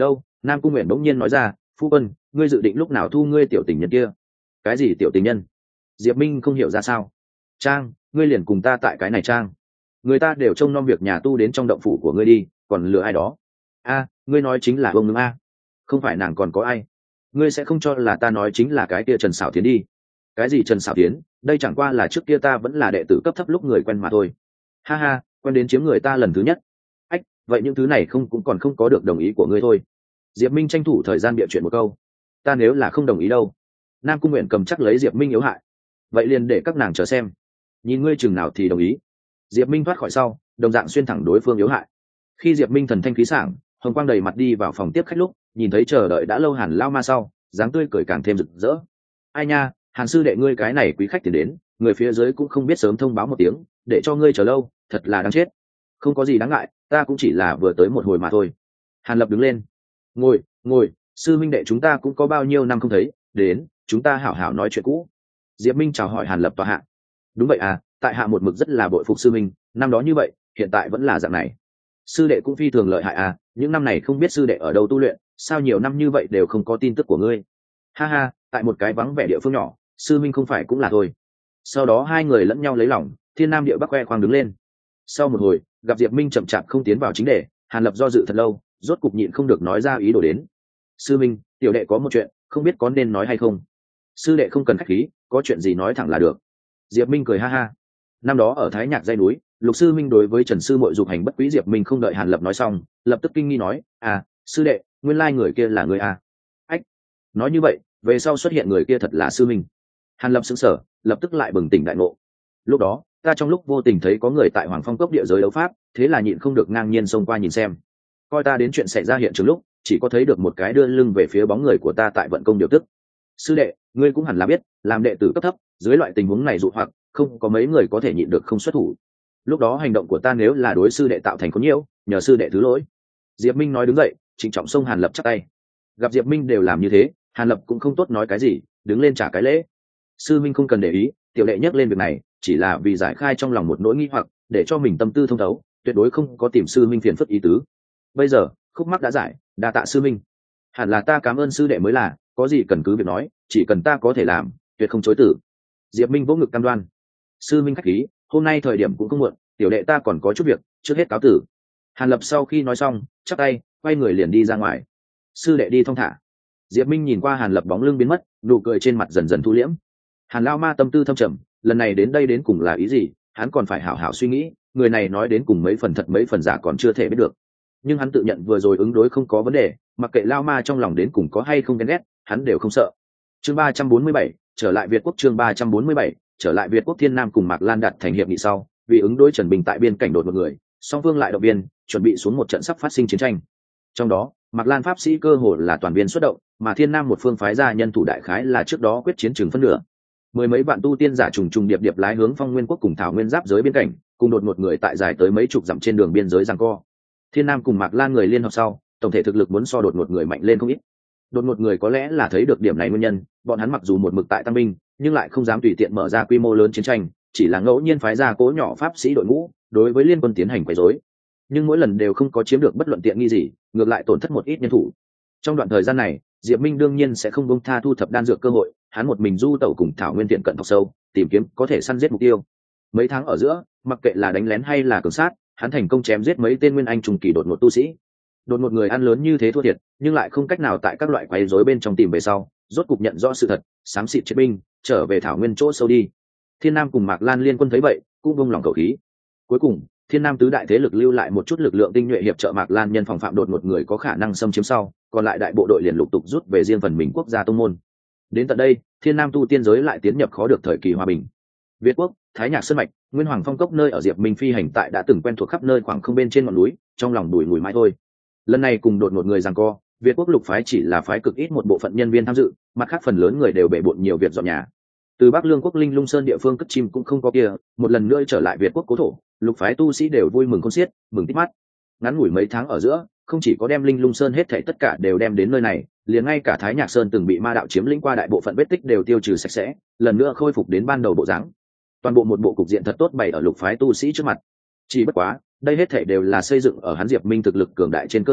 [SPEAKER 1] Nam Cung Nguyện bỗng nhiên nói ra, phu quân, ngươi dự định lúc nào thu ngươi tiểu tình nhân kia? Cái gì tiểu tình nhân? Diệp Minh không hiểu ra sao. Trang, ngươi liền cùng ta tại cái này Trang. Người ta đều trông nom việc nhà tu đến trong động phủ của ngươi đi, còn lừa ai đó? A, ngươi nói chính là ông ngưng a? Không phải nàng còn có ai? Ngươi sẽ không cho là ta nói chính là cái kia Trần Sảo Thiến đi? Cái gì Trần Sảo Thiến? Đây chẳng qua là trước kia ta vẫn là đệ tử cấp thấp lúc người quen mà thôi. Ha ha, quen đến chiếm người ta lần thứ nhất. Ách, vậy những thứ này không cũng còn không có được đồng ý của ngươi thôi. Diệp Minh tranh thủ thời gian bịa chuyện một câu. Ta nếu là không đồng ý đâu? Nam Cung Nguyện cầm chắc lấy Diệp Minh yếu hại. Vậy liền để các nàng chờ xem, nhìn ngươi chừng nào thì đồng ý. Diệp Minh thoát khỏi sau, đồng dạng xuyên thẳng đối phương yếu hại. Khi Diệp Minh thần thanh khí sảng, hồng quang đầy mặt đi vào phòng tiếp khách lúc, nhìn thấy chờ đợi đã lâu Hàn Lao Ma sau, dáng tươi cười càng thêm rực rỡ. Ai nha, Hàn sư đệ ngươi cái này quý khách tiền đến, người phía dưới cũng không biết sớm thông báo một tiếng, để cho ngươi chờ lâu, thật là đáng chết. Không có gì đáng ngại, ta cũng chỉ là vừa tới một hồi mà thôi. Hàn Lập đứng lên. Ngồi, ngồi, sư minh đệ chúng ta cũng có bao nhiêu năm không thấy, đến, chúng ta hảo hảo nói chuyện cũ. Diệp Minh chào hỏi Hàn Lập tòa hạ. Đúng vậy à, tại hạ một mực rất là bội phục sư minh, năm đó như vậy, hiện tại vẫn là dạng này. Sư đệ cũng phi thường lợi hại à, những năm này không biết sư đệ ở đâu tu luyện, sao nhiều năm như vậy đều không có tin tức của ngươi. Ha ha, tại một cái vắng vẻ địa phương nhỏ, sư minh không phải cũng là thôi. Sau đó hai người lẫn nhau lấy lòng, thiên nam địa bắc khoe khoang đứng lên. Sau một hồi, gặp Diệp Minh chậm chạp không tiến vào chính đề, Hàn Lập do dự thật lâu, rốt cục nhịn không được nói ra ý đồ đến. Sư minh, tiểu đệ có một chuyện, không biết có nên nói hay không. Sư đệ không cần khách khí, có chuyện gì nói thẳng là được. Diệp Minh cười ha ha. Năm đó ở Thái Nhạc dãy núi, Lục sư minh đối với Trần sư muội dục hành bất quý. Diệp Minh không đợi Hàn Lập nói xong, lập tức kinh nghi nói, à, sư đệ, nguyên lai người kia là người à. Ách, nói như vậy, về sau xuất hiện người kia thật là sư minh. Hàn Lập sững sờ, lập tức lại bừng tỉnh đại ngộ. Lúc đó, ta trong lúc vô tình thấy có người tại Hoàng Phong cốc địa giới đấu pháp, thế là nhịn không được ngang nhiên xông qua nhìn xem. Coi ta đến chuyện xảy ra hiện trường lúc, chỉ có thấy được một cái đưa lưng về phía bóng người của ta tại vận công điều tức. Sư đệ, ngươi cũng hẳn là biết, làm đệ tử cấp thấp, dưới loại tình huống này dụ hoặc, không có mấy người có thể nhịn được không xuất thủ. Lúc đó hành động của ta nếu là đối sư đệ tạo thành khốn nhiễu, nhờ sư đệ thứ lỗi. Diệp Minh nói đứng dậy, trịnh trọng xông Hàn Lập chắp tay. Gặp Diệp Minh đều làm như thế, Hàn Lập cũng không tốt nói cái gì, đứng lên trả cái lễ. Sư minh không cần để ý, tiểu đệ nhắc lên việc này chỉ là vì giải khai trong lòng một nỗi nghi hoặc, để cho mình tâm tư thông thấu, tuyệt đối không có tìm sư minh phiền phức ý tứ. Bây giờ khúc mắc đã giải, đa tạ sư minh. Hẳn là ta cảm ơn sư đệ mới là, có gì cần cứ việc nói, chỉ cần ta có thể làm, tuyệt không chối từ. Diệp Minh vỗ ngực cam đoan. Sư minh khách khí, hôm nay thời điểm cũng không muộn, tiểu đệ ta còn có chút việc, trước hết cáo tử. Hàn Lập sau khi nói xong, chắp tay, quay người liền đi ra ngoài. Sư đệ đi thong thả. Diệp Minh nhìn qua Hàn Lập bóng lưng biến mất, nụ cười trên mặt dần dần thu liễm. Hàn Lao Ma tâm tư thâm trầm, lần này đến đây đến cùng là ý gì, hắn còn phải hảo hảo suy nghĩ, người này nói đến cùng mấy phần thật mấy phần giả còn chưa thể biết được. Nhưng hắn tự nhận vừa rồi ứng đối không có vấn đề, mặc kệ Lao Ma trong lòng đến cùng có hay không ghen ghét, hắn đều không sợ. Chương ba trăm bốn mươi bảy, trở lại Việt quốc. Chương ba trăm bốn mươi bảy, trở lại Việt quốc. Thiên Nam cùng Mạc Lan đạt thành hiệp nghị sau, vì ứng đối Trần Bình tại biên cảnh đột một người, song phương lại động viên, chuẩn bị xuống một trận sắp phát sinh chiến tranh. Trong đó, Mạc Lan pháp sĩ cơ hồ là toàn viên xuất động, mà Thiên Nam một phương phái ra nhân thủ đại khái là trước đó quyết chiến chừng phân nửa. Mười mấy vạn tu tiên giả trùng trùng điệp điệp lái hướng Phong Nguyên quốc cùng Thảo Nguyên giáp giới biên cảnh, cùng đột một người tại dài tới mấy chục dặm trên đường biên giới giằng co. Thiên Nam cùng Mạc Lan người liên hợp sau, tổng thể thực lực muốn so đột một người mạnh lên không ít. Đột một người có lẽ là thấy được điểm này nguyên nhân, bọn hắn mặc dù một mực tại tăng binh, nhưng lại không dám tùy tiện mở ra quy mô lớn chiến tranh, chỉ là ngẫu nhiên phái ra cố nhỏ pháp sĩ đội ngũ, đối với liên quân tiến hành quấy rối. Nhưng mỗi lần đều không có chiếm được bất luận tiện nghi gì, ngược lại tổn thất một ít nhân thủ. Trong đoạn thời gian này, Diệp Minh đương nhiên sẽ không buông tha thu thập đan dược cơ hội, hắn một mình du tẩu cùng Thảo Nguyên tiện cận thọc sâu, tìm kiếm có thể săn giết mục tiêu. Mấy tháng ở giữa, mặc kệ là đánh lén hay là cường sát, hắn thành công chém giết mấy tên nguyên anh trùng kỳ đột ngột tu sĩ. Đột ngột người ăn lớn như thế thua thiệt, nhưng lại không cách nào tại các loại quấy rối bên trong tìm về sau, rốt cục nhận rõ sự thật, xám xịt chiến binh, trở về Thảo Nguyên chỗ sâu đi. Thiên Nam cùng Mạc Lan liên quân thấy vậy, cũng vung lòng khẩu khí. Cuối cùng, Thiên Nam tứ đại thế lực lưu lại một chút lực lượng tinh nhuệ hiệp trợ Mạc Lan nhân phòng phạm đột một người có khả năng xâm chiếm sau, còn lại đại bộ đội liền lục tục rút về riêng phần mình quốc gia tông môn. Đến tận đây, Thiên Nam tu tiên giới lại tiến nhập khó được thời kỳ hòa bình. Việt quốc, Thái Nhạc sơn mạch, Nguyên Hoàng Phong cốc nơi ở Diệp Minh phi hành tại đã từng quen thuộc khắp nơi khoảng không bên trên ngọn núi, trong lòng đùi ngùi mãi thôi. Lần này cùng đột một người giằng co, Việt quốc lục phái chỉ là phái cực ít một bộ phận nhân viên tham dự, mặt khác phần lớn người đều bể bộn nhiều việc dọn nhà. Từ Bắc Lương quốc Linh Lung Sơn địa phương cất chim cũng không có kia, một lần nữa trở lại Việt quốc cố thổ, lục phái tu sĩ đều vui mừng khôn xiết, mừng tít mắt. Ngắn ngủi mấy tháng ở giữa, không chỉ có đem Linh Lung Sơn hết thảy tất cả đều đem đến nơi này, liền ngay cả Thái Nhạc Sơn từng bị ma đạo chiếm lĩnh qua đại bộ phận vết tích đều tiêu trừ sạch sẽ, lần nữa khôi phục đến ban đầu bộ dáng. Toàn bộ một bộ cục diện thật tốt bày ở lục phái tu sĩ trước mặt. Chỉ bất quá, đây hết thảy đều là xây dựng ở hắn Diệp Minh thực lực cường đại trên cơ sở,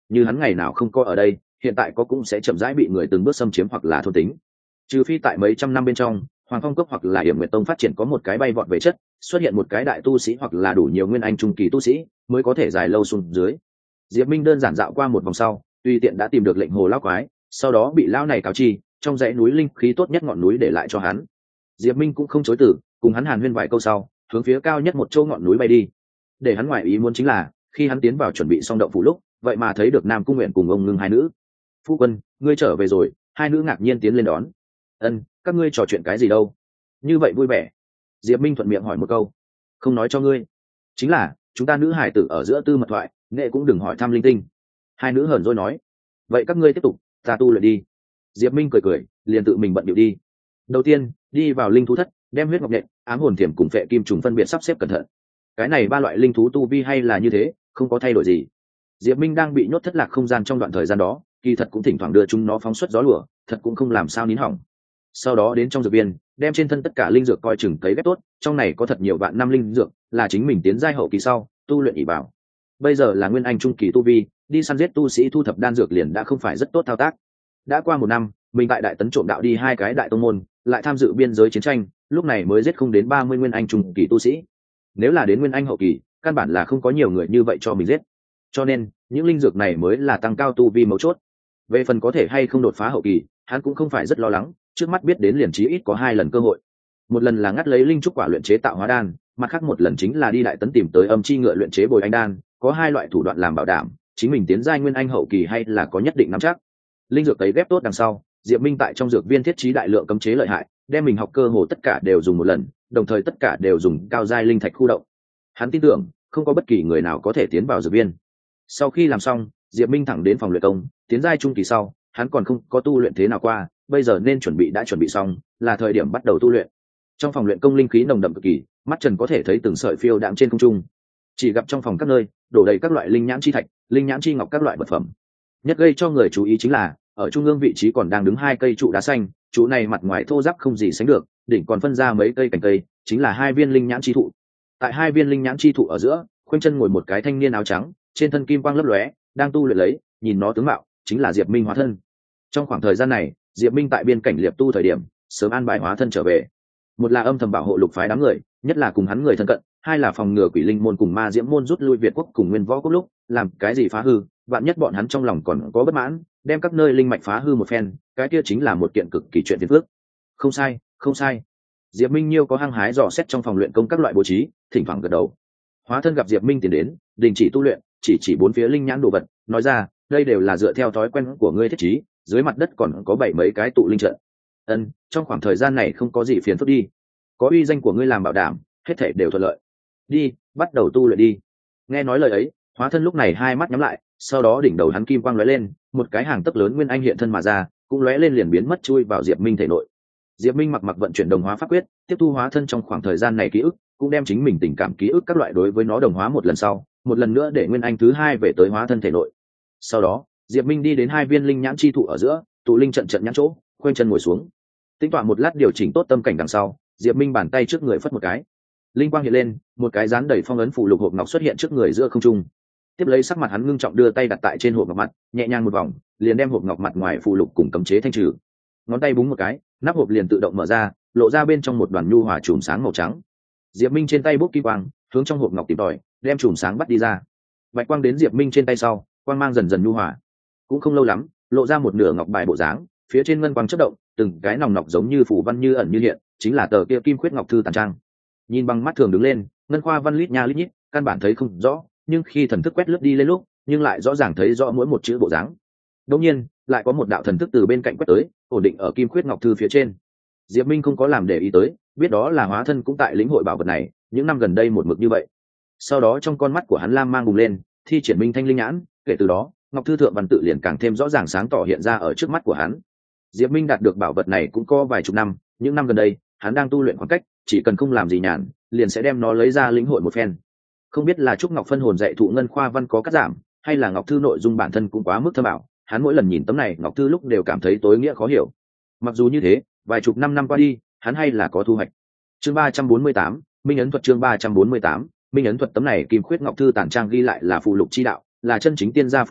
[SPEAKER 1] như hắn ngày nào không có ở đây, hiện tại có cũng sẽ chậm rãi bị người từng bước xâm chiếm hoặc là thôn tính. Trừ phi tại mấy trăm năm bên trong, Hoàng Phong Cốc hoặc là Hiểm Nguyệt Tông phát triển có một cái bay vọt về chất, xuất hiện một cái đại tu sĩ hoặc là đủ nhiều nguyên anh trung kỳ tu sĩ, mới có thể dài lâu xuống dưới. Diệp Minh đơn giản dạo qua một vòng sau, tùy tiện đã tìm được lệnh hồ lão quái, sau đó bị lão này cáo chi, trong dãy núi linh khí tốt nhất ngọn núi để lại cho hắn. Diệp Minh cũng không chối từ, cùng hắn hàn huyên vài câu sau, hướng phía cao nhất một chỗ ngọn núi bay đi. Để hắn ngoại ý muốn chính là, khi hắn tiến vào chuẩn bị xong động phủ lúc, vậy mà thấy được Nam Cung Nguyện cùng ông Ngưng hai nữ. "Phu quân, ngươi trở về rồi." Hai nữ ngạc nhiên tiến lên đón. "Ân, các ngươi trò chuyện cái gì đâu? Như vậy vui vẻ." Diệp Minh thuận miệng hỏi một câu. "Không nói cho ngươi. Chính là, chúng ta nữ hải tử ở giữa tư mật thoại, nghệ cũng đừng hỏi thăm linh tinh." Hai nữ hờn dỗi nói. "Vậy các ngươi tiếp tục, ta tu luyện đi." Diệp Minh cười cười, liền tự mình bận điệu đi. Đầu tiên, đi vào linh thú thất, đem huyết ngọc nhện, ám hồn thiểm cùng phệ kim trùng phân biệt sắp xếp cẩn thận. Cái này ba loại linh thú tu vi hay là như thế, không có thay đổi gì. Diệp Minh đang bị nhốt thất lạc không gian trong đoạn thời gian đó, kỳ thật cũng thỉnh thoảng đưa chúng nó phóng xuất gió lửa, thật cũng không làm sao nín hỏng. Sau đó đến trong dược viên, đem trên thân tất cả linh dược coi chừng cấy ghép tốt, trong này có thật nhiều vạn năm linh dược, là chính mình tiến giai hậu kỳ sau, tu luyện ỷ bảo. Bây giờ là nguyên anh trung kỳ tu vi, đi săn giết tu sĩ thu thập đan dược liền đã không phải rất tốt thao tác. Đã qua một năm, mình tại đại tấn trộm đạo đi hai cái đại tông môn, lại tham dự biên giới chiến tranh, lúc này mới giết không đến ba mươi nguyên anh trung kỳ tu sĩ. Nếu là đến nguyên anh hậu kỳ, căn bản là không có nhiều người như vậy cho mình giết. Cho nên, những linh dược này mới là tăng cao tu vi mấu chốt. Về phần có thể hay không đột phá hậu kỳ, hắn cũng không phải rất lo lắng, trước mắt biết đến liền chí ít có hai lần cơ hội. Một lần là ngắt lấy linh trúc quả luyện chế tạo hóa đan, mặt khác một lần chính là đi đại tấn tìm tới âm chi ngựa luyện chế bồi anh đan, có hai loại thủ đoạn làm bảo đảm, chính mình tiến giai nguyên anh hậu kỳ hay là có nhất định nắm chắc. Linh dược tấy ghép tốt đằng sau, Diệp Minh tại trong dược viên thiết trí đại lượng cấm chế lợi hại, đem mình học cơ hồ tất cả đều dùng một lần, đồng thời tất cả đều dùng cao giai linh thạch khu động. Hắn tin tưởng, không có bất kỳ người nào có thể tiến vào dược viên. Sau khi làm xong, Diệp Minh thẳng đến phòng luyện công, tiến giai trung kỳ sau, hắn còn không có tu luyện thế nào qua, bây giờ nên chuẩn bị đã chuẩn bị xong, là thời điểm bắt đầu tu luyện. Trong phòng luyện công linh khí nồng đậm cực kỳ, mắt trần có thể thấy từng sợi phiêu đạm trên không trung. Chỉ gặp trong phòng các nơi, đổ đầy các loại linh nhãn chi thạch, linh nhãn chi ngọc các loại vật phẩm. Nhất gây cho người chú ý chính là, ở trung ương vị trí còn đang đứng hai cây trụ đá xanh, trụ này mặt ngoài thô ráp không gì sánh được, đỉnh còn phân ra mấy cây cành cây, chính là hai viên linh nhãn chi thụ. Tại hai viên linh nhãn chi thụ ở giữa, khoanh chân ngồi một cái thanh niên áo trắng, trên thân kim quang lấp lóe, đang tu luyện lấy, nhìn nó tướng mạo, chính là Diệp Minh hóa thân. Trong khoảng thời gian này, Diệp Minh tại biên cảnh liệp tu thời điểm, sớm an bài hóa thân trở về. Một là âm thầm bảo hộ lục phái đám người, nhất là cùng hắn người thân cận, hai là phòng ngừa quỷ linh môn cùng ma diễm môn rút lui Việt quốc cùng Nguyên Võ quốc lúc, làm cái gì phá hư, vạn nhất bọn hắn trong lòng còn có bất mãn, đem các nơi linh mạch phá hư một phen, cái kia chính là một kiện cực kỳ chuyện phiền phức. Không sai, không sai. Diệp Minh nhiêu có hăng hái dò xét trong phòng luyện công các loại bố trí, thỉnh thoảng gật đầu. Hóa thân gặp Diệp Minh tiến đến, đình chỉ tu luyện, chỉ chỉ bốn phía linh nhãn đồ vật, nói ra, đây đều là dựa theo thói quen của ngươi thiết trí, dưới mặt đất còn có bảy mấy cái tụ linh trận. Ân, trong khoảng thời gian này không có gì phiền phức đi. Có uy danh của ngươi làm bảo đảm, hết thảy đều thuận lợi. Đi, bắt đầu tu luyện đi. Nghe nói lời ấy, hóa thân lúc này hai mắt nhắm lại, sau đó đỉnh đầu hắn kim quang lóe lên, một cái hàng tấc lớn nguyên anh hiện thân mà ra, cũng lóe lên liền biến mất chui vào Diệp Minh thể nội. Diệp Minh mặc mặc vận chuyển đồng hóa pháp quyết, tiếp thu hóa thân trong khoảng thời gian này ký ức, cũng đem chính mình tình cảm ký ức các loại đối với nó đồng hóa một lần sau, một lần nữa để nguyên anh thứ hai về tới hóa thân thể nội. Sau đó, Diệp Minh đi đến hai viên linh nhãn chi thụ ở giữa, tụ linh trận trận nhãn chỗ, khoanh chân ngồi xuống. Tính toán một lát điều chỉnh tốt tâm cảnh đằng sau, Diệp Minh bàn tay trước người phất một cái. Linh quang hiện lên, một cái dán đầy phong ấn phụ lục hộp ngọc xuất hiện trước người giữa không trung. Tiếp lấy sắc mặt hắn ngưng trọng đưa tay đặt tại trên hộp ngọc mặt, nhẹ nhàng một vòng, liền đem hộp ngọc mặt ngoài phụ lục cùng cấm chế thanh trừ. Ngón tay búng một cái, nắp hộp liền tự động mở ra, lộ ra bên trong một đoàn nhu hòa chùm sáng màu trắng. Diệp Minh trên tay bốc kim quang, hướng trong hộp ngọc tìm tòi, đem chùm sáng bắt đi ra. Bạch quang đến Diệp Minh trên tay sau, quang mang dần dần nhu hòa. Cũng không lâu lắm, lộ ra một nửa ngọc bài bộ dáng, phía trên ngân quang chớp động, từng cái nòng nọc giống như phù văn như ẩn như hiện, chính là tờ kia kim khuyết ngọc thư tàn trang. Nhìn bằng mắt thường đứng lên, ngân khoa văn lít nha lít nhít, căn bản thấy không rõ, nhưng khi thần thức quét lướt đi lên lúc, nhưng lại rõ ràng thấy rõ mỗi một chữ bộ dáng. Đột nhiên, lại có một đạo thần thức từ bên cạnh quét tới, ổn định ở kim khuyết ngọc thư phía trên. Diệp Minh không có làm để ý tới, biết đó là hóa thân cũng tại lĩnh hội bảo vật này, những năm gần đây một mực như vậy. Sau đó trong con mắt của hắn lam mang bùng lên, thi triển minh thanh linh nhãn, kể từ đó, ngọc thư thượng văn tự liền càng thêm rõ ràng sáng tỏ hiện ra ở trước mắt của hắn. Diệp Minh đạt được bảo vật này cũng có vài chục năm, những năm gần đây, hắn đang tu luyện khoảng cách, chỉ cần không làm gì nhàn, liền sẽ đem nó lấy ra lĩnh hội một phen. Không biết là trúc ngọc phân hồn dạy thụ ngân khoa văn có cắt giảm, hay là ngọc thư nội dung bản thân cũng quá mức thâm ảo, hắn mỗi lần nhìn tấm này ngọc thư lúc đều cảm thấy tối nghĩa khó hiểu. Mặc dù như thế, vài chục năm năm qua đi, hắn hay là có thu hoạch. Chương ba trăm bốn mươi tám, Minh ấn thuật. Chương ba trăm bốn mươi tám, Minh ấn thuật. Tấm này kim khuyết ngọc thư tản trang ghi lại là phù lục chi đạo, là chân chính tiên gia phù lục,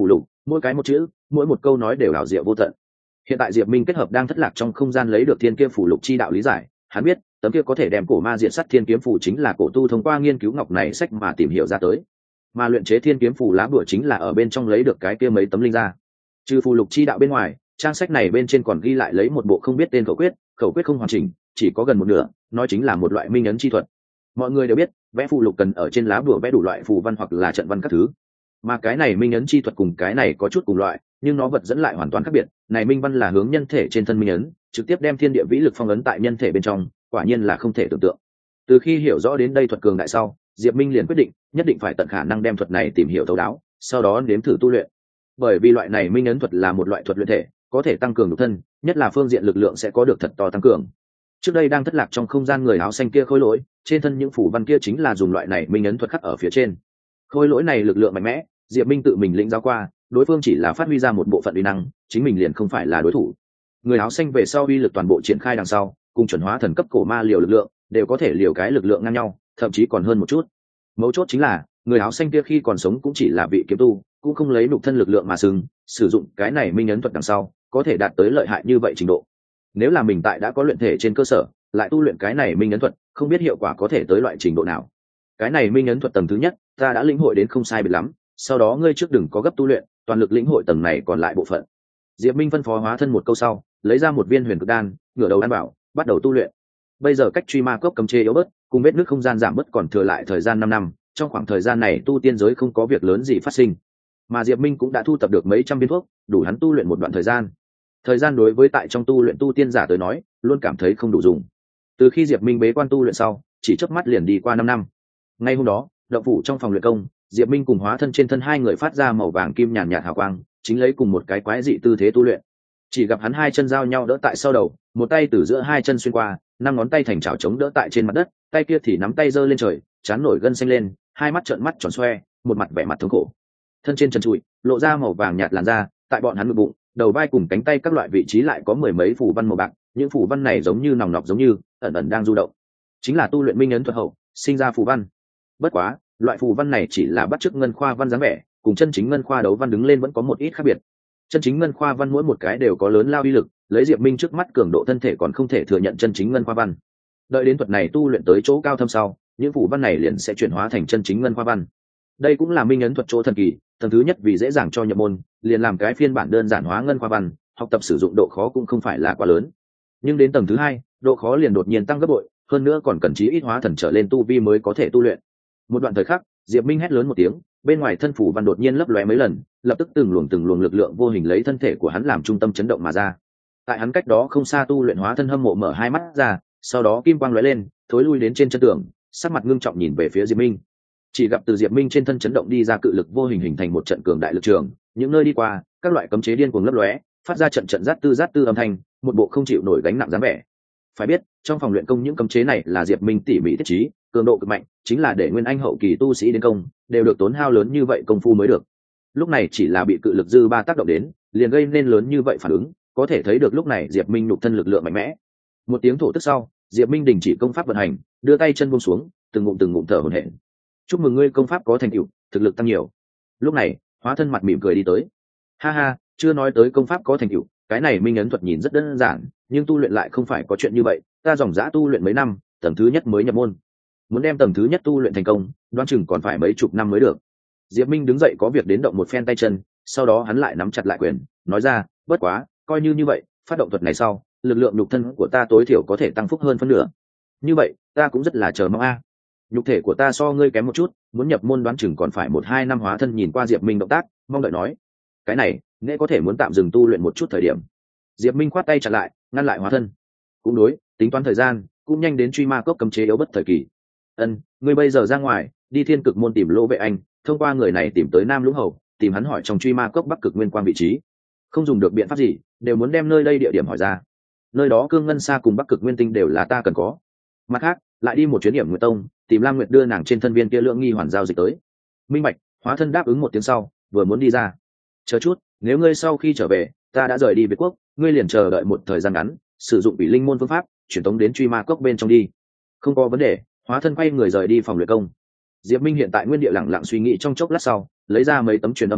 [SPEAKER 1] mỗi cái một chữ, mỗi một câu nói đều ảo diệu vô tận. Hiện tại Diệp Minh kết hợp đang thất lạc trong không gian lấy được thiên kiếm phủ lục chi đạo lý giải, hắn biết tấm kia có thể đem cổ ma diện sắt thiên kiếm phủ chính là cổ tu thông qua nghiên cứu ngọc này sách mà tìm hiểu ra tới, mà luyện chế thiên kiếm phủ lá bùa chính là ở bên trong lấy được cái kia mấy tấm linh ra. Trừ phù lục chi đạo bên ngoài, trang sách này bên trên còn ghi lại lấy một bộ không biết tên khẩu quyết, khẩu quyết không hoàn chỉnh, chỉ có gần một nửa, nói chính là một loại minh ấn chi thuật. Mọi người đều biết vẽ phù lục cần ở trên lá bùa vẽ đủ loại phù văn hoặc là trận văn các thứ, mà cái này minh ấn chi thuật cùng cái này có chút cùng loại, nhưng nó vật dẫn lại hoàn toàn khác biệt. Này minh văn là hướng nhân thể trên thân minh ấn, trực tiếp đem thiên địa vĩ lực phong ấn tại nhân thể bên trong, quả nhiên là không thể tưởng tượng. Từ khi hiểu rõ đến đây thuật cường đại sau, Diệp Minh liền quyết định nhất định phải tận khả năng đem thuật này tìm hiểu thấu đáo, sau đó nếm thử tu luyện. Bởi vì loại này minh ấn thuật là một loại thuật luyện thể, có thể tăng cường nhục thân, nhất là phương diện lực lượng sẽ có được thật to tăng cường. Trước đây đang thất lạc trong không gian người áo xanh kia khôi lỗi, trên thân những phủ văn kia chính là dùng loại này minh ấn thuật khắc ở phía trên. Khôi lỗi này lực lượng mạnh mẽ, Diệp Minh tự mình lĩnh giáo qua, đối phương chỉ là phát huy ra một bộ phận uy năng, chính mình liền không phải là đối thủ. Người áo xanh về sau uy lực toàn bộ triển khai đằng sau, cùng chuẩn hóa thần cấp cổ ma liều lực lượng, đều có thể liều cái lực lượng ngang nhau, thậm chí còn hơn một chút. Mấu chốt chính là, người áo xanh kia khi còn sống cũng chỉ là vị kiếm tu, cũng không lấy nhục thân lực lượng mà sừng, sử dụng cái này minh ấn thuật đằng sau, có thể đạt tới lợi hại như vậy trình độ. Nếu là mình tại đã có luyện thể trên cơ sở, lại tu luyện cái này minh ấn thuật, không biết hiệu quả có thể tới loại trình độ nào. Cái này minh ấn thuật tầng thứ nhất, ta đã lĩnh hội đến không sai biệt lắm, sau đó ngươi trước đừng có gấp tu luyện, toàn lực lĩnh hội tầng này còn lại bộ phận. Diệp Minh phân phó hóa thân một câu sau, lấy ra một viên huyền cực đan, ngửa đầu ăn bảo, bắt đầu tu luyện. Bây giờ cách truy ma cốc cấm chế yếu bớt, cùng vết nước không gian giảm bớt còn thừa lại thời gian năm năm, trong khoảng thời gian này tu tiên giới không có việc lớn gì phát sinh, mà Diệp Minh cũng đã thu tập được mấy trăm viên thuốc, đủ hắn tu luyện một đoạn thời gian. Thời gian đối với tại trong tu luyện tu tiên giả tới nói, luôn cảm thấy không đủ dùng. Từ khi Diệp Minh bế quan tu luyện sau, chỉ chớp mắt liền đi qua năm năm. Ngay hôm đó, động phủ trong phòng luyện công, Diệp Minh cùng hóa thân trên thân hai người phát ra màu vàng kim nhàn nhạt hào quang, chính lấy cùng một cái quái dị tư thế tu luyện. Chỉ gặp hắn hai chân giao nhau đỡ tại sau đầu, một tay từ giữa hai chân xuyên qua, năm ngón tay thành chảo chống đỡ tại trên mặt đất, tay kia thì nắm tay giơ lên trời, trán nổi gân xanh lên, hai mắt trợn mắt tròn xoe, một mặt vẻ mặt thống khổ. Thân trên trần trụi, lộ ra màu vàng nhạt làn da, tại bọn hắn ngực bụng, đầu vai cùng cánh tay các loại vị trí lại có mười mấy phù văn màu bạc, những phù văn này giống như nòng nọc giống như ẩn ẩn đang du động, chính là tu luyện minh ấn thuật hậu sinh ra phù văn. Bất quá, loại phù văn này chỉ là bắt chước ngân khoa văn dáng vẻ, cùng chân chính ngân khoa đấu văn đứng lên vẫn có một ít khác biệt. Chân chính ngân khoa văn mỗi một cái đều có lớn lao uy lực, lấy Diệp Minh trước mắt cường độ thân thể còn không thể thừa nhận chân chính ngân khoa văn. Đợi đến thuật này tu luyện tới chỗ cao thâm sau, những phù văn này liền sẽ chuyển hóa thành chân chính ngân khoa văn. Đây cũng là minh ấn thuật chỗ thần kỳ, tầng thứ nhất vì dễ dàng cho nhập môn, liền làm cái phiên bản đơn giản hóa ngân khoa văn, học tập sử dụng độ khó cũng không phải là quá lớn. Nhưng đến tầng thứ hai, độ khó liền đột nhiên tăng gấp bội, hơn nữa còn cần chí ít hóa thần trở lên tu vi mới có thể tu luyện. Một đoạn thời khắc, Diệp Minh hét lớn một tiếng, bên ngoài thân phủ văn đột nhiên lấp lóe mấy lần, lập tức từng luồng từng luồng lực lượng vô hình lấy thân thể của hắn làm trung tâm chấn động mà ra. Tại hắn cách đó không xa tu luyện hóa thân hâm mộ mở hai mắt ra, sau đó kim quang lóe lên, thối lui đến trên chân tường, sắc mặt ngưng trọng nhìn về phía Diệp Minh. Chỉ gặp từ Diệp Minh trên thân chấn động đi ra cự lực vô hình hình thành một trận cường đại lực trường, những nơi đi qua, các loại cấm chế điên cuồng lấp lóe, phát ra trận trận rát tư rát tư âm thanh, một bộ không chịu nổi gánh nặng dáng vẻ. Phải biết, trong phòng luyện công những cấm chế này là Diệp Minh tỉ mỉ thiết trí, cường độ cực mạnh, chính là để nguyên anh hậu kỳ tu sĩ đến công, đều được tốn hao lớn như vậy công phu mới được. Lúc này chỉ là bị cự lực dư ba tác động đến, liền gây nên lớn như vậy phản ứng, có thể thấy được lúc này Diệp Minh nhục thân lực lượng mạnh mẽ. Một tiếng thổ tức sau, Diệp Minh đình chỉ công pháp vận hành, đưa tay chân buông xuống, từng ngụm từng ngụm thở hổn hển. Chúc mừng ngươi công pháp có thành tựu, thực lực tăng nhiều. Lúc này, hóa thân mặt mỉm cười đi tới. Ha ha, chưa nói tới công pháp có thành tựu, cái này minh ấn thuật nhìn rất đơn giản, nhưng tu luyện lại không phải có chuyện như vậy. Ta dòng dã tu luyện mấy năm, tầng thứ nhất mới nhập môn. Muốn đem tầng thứ nhất tu luyện thành công, đoán chừng còn phải mấy chục năm mới được. Diệp Minh đứng dậy có việc đến động một phen tay chân, sau đó hắn lại nắm chặt lại quyền, nói ra, bất quá, coi như như vậy, phát động thuật này sau, lực lượng nhục thân của ta tối thiểu có thể tăng phúc hơn phân nửa. Như vậy, ta cũng rất là chờ mong a. Nhục thể của ta so ngươi kém một chút, muốn nhập môn đoán chừng còn phải một hai năm. Hóa thân nhìn qua Diệp Minh động tác, mong đợi nói, cái này, nghệ có thể muốn tạm dừng tu luyện một chút thời điểm. Diệp Minh khoát tay chặn lại, ngăn lại hóa thân. Cũng đối, tính toán thời gian, cũng nhanh đến truy ma cốc cấm chế yếu bất thời kỳ. Ân, ngươi bây giờ ra ngoài, đi Thiên Cực môn tìm Lỗ Vệ Anh, thông qua người này tìm tới Nam Lũng Hầu, tìm hắn hỏi trong truy ma cốc Bắc Cực Nguyên Quang vị trí. Không dùng được biện pháp gì, đều muốn đem nơi đây địa điểm hỏi ra. Nơi đó Cương Ngân Sa cùng Bắc Cực Nguyên Tinh đều là ta cần có. Mặt khác, lại đi một chuyến điểm Nguyệt Tông, tìm Lam Nguyệt đưa nàng trên thân viên kia lượng nghi hoàn giao dịch tới. Minh bạch. Hóa thân đáp ứng một tiếng sau, vừa muốn đi ra. Chờ chút, nếu ngươi sau khi trở về, ta đã rời đi Việt Quốc, ngươi liền chờ đợi một thời gian ngắn, sử dụng Bị Linh môn phương pháp, chuyển tống đến truy ma cốc bên trong đi. Không có vấn đề. Hóa thân quay người rời đi phòng luyện công. Diệp Minh hiện tại nguyên địa lặng lặng suy nghĩ trong chốc lát sau, lấy ra mấy tấm truyền âm phủ,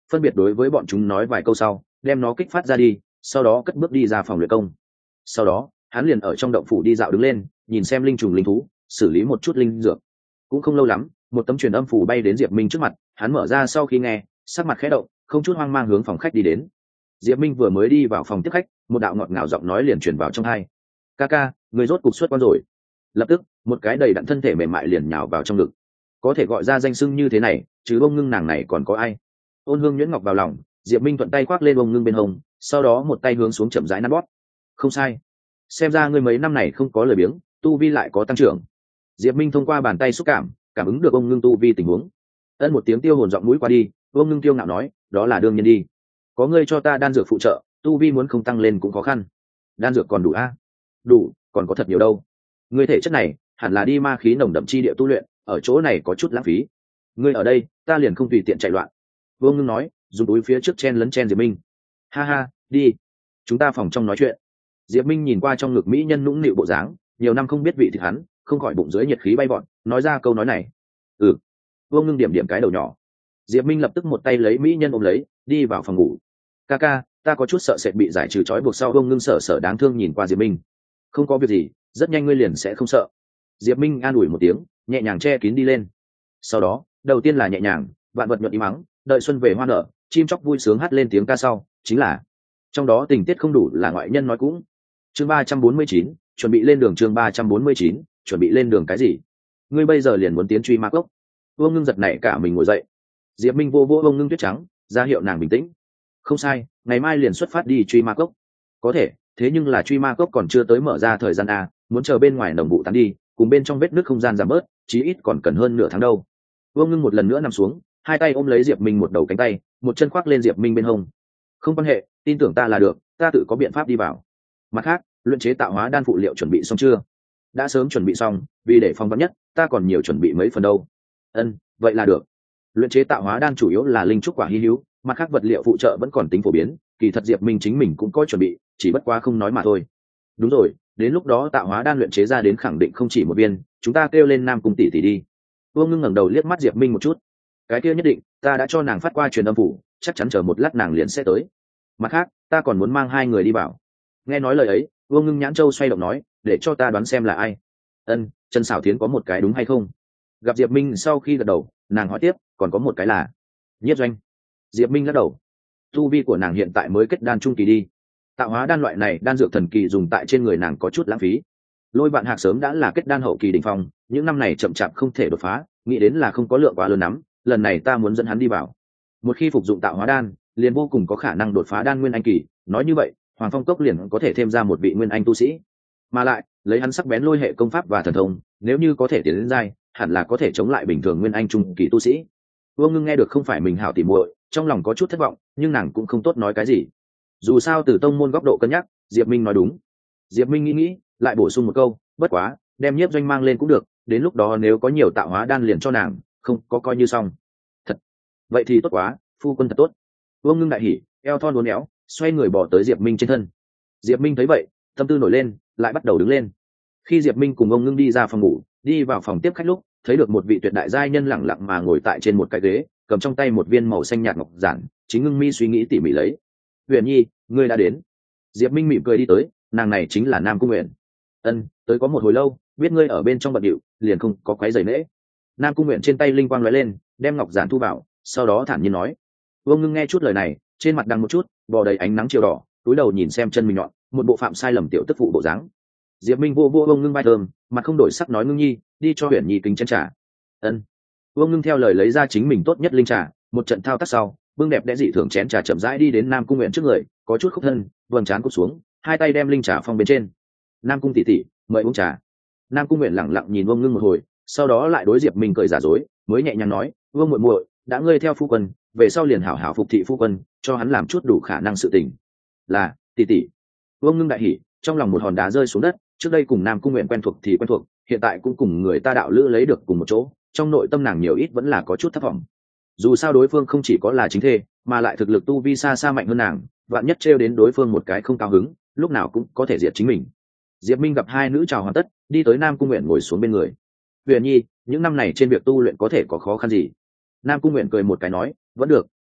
[SPEAKER 1] phân biệt đối với bọn chúng nói vài câu sau đem nó kích phát ra đi, sau đó cất bước đi ra phòng luyện công. Sau đó hắn liền ở trong động phủ đi dạo đứng lên, nhìn xem linh trùng linh thú, xử lý một chút linh dược. Cũng không lâu lắm, một tấm truyền âm phủ bay đến Diệp Minh trước mặt, hắn mở ra sau khi nghe, sắc mặt khẽ động, không chút hoang mang hướng phòng khách đi đến. Diệp Minh vừa mới đi vào phòng tiếp khách, một đạo ngọt ngào giọng nói liền truyền vào trong tai. "Ca ca, người rốt cục xuất quan rồi." Lập tức, một cái đầy đặn thân thể mềm mại liền nhào vào trong ngực. Có thể gọi ra danh xưng như thế này, chứ Bông Ngưng nàng này còn có ai? Ôn Hương nhuyễn ngọc vào lòng, Diệp Minh thuận tay khoác lên Bông Ngưng bên hông, sau đó một tay hướng xuống chậm rãi nắn bóp. "Không sai, xem ra ngươi mấy năm này không có lời biếng, tu vi lại có tăng trưởng." Diệp Minh thông qua bàn tay xúc cảm, cảm ứng được Bông Ngưng tu vi tình huống. Ân một tiếng tiêu hồn giọng mũi qua đi, Bông Ngưng tiêu ngạo nói, "Đó là đương nhiên đi. Có ngươi cho ta đan dược phụ trợ, tu vi muốn không tăng lên cũng khó khăn." "Đan dược còn đủ a?" "Đủ, còn có thật nhiều đâu. Ngươi thể chất này, hẳn là đi ma khí nồng đậm chi địa tu luyện, ở chỗ này có chút lãng phí. Ngươi ở đây, ta liền không tùy tiện chạy loạn." Vô Ngưng nói, dùng túi phía trước chen lấn chen Diệp Minh. "Ha ha, đi, chúng ta phòng trong nói chuyện." Diệp Minh nhìn qua trong ngực mỹ nhân nũng nịu bộ dáng, nhiều năm không biết vị thịt hắn, không khỏi bụng dưới nhiệt khí bay bọn, nói ra câu nói này. "Ừ." Vô Ngưng điểm điểm cái đầu nhỏ. Diệp Minh lập tức một tay lấy mỹ nhân ôm lấy, đi vào phòng ngủ. "Ca ca, ta có chút sợ sệt bị giải trừ trói buộc." Sau Vô Ngưng sở sở đáng thương nhìn qua Diệp Minh. "Không có việc gì, rất nhanh ngươi liền sẽ không sợ." Diệp Minh an ủi một tiếng, nhẹ nhàng che kín đi lên. Sau đó, đầu tiên là nhẹ nhàng, vạn vật nhuận im mắng, đợi xuân về hoa nở, chim chóc vui sướng hát lên tiếng ca sau, chính là trong đó tình tiết không đủ là ngoại nhân nói cũng. Chương ba trăm bốn mươi chín, chuẩn bị lên đường. Chương ba trăm bốn mươi chín, chuẩn bị lên đường cái gì? Ngươi bây giờ liền muốn tiến truy ma cốc? Vô Ngưng giật nảy cả mình ngồi dậy. Diệp Minh vô vô Vô Ngưng tuyết trắng, ra hiệu nàng bình tĩnh. "Không sai, ngày mai liền xuất phát đi truy ma cốc." "Có thể, thế nhưng là truy ma cốc còn chưa tới mở ra thời gian a, muốn chờ bên ngoài nồng vụ tán đi, cùng bên trong vết nước không gian giảm bớt, chí ít còn cần hơn nửa tháng đâu." Vô Ngưng một lần nữa nằm xuống, hai tay ôm lấy Diệp Minh một đầu cánh tay, một chân khoác lên Diệp Minh bên hông. "Không quan hệ, tin tưởng ta là được, ta tự có biện pháp đi vào. Mặt khác, luyện chế tạo hóa đan phụ liệu chuẩn bị xong chưa?" "Đã sớm chuẩn bị xong, vì để phòng vắn nhất, ta còn nhiều chuẩn bị mấy phần đâu." "Ân, vậy là được." Luyện chế tạo hóa đan chủ yếu là linh trúc quả hi hữu, mặt khác vật liệu phụ trợ vẫn còn tính phổ biến, kỳ thật Diệp Minh chính mình cũng có chuẩn bị, chỉ bất quá không nói mà thôi. "Đúng rồi, đến lúc đó tạo hóa đan luyện chế ra đến khẳng định không chỉ một viên, chúng ta kêu lên Nam Cung tỷ tỷ đi." Vô Ngưng ngẩng đầu liếc mắt Diệp Minh một chút. "Cái kia nhất định, ta đã cho nàng phát qua truyền âm phủ, chắc chắn chờ một lát nàng liền sẽ tới. Mặt khác, ta còn muốn mang hai người đi bảo." Nghe nói lời ấy, Vô Ngưng nhãn châu xoay động nói, "Để cho ta đoán xem là ai." "Ân, Trần Sảo Thiến có một cái đúng hay không?" Gặp Diệp Minh sau khi gật đầu, nàng hỏi tiếp, "Còn có một cái là Nhiếp Doanh?" Diệp Minh lắc đầu. "Tu vi của nàng hiện tại mới kết đan trung kỳ đi. Tạo hóa đan loại này đan dược thần kỳ dùng tại trên người nàng có chút lãng phí. Lôi Vạn Hạc sớm đã là kết đan hậu kỳ đỉnh phong, những năm này chậm chạp không thể đột phá, nghĩ đến là không có lượng quá lớn lắm, lần này ta muốn dẫn hắn đi vào. Một khi phục dụng tạo hóa đan, liền vô cùng có khả năng đột phá đan nguyên anh kỳ, nói như vậy, Hoàng Phong Cốc liền có thể thêm ra một vị nguyên anh tu sĩ. Mà lại, lấy hắn sắc bén lôi hệ công pháp và thần thông, nếu như có thể tiến đến giai, hẳn là có thể chống lại bình thường nguyên anh trung kỳ tu sĩ." Vô Ngưng nghe được không phải mình hảo tỉ muội, trong lòng có chút thất vọng, nhưng nàng cũng không tốt nói cái gì. Dù sao từ tông môn góc độ cân nhắc, Diệp Minh nói đúng. Diệp Minh nghĩ nghĩ, lại bổ sung một câu, "Bất quá, đem Nhiếp Doanh mang lên cũng được, đến lúc đó nếu có nhiều tạo hóa đan liền cho nàng, không có coi như xong." "Thật, vậy thì tốt quá, phu quân thật tốt." Vô Ngưng đại hỉ, eo thon uốn éo, xoay người bỏ tới Diệp Minh trên thân. Diệp Minh thấy vậy, tâm tư nổi lên, lại bắt đầu đứng lên. Khi Diệp Minh cùng ông Ngưng đi ra phòng ngủ, đi vào phòng tiếp khách lúc, thấy được một vị tuyệt đại giai nhân lẳng lặng mà ngồi tại trên một cái ghế, cầm trong tay một viên màu xanh nhạt ngọc giản, chính ngưng mi suy nghĩ tỉ mỉ lấy. "Huyền Nhi, ngươi đã đến." Diệp Minh mỉm cười đi tới, nàng này chính là Nam Cung Uyển. "Ân, tới có một hồi lâu, biết ngươi ở bên trong bận điệu, liền không có quấy rầy nễ." Nam Cung Uyển trên tay linh quang lóe lên, đem ngọc giản thu vào, sau đó thản nhiên nói. Vô Ngưng nghe chút lời này, trên mặt đằng một chút, bò đầy ánh nắng chiều đỏ, túi đầu nhìn xem chân mình nhọn, một bộ phạm sai lầm tiểu tức phụ bộ dáng. Diệp Minh vô vô Vô Ngưng vai thơm, mặt không đổi sắc nói, "Ngưng Nhi, đi cho Uyển Nhi kính chén trà." "Ân." Vô Ngưng theo lời lấy ra chính mình tốt nhất linh trà, một trận thao tác sau, bưng đẹp đẽ dị thường chén trà chậm rãi đi đến Nam Cung Uyển trước người, có chút khúc thân, vầng trán cụp xuống, hai tay đem linh trà phong bên trên. "Nam Cung tỷ tỷ, mời uống trà." Nam Cung Uyển lẳng lặng nhìn Vô Ngưng một hồi, sau đó lại đối Diệp Minh cười giả dối, mới nhẹ nhàng nói, "Vô muội muội, đã ngươi theo phu quân, về sau liền hảo hảo phục thị phu quân, cho hắn làm chút đủ khả năng sự tình." "Là, tỷ tỷ." Vô Ngưng đại hỉ, trong lòng một hòn đá rơi xuống đất, trước đây cùng Nam Cung Uyển quen thuộc thì quen thuộc, hiện tại cũng cùng người ta đạo lữ lấy được cùng một chỗ, trong nội tâm nàng nhiều ít vẫn là có chút thất vọng. Dù sao đối phương không chỉ có là chính thê, mà lại thực lực tu vi xa xa mạnh hơn nàng, vạn nhất trêu đến đối phương một cái không cao hứng, lúc nào cũng có thể diệt chính mình. Diệp Minh gặp hai nữ chào hoàn tất, đi tới Nam Cung Uyển ngồi xuống bên người. "Uyển Nhi, những năm này trên việc tu luyện có thể có khó khăn gì?" Nam Cung Uyển cười một cái nói, "Vẫn được,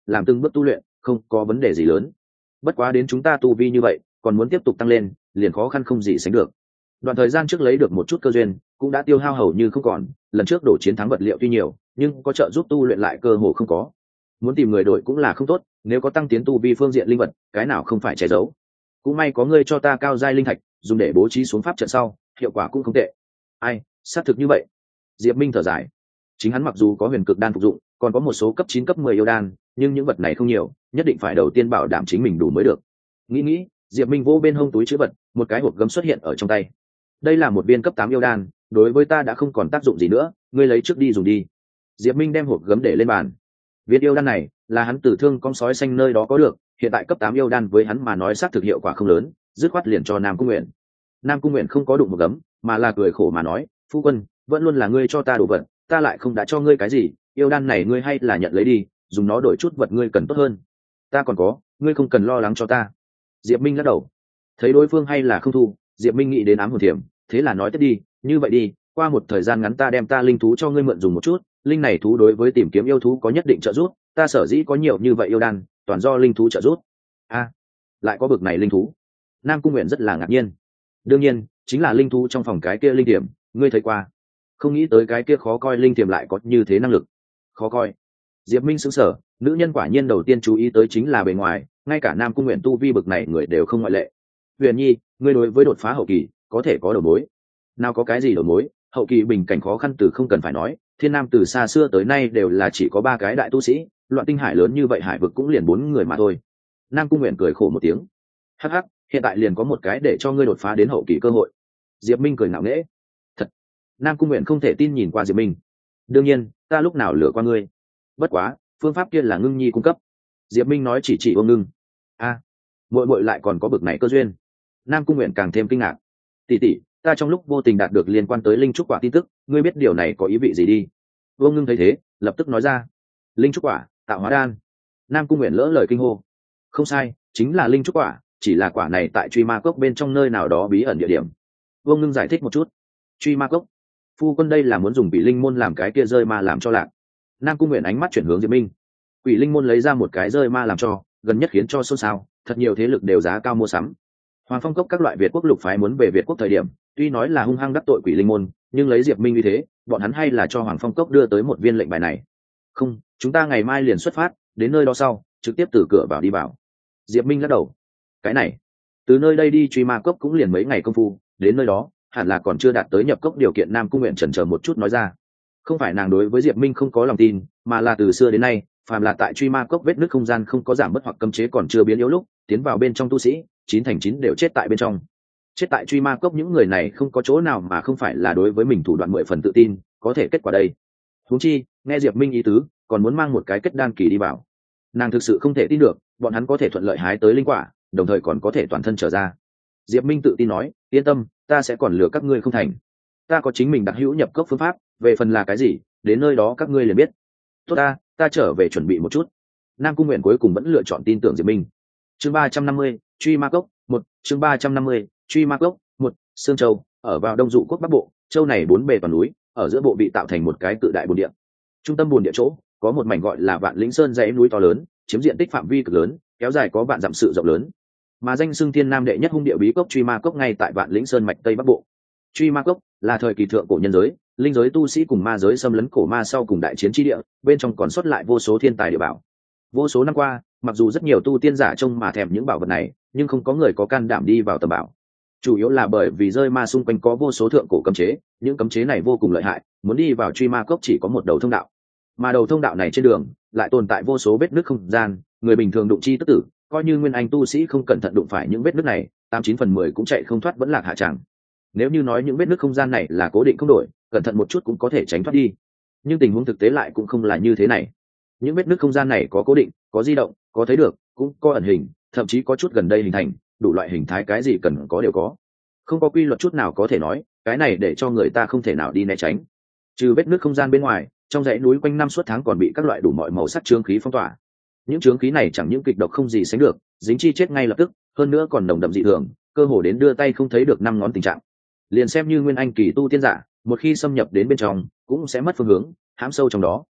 [SPEAKER 1] làm từng bước tu luyện không có vấn đề gì lớn. Bất quá đến chúng ta tu vi như vậy còn muốn tiếp tục tăng lên liền khó khăn không gì sánh được. Đoạn thời gian trước lấy được một chút cơ duyên cũng đã tiêu hao hầu như không còn, lần trước đổ chiến thắng vật liệu tuy nhiều nhưng có trợ giúp tu luyện lại cơ hồ không có. Muốn tìm người đổi cũng là không tốt, nếu có tăng tiến tu vi phương diện linh vật cái nào không phải che giấu. Cũng may có ngươi cho ta cao giai linh thạch dùng để bố trí xuống pháp trận sau, hiệu quả cũng không tệ. Ai xác thực như vậy. Diệp Minh thở dài, chính hắn mặc dù có huyền cực đan phục dụng, còn có một số cấp chín cấp mười yêu đan, nhưng những vật này không nhiều, nhất định phải đầu tiên bảo đảm chính mình đủ mới được. Nghĩ nghĩ, Diệp Minh vô bên hông túi trữ vật, một cái hộp gấm xuất hiện ở trong tay. Đây là một viên cấp tám yêu đan, đối với ta đã không còn tác dụng gì nữa, ngươi lấy trước đi dùng đi. Diệp Minh đem hộp gấm để lên bàn. Viên yêu đan này là hắn từ thương con sói xanh nơi đó có được, hiện tại cấp tám yêu đan với hắn mà nói xác thực hiệu quả không lớn, dứt khoát liền cho Nam Cung Nguyện. Nam Cung Nguyện không có đụng một gấm, mà là cười khổ mà nói, phu quân, vẫn luôn là ngươi cho ta đồ vật, ta lại không đã cho ngươi cái gì, yêu đan này ngươi hay là nhận lấy đi, dùng nó đổi chút vật ngươi cần tốt hơn. Ta còn có, ngươi không cần lo lắng cho ta. Diệp Minh lắc đầu, thấy đối phương hay là không thu, Diệp Minh nghĩ đến ám hồn thiểm, thế là nói tiếp đi, như vậy đi, qua một thời gian ngắn ta đem ta linh thú cho ngươi mượn dùng một chút, linh này thú đối với tìm kiếm yêu thú có nhất định trợ giúp, ta sở dĩ có nhiều như vậy yêu đan, toàn do linh thú trợ giúp. A, à, lại có bực này linh thú. Nam Cung Nguyện rất là ngạc nhiên. Đương nhiên, chính là linh thú trong phòng cái kia linh tiềm, ngươi thấy qua. Không nghĩ tới cái kia khó coi linh tiềm lại có như thế năng lực. Khó coi. Diệp Minh sững sờ, nữ nhân quả nhiên đầu tiên chú ý tới chính là bề ngoài, ngay cả Nam Cung Nguyện tu vi bực này người đều không ngoại lệ. Huyền Nhi, ngươi đối với đột phá hậu kỳ có thể có đầu mối. Nào có cái gì đầu mối, hậu kỳ bình cảnh khó khăn từ không cần phải nói, Thiên Nam từ xa xưa tới nay đều là chỉ có ba cái đại tu sĩ, loạn tinh hải lớn như vậy hải vực cũng liền bốn người mà thôi. Nam Cung Nguyện cười khổ một tiếng, hắc hắc, hiện tại liền có một cái để cho ngươi đột phá đến hậu kỳ cơ hội. Diệp Minh cười ngạo nghễ. Thật? Nam Cung Nguyện không thể tin nhìn qua Diệp Minh. Đương nhiên, ta lúc nào lừa qua ngươi. Bất quá, phương pháp kia là Ngưng Nhi cung cấp. Diệp Minh nói chỉ chỉ Ôn Ngưng. A, à, muội muội lại còn có bực này cơ duyên. Nam Cung Nguyện càng thêm kinh ngạc. Tỷ tỷ, ta trong lúc vô tình đạt được liên quan tới linh trúc quả tin tức, ngươi biết điều này có ý vị gì đi? Vô Ngưng thấy thế, lập tức nói ra. Linh trúc quả, tạo hóa đan. Nam Cung Nguyện lỡ lời kinh hô. Không sai, chính là linh trúc quả, chỉ là quả này tại Truy Ma Cốc bên trong nơi nào đó bí ẩn địa điểm. Vô Ngưng giải thích một chút. Truy Ma Cốc, phu quân đây là muốn dùng Quỷ Linh môn làm cái kia rơi ma làm cho lạc. Nam Cung Nguyện ánh mắt chuyển hướng Diệp Minh. Quỷ Linh môn lấy ra một cái rơi ma làm cho, gần nhất khiến cho xôn xao, thật nhiều thế lực đều giá cao mua sắm. Hoàng Phong Cốc các loại Việt quốc lục phái muốn về Việt quốc thời điểm, tuy nói là hung hăng đắc tội Quỷ Linh môn, nhưng lấy Diệp Minh như thế, bọn hắn hay là cho Hoàng Phong Cốc đưa tới một viên lệnh bài này. Không, chúng ta ngày mai liền xuất phát, đến nơi đó sau, trực tiếp từ cửa vào đi vào. Diệp Minh lắc đầu. Cái này, từ nơi đây đi Truy Ma Cốc cũng liền mấy ngày công phu, đến nơi đó, hẳn là còn chưa đạt tới nhập cốc điều kiện. Nam Cung Nguyện chần chờ một chút nói ra. Không phải nàng đối với Diệp Minh không có lòng tin, mà là từ xưa đến nay, phàm là tại Truy Ma Cốc vết nứt không gian không có giảm bớt hoặc cấm chế còn chưa biến yếu lúc, tiến vào bên trong tu sĩ, chín thành chín đều chết tại bên trong. Chết tại Truy Ma Cốc những người này không có chỗ nào mà không phải là đối với mình thủ đoạn mười phần tự tin, có thể kết quả đây. Huống chi, nghe Diệp Minh ý tứ, còn muốn mang một cái kết đan kỳ đi vào. Nàng thực sự không thể tin được, bọn hắn có thể thuận lợi hái tới linh quả, đồng thời còn có thể toàn thân trở ra. Diệp Minh tự tin nói, yên tâm, ta sẽ còn lừa các ngươi không thành. Ta có chính mình đặc hữu nhập cốc phương pháp, về phần là cái gì, đến nơi đó các ngươi liền biết. Tốt ta, ta trở về chuẩn bị một chút. Nam Cung Nguyện cuối cùng vẫn lựa chọn tin tưởng Diệp Minh. Chương ba trăm năm mươi, Truy Ma Cốc, một, chương ba trăm năm mươi, Truy Ma Cốc, một, Sương Châu, ở vào Đông Dụ quốc Bắc Bộ, châu này bốn bề toàn núi, ở giữa bộ bị tạo thành một cái cự đại bồn địa. Trung tâm bồn địa chỗ, có một mảnh gọi là Vạn Lĩnh Sơn dãy núi to lớn, chiếm diện tích phạm vi cực lớn, kéo dài có vạn dặm sự rộng lớn. Mà danh xưng thiên nam đệ nhất hung địa bí cốc Truy Ma Cốc ngay tại Vạn Lĩnh Sơn mạch Tây Bắc Bộ. Truy Ma Cốc là thời kỳ thượng cổ nhân giới, linh giới tu sĩ cùng ma giới xâm lấn cổ ma sau cùng đại chiến chi địa, bên trong còn sót lại vô số thiên tài địa bảo. Vô số năm qua, mặc dù rất nhiều tu tiên giả trông mà thèm những bảo vật này, nhưng không có người có can đảm đi vào tầm bảo. Chủ yếu là bởi vì rơi ma xung quanh có vô số thượng cổ cấm chế, những cấm chế này vô cùng lợi hại, muốn đi vào Truy Ma Cốc chỉ có một đầu thông đạo. Mà đầu thông đạo này trên đường lại tồn tại vô số vết nứt không gian, người bình thường đụng chi tức tử, coi như nguyên anh tu sĩ không cẩn thận đụng phải những vết nứt này, tám chín phần mười cũng chạy không thoát vẫn lạc hạ tràng. Nếu như nói những vết nứt không gian này là cố định không đổi, cẩn thận một chút cũng có thể tránh thoát đi, nhưng tình huống thực tế lại cũng không là như thế này. Những vết nứt không gian này có cố định, có di động, có thấy được, cũng có ẩn hình, thậm chí có chút gần đây hình thành, đủ loại hình thái cái gì cần có đều có, không có quy luật chút nào có thể nói, cái này để cho người ta không thể nào đi né tránh. Trừ vết nứt không gian bên ngoài, trong dãy núi quanh năm suốt tháng còn bị các loại đủ mọi màu sắc chướng khí phong tỏa. Những chướng khí này chẳng những kịch độc không gì sánh được, dính chi chết ngay lập tức, hơn nữa còn nồng đậm dị thường, cơ hồ đến đưa tay không thấy được năm ngón tình trạng. Liền xem như nguyên anh kỳ tu tiên giả, một khi xâm nhập đến bên trong, cũng sẽ mất phương hướng, hãm sâu trong đó.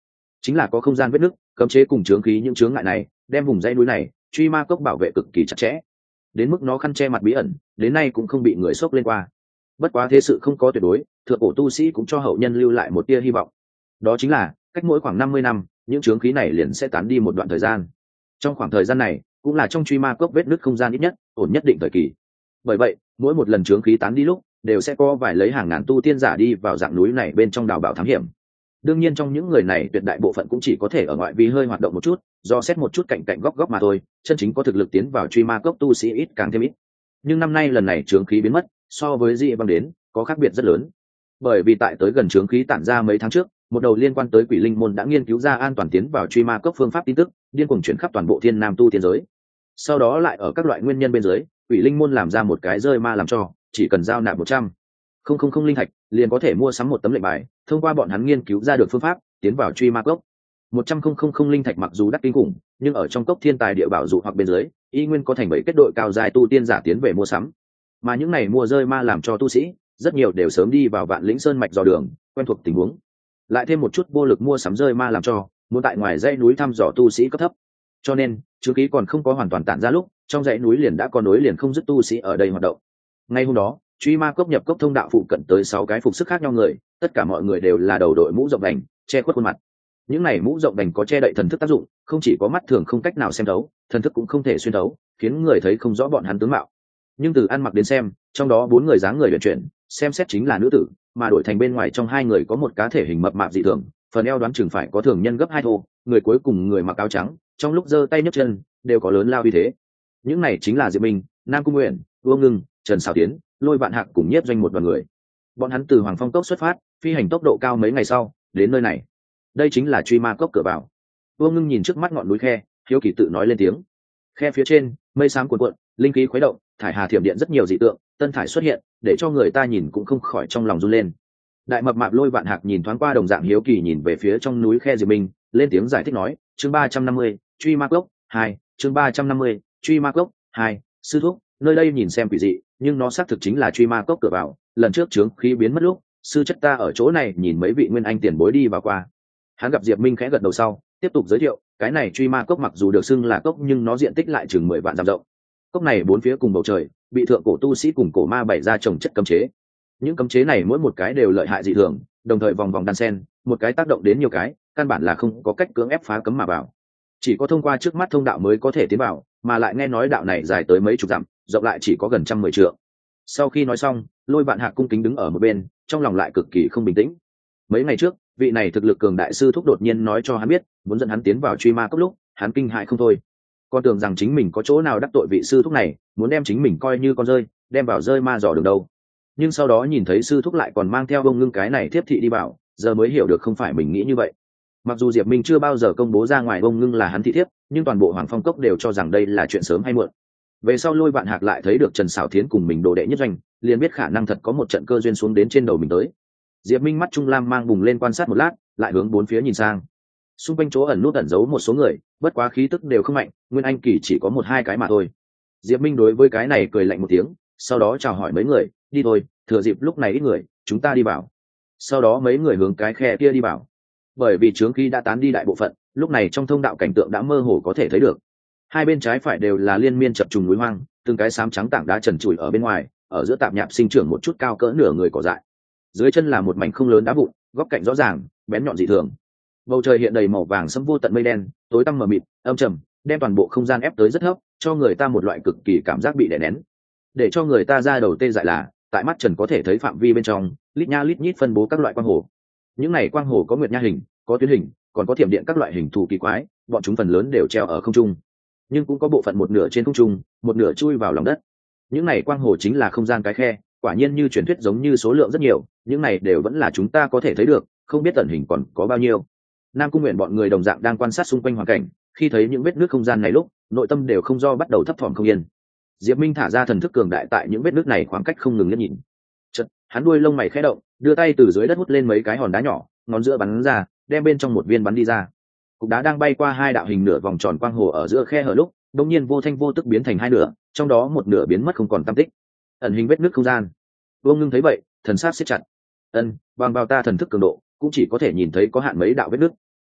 [SPEAKER 1] chính là có không gian vết nứt, cấm chế cùng chướng khí những chướng ngại này đem vùng dãy núi này truy ma cốc bảo vệ cực kỳ chặt chẽ, đến mức nó khăn che mặt bí ẩn đến nay cũng không bị người xốc lên qua. Bất quá thế sự không có tuyệt đối, thượng cổ tu sĩ cũng cho hậu nhân lưu lại một tia hy vọng, đó chính là cách mỗi khoảng năm mươi năm những chướng khí này liền sẽ tán đi một đoạn thời gian. Trong khoảng thời gian này cũng là trong truy ma cốc vết nứt không gian ít nhất ổn nhất định thời kỳ. Bởi vậy mỗi một lần chướng khí tán đi lúc đều sẽ có vài lấy hàng ngàn tu tiên giả đi vào dạng núi này bên trong đào bảo thám hiểm. Đương nhiên trong những người này tuyệt đại bộ phận cũng chỉ có thể ở ngoại vi hơi hoạt động một chút, do xét một chút cạnh cạnh góc góc mà thôi, chân chính có thực lực tiến vào truy ma cốc tu sĩ ít càng thêm ít. Nhưng năm nay lần này chướng khí biến mất, so với dị vãng đến có khác biệt rất lớn. Bởi vì tại tới gần chướng khí tản ra mấy tháng trước, một đầu liên quan tới Quỷ Linh môn đã nghiên cứu ra an toàn tiến vào truy ma cốc phương pháp tin tức, điên cuồng chuyển khắp toàn bộ Thiên Nam tu tiên giới. Sau đó lại ở các loại nguyên nhân bên dưới, Quỷ Linh môn làm ra một cái rơi ma làm cho, chỉ cần giao nạp một trăm không không không linh thạch, liền có thể mua sắm một tấm lệnh bài, thông qua bọn hắn nghiên cứu ra được phương pháp, tiến vào truy ma cốc. một trăm không không không linh thạch mặc dù đắt kinh khủng, nhưng ở trong cốc thiên tài địa bảo dụ hoặc bên dưới, y nguyên có thành bảy kết đội cao dài tu tiên giả tiến về mua sắm. Mà những này mua rơi ma làm cho tu sĩ, rất nhiều đều sớm đi vào Vạn Lĩnh Sơn mạch dò đường, quen thuộc tình huống. Lại thêm một chút vô lực mua sắm rơi ma làm cho, muốn tại ngoài dãy núi thăm dò tu sĩ cấp thấp. Cho nên, chướng khí còn không có hoàn toàn tản ra lúc, trong dãy núi liền đã có nối liền không dứt tu sĩ ở đây hoạt động. Ngay hôm đó, truy ma cốc nhập cốc thông đạo phụ cận tới sáu cái phục sức khác nhau người, tất cả mọi người đều là đầu đội mũ rộng đành, che khuất khuôn mặt. Những này mũ rộng đành có che đậy thần thức tác dụng, không chỉ có mắt thường không cách nào xem thấu, thần thức cũng không thể xuyên thấu, khiến người thấy không rõ bọn hắn tướng mạo. Nhưng từ ăn mặc đến xem, trong đó bốn người dáng người huyền chuyển, xem xét chính là nữ tử, mà đổi thành bên ngoài trong hai người có một cá thể hình mập mạp dị thường, phần eo đoán chừng phải có thường nhân gấp hai thô, người cuối cùng người mặc áo trắng, trong lúc giơ tay nhấc chân đều có lớn lao uy thế. Những này chính là Diệp Minh, Nam Cung Nguyện, Uông Ngưng, Trần Sảo Tiến, Lôi Vạn Hạc cùng Nhiếp Doanh một đoàn người. Bọn hắn từ Hoàng Phong cốc xuất phát, phi hành tốc độ cao mấy ngày sau, đến nơi này. Đây chính là truy ma cốc cửa vào. Uông Ngưng nhìn trước mắt ngọn núi khe, hiếu kỳ tự nói lên tiếng. Khe phía trên, mây xám cuồn cuộn, linh khí khuấy động, thải hà thiểm điện rất nhiều dị tượng, tân thải xuất hiện, để cho người ta nhìn cũng không khỏi trong lòng run lên. Đại mập mạp Lôi Vạn Hạc nhìn thoáng qua đồng dạng hiếu kỳ nhìn về phía trong núi khe Diệp Minh, lên tiếng giải thích nói, chương ba trăm năm mươi, truy ma cốc hai, chương ba trăm năm mươi, truy ma cốc hai, sư thúc, nơi đây nhìn xem quỷ dị, nhưng nó xác thực chính là truy ma cốc cửa vào, lần trước chướng khí biến mất lúc, sư chất ta ở chỗ này nhìn mấy vị nguyên anh tiền bối đi vào qua. Hắn gặp Diệp Minh khẽ gật đầu sau, tiếp tục giới thiệu, cái này truy ma cốc mặc dù được xưng là cốc nhưng nó diện tích lại chừng mười vạn dặm rộng. Cốc này bốn phía cùng bầu trời, bị thượng cổ tu sĩ cùng cổ ma bày ra trồng chất cấm chế. Những cấm chế này mỗi một cái đều lợi hại dị thường, đồng thời vòng vòng đan sen, một cái tác động đến nhiều cái, căn bản là không có cách cưỡng ép phá cấm mà vào. Chỉ có thông qua trước mắt thông đạo mới có thể tiến vào, mà lại nghe nói đạo này dài tới mấy chục dặm, rộng lại chỉ có gần trăm mười trượng. Sau khi nói xong, Lôi Vạn Hạc cung kính đứng ở một bên, trong lòng lại cực kỳ không bình tĩnh. Mấy ngày trước, vị này thực lực cường đại sư thúc đột nhiên nói cho hắn biết, muốn dẫn hắn tiến vào truy ma cốc lúc, hắn kinh hãi không thôi. Con tưởng rằng chính mình có chỗ nào đắc tội vị sư thúc này, muốn đem chính mình coi như con rơi, đem vào rơi ma dò đường đâu. Nhưng sau đó nhìn thấy sư thúc lại còn mang theo bông ngưng cái này tiếp thị đi vào, giờ mới hiểu được không phải mình nghĩ như vậy. Mặc dù Diệp Minh chưa bao giờ công bố ra ngoài bông ngưng là hắn thị thiếp, nhưng toàn bộ Hoàng Phong cốc đều cho rằng đây là chuyện sớm hay muộn. Về sau Lôi Vạn Hạc lại thấy được Trần Sảo Thiến cùng mình đồ đệ Nhất Doanh, liền biết khả năng thật có một trận cơ duyên xuống đến trên đầu mình tới. Diệp Minh mắt trung lam mang bùng lên quan sát một lát, lại hướng bốn phía nhìn sang. Xung quanh chỗ ẩn nút ẩn giấu một số người, bất quá khí tức đều không mạnh, nguyên anh kỳ chỉ có một hai cái mà thôi. Diệp Minh đối với cái này cười lạnh một tiếng, sau đó chào hỏi mấy người, đi thôi, thừa dịp lúc này ít người, chúng ta đi vào. Sau đó mấy người hướng cái khe kia đi vào. Bởi vì chướng khí đã tán đi đại bộ phận, lúc này trong thông đạo cảnh tượng đã mơ hồ có thể thấy được. Hai bên trái phải đều là liên miên chập trùng núi hoang, từng cái xám trắng tảng đá trần trụi ở bên ngoài, ở giữa tạp nhạp sinh trưởng một chút cao cỡ nửa người cỏ dại. Dưới chân là một mảnh không lớn đá vụn, góc cạnh rõ ràng, bén nhọn dị thường. Bầu trời hiện đầy màu vàng sẫm vô tận mây đen, tối tăm mờ mịt, âm trầm, đem toàn bộ không gian ép tới rất thấp, cho người ta một loại cực kỳ cảm giác bị đè nén. Để cho người ta ra đầu tê dại là, tại mắt trần có thể thấy phạm vi bên trong, lít nha lít nhít phân bố các loại quang hồ. Những này quang hồ có nguyệt nha hình, có tuyến hình, còn có thiểm điện các loại hình thù kỳ quái, bọn chúng phần lớn đều treo ở không trung, nhưng cũng có bộ phận một nửa trên không trung, một nửa chui vào lòng đất. Những này quang hồ chính là không gian cái khe, quả nhiên như truyền thuyết giống như số lượng rất nhiều, những này đều vẫn là chúng ta có thể thấy được, không biết tận hình còn có bao nhiêu. Nam Cung Nguyện bọn người đồng dạng đang quan sát xung quanh hoàn cảnh, khi thấy những vết nước không gian này lúc, nội tâm đều không do bắt đầu thấp thỏm không yên. Diệp Minh thả ra thần thức cường đại tại những vết nước này khoảng cách không ngừng liếc nhìn. Chợt, hắn đuôi lông mày khẽ động, đưa tay từ dưới đất hút lên mấy cái hòn đá nhỏ, ngón giữa bắn ra, đem bên trong một viên bắn đi ra. Cục đá đang bay qua hai đạo hình nửa vòng tròn quang hồ ở giữa khe hở lúc, đột nhiên vô thanh vô tức biến thành hai nửa, trong đó một nửa biến mất không còn tăm tích. Ẩn hình vết nước không gian. Vương Ngưng thấy vậy, thần sắc siết chặt. Ân, bằng vào ta thần thức cường độ, cũng chỉ có thể nhìn thấy có hạn mấy đạo vết nước.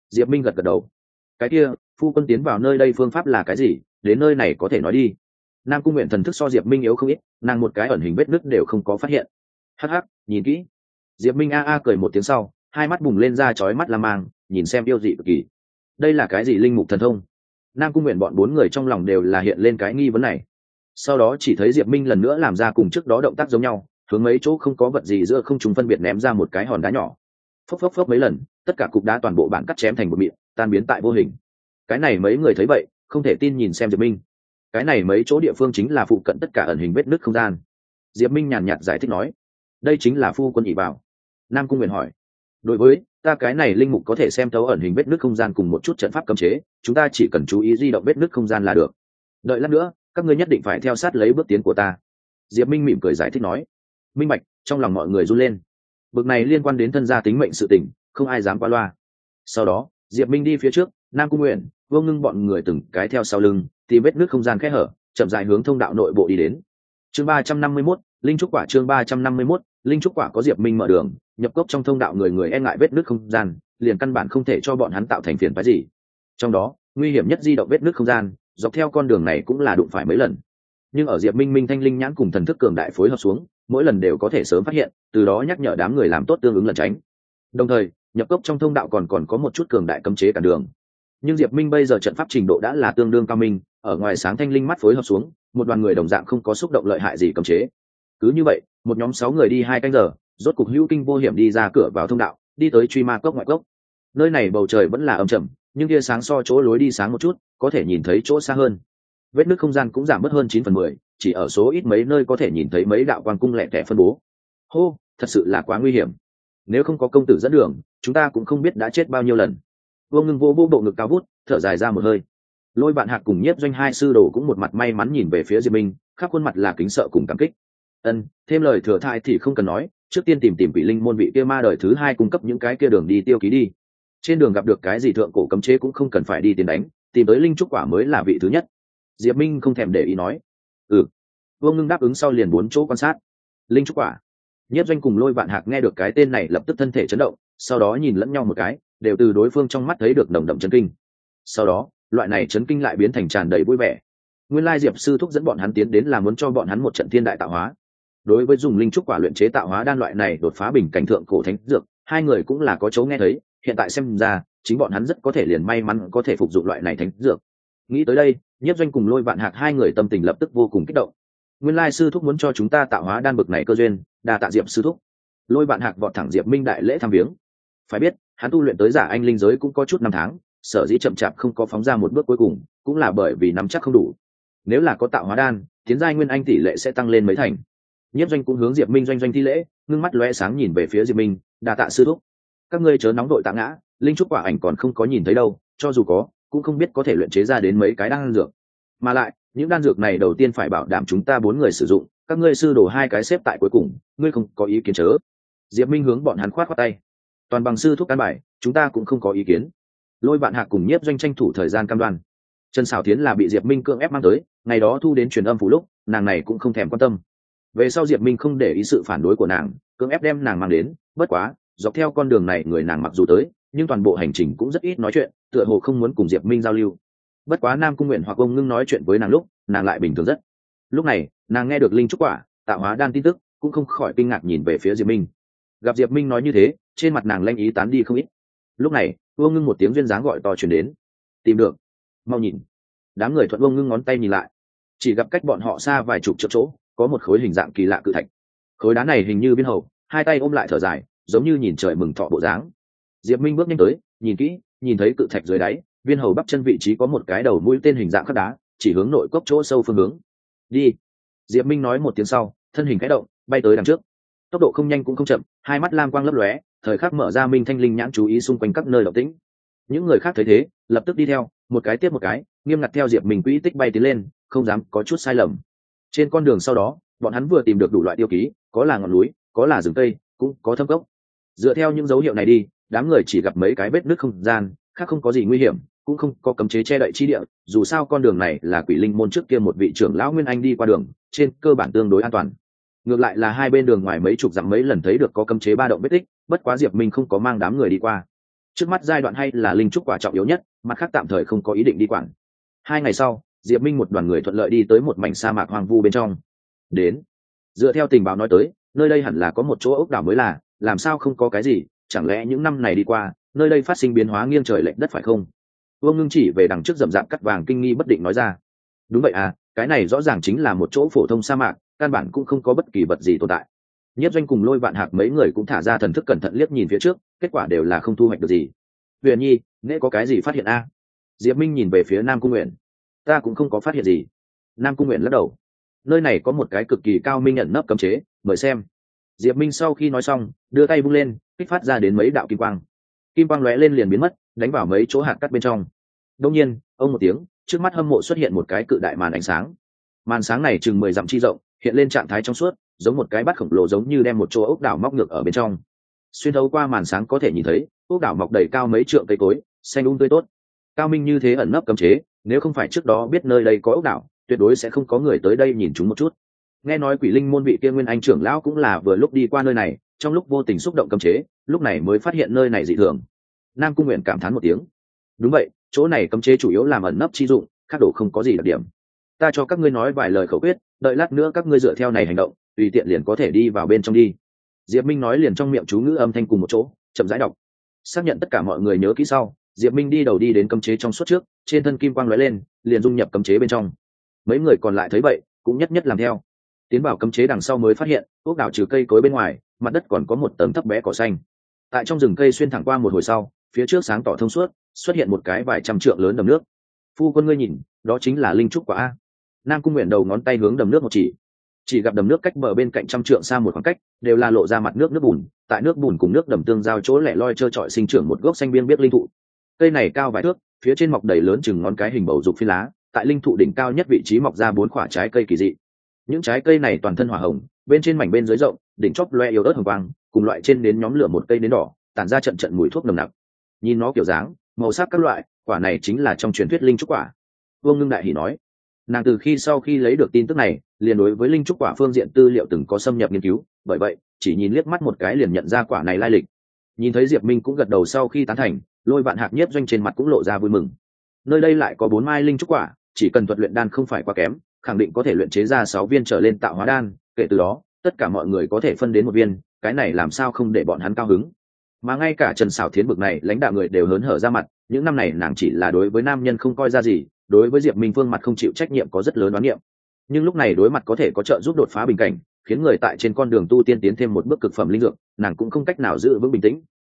[SPEAKER 1] Diệp Minh gật gật đầu. Cái kia, phu quân tiến vào nơi đây phương pháp là cái gì, đến nơi này có thể nói đi. Nam Cung Nguyện thần thức so Diệp Minh yếu không ít, nàng một cái ẩn hình vết nứt đều không có phát hiện. Hắc hắc, nhìn kỹ. Diệp Minh a a cười một tiếng sau, hai mắt bùng lên ra chói mắt lam mang, nhìn xem yêu dị cực kỳ. Đây là cái gì linh mục thần thông? Nam Cung Nguyện bọn bốn người trong lòng đều là hiện lên cái nghi vấn này. Sau đó chỉ thấy Diệp Minh lần nữa làm ra cùng trước đó động tác giống nhau, hướng mấy chỗ không có vật gì giữa không trung phân biệt ném ra một cái hòn đá nhỏ. Phốc phốc phốc mấy lần, tất cả cục đá toàn bộ bản cắt chém thành một mịn, tan biến tại vô hình. Cái này mấy người thấy vậy, không thể tin nhìn xem Diệp Minh. Cái này mấy chỗ địa phương chính là phụ cận tất cả ẩn hình vết nứt không gian. Diệp Minh nhàn nhạt giải thích nói, đây chính là phu quân ỷ vào. Nam Cung Nguyện hỏi, đối với ta cái này linh mục có thể xem thấu ẩn hình vết nứt không gian cùng một chút trận pháp cấm chế, chúng ta chỉ cần chú ý di động vết nứt không gian là được. Đợi lát nữa, các ngươi nhất định phải theo sát lấy bước tiến của ta. Diệp Minh mỉm cười giải thích nói. Minh bạch, trong lòng mọi người run lên. Bực này liên quan đến thân gia tính mệnh sự tình, không ai dám qua loa. Sau đó, Diệp Minh đi phía trước, Nam Cung Nguyện, Vô Ngưng bọn người từng cái theo sau lưng, tìm vết nứt không gian kẽ hở, chậm rãi hướng thông đạo nội bộ đi đến. Chương ba trăm năm mươi mốt, linh trúc quả. Chương ba trăm năm mươi mốt, linh trúc quả. Có Diệp Minh mở đường, nhập cốc trong thông đạo, người người e ngại vết nứt không gian, liền căn bản không thể cho bọn hắn tạo thành phiền phức gì. Trong đó, nguy hiểm nhất di động vết nứt không gian, dọc theo con đường này cũng là đụng phải mấy lần. Nhưng ở Diệp Minh Minh thanh linh nhãn cùng thần thức cường đại phối hợp xuống, mỗi lần đều có thể sớm phát hiện, từ đó nhắc nhở đám người làm tốt tương ứng lẩn tránh. Đồng thời, nhập cốc trong thông đạo còn còn có một chút cường đại cấm chế cản đường. Nhưng Diệp Minh bây giờ trận pháp trình độ đã là tương đương cao minh, ở ngoài sáng thanh linh mắt phối hợp xuống, một đoàn người đồng dạng không có xúc động lợi hại gì cấm chế. Cứ như vậy, một nhóm sáu người đi hai canh giờ, rốt cục hữu kinh vô hiểm đi ra cửa vào thông đạo, đi tới truy ma cốc ngoại cốc. Nơi này bầu trời vẫn là âm trầm, nhưng tia sáng so chỗ lối đi sáng một chút, có thể nhìn thấy chỗ xa hơn. Vết nứt không gian cũng giảm mất hơn chín phần mười, chỉ ở số ít mấy nơi có thể nhìn thấy mấy đạo quang cung lẻ tẻ phân bố. Hô, thật sự là quá nguy hiểm. Nếu không có công tử dẫn đường, chúng ta cũng không biết đã chết bao nhiêu lần. Vô Ngưng vô vô bộ ngực cao vút, thở dài ra một hơi. Lôi Vạn Hạc cùng Nhiếp Doanh hai sư đồ cũng một mặt may mắn nhìn về phía Diệp Minh, khắp khuôn mặt là kính sợ cùng cảm kích. Ân, thêm lời thừa thãi thì không cần nói, trước tiên tìm tìm vị linh môn vị kia ma đời thứ hai cung cấp những cái kia đường đi tiêu ký đi. Trên đường gặp được cái gì thượng cổ cấm chế cũng không cần phải đi tiền đánh, tìm tới linh trúc quả mới là vị thứ nhất. Diệp Minh không thèm để ý nói. Ừ. Vô Ngưng đáp ứng sau liền bốn chỗ quan sát. Linh trúc quả. Nhiếp Doanh cùng Lôi Vạn Hạc nghe được cái tên này lập tức thân thể chấn động, sau đó nhìn lẫn nhau một cái, đều từ đối phương trong mắt thấy được nồng đậm chấn kinh. Sau đó, loại này chấn kinh lại biến thành tràn đầy vui vẻ. Nguyên lai Diệp sư thúc dẫn bọn hắn tiến đến là muốn cho bọn hắn một trận thiên đại tạo hóa. Đối với dùng linh trúc quả luyện chế tạo hóa đan loại này đột phá bình cảnh thượng cổ thánh dược, hai người cũng là có chỗ nghe thấy, hiện tại xem ra, chính bọn hắn rất có thể liền may mắn có thể phục dụng loại này thánh dược. Nghĩ tới đây, Nhiếp Doanh cùng Lôi Vạn Hạc hai người tâm tình lập tức vô cùng kích động. Nguyên lai sư thúc muốn cho chúng ta tạo hóa đan bực này cơ duyên, đa tạ Diệp sư thúc. Lôi Vạn Hạc vọt thẳng Diệp Minh đại lễ thăm viếng. Phải biết, hắn tu luyện tới giả anh linh giới cũng có chút năm tháng, sở dĩ chậm chạp không có phóng ra một bước cuối cùng, cũng là bởi vì nắm chắc không đủ. Nếu là có tạo hóa đan, tiến giai nguyên anh tỷ lệ sẽ tăng lên mấy thành. Nhiếp Doanh cũng hướng Diệp Minh doanh doanh thi lễ, ngưng mắt lóe sáng nhìn về phía Diệp Minh, đa tạ sư thúc. Các ngươi chớ nóng đội tạ ngã, linh trúc quả ảnh còn không có nhìn thấy đâu, cho dù có, cũng không biết có thể luyện chế ra đến mấy cái đan dược. Mà lại, những đan dược này đầu tiên phải bảo đảm chúng ta bốn người sử dụng, các ngươi sư đồ hai cái xếp tại cuối cùng, ngươi không có ý kiến chớ. Diệp Minh hướng bọn hắn khoát khoát tay. Toàn bằng sư thúc căn bài, chúng ta cũng không có ý kiến. Lôi Vạn Hạc cùng Nhiếp Doanh tranh thủ thời gian cam đoan. Trần Sảo Thiến là bị Diệp Minh cưỡng ép mang tới, ngày đó thu đến truyền âm phủ lúc, nàng này cũng không thèm quan tâm. Về sau Diệp Minh không để ý sự phản đối của nàng, cưỡng ép đem nàng mang đến, bất quá, dọc theo con đường này người nàng mặc dù tới, nhưng toàn bộ hành trình cũng rất ít nói chuyện, tựa hồ không muốn cùng Diệp Minh giao lưu. Bất quá Nam Cung Nguyện hoặc ông Ngưng nói chuyện với nàng lúc, nàng lại bình thường rất. Lúc này, nàng nghe được linh trúc quả, tạo hóa đan tin tức, cũng không khỏi kinh ngạc nhìn về phía Diệp Minh. Gặp Diệp Minh nói như thế, trên mặt nàng lanh ý tán đi không ít. Lúc này, Vương Ngưng một tiếng duyên dáng gọi to truyền đến. Tìm được, mau nhìn. Đám người thuận Vương Ngưng ngón tay nhìn lại, chỉ gặp cách bọn họ xa vài chục triệu chỗ, có một khối hình dạng kỳ lạ cự thạch. Khối đá này hình như viên hầu, hai tay ôm lại thở dài, giống như nhìn trời mừng thọ bộ dáng. Diệp Minh bước nhanh tới, nhìn kỹ, nhìn thấy cự thạch dưới đáy, viên hầu bắp chân vị trí có một cái đầu mũi tên hình dạng khắc đá, chỉ hướng nội cốc chỗ sâu phương hướng. Đi. Diệp Minh nói một tiếng sau, thân hình khẽ động, bay tới đằng trước. Tốc độ không nhanh cũng không chậm, hai mắt lam quang lấp lóe, thời khắc mở ra minh thanh linh nhãn chú ý xung quanh các nơi động tĩnh. Những người khác thấy thế, lập tức đi theo, một cái tiếp một cái, nghiêm ngặt theo Diệp Minh quỹ tích bay tiến lên, không dám có chút sai lầm. Trên con đường sau đó, bọn hắn vừa tìm được đủ loại tiêu ký, có là ngọn núi, có là rừng cây, cũng có thâm cốc. Dựa theo những dấu hiệu này đi, đám người chỉ gặp mấy cái vết nứt không gian, khác không có gì nguy hiểm, cũng không có cấm chế che đậy chi địa, dù sao con đường này là Quỷ Linh môn trước kia một vị trưởng lão Nguyên Anh đi qua đường, trên cơ bản tương đối an toàn. Ngược lại là hai bên đường ngoài mấy chục dặm mấy lần thấy được có cấm chế ba động vết tích, bất quá Diệp Minh không có mang đám người đi qua. trước mắt giai đoạn hay là linh trúc quả trọng yếu nhất, mặt khác tạm thời không có ý định đi quản. Hai ngày sau, Diệp Minh một đoàn người thuận lợi đi tới một mảnh sa mạc hoang vu bên trong. Đến, dựa theo tình báo nói tới, nơi đây hẳn là có một chỗ ốc đảo mới là, làm sao không có cái gì, chẳng lẽ những năm này đi qua, nơi đây phát sinh biến hóa nghiêng trời lệch đất phải không? Vương Ngưng chỉ về đằng trước rậm rạp cắt vàng kinh nghi bất định nói ra. Đúng vậy à, cái này rõ ràng chính là một chỗ phổ thông sa mạc, căn bản cũng không có bất kỳ vật gì tồn tại. Nhiếp Doanh cùng Lôi Vạn Hạc mấy người cũng thả ra thần thức cẩn thận liếc nhìn phía trước, kết quả đều là không thu hoạch được gì. Huyền Nhi, nghệ có cái gì phát hiện a? Diệp Minh nhìn về phía Nam Cung Nguyện. Ta cũng không có phát hiện gì. Nam Cung Nguyện lắc đầu. Nơi này có một cái cực kỳ cao minh nhận nấp cấm chế, mời xem. Diệp Minh sau khi nói xong, đưa tay vung lên, kích phát ra đến mấy đạo kim quang. Kim quang lóe lên liền biến mất, đánh vào mấy chỗ hạt cắt bên trong. Đương nhiên, ông một tiếng, trước mắt hâm mộ xuất hiện một cái cự đại màn ánh sáng. Màn sáng này chừng mười dặm chi rộng, hiện lên trạng thái trong suốt, giống một cái bát khổng lồ, giống như đem một chỗ ốc đảo móc ngược ở bên trong. Xuyên thấu qua màn sáng có thể nhìn thấy, ốc đảo mọc đầy cao mấy trượng cây cối, xanh um tươi tốt. Cao minh như thế ẩn nấp cấm chế, nếu không phải trước đó biết nơi đây có ốc đảo, tuyệt đối sẽ không có người tới đây nhìn chúng một chút. Nghe nói Quỷ Linh môn vị kia Nguyên Anh trưởng lão cũng là vừa lúc đi qua nơi này, trong lúc vô tình xúc động cấm chế, lúc này mới phát hiện nơi này dị thường. Nam Cung Nguyện cảm thán một tiếng. Đúng vậy, chỗ này cấm chế chủ yếu làm ẩn nấp chi dụng, khác đồ không có gì đặc điểm. Ta cho các ngươi nói vài lời khẩu quyết, đợi lát nữa các ngươi dựa theo này hành động, tùy tiện liền có thể đi vào bên trong đi. Diệp Minh nói liền trong miệng chú ngữ âm thanh cùng một chỗ, chậm rãi đọc. Xác nhận tất cả mọi người nhớ kỹ sau, Diệp Minh đi đầu đi đến cấm chế trong suốt trước, trên thân kim quang lóe lên, liền dung nhập cấm chế bên trong. Mấy người còn lại thấy vậy, cũng nhất nhất làm theo. Tiến vào cấm chế đằng sau mới phát hiện, ốc đảo trừ cây cối bên ngoài, mặt đất còn có một tấm thấp bé cỏ xanh. Tại trong rừng cây xuyên thẳng qua một hồi sau, phía trước sáng tỏ thông suốt, xuất hiện một cái vài trăm trượng lớn đầm nước. Phu quân ngươi nhìn, đó chính là linh trúc quả a. Nam Cung Nguyện đầu ngón tay hướng đầm nước một chỉ, chỉ gặp đầm nước cách bờ bên cạnh trăm trượng xa một khoảng cách, đều là lộ ra mặt nước nước bùn, tại nước bùn cùng nước đầm tương giao chỗ lẻ loi trơ trọi sinh trưởng một gốc xanh biên biết linh thụ. Cây này cao vài thước, phía trên mọc đầy lớn chừng ngón cái hình bầu dục phi lá, tại linh thụ đỉnh cao nhất vị trí mọc ra bốn quả trái cây kỳ dị. Những trái cây này toàn thân hỏa hồng, bên trên mảnh bên dưới rộng, đỉnh chóp loe yếu ớt hồng quang, cùng loại trên đến nhóm lửa một cây nến đỏ, tản ra trận trận mùi thuốc nồng nặc. Nhìn nó kiểu dáng, màu sắc các loại, quả này chính là trong truyền thuyết linh trúc quả. Vương Ngưng đại hỉ nói. Nàng từ khi sau khi lấy được tin tức này, liền đối với linh trúc quả phương diện tư liệu từng có xâm nhập nghiên cứu, bởi vậy chỉ nhìn liếc mắt một cái liền nhận ra quả này lai lịch. Nhìn thấy Diệp Minh cũng gật đầu sau khi tán thành, Lôi Vạn Hạc Nhiếp Doanh trên mặt cũng lộ ra vui mừng. Nơi đây lại có bốn mai linh trúc quả, chỉ cần thuật luyện đan không phải quá kém, khẳng định có thể luyện chế ra sáu viên trở lên tạo hóa đan, kể từ đó, tất cả mọi người có thể phân đến một viên, cái này làm sao không để bọn hắn cao hứng. Mà ngay cả Trần Sảo Thiến bực này lãnh đạo người đều hớn hở ra mặt, những năm này nàng chỉ là đối với nam nhân không coi ra gì, đối với Diệp Minh Phương mặt không chịu trách nhiệm có rất lớn đoán niệm. Nhưng lúc này đối mặt có thể có trợ giúp đột phá bình cảnh, khiến người tại trên con đường tu tiên tiến thêm một bước cực phẩm linh dược, nàng cũng không cách nào giữ vững bình tĩnh.